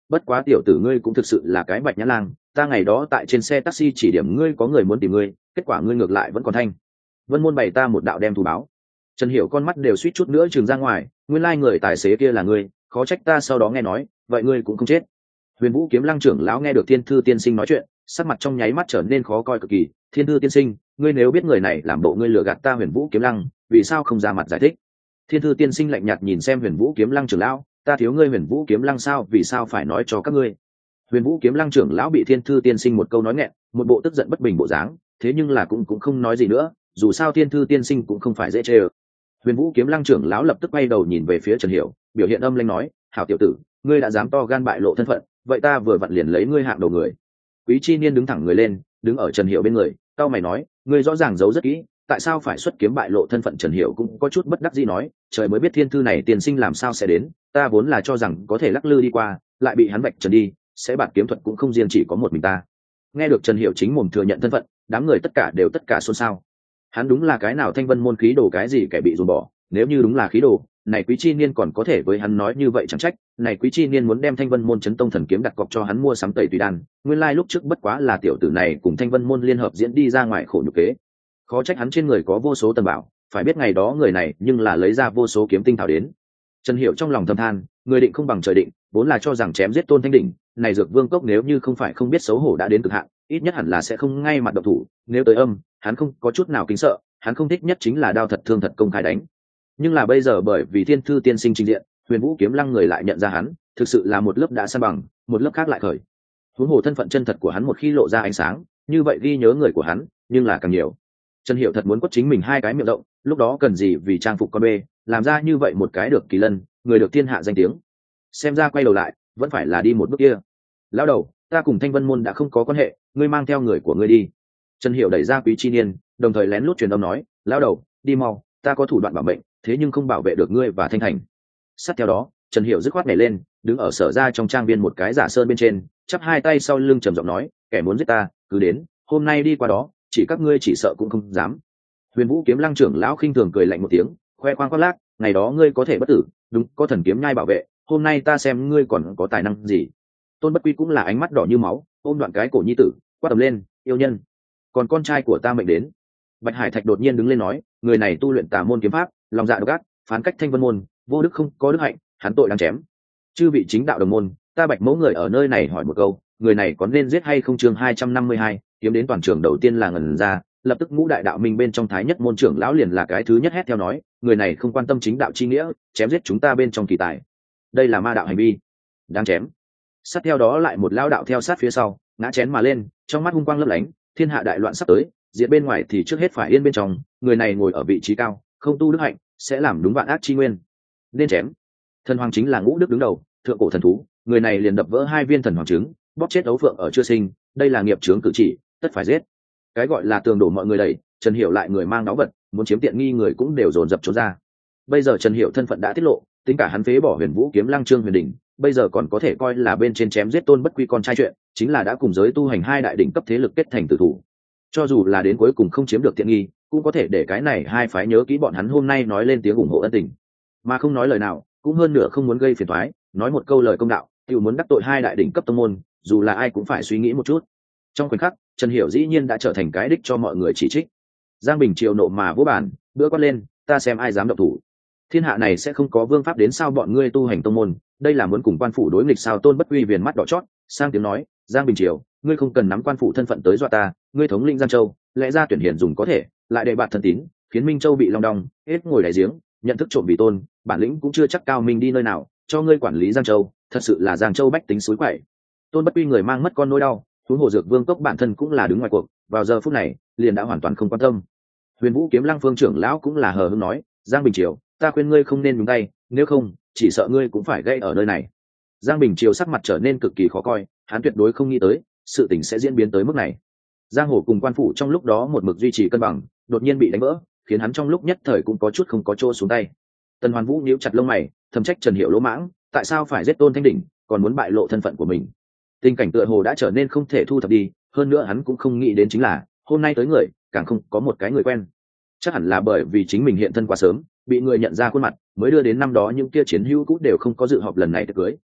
bất quá tiểu tử ngươi cũng thực sự là cái bạch nhã lang, ta ngày đó tại trên xe taxi chỉ điểm ngươi có người muốn tìm ngươi, kết quả ngươi ngược lại vẫn còn thanh. Vân Môn bày ta một đạo đem thù báo. Trần Hiểu con mắt đều suýt chút nữa trừng ra ngoài, nguyên lai người tài xế kia là ngươi, khó trách ta sau đó nghe nói, vậy ngươi cũng không chết. Huyền Vũ Kiếm Lăng trưởng lão nghe được Thiên Thư tiên sinh nói chuyện, sắc mặt trong nháy mắt trở nên khó coi cực kỳ. Thiên Thư tiên sinh, ngươi nếu biết người này làm bộ ngươi lừa gạt ta Huyền Vũ Kiếm Lăng, vì sao không ra mặt giải thích? Thiên Thư tiên sinh lạnh nhạt nhìn xem Huyền Vũ Kiếm Lăng trưởng lão, ta thiếu ngươi Huyền Vũ Kiếm Lăng sao, vì sao phải nói cho các ngươi? Huyền Vũ Kiếm Lăng trưởng lão bị Thiên Thư tiên sinh một câu nói nghẹn, một bộ tức giận bất bình bộ dáng, thế nhưng là cũng cũng không nói gì nữa, dù sao Thiên Thư tiên sinh cũng không phải dễ chơi. Huyền Vũ Kiếm Lăng trưởng lão lập tức quay đầu nhìn về phía Trần Hiểu, biểu hiện âm lãnh nói, hảo tiểu tử, ngươi đã dám to gan bại lộ thân phận, vậy ta vừa vặn liền lấy ngươi hạng đầu người. Quý Chi Niên đứng thẳng người lên, đứng ở Trần Hiểu bên người, cao mày nói, ngươi rõ ràng giấu rất kỹ, tại sao phải xuất kiếm bại lộ thân phận? Trần Hiểu cũng có chút bất đắc dĩ nói, trời mới biết thiên thư này tiền sinh làm sao sẽ đến, ta vốn là cho rằng có thể lắc lư đi qua, lại bị hắn vạch trần đi, sẽ bản kiếm thuật cũng không riêng chỉ có một mình ta. Nghe được Trần Hiểu chính mồm thừa nhận thân phận, đám người tất cả đều tất cả xôn xao. Hắn đúng là cái nào Thanh Vân môn khí đồ cái gì kẻ bị dồn bỏ, nếu như đúng là khí đồ, này Quý Chi Niên còn có thể với hắn nói như vậy chẳng trách, này Quý Chi Niên muốn đem Thanh Vân môn chấn tông thần kiếm đặt cọc cho hắn mua sắm tẩy tùy đan, nguyên lai lúc trước bất quá là tiểu tử này cùng Thanh Vân môn liên hợp diễn đi ra ngoài khổ nhục kế. Khó trách hắn trên người có vô số tầm bảo, phải biết ngày đó người này nhưng là lấy ra vô số kiếm tinh thảo đến. Trần Hiểu trong lòng thầm than, người định không bằng trời định, vốn là cho rằng chém giết Tôn Thanh Đỉnh, này Dược Vương cốc nếu như không phải không biết xấu hổ đã đến cực hạn, ít nhất hẳn là sẽ không ngay mặt động thủ, nếu tới âm, hắn không có chút nào kính sợ, hắn không thích nhất chính là đao thật thương thật công khai đánh. Nhưng là bây giờ bởi vì Thiên Thư tiên sinh trình diện, Huyền Vũ Kiếm Lăng người lại nhận ra hắn, thực sự là một lớp đã san bằng, một lớp khác lại khởi. Huống hồ thân phận chân thật của hắn một khi lộ ra ánh sáng, như vậy ghi nhớ người của hắn, nhưng là càng nhiều. Trần Hiểu thật muốn quất chính mình hai cái miệng động, lúc đó cần gì vì trang phục con bê, làm ra như vậy một cái được kỳ lân, người được thiên hạ danh tiếng. Xem ra quay đầu lại, vẫn phải là đi một bước kia. Lão đầu, ta cùng Thanh Vân môn đã không có quan hệ, ngươi mang theo người của ngươi đi. Trần Hiểu đẩy ra Quý Chi Niên, đồng thời lén lút truyền âm nói, lão đầu, đi mau, ta có thủ đoạn bảo mệnh, thế nhưng không bảo vệ được ngươi và Thanh Thành. Sát theo đó, Trần Hiểu dứt khoát nhảy lên, đứng ở sở ra trong trang viên một cái giả sơn bên trên, chắp hai tay sau lưng trầm giọng nói, kẻ muốn giết ta, cứ đến, hôm nay đi qua đó, chỉ các ngươi chỉ sợ cũng không dám. Huyền Vũ Kiếm Lăng trưởng lão khinh thường cười lạnh một tiếng, khoe khoang khoác lác, ngày đó ngươi có thể bất tử, đúng, có thần kiếm nhai bảo vệ, hôm nay ta xem ngươi còn có tài năng gì. Tôn Bất Quy cũng là ánh mắt đỏ như máu, ôm đoạn cái cổ nhi tử, quát tầm lên, yêu nhân, còn con trai của ta mệnh đến. Bạch Hải Thạch đột nhiên đứng lên nói, người này tu luyện tà môn kiếm pháp, lòng dạ độc ác, phán cách Thanh Vân môn, vô đức không có đức hạnh, hắn tội đáng chém. Chư vị chính đạo đồng môn, ta Bạch mẫu người ở nơi này hỏi một câu, người này có nên giết hay không? Chương hai trăm năm mươi hai, kiếm đến toàn trường đầu tiên là ngần ra, lập tức ngũ đại đạo minh bên trong thái nhất môn trưởng lão liền là cái thứ nhất hét theo nói, người này không quan tâm chính đạo chi nghĩa, chém giết chúng ta bên trong kỳ tài, đây là ma đạo hành vi, đáng chém. Sát theo đó lại một lão đạo theo sát phía sau, ngã chén mà lên, trong mắt hung quang lấp lánh, thiên hạ đại loạn sắp tới, diện bên ngoài thì trước hết phải yên bên trong, người này ngồi ở vị trí cao, không tu đức hạnh, sẽ làm đúng vạn ác chi nguyên, nên chém. Thần hoàng chính là ngũ đức đứng đầu, thượng cổ thần thú, người này liền đập vỡ hai viên thần hoàng trứng, bóp chết đấu phượng ở chưa sinh, đây là nghiệp chướng cử chỉ, tất phải giết. Cái gọi là tường đổ mọi người đẩy, Trần Hiểu lại người mang náo vật, muốn chiếm tiện nghi người cũng đều dồn dập trốn ra. Bây giờ Trần Hiểu thân phận đã tiết lộ, tính cả hắn phế bỏ Huyền Vũ Kiếm Lăng Trương Huyền Đỉnh, bây giờ còn có thể coi là bên trên chém giết Tôn Bất Quy con trai chuyện, chính là đã cùng giới tu hành hai đại đỉnh cấp thế lực kết thành tử thủ. Cho dù là đến cuối cùng không chiếm được tiện nghi, cũng có thể để cái này hai phái nhớ kỹ bọn hắn hôm nay nói lên tiếng ủng hộ ân tình, mà không nói lời nào, cũng hơn nửa không muốn gây phiền toái, nói một câu lời công đạo, tiểu muốn đắc tội hai đại đỉnh cấp tông môn, dù là ai cũng phải suy nghĩ một chút. Trong khoảnh khắc, Trần Hiểu dĩ nhiên đã trở thành cái đích cho mọi người chỉ trích. Giang Bình triều nộ mà vỗ bản, bữa quát lên, ta xem ai dám động thủ. Thiên hạ này sẽ không có vương pháp đến sao bọn ngươi tu hành tông môn, đây là muốn cùng quan phủ đối nghịch sao? Tôn Bất Quy viền mắt đỏ chót, sang tiếng nói, Giang Bình triều, ngươi không cần nắm quan phủ thân phận tới dọa ta, ngươi thống lĩnh Giang Châu, lẽ ra tuyển hiển dùng có thể, lại đề bạt thần tín, khiến Minh Châu bị long đong, hết ngồi đáy giếng, nhận thức trộm vì tôn, bản lĩnh cũng chưa chắc cao minh đi nơi nào, cho ngươi quản lý Giang Châu, thật sự là Giang Châu bách tính suối quậy. Tôn Bất Quy người mang mất con nỗi đau, huống hồ Dược Vương cốc bản thân cũng là đứng ngoài cuộc, vào giờ phút này liền đã hoàn toàn không quan tâm. Huyền Vũ Kiếm Lăng phương trưởng lão cũng là hờ hững nói, Giang Bình triều, ta khuyên ngươi không nên nhúng tay, nếu không chỉ sợ ngươi cũng phải gây ở nơi này. Giang Bình triều sắc mặt trở nên cực kỳ khó coi, hắn tuyệt đối không nghĩ tới sự tình sẽ diễn biến tới mức này. Giang Hồ cùng quan phủ trong lúc đó một mực duy trì cân bằng, đột nhiên bị đánh vỡ, khiến hắn trong lúc nhất thời cũng có chút không có chỗ xuống tay. Tần Hoàn Vũ nhíu chặt lông mày, thầm trách Trần Hiểu lỗ mãng, tại sao phải giết Tôn Thanh Đỉnh, còn muốn bại lộ thân phận của mình. Tình cảnh tựa hồ đã trở nên không thể thu thập đi, hơn nữa hắn cũng không nghĩ đến chính là hôm nay tới người càng không có một cái người quen, chắc hẳn là bởi vì chính mình hiện thân quá sớm, bị người nhận ra khuôn mặt, mới đưa đến năm đó những kia chiến hữu cũ đều không có dự họp lần này tiệc cưới,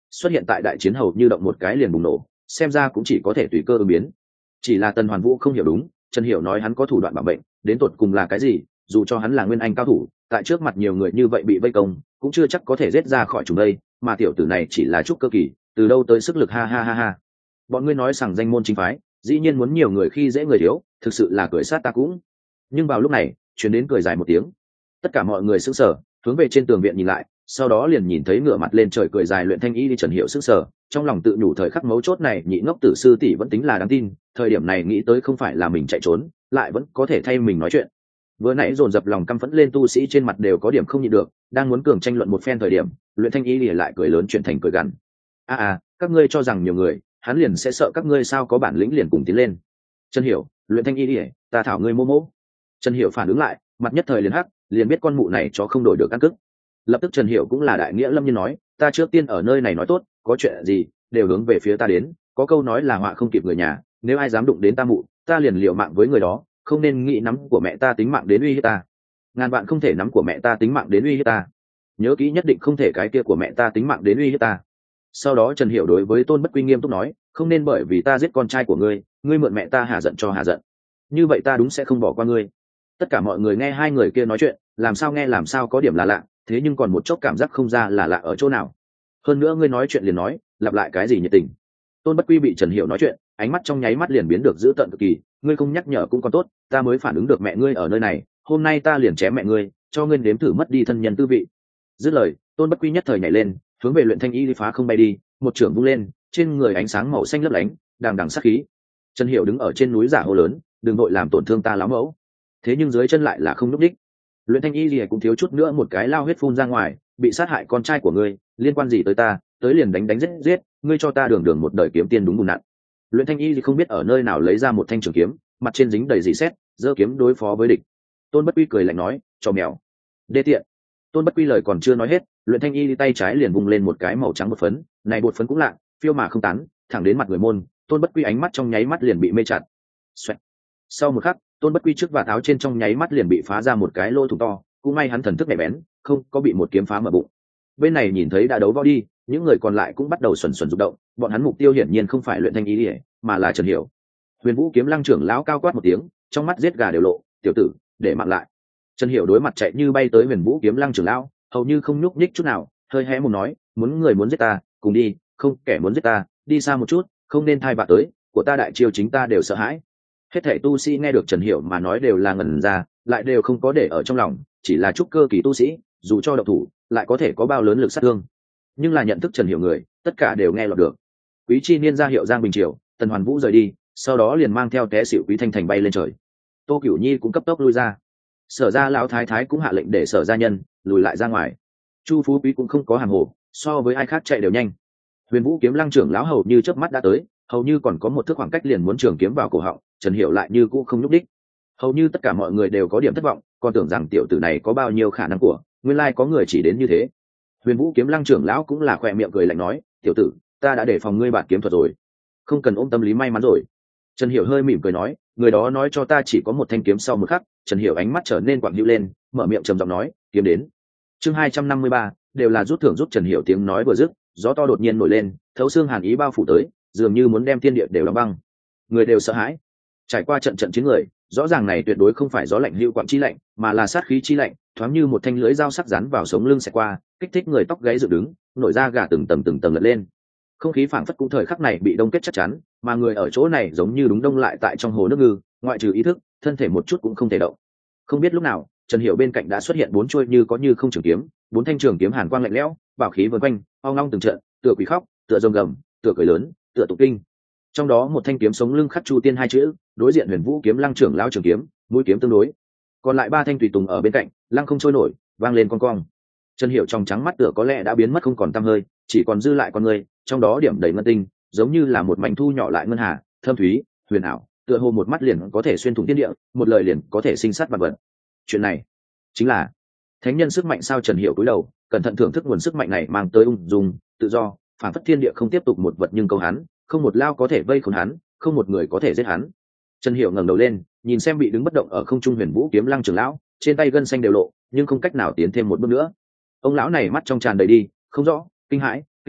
xuất hiện tại đại chiến hầu như động một cái liền bùng nổ, xem ra cũng chỉ có thể tùy cơ ứng biến. Chỉ là Tần Hoàn Vũ không hiểu đúng, Trần Hiểu nói hắn có thủ đoạn bảo bệnh, đến tột cùng là cái gì? Dù cho hắn là nguyên anh cao thủ, tại trước mặt nhiều người như vậy bị vây công, cũng chưa chắc có thể giết ra khỏi chúng đây, mà tiểu tử này chỉ là trúc cơ kỳ, từ đâu tới sức lực, ha ha ha ha. Bọn ngươi nói rằng danh môn chính phái, dĩ nhiên muốn nhiều người khi dễ người thiếu, thực sự là cười sát ta cũng. Nhưng vào lúc này, truyền đến cười dài một tiếng. Tất cả mọi người sững sờ, hướng về trên tường viện nhìn lại, sau đó liền nhìn thấy ngửa mặt lên trời cười dài Luyện Thanh Y đi. Trần Hiểu sững sờ, trong lòng tự nhủ thời khắc mấu chốt này nhị ngốc tử sư tỷ vẫn tính là đáng tin, thời điểm này nghĩ tới không phải là mình chạy trốn, lại vẫn có thể thay mình nói chuyện. Vừa nãy dồn dập lòng căm phẫn lên tu sĩ trên mặt đều có điểm không nhịn được, đang muốn cường tranh luận một phen thời điểm, Luyện Thanh Y lìa lại cười lớn chuyển thành cười gằn. A a, các ngươi cho rằng nhiều người, hắn liền sẽ sợ các ngươi sao, có bản lĩnh liền cùng tiến lên. Trần Hiểu, Luyện Thanh Y lìa, ta thảo ngươi mô mô. Trần Hiểu phản ứng lại, mặt nhất thời liền hắc, liền biết con mụ này chó không đổi được ăn cức. Lập tức Trần Hiểu cũng là đại nghĩa lâm nhiên nói, ta trước tiên ở nơi này nói tốt, có chuyện gì đều hướng về phía ta đến, có câu nói là họa không kịp người nhà, nếu ai dám đụng đến ta mụ, ta liền liều mạng với người đó, không nên nghĩ nắm của mẹ ta tính mạng đến uy hiếp ta. Ngàn vạn không thể nắm của mẹ ta tính mạng đến uy hiếp ta. Nhớ kỹ nhất định không thể cái kia của mẹ ta tính mạng đến uy hiếp ta. Sau đó Trần Hiểu đối với Tôn Bất Quy nghiêm túc nói, không nên bởi vì ta giết con trai của ngươi, ngươi mượn mẹ ta hạ giận cho hạ giận. Như vậy ta đúng sẽ không bỏ qua ngươi. Tất cả mọi người nghe hai người kia nói chuyện, làm sao nghe làm sao có điểm là lạ, thế nhưng còn một chốc cảm giác không ra là lạ ở chỗ nào. Hơn nữa ngươi nói chuyện liền nói, lặp lại cái gì nhiệt tình. Tôn Bất Quy bị Trần Hiểu nói chuyện, ánh mắt trong nháy mắt liền biến được dữ tợn cực kỳ, ngươi không nhắc nhở cũng còn tốt, ta mới phản ứng được mẹ ngươi ở nơi này, hôm nay ta liền chém mẹ ngươi, cho ngươi nếm thử mất đi thân nhân tư vị. Dứt lời, Tôn Bất Quy nhất thời nhảy lên, hướng về Luyện Thanh Y đi phá không bay đi, một trường vung lên, trên người ánh sáng màu xanh lấp lánh, đằng đằng sát khí. Trần Hiểu đứng ở trên núi giả hô lớn, đừng vội làm tổn thương ta láo mẫu. Thế nhưng dưới chân lại là không núp đích. Luyện Thanh Y gì cũng thiếu chút nữa một cái lao huyết phun ra ngoài, bị sát hại con trai của ngươi, liên quan gì tới ta, tới liền đánh đánh giết giết, ngươi cho ta đường đường một đời kiếm tiên đúng bùn nặn. Luyện Thanh Y thì không biết ở nơi nào lấy ra một thanh trường kiếm, mặt trên dính đầy dì xét, giơ kiếm đối phó với địch. Tôn Bất Quy cười lạnh nói, cho mèo, đê tiện. Tôn Bất Quy lời còn chưa nói hết, Luyện Thanh Y đi tay trái liền vung lên một cái màu trắng bột phấn, này bột phấn cũng lạ, phiêu mà không tán, thẳng đến mặt người môn. Tôn Bất Quy ánh mắt trong nháy mắt liền bị mê chặt. Xoẹt. Sau một khắc, Tôn Bất Quy trước và áo trên trong nháy mắt liền bị phá ra một cái lỗ thủng to, cũng may hắn thần thức nhạy bén, không có bị một kiếm phá mở bụng. Bên này nhìn thấy đã đấu võ đi, những người còn lại cũng bắt đầu xuẩn xuẩn rụng động, bọn hắn mục tiêu hiển nhiên không phải Luyện Thanh Y, mà là Trần Hiểu. Huyền Vũ Kiếm Lăng trưởng lão cao quát một tiếng, trong mắt giết gà đều lộ, tiểu tử, để mạng lại. Trần Hiểu đối mặt chạy như bay tới Huyền Vũ Kiếm Lăng trưởng lão, hầu như không nhúc nhích chút nào, hơi hé mồm nói, muốn người muốn giết ta, cùng đi, không kẻ muốn giết ta, đi xa một chút, không nên thay bạc tới, của ta đại chiêu chính ta đều sợ hãi. Hết thảy tu sĩ nghe được Trần Hiểu mà nói đều là ngẩn ra, lại đều không có để ở trong lòng, chỉ là trúc cơ kỳ tu sĩ, dù cho độc thủ, lại có thể có bao lớn lực sát thương. Nhưng là nhận thức Trần Hiểu người, tất cả đều nghe lọt được. Quý chi niên ra hiệu Giang Bình Triều, Tần Hoàn Vũ rời đi, sau đó liền mang theo té xỉu Quý Thanh Thành bay lên trời. Tô Cửu Nhi cũng cấp tốc lui ra. Sở gia lão thái thái cũng hạ lệnh để Sở gia nhân lùi lại ra ngoài. Chu Phú Quý cũng không có hàng hồ, so với ai khác chạy đều nhanh. Huyền Vũ Kiếm Lăng trưởng lão hầu như chớp mắt đã tới, hầu như còn có một thước khoảng cách liền muốn trường kiếm vào cổ họng, Trần Hiểu lại như cũ không nhúc đích. Hầu như tất cả mọi người đều có điểm thất vọng, còn tưởng rằng tiểu tử này có bao nhiêu khả năng của, nguyên lai có người chỉ đến như thế. Huyền Vũ Kiếm Lăng trưởng lão cũng là khỏe miệng cười lạnh nói, tiểu tử, ta đã để phòng ngươi bản kiếm thuật rồi, không cần ôm tâm lý may mắn rồi. Trần Hiểu hơi mỉm cười nói, người đó nói cho ta chỉ có một thanh kiếm. Sau một khắc, Trần Hiểu ánh mắt trở nên quặn hữu lên, mở miệng trầm giọng nói, kiếm đến. Chương hai trăm năm mươi ba, đều là rút thưởng giúp. Trần Hiểu tiếng nói vừa dứt, gió to đột nhiên nổi lên, thấu xương hàn ý bao phủ tới, dường như muốn đem thiên địa đều đóng băng. Người đều sợ hãi. Trải qua trận trận chiến người, rõ ràng này tuyệt đối không phải gió lạnh hữu quặng chi lạnh, mà là sát khí chi lạnh, thoáng như một thanh lưỡi dao sắc rắn vào sống lưng xẹt qua, kích thích người tóc gáy dựng đứng, nổi da gà từng tầng từng tầng lật lên. Không khí phảng phất cũng thời khắc này bị đông kết chắc chắn, mà người ở chỗ này giống như đúng đông lại tại trong hồ nước ngư, ngoại trừ ý thức, thân thể một chút cũng không thể động. Không biết lúc nào, Trần Hiểu bên cạnh đã xuất hiện bốn chuôi như có như không trường kiếm, bốn thanh trường kiếm hàn quang lạnh lẽo, bảo khí vần quanh, ong long từng trận, tựa quỷ khóc, tựa rồng gầm, tựa cười lớn, tựa tụng kinh. Trong đó một thanh kiếm sống lưng khắc Chu Tiên hai chữ, đối diện Huyền Vũ Kiếm Lăng trưởng lão trường kiếm, mũi kiếm tương đối. Còn lại ba thanh tùy tùng ở bên cạnh, lăng không trôi nổi, vang lên con cong. Trần Hiểu trong trắng mắt tựa có lẽ đã biến mất không còn tăm hơi, chỉ còn dư lại con người, trong đó điểm đầy ngân tinh, giống như là một mảnh thu nhỏ lại ngân hà, thâm thúy, huyền ảo, tựa hồ một mắt liền có thể xuyên thủng thiên địa, một lời liền có thể sinh sát vạn vật. Chuyện này chính là thánh nhân sức mạnh sao? Trần Hiểu cúi đầu, cẩn thận thưởng thức nguồn sức mạnh này mang tới ung dung, tự do, phản phất thiên địa không tiếp tục một vật nhưng câu hắn, không một lao có thể vây khốn hắn, không một người có thể giết hắn. Trần Hiểu ngẩng đầu lên, nhìn xem bị đứng bất động ở không trung Huyền Vũ Kiếm Lăng trưởng lão, trên tay gân xanh đều lộ, nhưng không cách nào tiến thêm một bước nữa. Ông lão này mắt trong tràn đầy đi, không rõ, kinh hãi, kinh hoàng,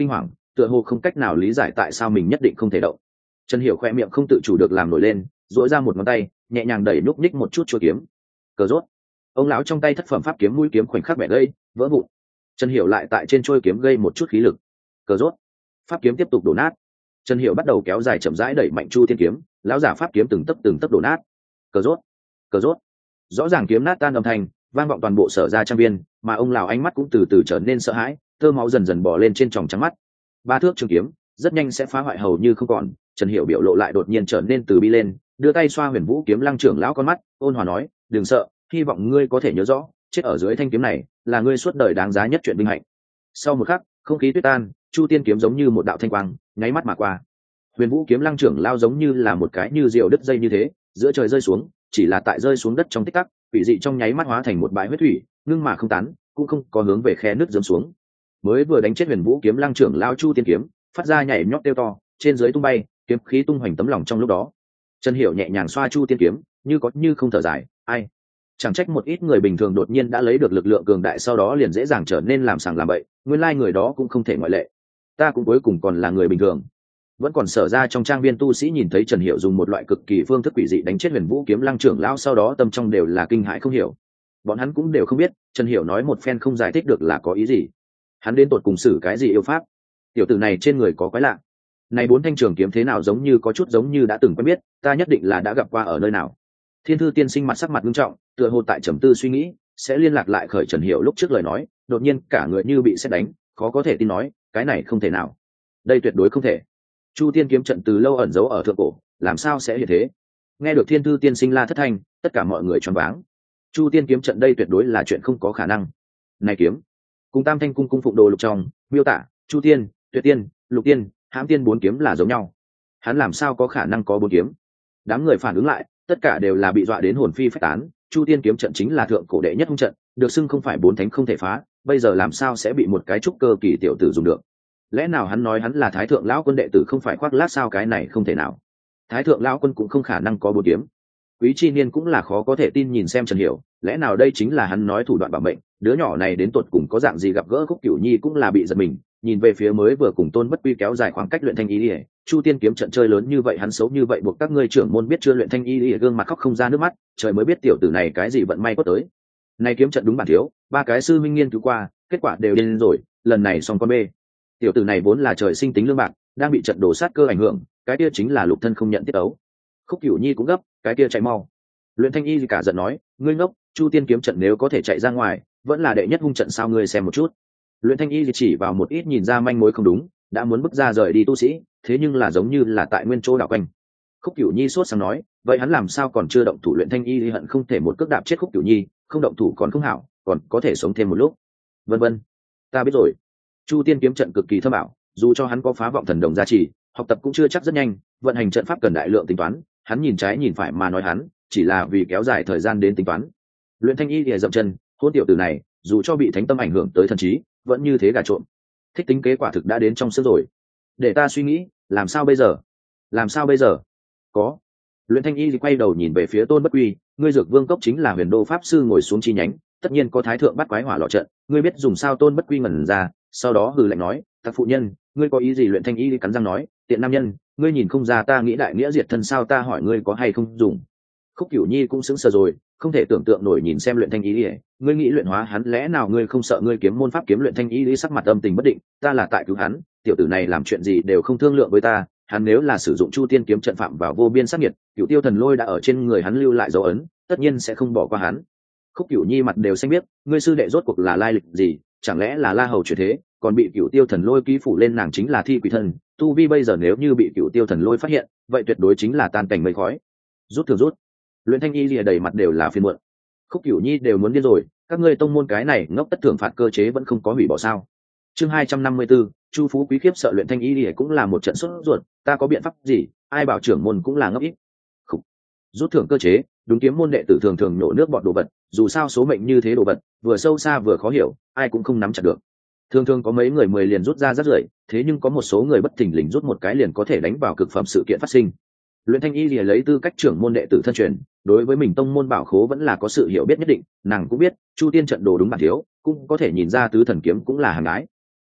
tựa hồ không cách nào lý giải tại sao mình nhất định không thể động. Trần Hiểu khoe miệng không tự chủ được làm nổi lên, duỗi ra một ngón tay nhẹ nhàng đẩy núp ních một chút chuôi kiếm. Cờ rốt. Ông lão trong tay thất phẩm pháp kiếm mũi kiếm khoảnh khắc bẻ gãy vỡ vụn. Trần Hiểu lại tại trên chuôi kiếm gây một chút khí lực. Cờ rốt. Pháp kiếm tiếp tục đổ nát. Trần Hiểu bắt đầu kéo dài chậm rãi đẩy mạnh chu tiên kiếm, lão giả pháp kiếm từng tấc từng tấc đổ nát. Cờ rốt. Cờ rốt. Rõ ràng kiếm nát tan âm thanh vang vọng toàn bộ sở ra trang viên, mà ông lão ánh mắt cũng từ từ trở nên sợ hãi, tơ máu dần dần bò lên trên tròng trắng mắt. Ba thước trường kiếm rất nhanh sẽ phá hoại hầu như không còn. Trần Hiểu biểu lộ lại đột nhiên trở nên từ bi lên, đưa tay xoa Huyền Vũ kiếm lăng trưởng lão con mắt, ôn hòa nói, đừng sợ, hy vọng ngươi có thể nhớ rõ, chết ở dưới thanh kiếm này là ngươi suốt đời đáng giá nhất chuyện vinh hạnh. Sau một khắc, không khí tuyết tan, chu tiên kiếm giống như một đạo thanh quang nháy mắt mà qua. Huyền Vũ kiếm lăng trưởng lao giống như là một cái như diều đứt dây như thế, giữa trời rơi xuống, chỉ là tại rơi xuống đất trong tích tắc, quỷ dị trong nháy mắt hóa thành một bãi huyết thủy, ngưng mà không tán, cũng không có hướng về khe nước dẫm xuống. Mới vừa đánh chết Huyền Vũ kiếm lăng trưởng lao chu tiên kiếm, phát ra nhảy nhót kêu to, trên dưới tung bay, kiếm khí tung hoành tấm lòng trong lúc đó. Trần Hiểu nhẹ nhàng xoa chu tiên kiếm, như có như không thở dài, ai chẳng trách một ít người bình thường đột nhiên đã lấy được lực lượng cường đại sau đó liền dễ dàng trở nên làm sàng làm bậy, nguyên lai người đó cũng không thể ngoại lệ. Ta cũng cuối cùng còn là người bình thường. Vẫn còn sở ra trong trang viên tu sĩ nhìn thấy Trần Hiểu dùng một loại cực kỳ phương thức quỷ dị đánh chết Huyền Vũ kiếm lăng trưởng lão, sau đó tâm trong đều là kinh hãi không hiểu. Bọn hắn cũng đều không biết Trần Hiểu nói một phen không giải thích được là có ý gì. Hắn đến tột cùng xử cái gì yêu pháp? Tiểu tử này trên người có quái lạ. Này bốn thanh trường kiếm thế nào giống như có chút giống như đã từng quen biết, ta nhất định là đã gặp qua ở nơi nào. Thiên Thư tiên sinh mặt sắc mặt nghiêm trọng, tựa hồ tại trầm tư suy nghĩ, sẽ liên lạc lại khởi Trần Hiểu lúc trước lời nói, đột nhiên cả người như bị sét đánh, khó có thể tin nói, cái này không thể nào. Đây tuyệt đối không thể. Chu tiên kiếm trận từ lâu ẩn giấu ở thượng cổ, làm sao sẽ hiện thế? Nghe được Thiên Thư tiên sinh la thất thanh, tất cả mọi người choáng váng. Chu tiên kiếm trận đây tuyệt đối là chuyện không có khả năng. Này kiếm, cùng Tam Thanh cung cung phụng đồ lục trong, miêu tả, Chu tiên, Tuyệt tiên, Lục tiên, Hãm tiên bốn kiếm là giống nhau. Hắn làm sao có khả năng có bốn kiếm? Đám người phản ứng lại, tất cả đều là bị dọa đến hồn phi phách tán. Chu tiên kiếm trận chính là thượng cổ đệ nhất hung trận, được xưng không phải bốn thánh không thể phá, bây giờ làm sao sẽ bị một cái trúc cơ kỳ tiểu tử dùng được? Lẽ nào hắn nói hắn là Thái thượng lão quân đệ tử không phải khoác lác sao? Cái này không thể nào. Thái thượng lão quân cũng không khả năng có bốn kiếm. Quý Chi Niên cũng là khó có thể tin nhìn xem Trần Hiểu, lẽ nào đây chính là hắn nói thủ đoạn bảo mệnh? Đứa nhỏ này đến tột cùng có dạng gì gặp gỡ Khúc Cửu Nhi cũng là bị giật mình, nhìn về phía mới vừa cùng Tôn Bất Quy kéo dài khoảng cách luyện thanh y liễu, Chu tiên kiếm trận chơi lớn như vậy hắn xấu như vậy buộc các ngươi trưởng môn biết chưa? Luyện thanh y liễu gương mặt khóc không ra nước mắt, trời mới biết tiểu tử này cái gì vận may có tới. Này kiếm trận đúng bản thiếu, ba cái sư minh nghiên cứu qua, kết quả đều điên rồi, lần này xong con bê. Tiểu tử này vốn là trời sinh tính lương bạc, đang bị trận đổ sát cơ ảnh hưởng, cái kia chính là lục thân không nhận tiết ấu. Khúc Cửu Nhi cũng gấp, cái kia chạy mau. Luyện thanh y cả giận nói, ngươi ngốc, Chu tiên kiếm trận nếu có thể chạy ra ngoài, vẫn là đệ nhất hung trận sao? Ngươi xem một chút. Luyện thanh y chỉ vào một ít nhìn ra manh mối không đúng, đã muốn bước ra rời đi tu sĩ, thế nhưng là giống như là tại nguyên chỗ đảo quanh. Khúc Cửu Nhi sốt sáng nói, vậy hắn làm sao còn chưa động thủ? Luyện thanh y hận không thể một cước đạp chết Khúc Cửu Nhi, không động thủ còn không hảo, còn có thể sống thêm một lúc. Vân vân. Ta biết rồi. Chu tiên kiếm trận cực kỳ thâm ảo, dù cho hắn có phá vọng thần đồng gia trì, học tập cũng chưa chắc rất nhanh, vận hành trận pháp cần đại lượng tính toán, hắn nhìn trái nhìn phải mà nói hắn, chỉ là vì kéo dài thời gian đến tính toán. Luyện thanh y thì dậm chân, hôn tiểu tử này, dù cho bị thánh tâm ảnh hưởng tới thần trí, vẫn như thế gà trộn. Thích tính kế quả thực đã đến trong xương rồi. Để ta suy nghĩ, làm sao bây giờ? Làm sao bây giờ? Có. Luyện thanh y thì quay đầu nhìn về phía Tôn Bất Quy, ngươi Dược Vương cốc chính là Huyền Đô pháp sư ngồi xuống chi nhánh, tất nhiên có thái thượng bắt quái hỏa lò trận, ngươi biết dùng sao? Tôn Bất Quy ngẩn ra, sau đó hừ lạnh nói, tặc phụ nhân, ngươi có ý gì? Luyện thanh y cắn răng nói, tiện nam nhân, ngươi nhìn không ra ta nghĩ đại nghĩa diệt thân sao? Ta hỏi ngươi có hay không dùng? Khúc Cửu Nhi cũng sững sờ rồi, không thể tưởng tượng nổi nhìn xem Luyện thanh y, ngươi nghĩ luyện hóa hắn, lẽ nào ngươi không sợ ngươi kiếm môn pháp kiếm? Luyện thanh y sắc mặt âm tình bất định, ta là tại cứu hắn, tiểu tử này làm chuyện gì đều không thương lượng với ta, hắn nếu là sử dụng Chu tiên kiếm trận phạm vào vô biên sát nhiệt, Cửu Tiêu thần lôi đã ở trên người hắn lưu lại dấu ấn, tất nhiên sẽ không bỏ qua hắn. Khúc Cửu Nhi mặt đều xanh biết, ngươi sư đệ rốt cuộc là lai lịch gì? Chẳng lẽ là La Hầu chuyển thế, còn bị Cửu Tiêu thần lôi ký phủ lên? Nàng chính là thi quỷ thân, tu vi bây giờ nếu như bị Cửu Tiêu thần lôi phát hiện, vậy tuyệt đối chính là tan cảnh mây khói. Rút thường rút. Luyện thanh y lìa đầy mặt đều là phiền muộn. Khúc Cửu Nhi đều muốn điên rồi, các ngươi tông môn cái này ngốc tất thưởng phạt cơ chế vẫn không có hủy bỏ sao? Chương hai trăm năm mươi 4, Chu Phú Quý khiếp sợ. Luyện thanh y lìa cũng là một trận sốt ruột, ta có biện pháp gì? Ai bảo trưởng môn cũng là ngốc ít. Khúc. Rút thưởng cơ chế, đúng kiếm môn đệ tử thường thường nổ nước bọt đồ vật, dù sao số mệnh như thế đồ vật, vừa sâu xa vừa khó hiểu, ai cũng không nắm chặt được. Thường thường có mấy người mười liền rút ra rất rưởi, thế nhưng có một số người bất thình lình rút một cái liền có thể đánh vào cực phẩm sự kiện phát sinh. Luyện thanh y lìa lấy tư cách trưởng môn đệ tử thân truyền, đối với mình tông môn bảo khố vẫn là có sự hiểu biết nhất định, nàng cũng biết Chu tiên trận đồ đúng bản thiếu, cũng có thể nhìn ra tứ thần kiếm cũng là hàng ái.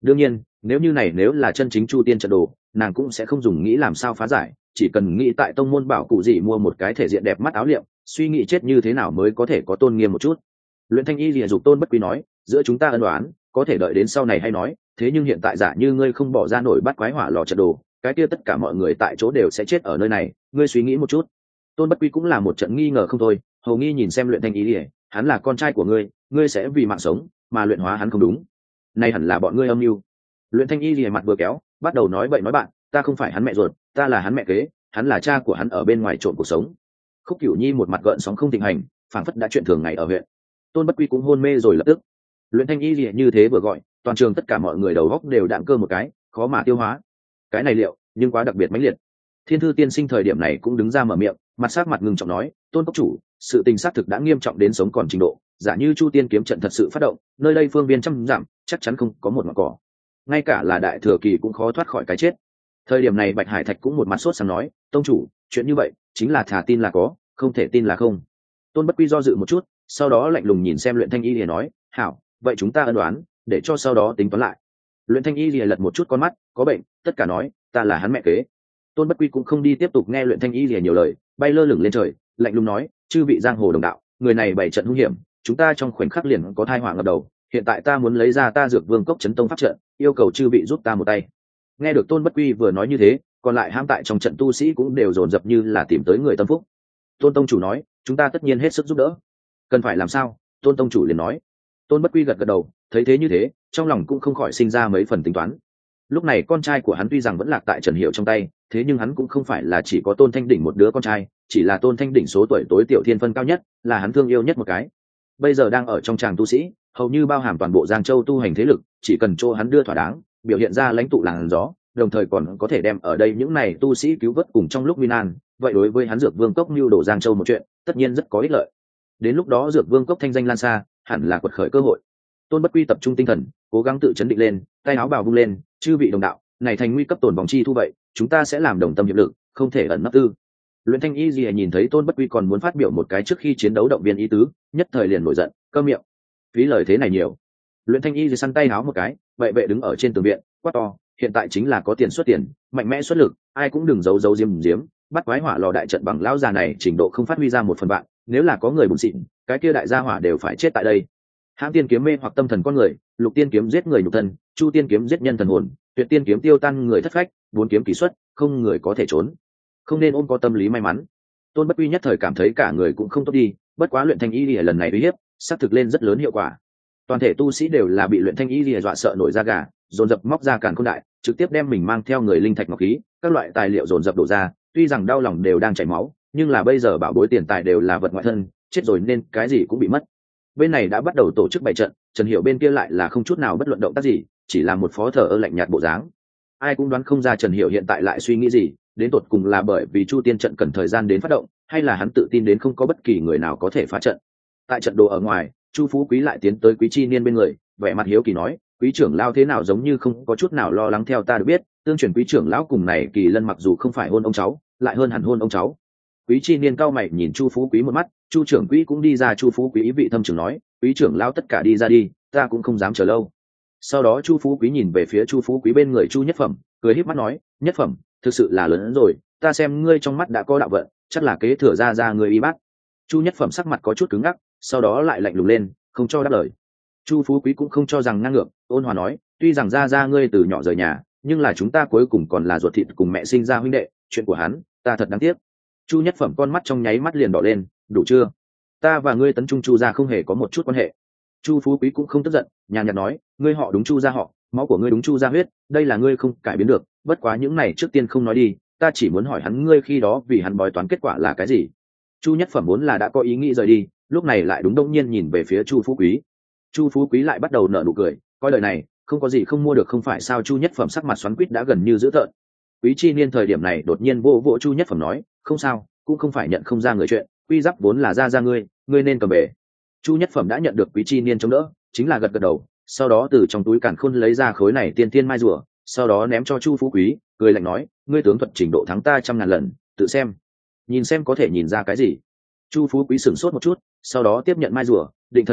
đương nhiên nếu như này nếu là chân chính chu tiên trận đồ, nàng cũng sẽ không dùng nghĩ làm sao phá giải, chỉ cần nghĩ tại tông môn bảo cụ gì mua một cái thể diện đẹp mắt áo liệm, suy nghĩ chết như thế nào mới có thể có tôn nghiêm một chút. Luyện Thanh Y lìa dục Tôn Bất Quy nói, giữa chúng ta ân đoán có thể đợi đến sau này hay nói, thế nhưng hiện tại giả như ngươi không bỏ ra nổi bắt quái hỏa lò trận đồ, cái kia tất cả mọi người tại chỗ đều sẽ chết ở nơi này, ngươi suy nghĩ một chút. Tôn Bất Quy cũng là một trận nghi ngờ không thôi, hầu nghi nhìn xem Luyện Thanh Y lìa, hắn là con trai của ngươi, ngươi sẽ vì mạng sống mà luyện hóa hắn không đúng? Này hẳn là bọn ngươi âm mưu. Luyện Thanh Y lìa mặt vừa kéo, bắt đầu nói bậy nói bạn, ta không phải hắn mẹ ruột, ta là hắn mẹ kế, hắn là cha của hắn ở bên ngoài trộn cuộc sống. Khúc Cửu Nhi một mặt gợn sóng không thịnh hành, phảng phất đã chuyện thường ngày ở huyện. Tôn Bất Quy cũng hôn mê rồi lập tức. Luyện Thanh Y lìa như thế vừa gọi, toàn trường tất cả mọi người đầu góc đều đạn cơ một cái, khó mà tiêu hóa. Cái này liệu, nhưng quá đặc biệt mãnh liệt. Thiên Thư tiên sinh thời điểm này cũng đứng ra mở miệng, mặt sắc mặt ngưng trọng nói, Tôn cốc chủ, sự tình xác thực đã nghiêm trọng đến sống còn trình độ, giả như Chu Tiên kiếm trận thật sự phát động, nơi đây phương viên trăm dặm chắc chắn không có một ngọn cỏ, ngay cả là đại thừa kỳ cũng khó thoát khỏi cái chết. Thời điểm này Bạch Hải Thạch cũng một mặt sốt sắng nói, tông chủ, chuyện như vậy chính là thả tin là có, không thể tin là không. Tôn Bất Quy do dự một chút, sau đó lạnh lùng nhìn xem Luyện Thanh Y lìa nói, hảo, vậy chúng ta ân đoán, để cho sau đó tính toán lại. Luyện Thanh Y lìa lật một chút con mắt, có bệnh, tất cả nói, ta là hắn mẹ kế. Tôn Bất Quy cũng không đi tiếp tục nghe Luyện Thanh Y lìa nhiều lời, bay lơ lửng lên trời, lạnh lùng nói, chư vị giang hồ đồng đạo, người này bày trận hung hiểm, chúng ta trong khoảnh khắc liền có thai họa ngập đầu, hiện tại ta muốn lấy ra ta Dược Vương cốc chấn tông pháp trận, yêu cầu chư vị giúp ta một tay. Nghe được Tôn Bất Quy vừa nói như thế, còn lại ham tại trong trận tu sĩ cũng đều dồn dập như là tìm tới người tâm phúc. Tôn tông chủ nói, chúng ta tất nhiên hết sức giúp đỡ. Cần phải làm sao? Tôn tông chủ liền nói. Tôn Bất Quy gật gật đầu, thấy thế như thế, trong lòng cũng không khỏi sinh ra mấy phần tính toán. Lúc này con trai của hắn tuy rằng vẫn lạc tại Trần Hiệu trong tay, thế nhưng hắn cũng không phải là chỉ có Tôn Thanh Đỉnh một đứa con trai, chỉ là Tôn Thanh Đỉnh số tuổi tối tiểu thiên phân cao nhất, là hắn thương yêu nhất một cái. Bây giờ đang ở trong tràng tu sĩ, hầu như bao hàm toàn bộ Giang Châu tu hành thế lực, chỉ cần cho hắn đưa thỏa đáng, biểu hiện ra lãnh tụ làn gió, đồng thời còn có thể đem ở đây những này tu sĩ cứu vớt cùng trong lúc nguy nan, vậy đối với hắn Dược Vương cốc mưu đồ Giang Châu một chuyện, tất nhiên rất có ích lợi. Đến lúc đó Dược Vương cốc thanh danh lan xa, hẳn là quật khởi cơ hội. Tôn Bất Quy tập trung tinh thần, cố gắng tự chấn định lên, tay áo bào vung lên, chư vị đồng đạo, này thành nguy cấp tổn vòng chi thu vậy, chúng ta sẽ làm đồng tâm hiệp lực, không thể ẩn nấp tư. Luyện Thanh Y Lìa nhìn thấy Tôn Bất Quy còn muốn phát biểu một cái trước khi chiến đấu động viên ý tứ, nhất thời liền nổi giận, câm miệng. Phí lời thế này nhiều. Luyện Thanh Y Lìa săn tay áo một cái, vệ vệ đứng ở trên tường viện, quát to, hiện tại chính là có tiền xuất tiền, mạnh mẽ xuất lực, ai cũng đừng giấu giấu diếm diếm, bắt quái hỏa lò đại trận bằng lão già này trình độ không phát huy ra một phần vạn, nếu là có người bùn xịn, cái kia đại gia hỏa đều phải chết tại đây. Hãm tiên kiếm mê hoặc tâm thần con người, lục tiên kiếm giết người nhục thân, chu tiên kiếm giết nhân thần hồn, tuyệt tiên kiếm tiêu tan người thất phách, bốn kiếm kỳ xuất, không người có thể trốn. Không nên ôm có tâm lý may mắn. Tôn Bất Quy nhất thời cảm thấy cả người cũng không tốt đi, bất quá Luyện Thanh Y Lìa lần này uy hiếp, xác thực lên rất lớn hiệu quả. Toàn thể tu sĩ đều là bị Luyện Thanh Y Lìa dọa sợ nổi da gà, dồn dập móc ra càn khôn đại, trực tiếp đem mình mang theo người linh thạch ngọc khí, các loại tài liệu dồn dập đổ ra, tuy rằng đau lòng đều đang chảy máu, nhưng là bây giờ bảo bối tiền tài đều là vật ngoại thân, chết rồi nên cái gì cũng bị mất. Bên này đã bắt đầu tổ chức bày trận, Trần Hiểu bên kia lại là không chút nào bất luận động tác gì, chỉ là một phó thờ ơ lạnh nhạt bộ dáng. Ai cũng đoán không ra Trần Hiểu hiện tại lại suy nghĩ gì, đến tột cùng là bởi vì Chu Tiên trận cần thời gian đến phát động, hay là hắn tự tin đến không có bất kỳ người nào có thể phá trận. Tại trận đồ ở ngoài, Chu Phú Quý lại tiến tới Quý Chi Niên bên người, vẻ mặt hiếu kỳ nói, Quý trưởng lão thế nào giống như không có chút nào lo lắng, theo ta được biết, tương truyền Quý trưởng lão cùng này Kỳ Lân mặc dù không phải hôn ông cháu, lại hơn hẳn hôn ông cháu. Quý Chi Niên cao mày nhìn Chu Phú Quý một mắt, Chu trưởng Quý cũng đi ra. Chu Phú Quý ý vị thâm trường nói, Quý trưởng lão tất cả đi ra đi, ta cũng không dám chờ lâu. Sau đó Chu Phú Quý nhìn về phía Chu Phú Quý bên người Chu Nhất Phẩm, cười híp mắt nói, Nhất Phẩm, thực sự là lớn hơn rồi, ta xem ngươi trong mắt đã có đạo vận, chắc là kế thừa ra ra người y bác. Chu Nhất Phẩm sắc mặt có chút cứng ngắc, sau đó lại lạnh lùng lên, không cho đáp lời. Chu Phú Quý cũng không cho rằng ngang ngược, ôn hòa nói, tuy rằng ra ra ngươi từ nhỏ rời nhà, nhưng là chúng ta cuối cùng còn là ruột thịt cùng mẹ sinh ra huynh đệ, chuyện của hắn, ta thật đáng tiếc. Chu Nhất Phẩm con mắt trong nháy mắt liền đỏ lên, đủ chưa? Ta và ngươi Tấn Trung Chu gia không hề có một chút quan hệ. Chu Phú Quý cũng không tức giận, nhàn nhạt nói, ngươi họ đúng Chu gia họ, máu của ngươi đúng Chu gia huyết, đây là ngươi không cải biến được, bất quá những này trước tiên không nói đi, ta chỉ muốn hỏi hắn ngươi khi đó vì hắn bói toán kết quả là cái gì. Chu Nhất Phẩm vốn là đã có ý nghĩ rời đi, lúc này lại đúng đông nhiên nhìn về phía Chu Phú Quý. Chu Phú Quý lại bắt đầu nở nụ cười, coi lời này không có gì không mua được không phải sao. Chu Nhất Phẩm sắc mặt xoắn quýt đã gần như dữ tợn. Quý Chi Niên thời điểm này đột nhiên vô vỗ Chu Nhất Phẩm nói, không sao, cũng không phải nhận không ra người chuyện, quy giáp vốn là ra ra ngươi, ngươi nên cầm về. Chu Nhất Phẩm đã nhận được Quý Chi Niên chống đỡ, chính là gật gật đầu, sau đó từ trong túi càn khôn lấy ra khối này tiên tiên mai rùa, sau đó ném cho Chu Phú Quý, cười lạnh nói, ngươi tướng thuật trình độ thắng ta trăm ngàn lần, tự xem, nhìn xem có thể nhìn ra cái gì. Chu Phú Quý sửng sốt một chút, sau đó tiếp nhận mai rùa, định thần nhìn lại,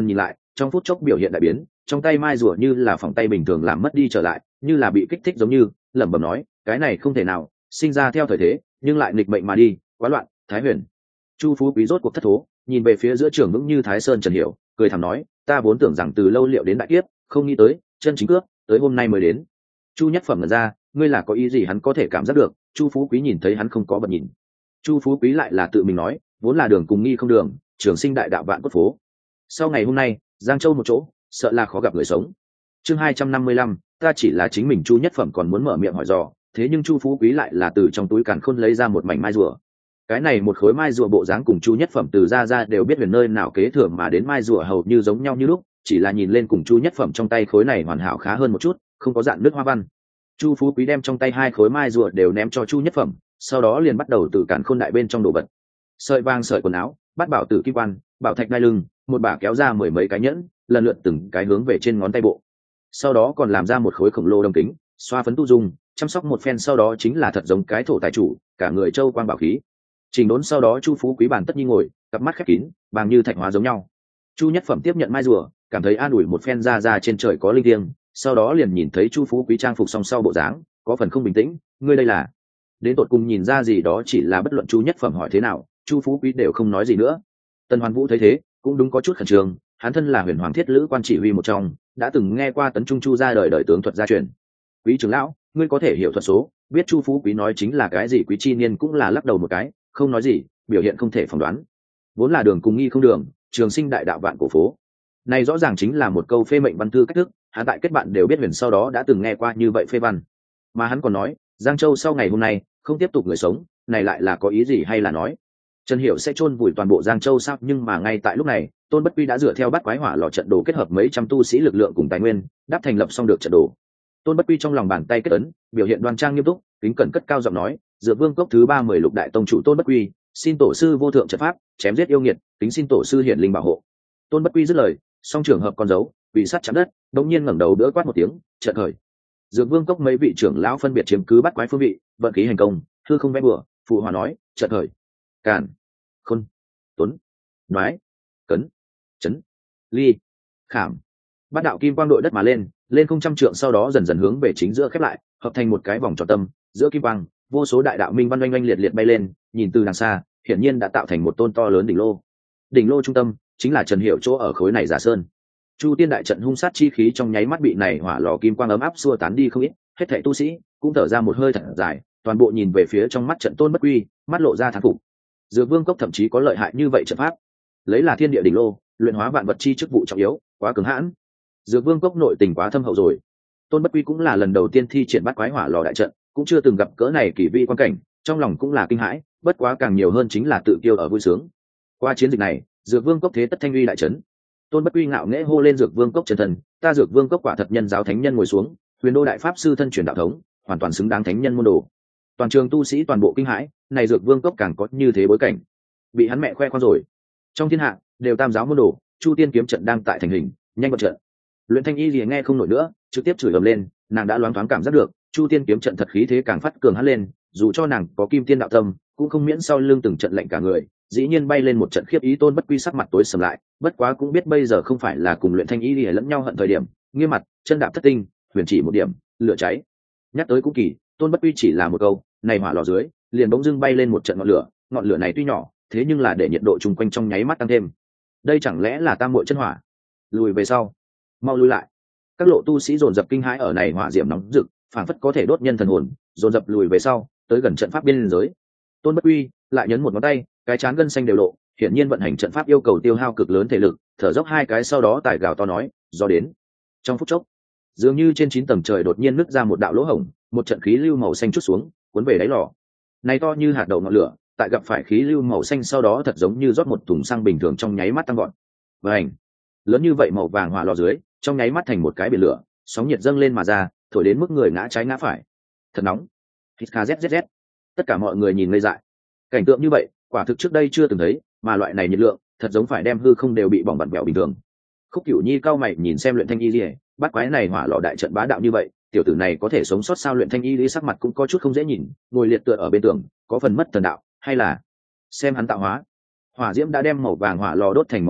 trong phút chốc biểu hiện đại biến, trong tay mai rùa như là phòng tay bình thường làm mất đi trở lại, như là bị kích thích giống như lẩm bẩm nói, cái này không thể nào, sinh ra theo thời thế nhưng lại nghịch mệnh mà đi, quá loạn. Thái Huyền. Chu Phú Quý rốt cuộc thất thố, nhìn về phía giữa trường vững như Thái Sơn Trần Hiểu, cười thầm nói, ta vốn tưởng rằng từ lâu liệu đến đại kiếp, không nghĩ tới chân chính cướp tới hôm nay mới đến. Chu Nhất Phẩm ngẩn ra, ngươi là có ý gì hắn có thể cảm giác được. Chu Phú Quý nhìn thấy hắn không có bật nhìn. Chu Phú Quý lại là tự mình nói, vốn là đường cùng nghi không đường, trường sinh đại đạo vạn cốt phố. Sau ngày hôm nay, Giang Châu một chỗ, sợ là khó gặp người sống. Chương hai trăm năm mươi lăm, ta chỉ là chính mình. Chu Nhất Phẩm còn muốn mở miệng hỏi dò, thế nhưng Chu Phú Quý lại là từ trong túi càn khôn lấy ra một mảnh mai rùa. Cái này một khối mai rùa bộ dáng cùng Chu Nhất Phẩm từ ra ra đều biết huyền nơi nào kế thừa mà đến mai rùa hầu như giống nhau như lúc, chỉ là nhìn lên cùng Chu Nhất Phẩm trong tay khối này hoàn hảo khá hơn một chút, không có dạn nước hoa văn. Chu Phú Quý đem trong tay hai khối mai rùa đều ném cho Chu Nhất Phẩm, sau đó liền bắt đầu từ càn khôn đại bên trong đồ vật. Sợi vàng sợi quần áo, bát bảo tử kim quan, bảo thạch đai lưng, một bả kéo ra mười mấy cái nhẫn, lần lượt từng cái hướng về trên ngón tay bộ. Sau đó còn làm ra một khối khổng lồ đồng kính, xoa phấn tu dung, chăm sóc một phen sau đó chính là thật giống cái thổ tài chủ, cả người châu quang bảo khí. Trình đốn sau đó Chu Phú Quý bản tất nhi ngồi, cặp mắt khép kín, bằng như thạch hóa giống nhau. Chu Nhất Phẩm tiếp nhận mai rùa, cảm thấy an ủi một phen ra ra trên trời có linh thiêng, sau đó liền nhìn thấy Chu Phú Quý trang phục song sau bộ dáng, có phần không bình tĩnh, ngươi đây là? Đến tột cùng nhìn ra gì đó chỉ là bất luận Chu Nhất Phẩm hỏi thế nào, Chu Phú Quý đều không nói gì nữa. Tần Hoàn Vũ thấy thế, cũng đúng có chút khẩn trương, hắn thân là Huyền Hoàng Thiết Lữ quan chỉ huy một trong, đã từng nghe qua Tấn Trung Chu ra đời đời tướng thuật gia truyền. Quý trưởng lão, ngươi có thể hiểu thuật số, biết Chu Phú Quý nói chính là cái gì? Quý chi niên cũng là lắc đầu một cái, không nói gì, biểu hiện không thể phỏng đoán. Vốn là đường cùng nghi không đường, trường sinh đại đạo vạn cổ phố. Này rõ ràng chính là một câu phê mệnh văn thư cách thức, hắn tại kết bạn đều biết huyền sau đó đã từng nghe qua như vậy phê văn. Mà hắn còn nói, Giang Châu sau ngày hôm nay không tiếp tục người sống, này lại là có ý gì hay là nói Trần Hiểu sẽ chôn vùi toàn bộ Giang Châu sao? Nhưng mà ngay tại lúc này, Tôn Bất Quy đã dựa theo Bát Quái Hỏa Lò trận đồ kết hợp mấy trăm tu sĩ lực lượng cùng tài nguyên, đáp thành lập xong được trận đồ. Tôn Bất Quy trong lòng bàn tay kết ấn, biểu hiện đoan trang nghiêm túc, kính cẩn cất cao giọng nói, Dược Vương cốc thứ ba mười lục đại tông chủ Tôn Bất Quy, xin tổ sư vô thượng trận pháp, chém giết yêu nghiệt, kính xin tổ sư hiển linh bảo hộ. Tôn Bất Quy dứt lời, song trường hợp con dấu, bị sát chạm đất, đột nhiên ngẩng đầu đỡ quát một tiếng, trận khởi. Dược Vương cốc mấy vị trưởng lão phân biệt chiếm cứ Bát Quái phương vị, vận khí hành công, hư không vẽ bừa, phụ hòa nói, trận khởi. Càn, Khôn, Tuấn, Đoái, Cấn, Chấn, Ly, Khảm, bát đạo kim quang đội đất mà lên, lên không trăm trượng, sau đó dần dần hướng về chính giữa khép lại, hợp thành một cái vòng tròn tâm, giữa kim quang, vô số đại đạo minh văn oanh oanh liệt liệt bay lên, nhìn từ đằng xa, hiển nhiên đã tạo thành một tôn to lớn đỉnh lô. Đỉnh lô trung tâm chính là Trần Hiểu chỗ ở khối này giả sơn. Chu Tiên đại trận hung sát chi khí trong nháy mắt bị này hỏa lò kim quang ấm áp xua tán đi không ít, hết thảy tu sĩ cũng thở ra một hơi thật dài, toàn bộ nhìn về phía trong mắt trận Tôn Bất Quy, mắt lộ ra thán phục. Dược Vương cốc thậm chí có lợi hại như vậy trận pháp, lấy là thiên địa đỉnh lô, luyện hóa vạn vật chi chức vụ trọng yếu, quá cứng hãn. Dược Vương cốc nội tình quá thâm hậu rồi. Tôn Bất Quy cũng là lần đầu tiên thi triển Bát Quái Hỏa Lò đại trận, cũng chưa từng gặp cỡ này kỳ vi quan cảnh, trong lòng cũng là kinh hãi, bất quá càng nhiều hơn chính là tự kiêu ở vui sướng. Qua chiến dịch này, Dược Vương cốc thế tất thanh uy đại trấn. Tôn Bất Quy ngạo nghễ hô lên Dược Vương cốc chân thần, ta Dược Vương cốc quả thật nhân giáo thánh nhân ngồi xuống, Huyền Đô đại pháp sư thân truyền đạo thống, hoàn toàn xứng đáng thánh nhân môn đồ. Toàn trường tu sĩ toàn bộ kinh hãi, này Dược Vương cốc càng có như thế bối cảnh, bị hắn mẹ khoe khoang rồi. Trong thiên hạ đều tam giáo môn đồ, Chu Tiên kiếm trận đang tại thành hình, nhanh bật trận. Luyện Thanh Y liền nghe không nổi nữa, trực tiếp chửi ầm lên, nàng đã loáng thoáng cảm giác được, Chu Tiên kiếm trận thật khí thế càng phát cường hãn lên, dù cho nàng có Kim Tiên đạo tâm, cũng không miễn sau lưng từng trận lệnh cả người, dĩ nhiên bay lên một trận khiếp ý. Tôn Bất Quy sắc mặt tối sầm lại, bất quá cũng biết bây giờ không phải là cùng Luyện Thanh Y lìa lẫn nhau hận thời điểm, nghiêm mặt, chân đạp thất tinh, huyền chỉ một điểm, lửa cháy. Nhắc tới cũng kỳ, Tôn Bất Quy chỉ là một câu, này hỏa lò dưới, liền bỗng dưng bay lên một trận ngọn lửa, ngọn lửa này tuy nhỏ, thế nhưng là để nhiệt độ chung quanh trong nháy mắt tăng thêm. Đây chẳng lẽ là tam muội chân hỏa? Lùi về sau, mau lùi lại. Các lộ tu sĩ dồn dập kinh hãi, ở này hỏa diệm nóng rực, phảng phất có thể đốt nhân thần hồn, dồn dập lùi về sau, tới gần trận pháp biên giới. Tôn Bất Quy lại nhấn một ngón tay, cái chán gân xanh đều lộ, hiển nhiên vận hành trận pháp yêu cầu tiêu hao cực lớn thể lực, thở dốc hai cái sau đó tải gào to nói, do đến. Trong phút chốc, dường như trên chín tầng trời đột nhiên nứt ra một đạo lỗ hổng, một trận khí lưu màu xanh chút xuống, cuốn về đáy lò. Này to như hạt đậu ngọn lửa, tại gặp phải khí lưu màu xanh sau đó thật giống như rót một thùng xăng bình thường trong nháy mắt tăng gọn. Vành, lớn như vậy màu vàng hỏa lò dưới, trong nháy mắt thành một cái biển lửa, sóng nhiệt dâng lên mà ra, thổi đến mức người ngã trái ngã phải. Thật nóng. Hít kha zzz. Tất cả mọi người nhìn ngây dại. Cảnh tượng như vậy, quả thực trước đây chưa từng thấy, mà loại này nhiệt lượng, thật giống phải đem hư không đều bị bỏng bặn bẹo bình thường. Khúc Cửu Nhi cao mày nhìn xem Luyện Thanh Y Liễu, bắt quái này hỏa lò đại trận bá đạo như vậy, tiểu tử này có thể sống sót sao? Luyện Thanh Y Liễu sắc mặt cũng có chút không dễ nhìn, ngồi liệt tựa ở bên tường, có phần mất thần đạo, hay là xem hắn tạo hóa. Hỏa diễm đã đem màu vàng hỏa lò đốt thành màu đỏ,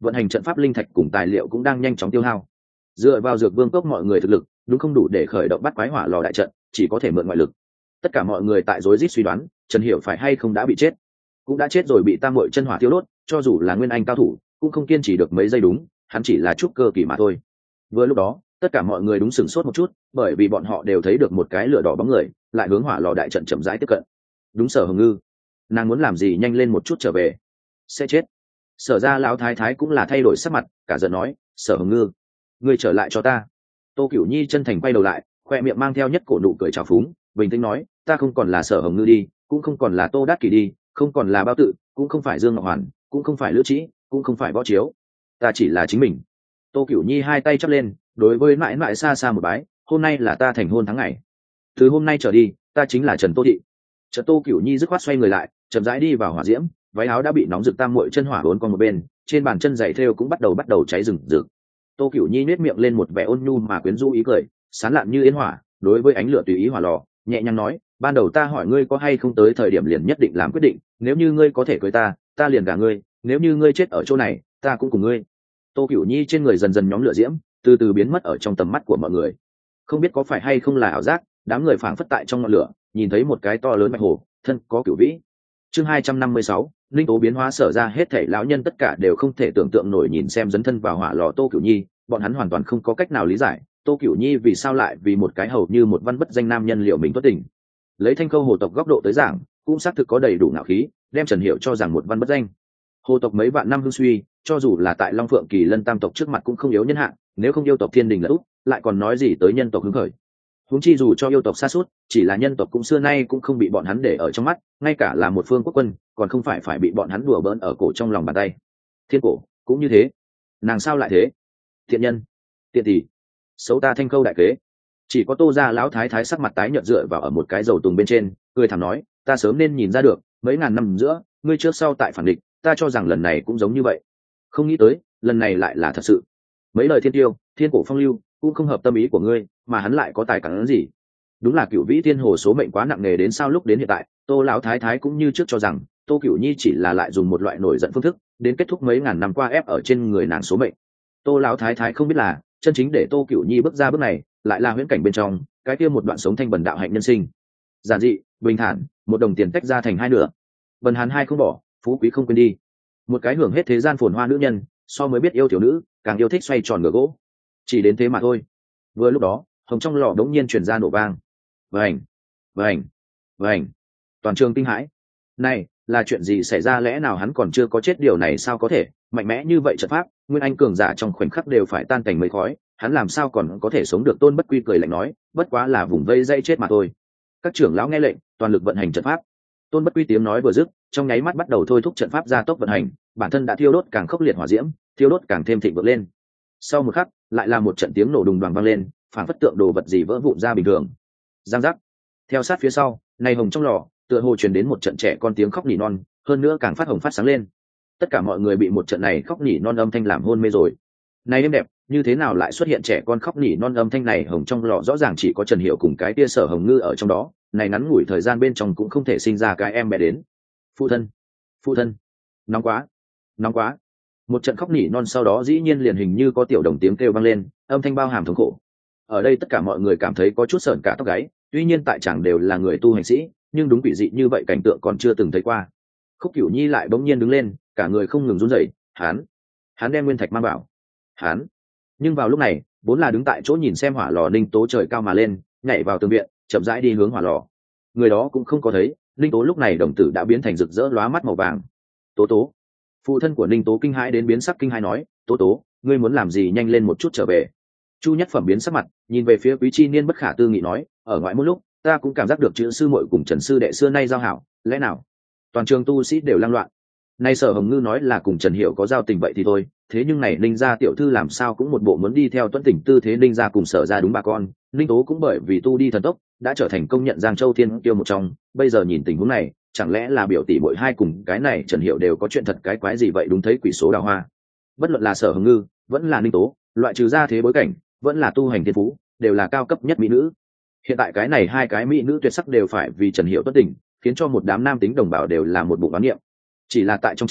vận hành trận pháp linh thạch cùng tài liệu cũng đang nhanh chóng tiêu hao. Dựa vào dược vương cốc mọi người thực lực đúng không đủ để khởi động bắt quái hỏa lò đại trận, chỉ có thể mượn ngoại lực. Tất cả mọi người tại rối rít suy đoán Trần Hiểu phải hay không đã bị chết, cũng đã chết rồi, bị tam muội chân hỏa tiêu đốt. Cho dù là nguyên anh cao thủ cũng không kiên trì được mấy giây, đúng hắn chỉ là trúc cơ kỳ mà thôi. Vừa lúc đó tất cả mọi người đúng sửng sốt một chút, bởi vì bọn họ đều thấy được một cái lửa đỏ bóng người lại hướng hỏa lò đại trận chậm rãi tiếp cận. Đúng Sở Hồng Ngư, nàng muốn làm gì nhanh lên một chút trở về sẽ chết. Sở ra lão thái thái cũng là thay đổi sắc mặt, cả giận nói: Sở Hồng Ngư, ngươi trở lại cho ta. Tô Cửu Nhi chân thành quay đầu lại, khoe miệng mang theo nhất cổ nụ cười trào phúng, bình tĩnh nói: ta không còn là Sở Hồng Ngư đi, cũng không còn là Tô Đát Kỷ đi, không còn là Bao Tự, cũng không phải Dương Ngọc Hoàn, cũng không phải Lữ Trĩ, cũng không phải Võ Chiếu, ta chỉ là chính mình. Tô Cửu Nhi hai tay chắp lên, đối với mãi mãi xa xa một bái: hôm nay là ta thành hôn tháng ngày, từ hôm nay trở đi ta chính là Trần Tô Thị. Chợt Tô Cửu Nhi dứt khoát xoay người lại, chậm rãi đi vào hỏa diễm, váy áo đã bị nóng rực tam muội chân hỏa uốn qua một bên, trên bàn chân giày thêu cũng bắt đầu bắt đầu cháy rừng rực. Tô Cửu Nhi nét miệng lên một vẻ ôn nhu mà quyến rũ ý cười, sán lạn như yên hỏa, đối với ánh lửa tùy ý hỏa lò, nhẹ nhàng nói: ban đầu ta hỏi ngươi có hay không tới thời điểm liền nhất định làm quyết định, nếu như ngươi có thể cưới ta, ta liền gả ngươi, nếu như ngươi chết ở chỗ này, ta cũng cùng ngươi. Tô Cửu Nhi trên người dần dần nhóm lửa diễm, từ từ biến mất ở trong tầm mắt của mọi người. Không biết có phải hay không là ảo giác, đám người phảng phất tại trong ngọn lửa nhìn thấy một cái to lớn bạch hồ, thân có cửu vĩ. Chương hai trăm năm mươi sáu, linh tố biến hóa. Sở ra hết thảy lão nhân tất cả đều không thể tưởng tượng nổi nhìn xem dấn thân vào hỏa lò Tô Cửu Nhi, bọn hắn hoàn toàn không có cách nào lý giải Tô Cửu Nhi vì sao lại vì một cái hầu như một văn bất danh nam nhân liệu mình tuất tình. Lấy Thanh Khâu hồ tộc góc độ tới giảng, cũng xác thực có đầy đủ ngạo khí, đem Trần Hiểu cho rằng một văn bất danh. Hồ tộc mấy vạn năm hưng suy, cho dù là tại Long Phượng Kỳ Lân tam tộc trước mặt cũng không yếu nhân hạng, nếu không yêu tộc thiên đình là út, lại còn nói gì tới nhân tộc hứng khởi. Huống chi dù cho yêu tộc xa suốt, chỉ là nhân tộc cũng xưa nay cũng không bị bọn hắn để ở trong mắt, ngay cả là một phương quốc quân, còn không phải phải bị bọn hắn đùa bỡn ở cổ trong lòng bàn tay. Thiên cổ cũng như thế, nàng sao lại thế? Thiện nhân, tiện tỷ, xấu ta Thanh Khâu đại kế. Chỉ có Tô gia lão thái thái sắc mặt tái nhợt dựa vào ở một cái dầu tùng bên trên, cười thảm nói: ta sớm nên nhìn ra được, mấy ngàn năm giữa, ngươi trước sau tại phản địch, ta cho rằng lần này cũng giống như vậy, không nghĩ tới lần này lại là thật sự. Mấy lời thiên tiêu, thiên cổ phong lưu cũng không hợp tâm ý của ngươi, mà hắn lại có tài cản gì? Đúng là cửu vĩ thiên hồ số mệnh quá nặng nề đến sao lúc đến hiện tại, Tô lão thái thái cũng như trước cho rằng Tô Cửu Nhi chỉ là lại dùng một loại nổi giận phương thức đến kết thúc mấy ngàn năm qua ép ở trên người nàng số mệnh. Tô lão thái thái không biết là chân chính để Tô Cửu Nhi bước ra bước này lại là huyễn cảnh bên trong cái kia một đoạn sống thanh bần đạo hạnh nhân sinh, giản dị bình thản, một đồng tiền tách ra thành hai nửa, bần hàn hai không bỏ, phú quý không quên đi. Một cái hưởng hết thế gian phồn hoa nữ nhân, so mới biết yêu thiếu nữ càng yêu thích xoay tròn ngựa gỗ, chỉ đến thế mà thôi. Vừa lúc đó hồng trong lò đống nhiên truyền ra nổ vang, vành vành vành, toàn trường kinh hãi. Này là chuyện gì xảy ra? Lẽ nào hắn còn chưa có chết? Điều này sao có thể, mạnh mẽ như vậy trận pháp, nguyên anh cường giả trong khoảnh khắc đều phải tan thành mây khói, hắn làm sao còn có thể sống được? Tôn Bất Quy cười lạnh nói: bất quá là vùng vây dây chết mà thôi. Các trưởng lão nghe lệnh, toàn lực vận hành trận pháp. Tôn Bất Quy tiếng nói vừa dứt, trong nháy mắt bắt đầu thôi thúc trận pháp gia tốc vận hành, bản thân đã thiêu đốt càng khốc liệt hỏa diễm, thiêu đốt càng thêm thịnh vượng lên. Sau một khắc, lại là một trận tiếng nổ đùng đoàng vang lên, phản phất tượng đồ vật gì vỡ vụn ra bình thường. Giang giác. Theo sát phía sau, này hồng trong lò, tựa hồ truyền đến một trận trẻ con tiếng khóc nỉ non, hơn nữa càng phát hồng phát sáng lên. Tất cả mọi người bị một trận này khóc nỉ non âm thanh làm hôn mê rồi. Này êm đẹp, như thế nào lại xuất hiện trẻ con khóc nỉ non âm thanh này? Hồng trong lò rõ ràng chỉ có Trần Hiểu cùng cái tia Sở Hồng Ngư ở trong đó, này ngắn ngủi thời gian bên trong cũng không thể sinh ra cái em bé đến. Phụ thân, phụ thân, nóng quá, nóng quá. Một trận khóc nỉ non sau đó dĩ nhiên liền hình như có tiểu đồng tiếng kêu vang lên, âm thanh bao hàm thống khổ. Ở đây tất cả mọi người cảm thấy có chút sởn cả tóc gáy, tuy nhiên tại chẳng đều là người tu hành sĩ, nhưng đúng quỷ dị như vậy cảnh tượng còn chưa từng thấy qua. Khúc Cửu Nhi lại bỗng nhiên đứng lên, cả người không ngừng run rẩy. Hắn, hắn đem nguyên thạch mang vào. Hắn. Nhưng vào lúc này, vốn là đứng tại chỗ nhìn xem hỏa lò Ninh Tố trời cao mà lên, nhảy vào tường viện, chậm rãi đi hướng hỏa lò. Người đó cũng không có thấy, Ninh Tố lúc này đồng tử đã biến thành rực rỡ lóa mắt màu vàng. Tố Tố. Phụ thân của Ninh Tố kinh hãi đến biến sắc kinh hãi nói: Tố Tố, ngươi muốn làm gì? Nhanh lên một chút trở về. Chu Nhất Phẩm biến sắc mặt, nhìn về phía Quý Chi Niên bất khả tư nghị nói: ở ngoại một lúc, ta cũng cảm giác được chữ sư muội cùng Trần sư đệ xưa nay giao hảo, lẽ nào? Toàn trường tu sĩ đều lang loạn. Nay Sở Hồng Ngư nói là cùng Trần Hiểu có giao tình vậy thì thôi, thế nhưng này Ninh gia tiểu thư làm sao cũng một bộ muốn đi theo Tuấn Tỉnh tư thế. Ninh gia cùng Sở gia đúng bà con, Ninh Tố cũng bởi vì tu đi thần tốc, đã trở thành công nhận Giang Châu Thiên Kiêu một trong, bây giờ nhìn tình huống này, chẳng lẽ là biểu tỷ muội hai cùng cái này Trần Hiểu đều có chuyện thật cái quái gì vậy? Đúng thấy quỷ số đào hoa. Bất luận là Sở Hồng Ngư, vẫn là Ninh Tố, loại trừ ra thế bối cảnh, vẫn là tu hành thiên phú, đều là cao cấp nhất mỹ nữ. Hiện tại cái này hai cái mỹ nữ tuyệt sắc đều phải vì Trần Hiểu Tuấn Tỉnh, khiến cho một đám nam tính đồng bào đều là một bụng oán niệm. Chỉ là tại trong tràng,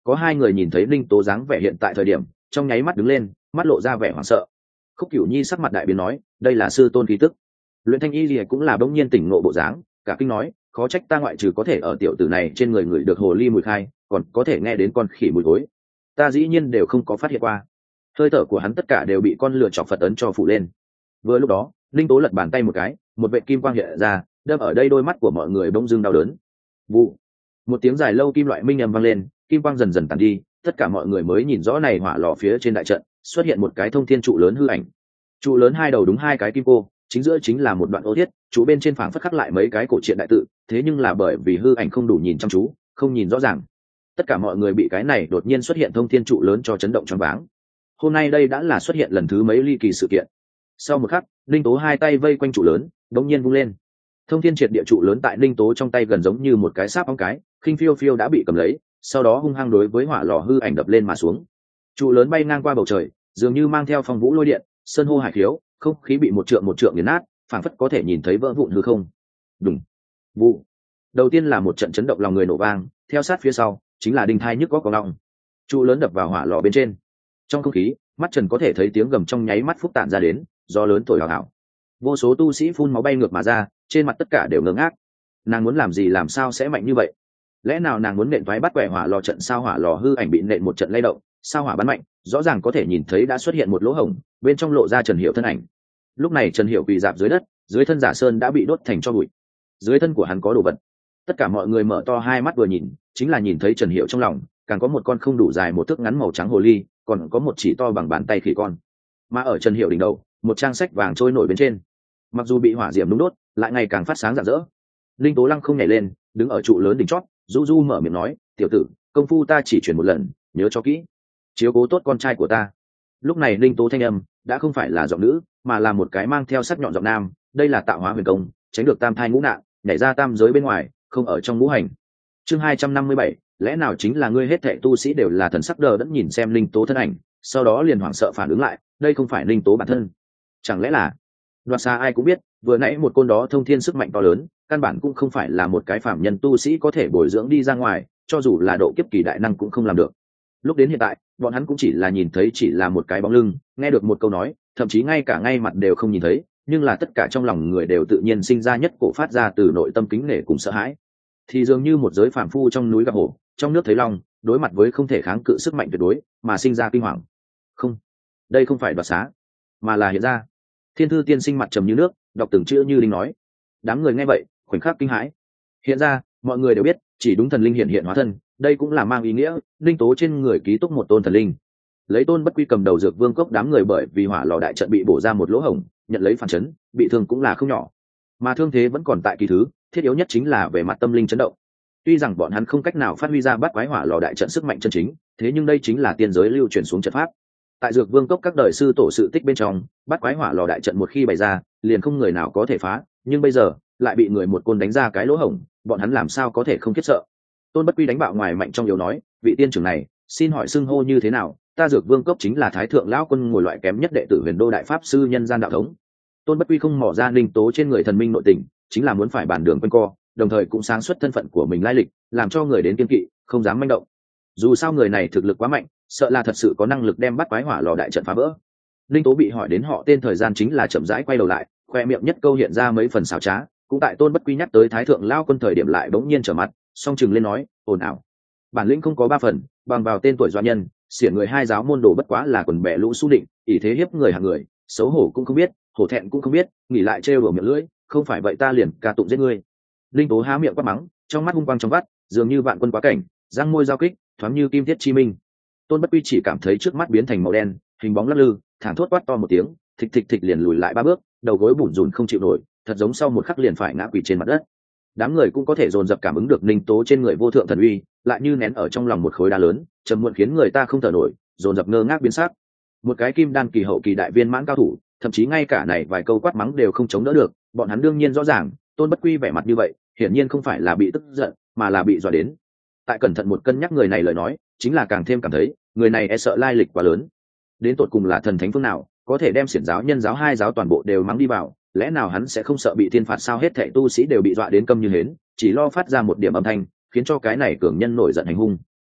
có hai người nhìn thấy linh tố dáng vẻ hiện tại thời điểm trong nháy mắt đứng lên, mắt lộ ra vẻ hoảng sợ. Khúc Cửu Nhi sắc mặt đại biến nói, đây là sư tôn khí tức. Luyện Thanh Y Lìa cũng là bỗng nhiên tỉnh ngộ bộ dáng, cả kinh nói, khó trách ta ngoại trừ có thể ở tiểu tử này trên người người được hồ ly mùi khai, còn có thể nghe đến con khỉ mùi thối, ta dĩ nhiên đều không có phát hiện qua. Hơi thở của hắn tất cả đều bị con lửa chọc Phật ấn cho phủ lên. Vừa lúc đó, linh tố lật bàn tay một cái, một vệt kim quang hiện ra, đâm ở đây đôi mắt của mọi người bỗng dưng đau đớn. Vụ, một tiếng dài lâu kim loại minh âm vang lên, kim quang dần dần tàn đi, tất cả mọi người mới nhìn rõ này hỏa lò phía trên đại trận xuất hiện một cái thông thiên trụ lớn hư ảnh. Trụ lớn hai đầu đúng hai cái kim cô, chính giữa chính là một đoạn ô thiết, trụ bên trên phảng phất khắc lại mấy cái cổ truyện đại tự, thế nhưng là bởi vì hư ảnh không đủ nhìn chăm chú, không nhìn rõ ràng. Tất cả mọi người bị cái này đột nhiên xuất hiện thông thiên trụ lớn cho chấn động choáng váng. Hôm nay đây đã là xuất hiện lần thứ mấy ly kỳ sự kiện. Sau một khắc, linh tố hai tay vây quanh trụ lớn, đống nhiên vung lên. Thông thiên triệt địa trụ lớn tại linh tố trong tay gần giống như một cái sáp ong cái, khinh phiêu phiêu đã bị cầm lấy, sau đó hung hăng đối với hỏa lò hư ảnh đập lên mà xuống. Trụ lớn bay ngang qua bầu trời, dường như mang theo phong vũ lôi điện, sơn hô hải khiếu, không khí bị một trượng một trượng nghiền nát, phảng phất có thể nhìn thấy vỡ vụn hư không. Đùng, vụ. Đầu tiên là một trận chấn động lòng người nổ vang, theo sát phía sau chính là đinh thai nhức góc có lòng. Trụ lớn đập vào hỏa lò bên trên. Trong không khí, mắt trần có thể thấy tiếng gầm trong nháy mắt phúc tản ra đến, gió lớn thổi hào hào. Vô số tu sĩ phun máu bay ngược mà ra, trên mặt tất cả đều ngơ ngác. Nàng muốn làm gì làm sao sẽ mạnh như vậy? Lẽ nào nàng muốn nện thoái bắt quẻ hỏa lò trận sao? Hỏa lò hư ảnh bị nện một trận lay động, sao hỏa bắn mạnh, rõ ràng có thể nhìn thấy đã xuất hiện một lỗ hổng, bên trong lộ ra Trần Hiểu thân ảnh. Lúc này Trần Hiểu quỳ dạp dưới đất, dưới thân giả sơn đã bị đốt thành tro bụi. Dưới thân của hắn có đồ vật. Tất cả mọi người mở to hai mắt vừa nhìn, chính là nhìn thấy Trần Hiểu trong lòng, càng có một con không đủ dài một thước ngắn màu trắng hồ ly, còn có một chỉ to bằng bàn tay khỉ con. Mà ở Trần Hiểu đỉnh đầu, một trang sách vàng trôi nổi bên trên. Mặc dù bị hỏa diệm đúng đốt, lại ngày càng phát sáng rạng rỡ. Linh Tố Lăng không nhảy lên, đứng ở trụ lớn đỉnh chót, du du mở miệng nói, tiểu tử, công phu ta chỉ chuyển một lần, nhớ cho kỹ, chiếu cố tốt con trai của ta. Lúc này Linh Tố thanh âm đã không phải là giọng nữ, mà là một cái mang theo sắc nhọn giọng nam. Đây là tạo hóa huyền công, tránh được tam thai ngũ nạn, nhảy ra tam giới bên ngoài, không ở trong ngũ hành. Chương hai trăm năm mươi bảy, lẽ nào chính là ngươi? Hết thệ tu sĩ đều là thần sắc đờ đẫn nhìn xem Linh Tố thân ảnh, sau đó liền hoảng sợ phản ứng lại, đây không phải Linh Tố bản thân, chẳng lẽ là Đoạt Xà? Ai cũng biết, vừa nãy một côn đó thông thiên sức mạnh to lớn, căn bản cũng không phải là một cái phạm nhân tu sĩ có thể bồi dưỡng đi ra ngoài, cho dù là độ kiếp kỳ đại năng cũng không làm được. Lúc đến hiện tại, bọn hắn cũng chỉ là nhìn thấy chỉ là một cái bóng lưng, nghe được một câu nói, thậm chí ngay cả ngay mặt đều không nhìn thấy, nhưng là tất cả trong lòng người đều tự nhiên sinh ra nhất cổ phát ra từ nội tâm kính nể cùng sợ hãi. Thì dường như một giới phàm phu trong núi gặp hổ, trong nước thấy long, đối mặt với không thể kháng cự sức mạnh tuyệt đối, mà sinh ra kinh hoàng. Không, đây không phải Đoạt Xá, mà là hiện ra. Thiên Thư tiên sinh mặt trầm như nước, đọc từng chữ như linh nói. Đám người nghe vậy, khoảnh khắc kinh hãi. Hiện ra, mọi người đều biết, chỉ đúng thần linh hiện hiện hóa thân, đây cũng là mang ý nghĩa linh tố trên người ký túc một tôn thần linh. Lấy Tôn Bất Quy cầm đầu Dược Vương cốc đám người bởi vì hỏa lò đại trận bị bổ ra một lỗ hổng, nhận lấy phản chấn, bị thương cũng là không nhỏ. Mà thương thế vẫn còn tại kỳ thứ, thiết yếu nhất chính là về mặt tâm linh chấn động. Tuy rằng bọn hắn không cách nào phát huy ra bắt quái hỏa lò đại trận sức mạnh chân chính, thế nhưng đây chính là tiên giới lưu truyền xuống trận pháp. Tại Dược Vương cốc các đời sư tổ sự tích bên trong, bắt quái hỏa lò đại trận một khi bày ra, liền không người nào có thể phá, nhưng bây giờ lại bị người một côn đánh ra cái lỗ hổng, bọn hắn làm sao có thể không khiếp sợ. Tôn Bất Quy đánh bạo ngoài mạnh trong yếu nói, vị tiên trưởng này, xin hỏi xưng hô như thế nào? Ta Dược Vương cốc chính là Thái thượng lão quân ngồi loại kém nhất đệ tử Huyền Đô đại pháp sư nhân gian đạo thống. Tôn Bất Quy không mỏ ra linh tố trên người thần minh nội tình, chính là muốn phải bàn đường quanh co, đồng thời cũng sáng suốt thân phận của mình lai lịch, làm cho người đến kiên kỵ, không dám manh động. Dù sao người này thực lực quá mạnh, sợ là thật sự có năng lực đem bắt quái hỏa lò đại trận phá vỡ. Linh tố bị hỏi đến họ tên thời gian chính là chậm rãi quay đầu lại, khoe miệng nhất câu hiện ra mấy phần xảo trá, cũng tại Tôn Bất Quy nhắc tới Thái thượng lão quân thời điểm lại bỗng nhiên trở mặt, song chừng lên nói, ồn ào, bản lĩnh không có ba phần, bằng vào tên tuổi doa nhân, xiển người hai giáo môn đồ bất quá là quần bè lũ xu định, ỷ thế hiếp người hàng người, xấu hổ cũng không biết, hổ thẹn cũng không biết, nghỉ lại trêu đùa miệng lưỡi, không phải vậy ta liền ca tụng giết ngươi. Linh tố há miệng quát mắng, trong mắt hung quang trong vắt, dường như vạn quân quá cảnh, răng môi giao kích, thoáng như kim thiết chi minh. Tôn Bất Quy chỉ cảm thấy trước mắt biến thành màu đen, hình bóng lắc lư, thẳng thốt quát to một tiếng, thịch thịch thịch liền lùi lại ba bước, đầu gối bủn rủn không chịu nổi, thật giống sau một khắc liền phải ngã quỵ trên mặt đất. Đám người cũng có thể dồn dập cảm ứng được linh tố trên người vô thượng thần uy, lại như nén ở trong lòng một khối đá lớn, trầm muộn khiến người ta không thở nổi, dồn dập ngơ ngác biến sắc. Một cái kim đan kỳ hậu kỳ đại viên mãn cao thủ, thậm chí ngay cả này vài câu quát mắng đều không chống đỡ được, bọn hắn đương nhiên rõ ràng, Tôn Bất Quy vẻ mặt như vậy, hiển nhiên không phải là bị tức giận, mà là bị dọa đến. Tại cẩn thận một cân nhắc người này lời nói, chính là càng thêm cảm thấy, người này e sợ lai lịch quá lớn. Đến tột cùng là thần thánh phương nào, có thể đem xiển giáo nhân giáo hai giáo toàn bộ đều mắng đi vào, lẽ nào hắn sẽ không sợ bị thiên phạt sao? Hết thảy tu sĩ đều bị dọa đến câm như hến, chỉ lo phát ra một điểm âm thanh, khiến cho cái này cường nhân nổi giận hành hung.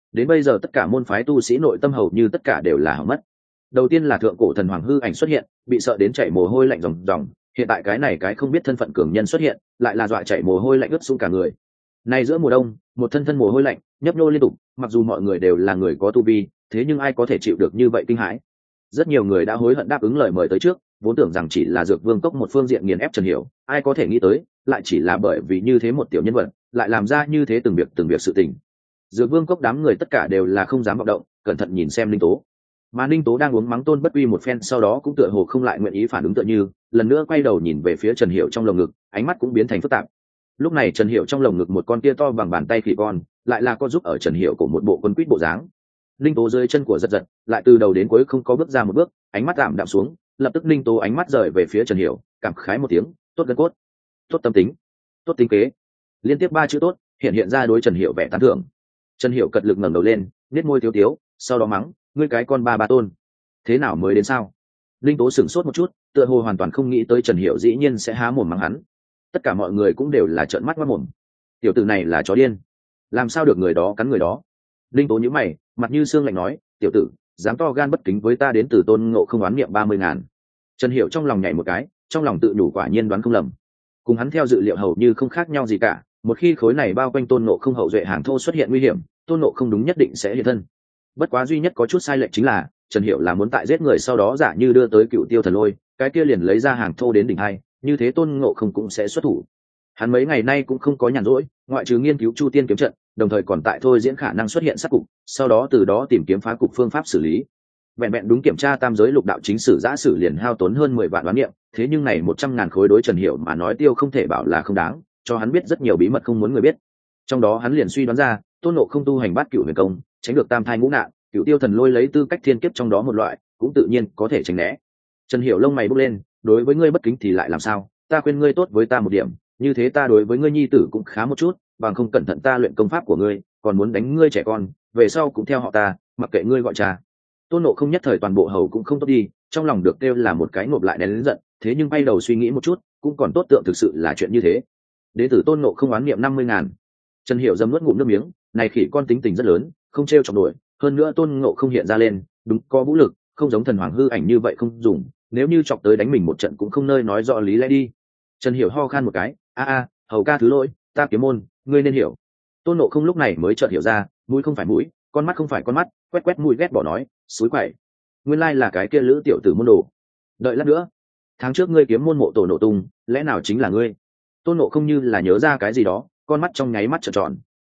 đến bây giờ tất cả môn phái tu sĩ nội tâm hầu như tất cả đều là hỏng mất. Đầu tiên là thượng cổ thần hoàng hư ảnh xuất hiện, bị sợ đến chảy mồ hôi lạnh ròng ròng. Hiện tại cái này cái không biết thân phận cường nhân xuất hiện, lại là dọa chảy mồ hôi lạnh ướt sũng cả người. Này giữa mùa đông, một thân thân mồ hôi lạnh nhấp nhô liên tục, mặc dù mọi người đều là người có tu vi, thế nhưng ai có thể chịu được như vậy kinh hãi. Rất nhiều người đã hối hận đáp ứng lời mời tới trước, vốn tưởng rằng chỉ là dược vương cốc một phương diện nghiền ép Trần Hiểu, ai có thể nghĩ tới, lại chỉ là bởi vì như thế một tiểu nhân vật, lại làm ra như thế từng việc từng việc sự tình. Dược vương cốc đám người tất cả đều là không dám vọng động, cẩn thận nhìn xem Linh Tố. Mà Linh Tố đang uống mắng Tôn Bất Uy một phen, sau đó cũng tựa hồ không lại nguyện ý phản ứng tựa như, lần nữa quay đầu nhìn về phía Trần Hiểu trong lồng ngực, ánh mắt cũng biến thành phức tạp. Lúc này Trần Hiểu trong lồng ngực một con tia to bằng bàn tay khỉ con, lại là con giúp ở Trần Hiểu của một bộ quân quýt bộ dáng. Linh Tố dưới chân của giật giật, lại từ đầu đến cuối không có bước ra một bước, ánh mắt tạm đạm xuống, lập tức Linh Tố ánh mắt rời về phía Trần Hiểu, cảm khái một tiếng, tốt gân cốt, tốt tâm tính, tốt tính kế. Liên tiếp ba chữ tốt hiện hiện ra đối Trần Hiểu vẻ tán thưởng. Trần Hiểu cật lực ngẩng đầu lên, nhếch môi thiếu tiếu, sau đó mắng, ngươi cái con ba ba tôn, thế nào mới đến sao? Linh Tố sửng sốt một chút, tựa hồ hoàn toàn không nghĩ tới Trần Hiểu dĩ nhiên sẽ há mồm mắng hắn. Tất cả mọi người cũng đều là trợn mắt mắt mồm. Tiểu tử này là chó điên, làm sao được người đó cắn người đó? Linh Tố nhíu mày, mặt như xương lạnh nói, tiểu tử, dám to gan bất kính với ta đến từ Tôn Ngộ Không oán niệm ba mươi ngàn. Trần Hiểu trong lòng nhảy một cái, trong lòng tự nhủ quả nhiên đoán không lầm. Cùng hắn theo dự liệu hầu như không khác nhau gì cả, một khi khối này bao quanh Tôn Ngộ Không hậu duệ hàng thô xuất hiện nguy hiểm, Tôn Ngộ Không đúng nhất định sẽ hiện thân. Bất quá duy nhất có chút sai lệch chính là, Trần Hiểu là muốn tại giết người sau đó giả như đưa tới Cựu Tiêu Thần Lôi, cái kia liền lấy ra hàng thô đến đỉnh hai, như thế Tôn Ngộ Không cũng sẽ xuất thủ. Hắn mấy ngày nay cũng không có nhàn rỗi, ngoại trừ nghiên cứu Chu Tiên kiếm trận, đồng thời còn tại thôi diễn khả năng xuất hiện sát cục, sau đó từ đó tìm kiếm phá cục phương pháp xử lý. Vẹn vẹn đúng kiểm tra tam giới lục đạo chính sử giã sử liền hao tốn hơn mười vạn đoán niệm, thế nhưng này một trăm ngàn khối đối Trần Hiểu mà nói tiêu không thể bảo là không đáng, cho hắn biết rất nhiều bí mật không muốn người biết. Trong đó hắn liền suy đoán ra, Tôn Ngộ Không tu hành bát cửu huyền công, tránh được tam thai ngũ nạn, Cửu Tiêu Thần Lôi lấy tư cách thiên kiếp trong đó một loại, cũng tự nhiên có thể tránh né. Trần Hiểu lông mày bốc lên, đối với ngươi bất kính thì lại làm sao? Ta khuyên ngươi tốt với ta một điểm, như thế ta đối với ngươi nhi tử cũng khá một chút, bằng không cẩn thận ta luyện công pháp của ngươi, còn muốn đánh ngươi trẻ con, về sau cũng theo họ ta, mặc kệ ngươi gọi cha. Tôn Ngộ Không nhất thời toàn bộ hầu cũng không tốt đi, trong lòng được kêu là một cái ngộp lại nén lớn giận, thế nhưng bay đầu suy nghĩ một chút, cũng còn tốt tượng thực sự là chuyện như thế. Đế tử Tôn Ngộ Không oán niệm năm mươi ngàn. Trần Hiểu dâm nuốt ngụm nước miếng, này khỉ con tính tình rất lớn, không trêu chọc nổi, hơn nữa Tôn Ngộ Không hiện ra lên, đúng có vũ lực, không giống thần hoàng hư ảnh như vậy không dùng, nếu như chọc tới đánh mình một trận cũng không nơi nói rõ lý lẽ đi. Trần Hiểu ho khan một cái, a a, hầu ca thứ lỗi, ta kiếm môn, ngươi nên hiểu. Tôn Ngộ Không lúc này mới chợt hiểu ra, mũi không phải mũi, con mắt không phải con mắt, quét quét mũi ghét bỏ nói, suối quậy, nguyên lai là cái kia lữ tiểu tử môn đồ. Đợi lát nữa, tháng trước ngươi kiếm môn mộ tổ nổ tung, lẽ nào chính là ngươi? Tôn Ngộ Không như là nhớ ra cái gì đó, con mắt trong nháy mắt trợn tròn,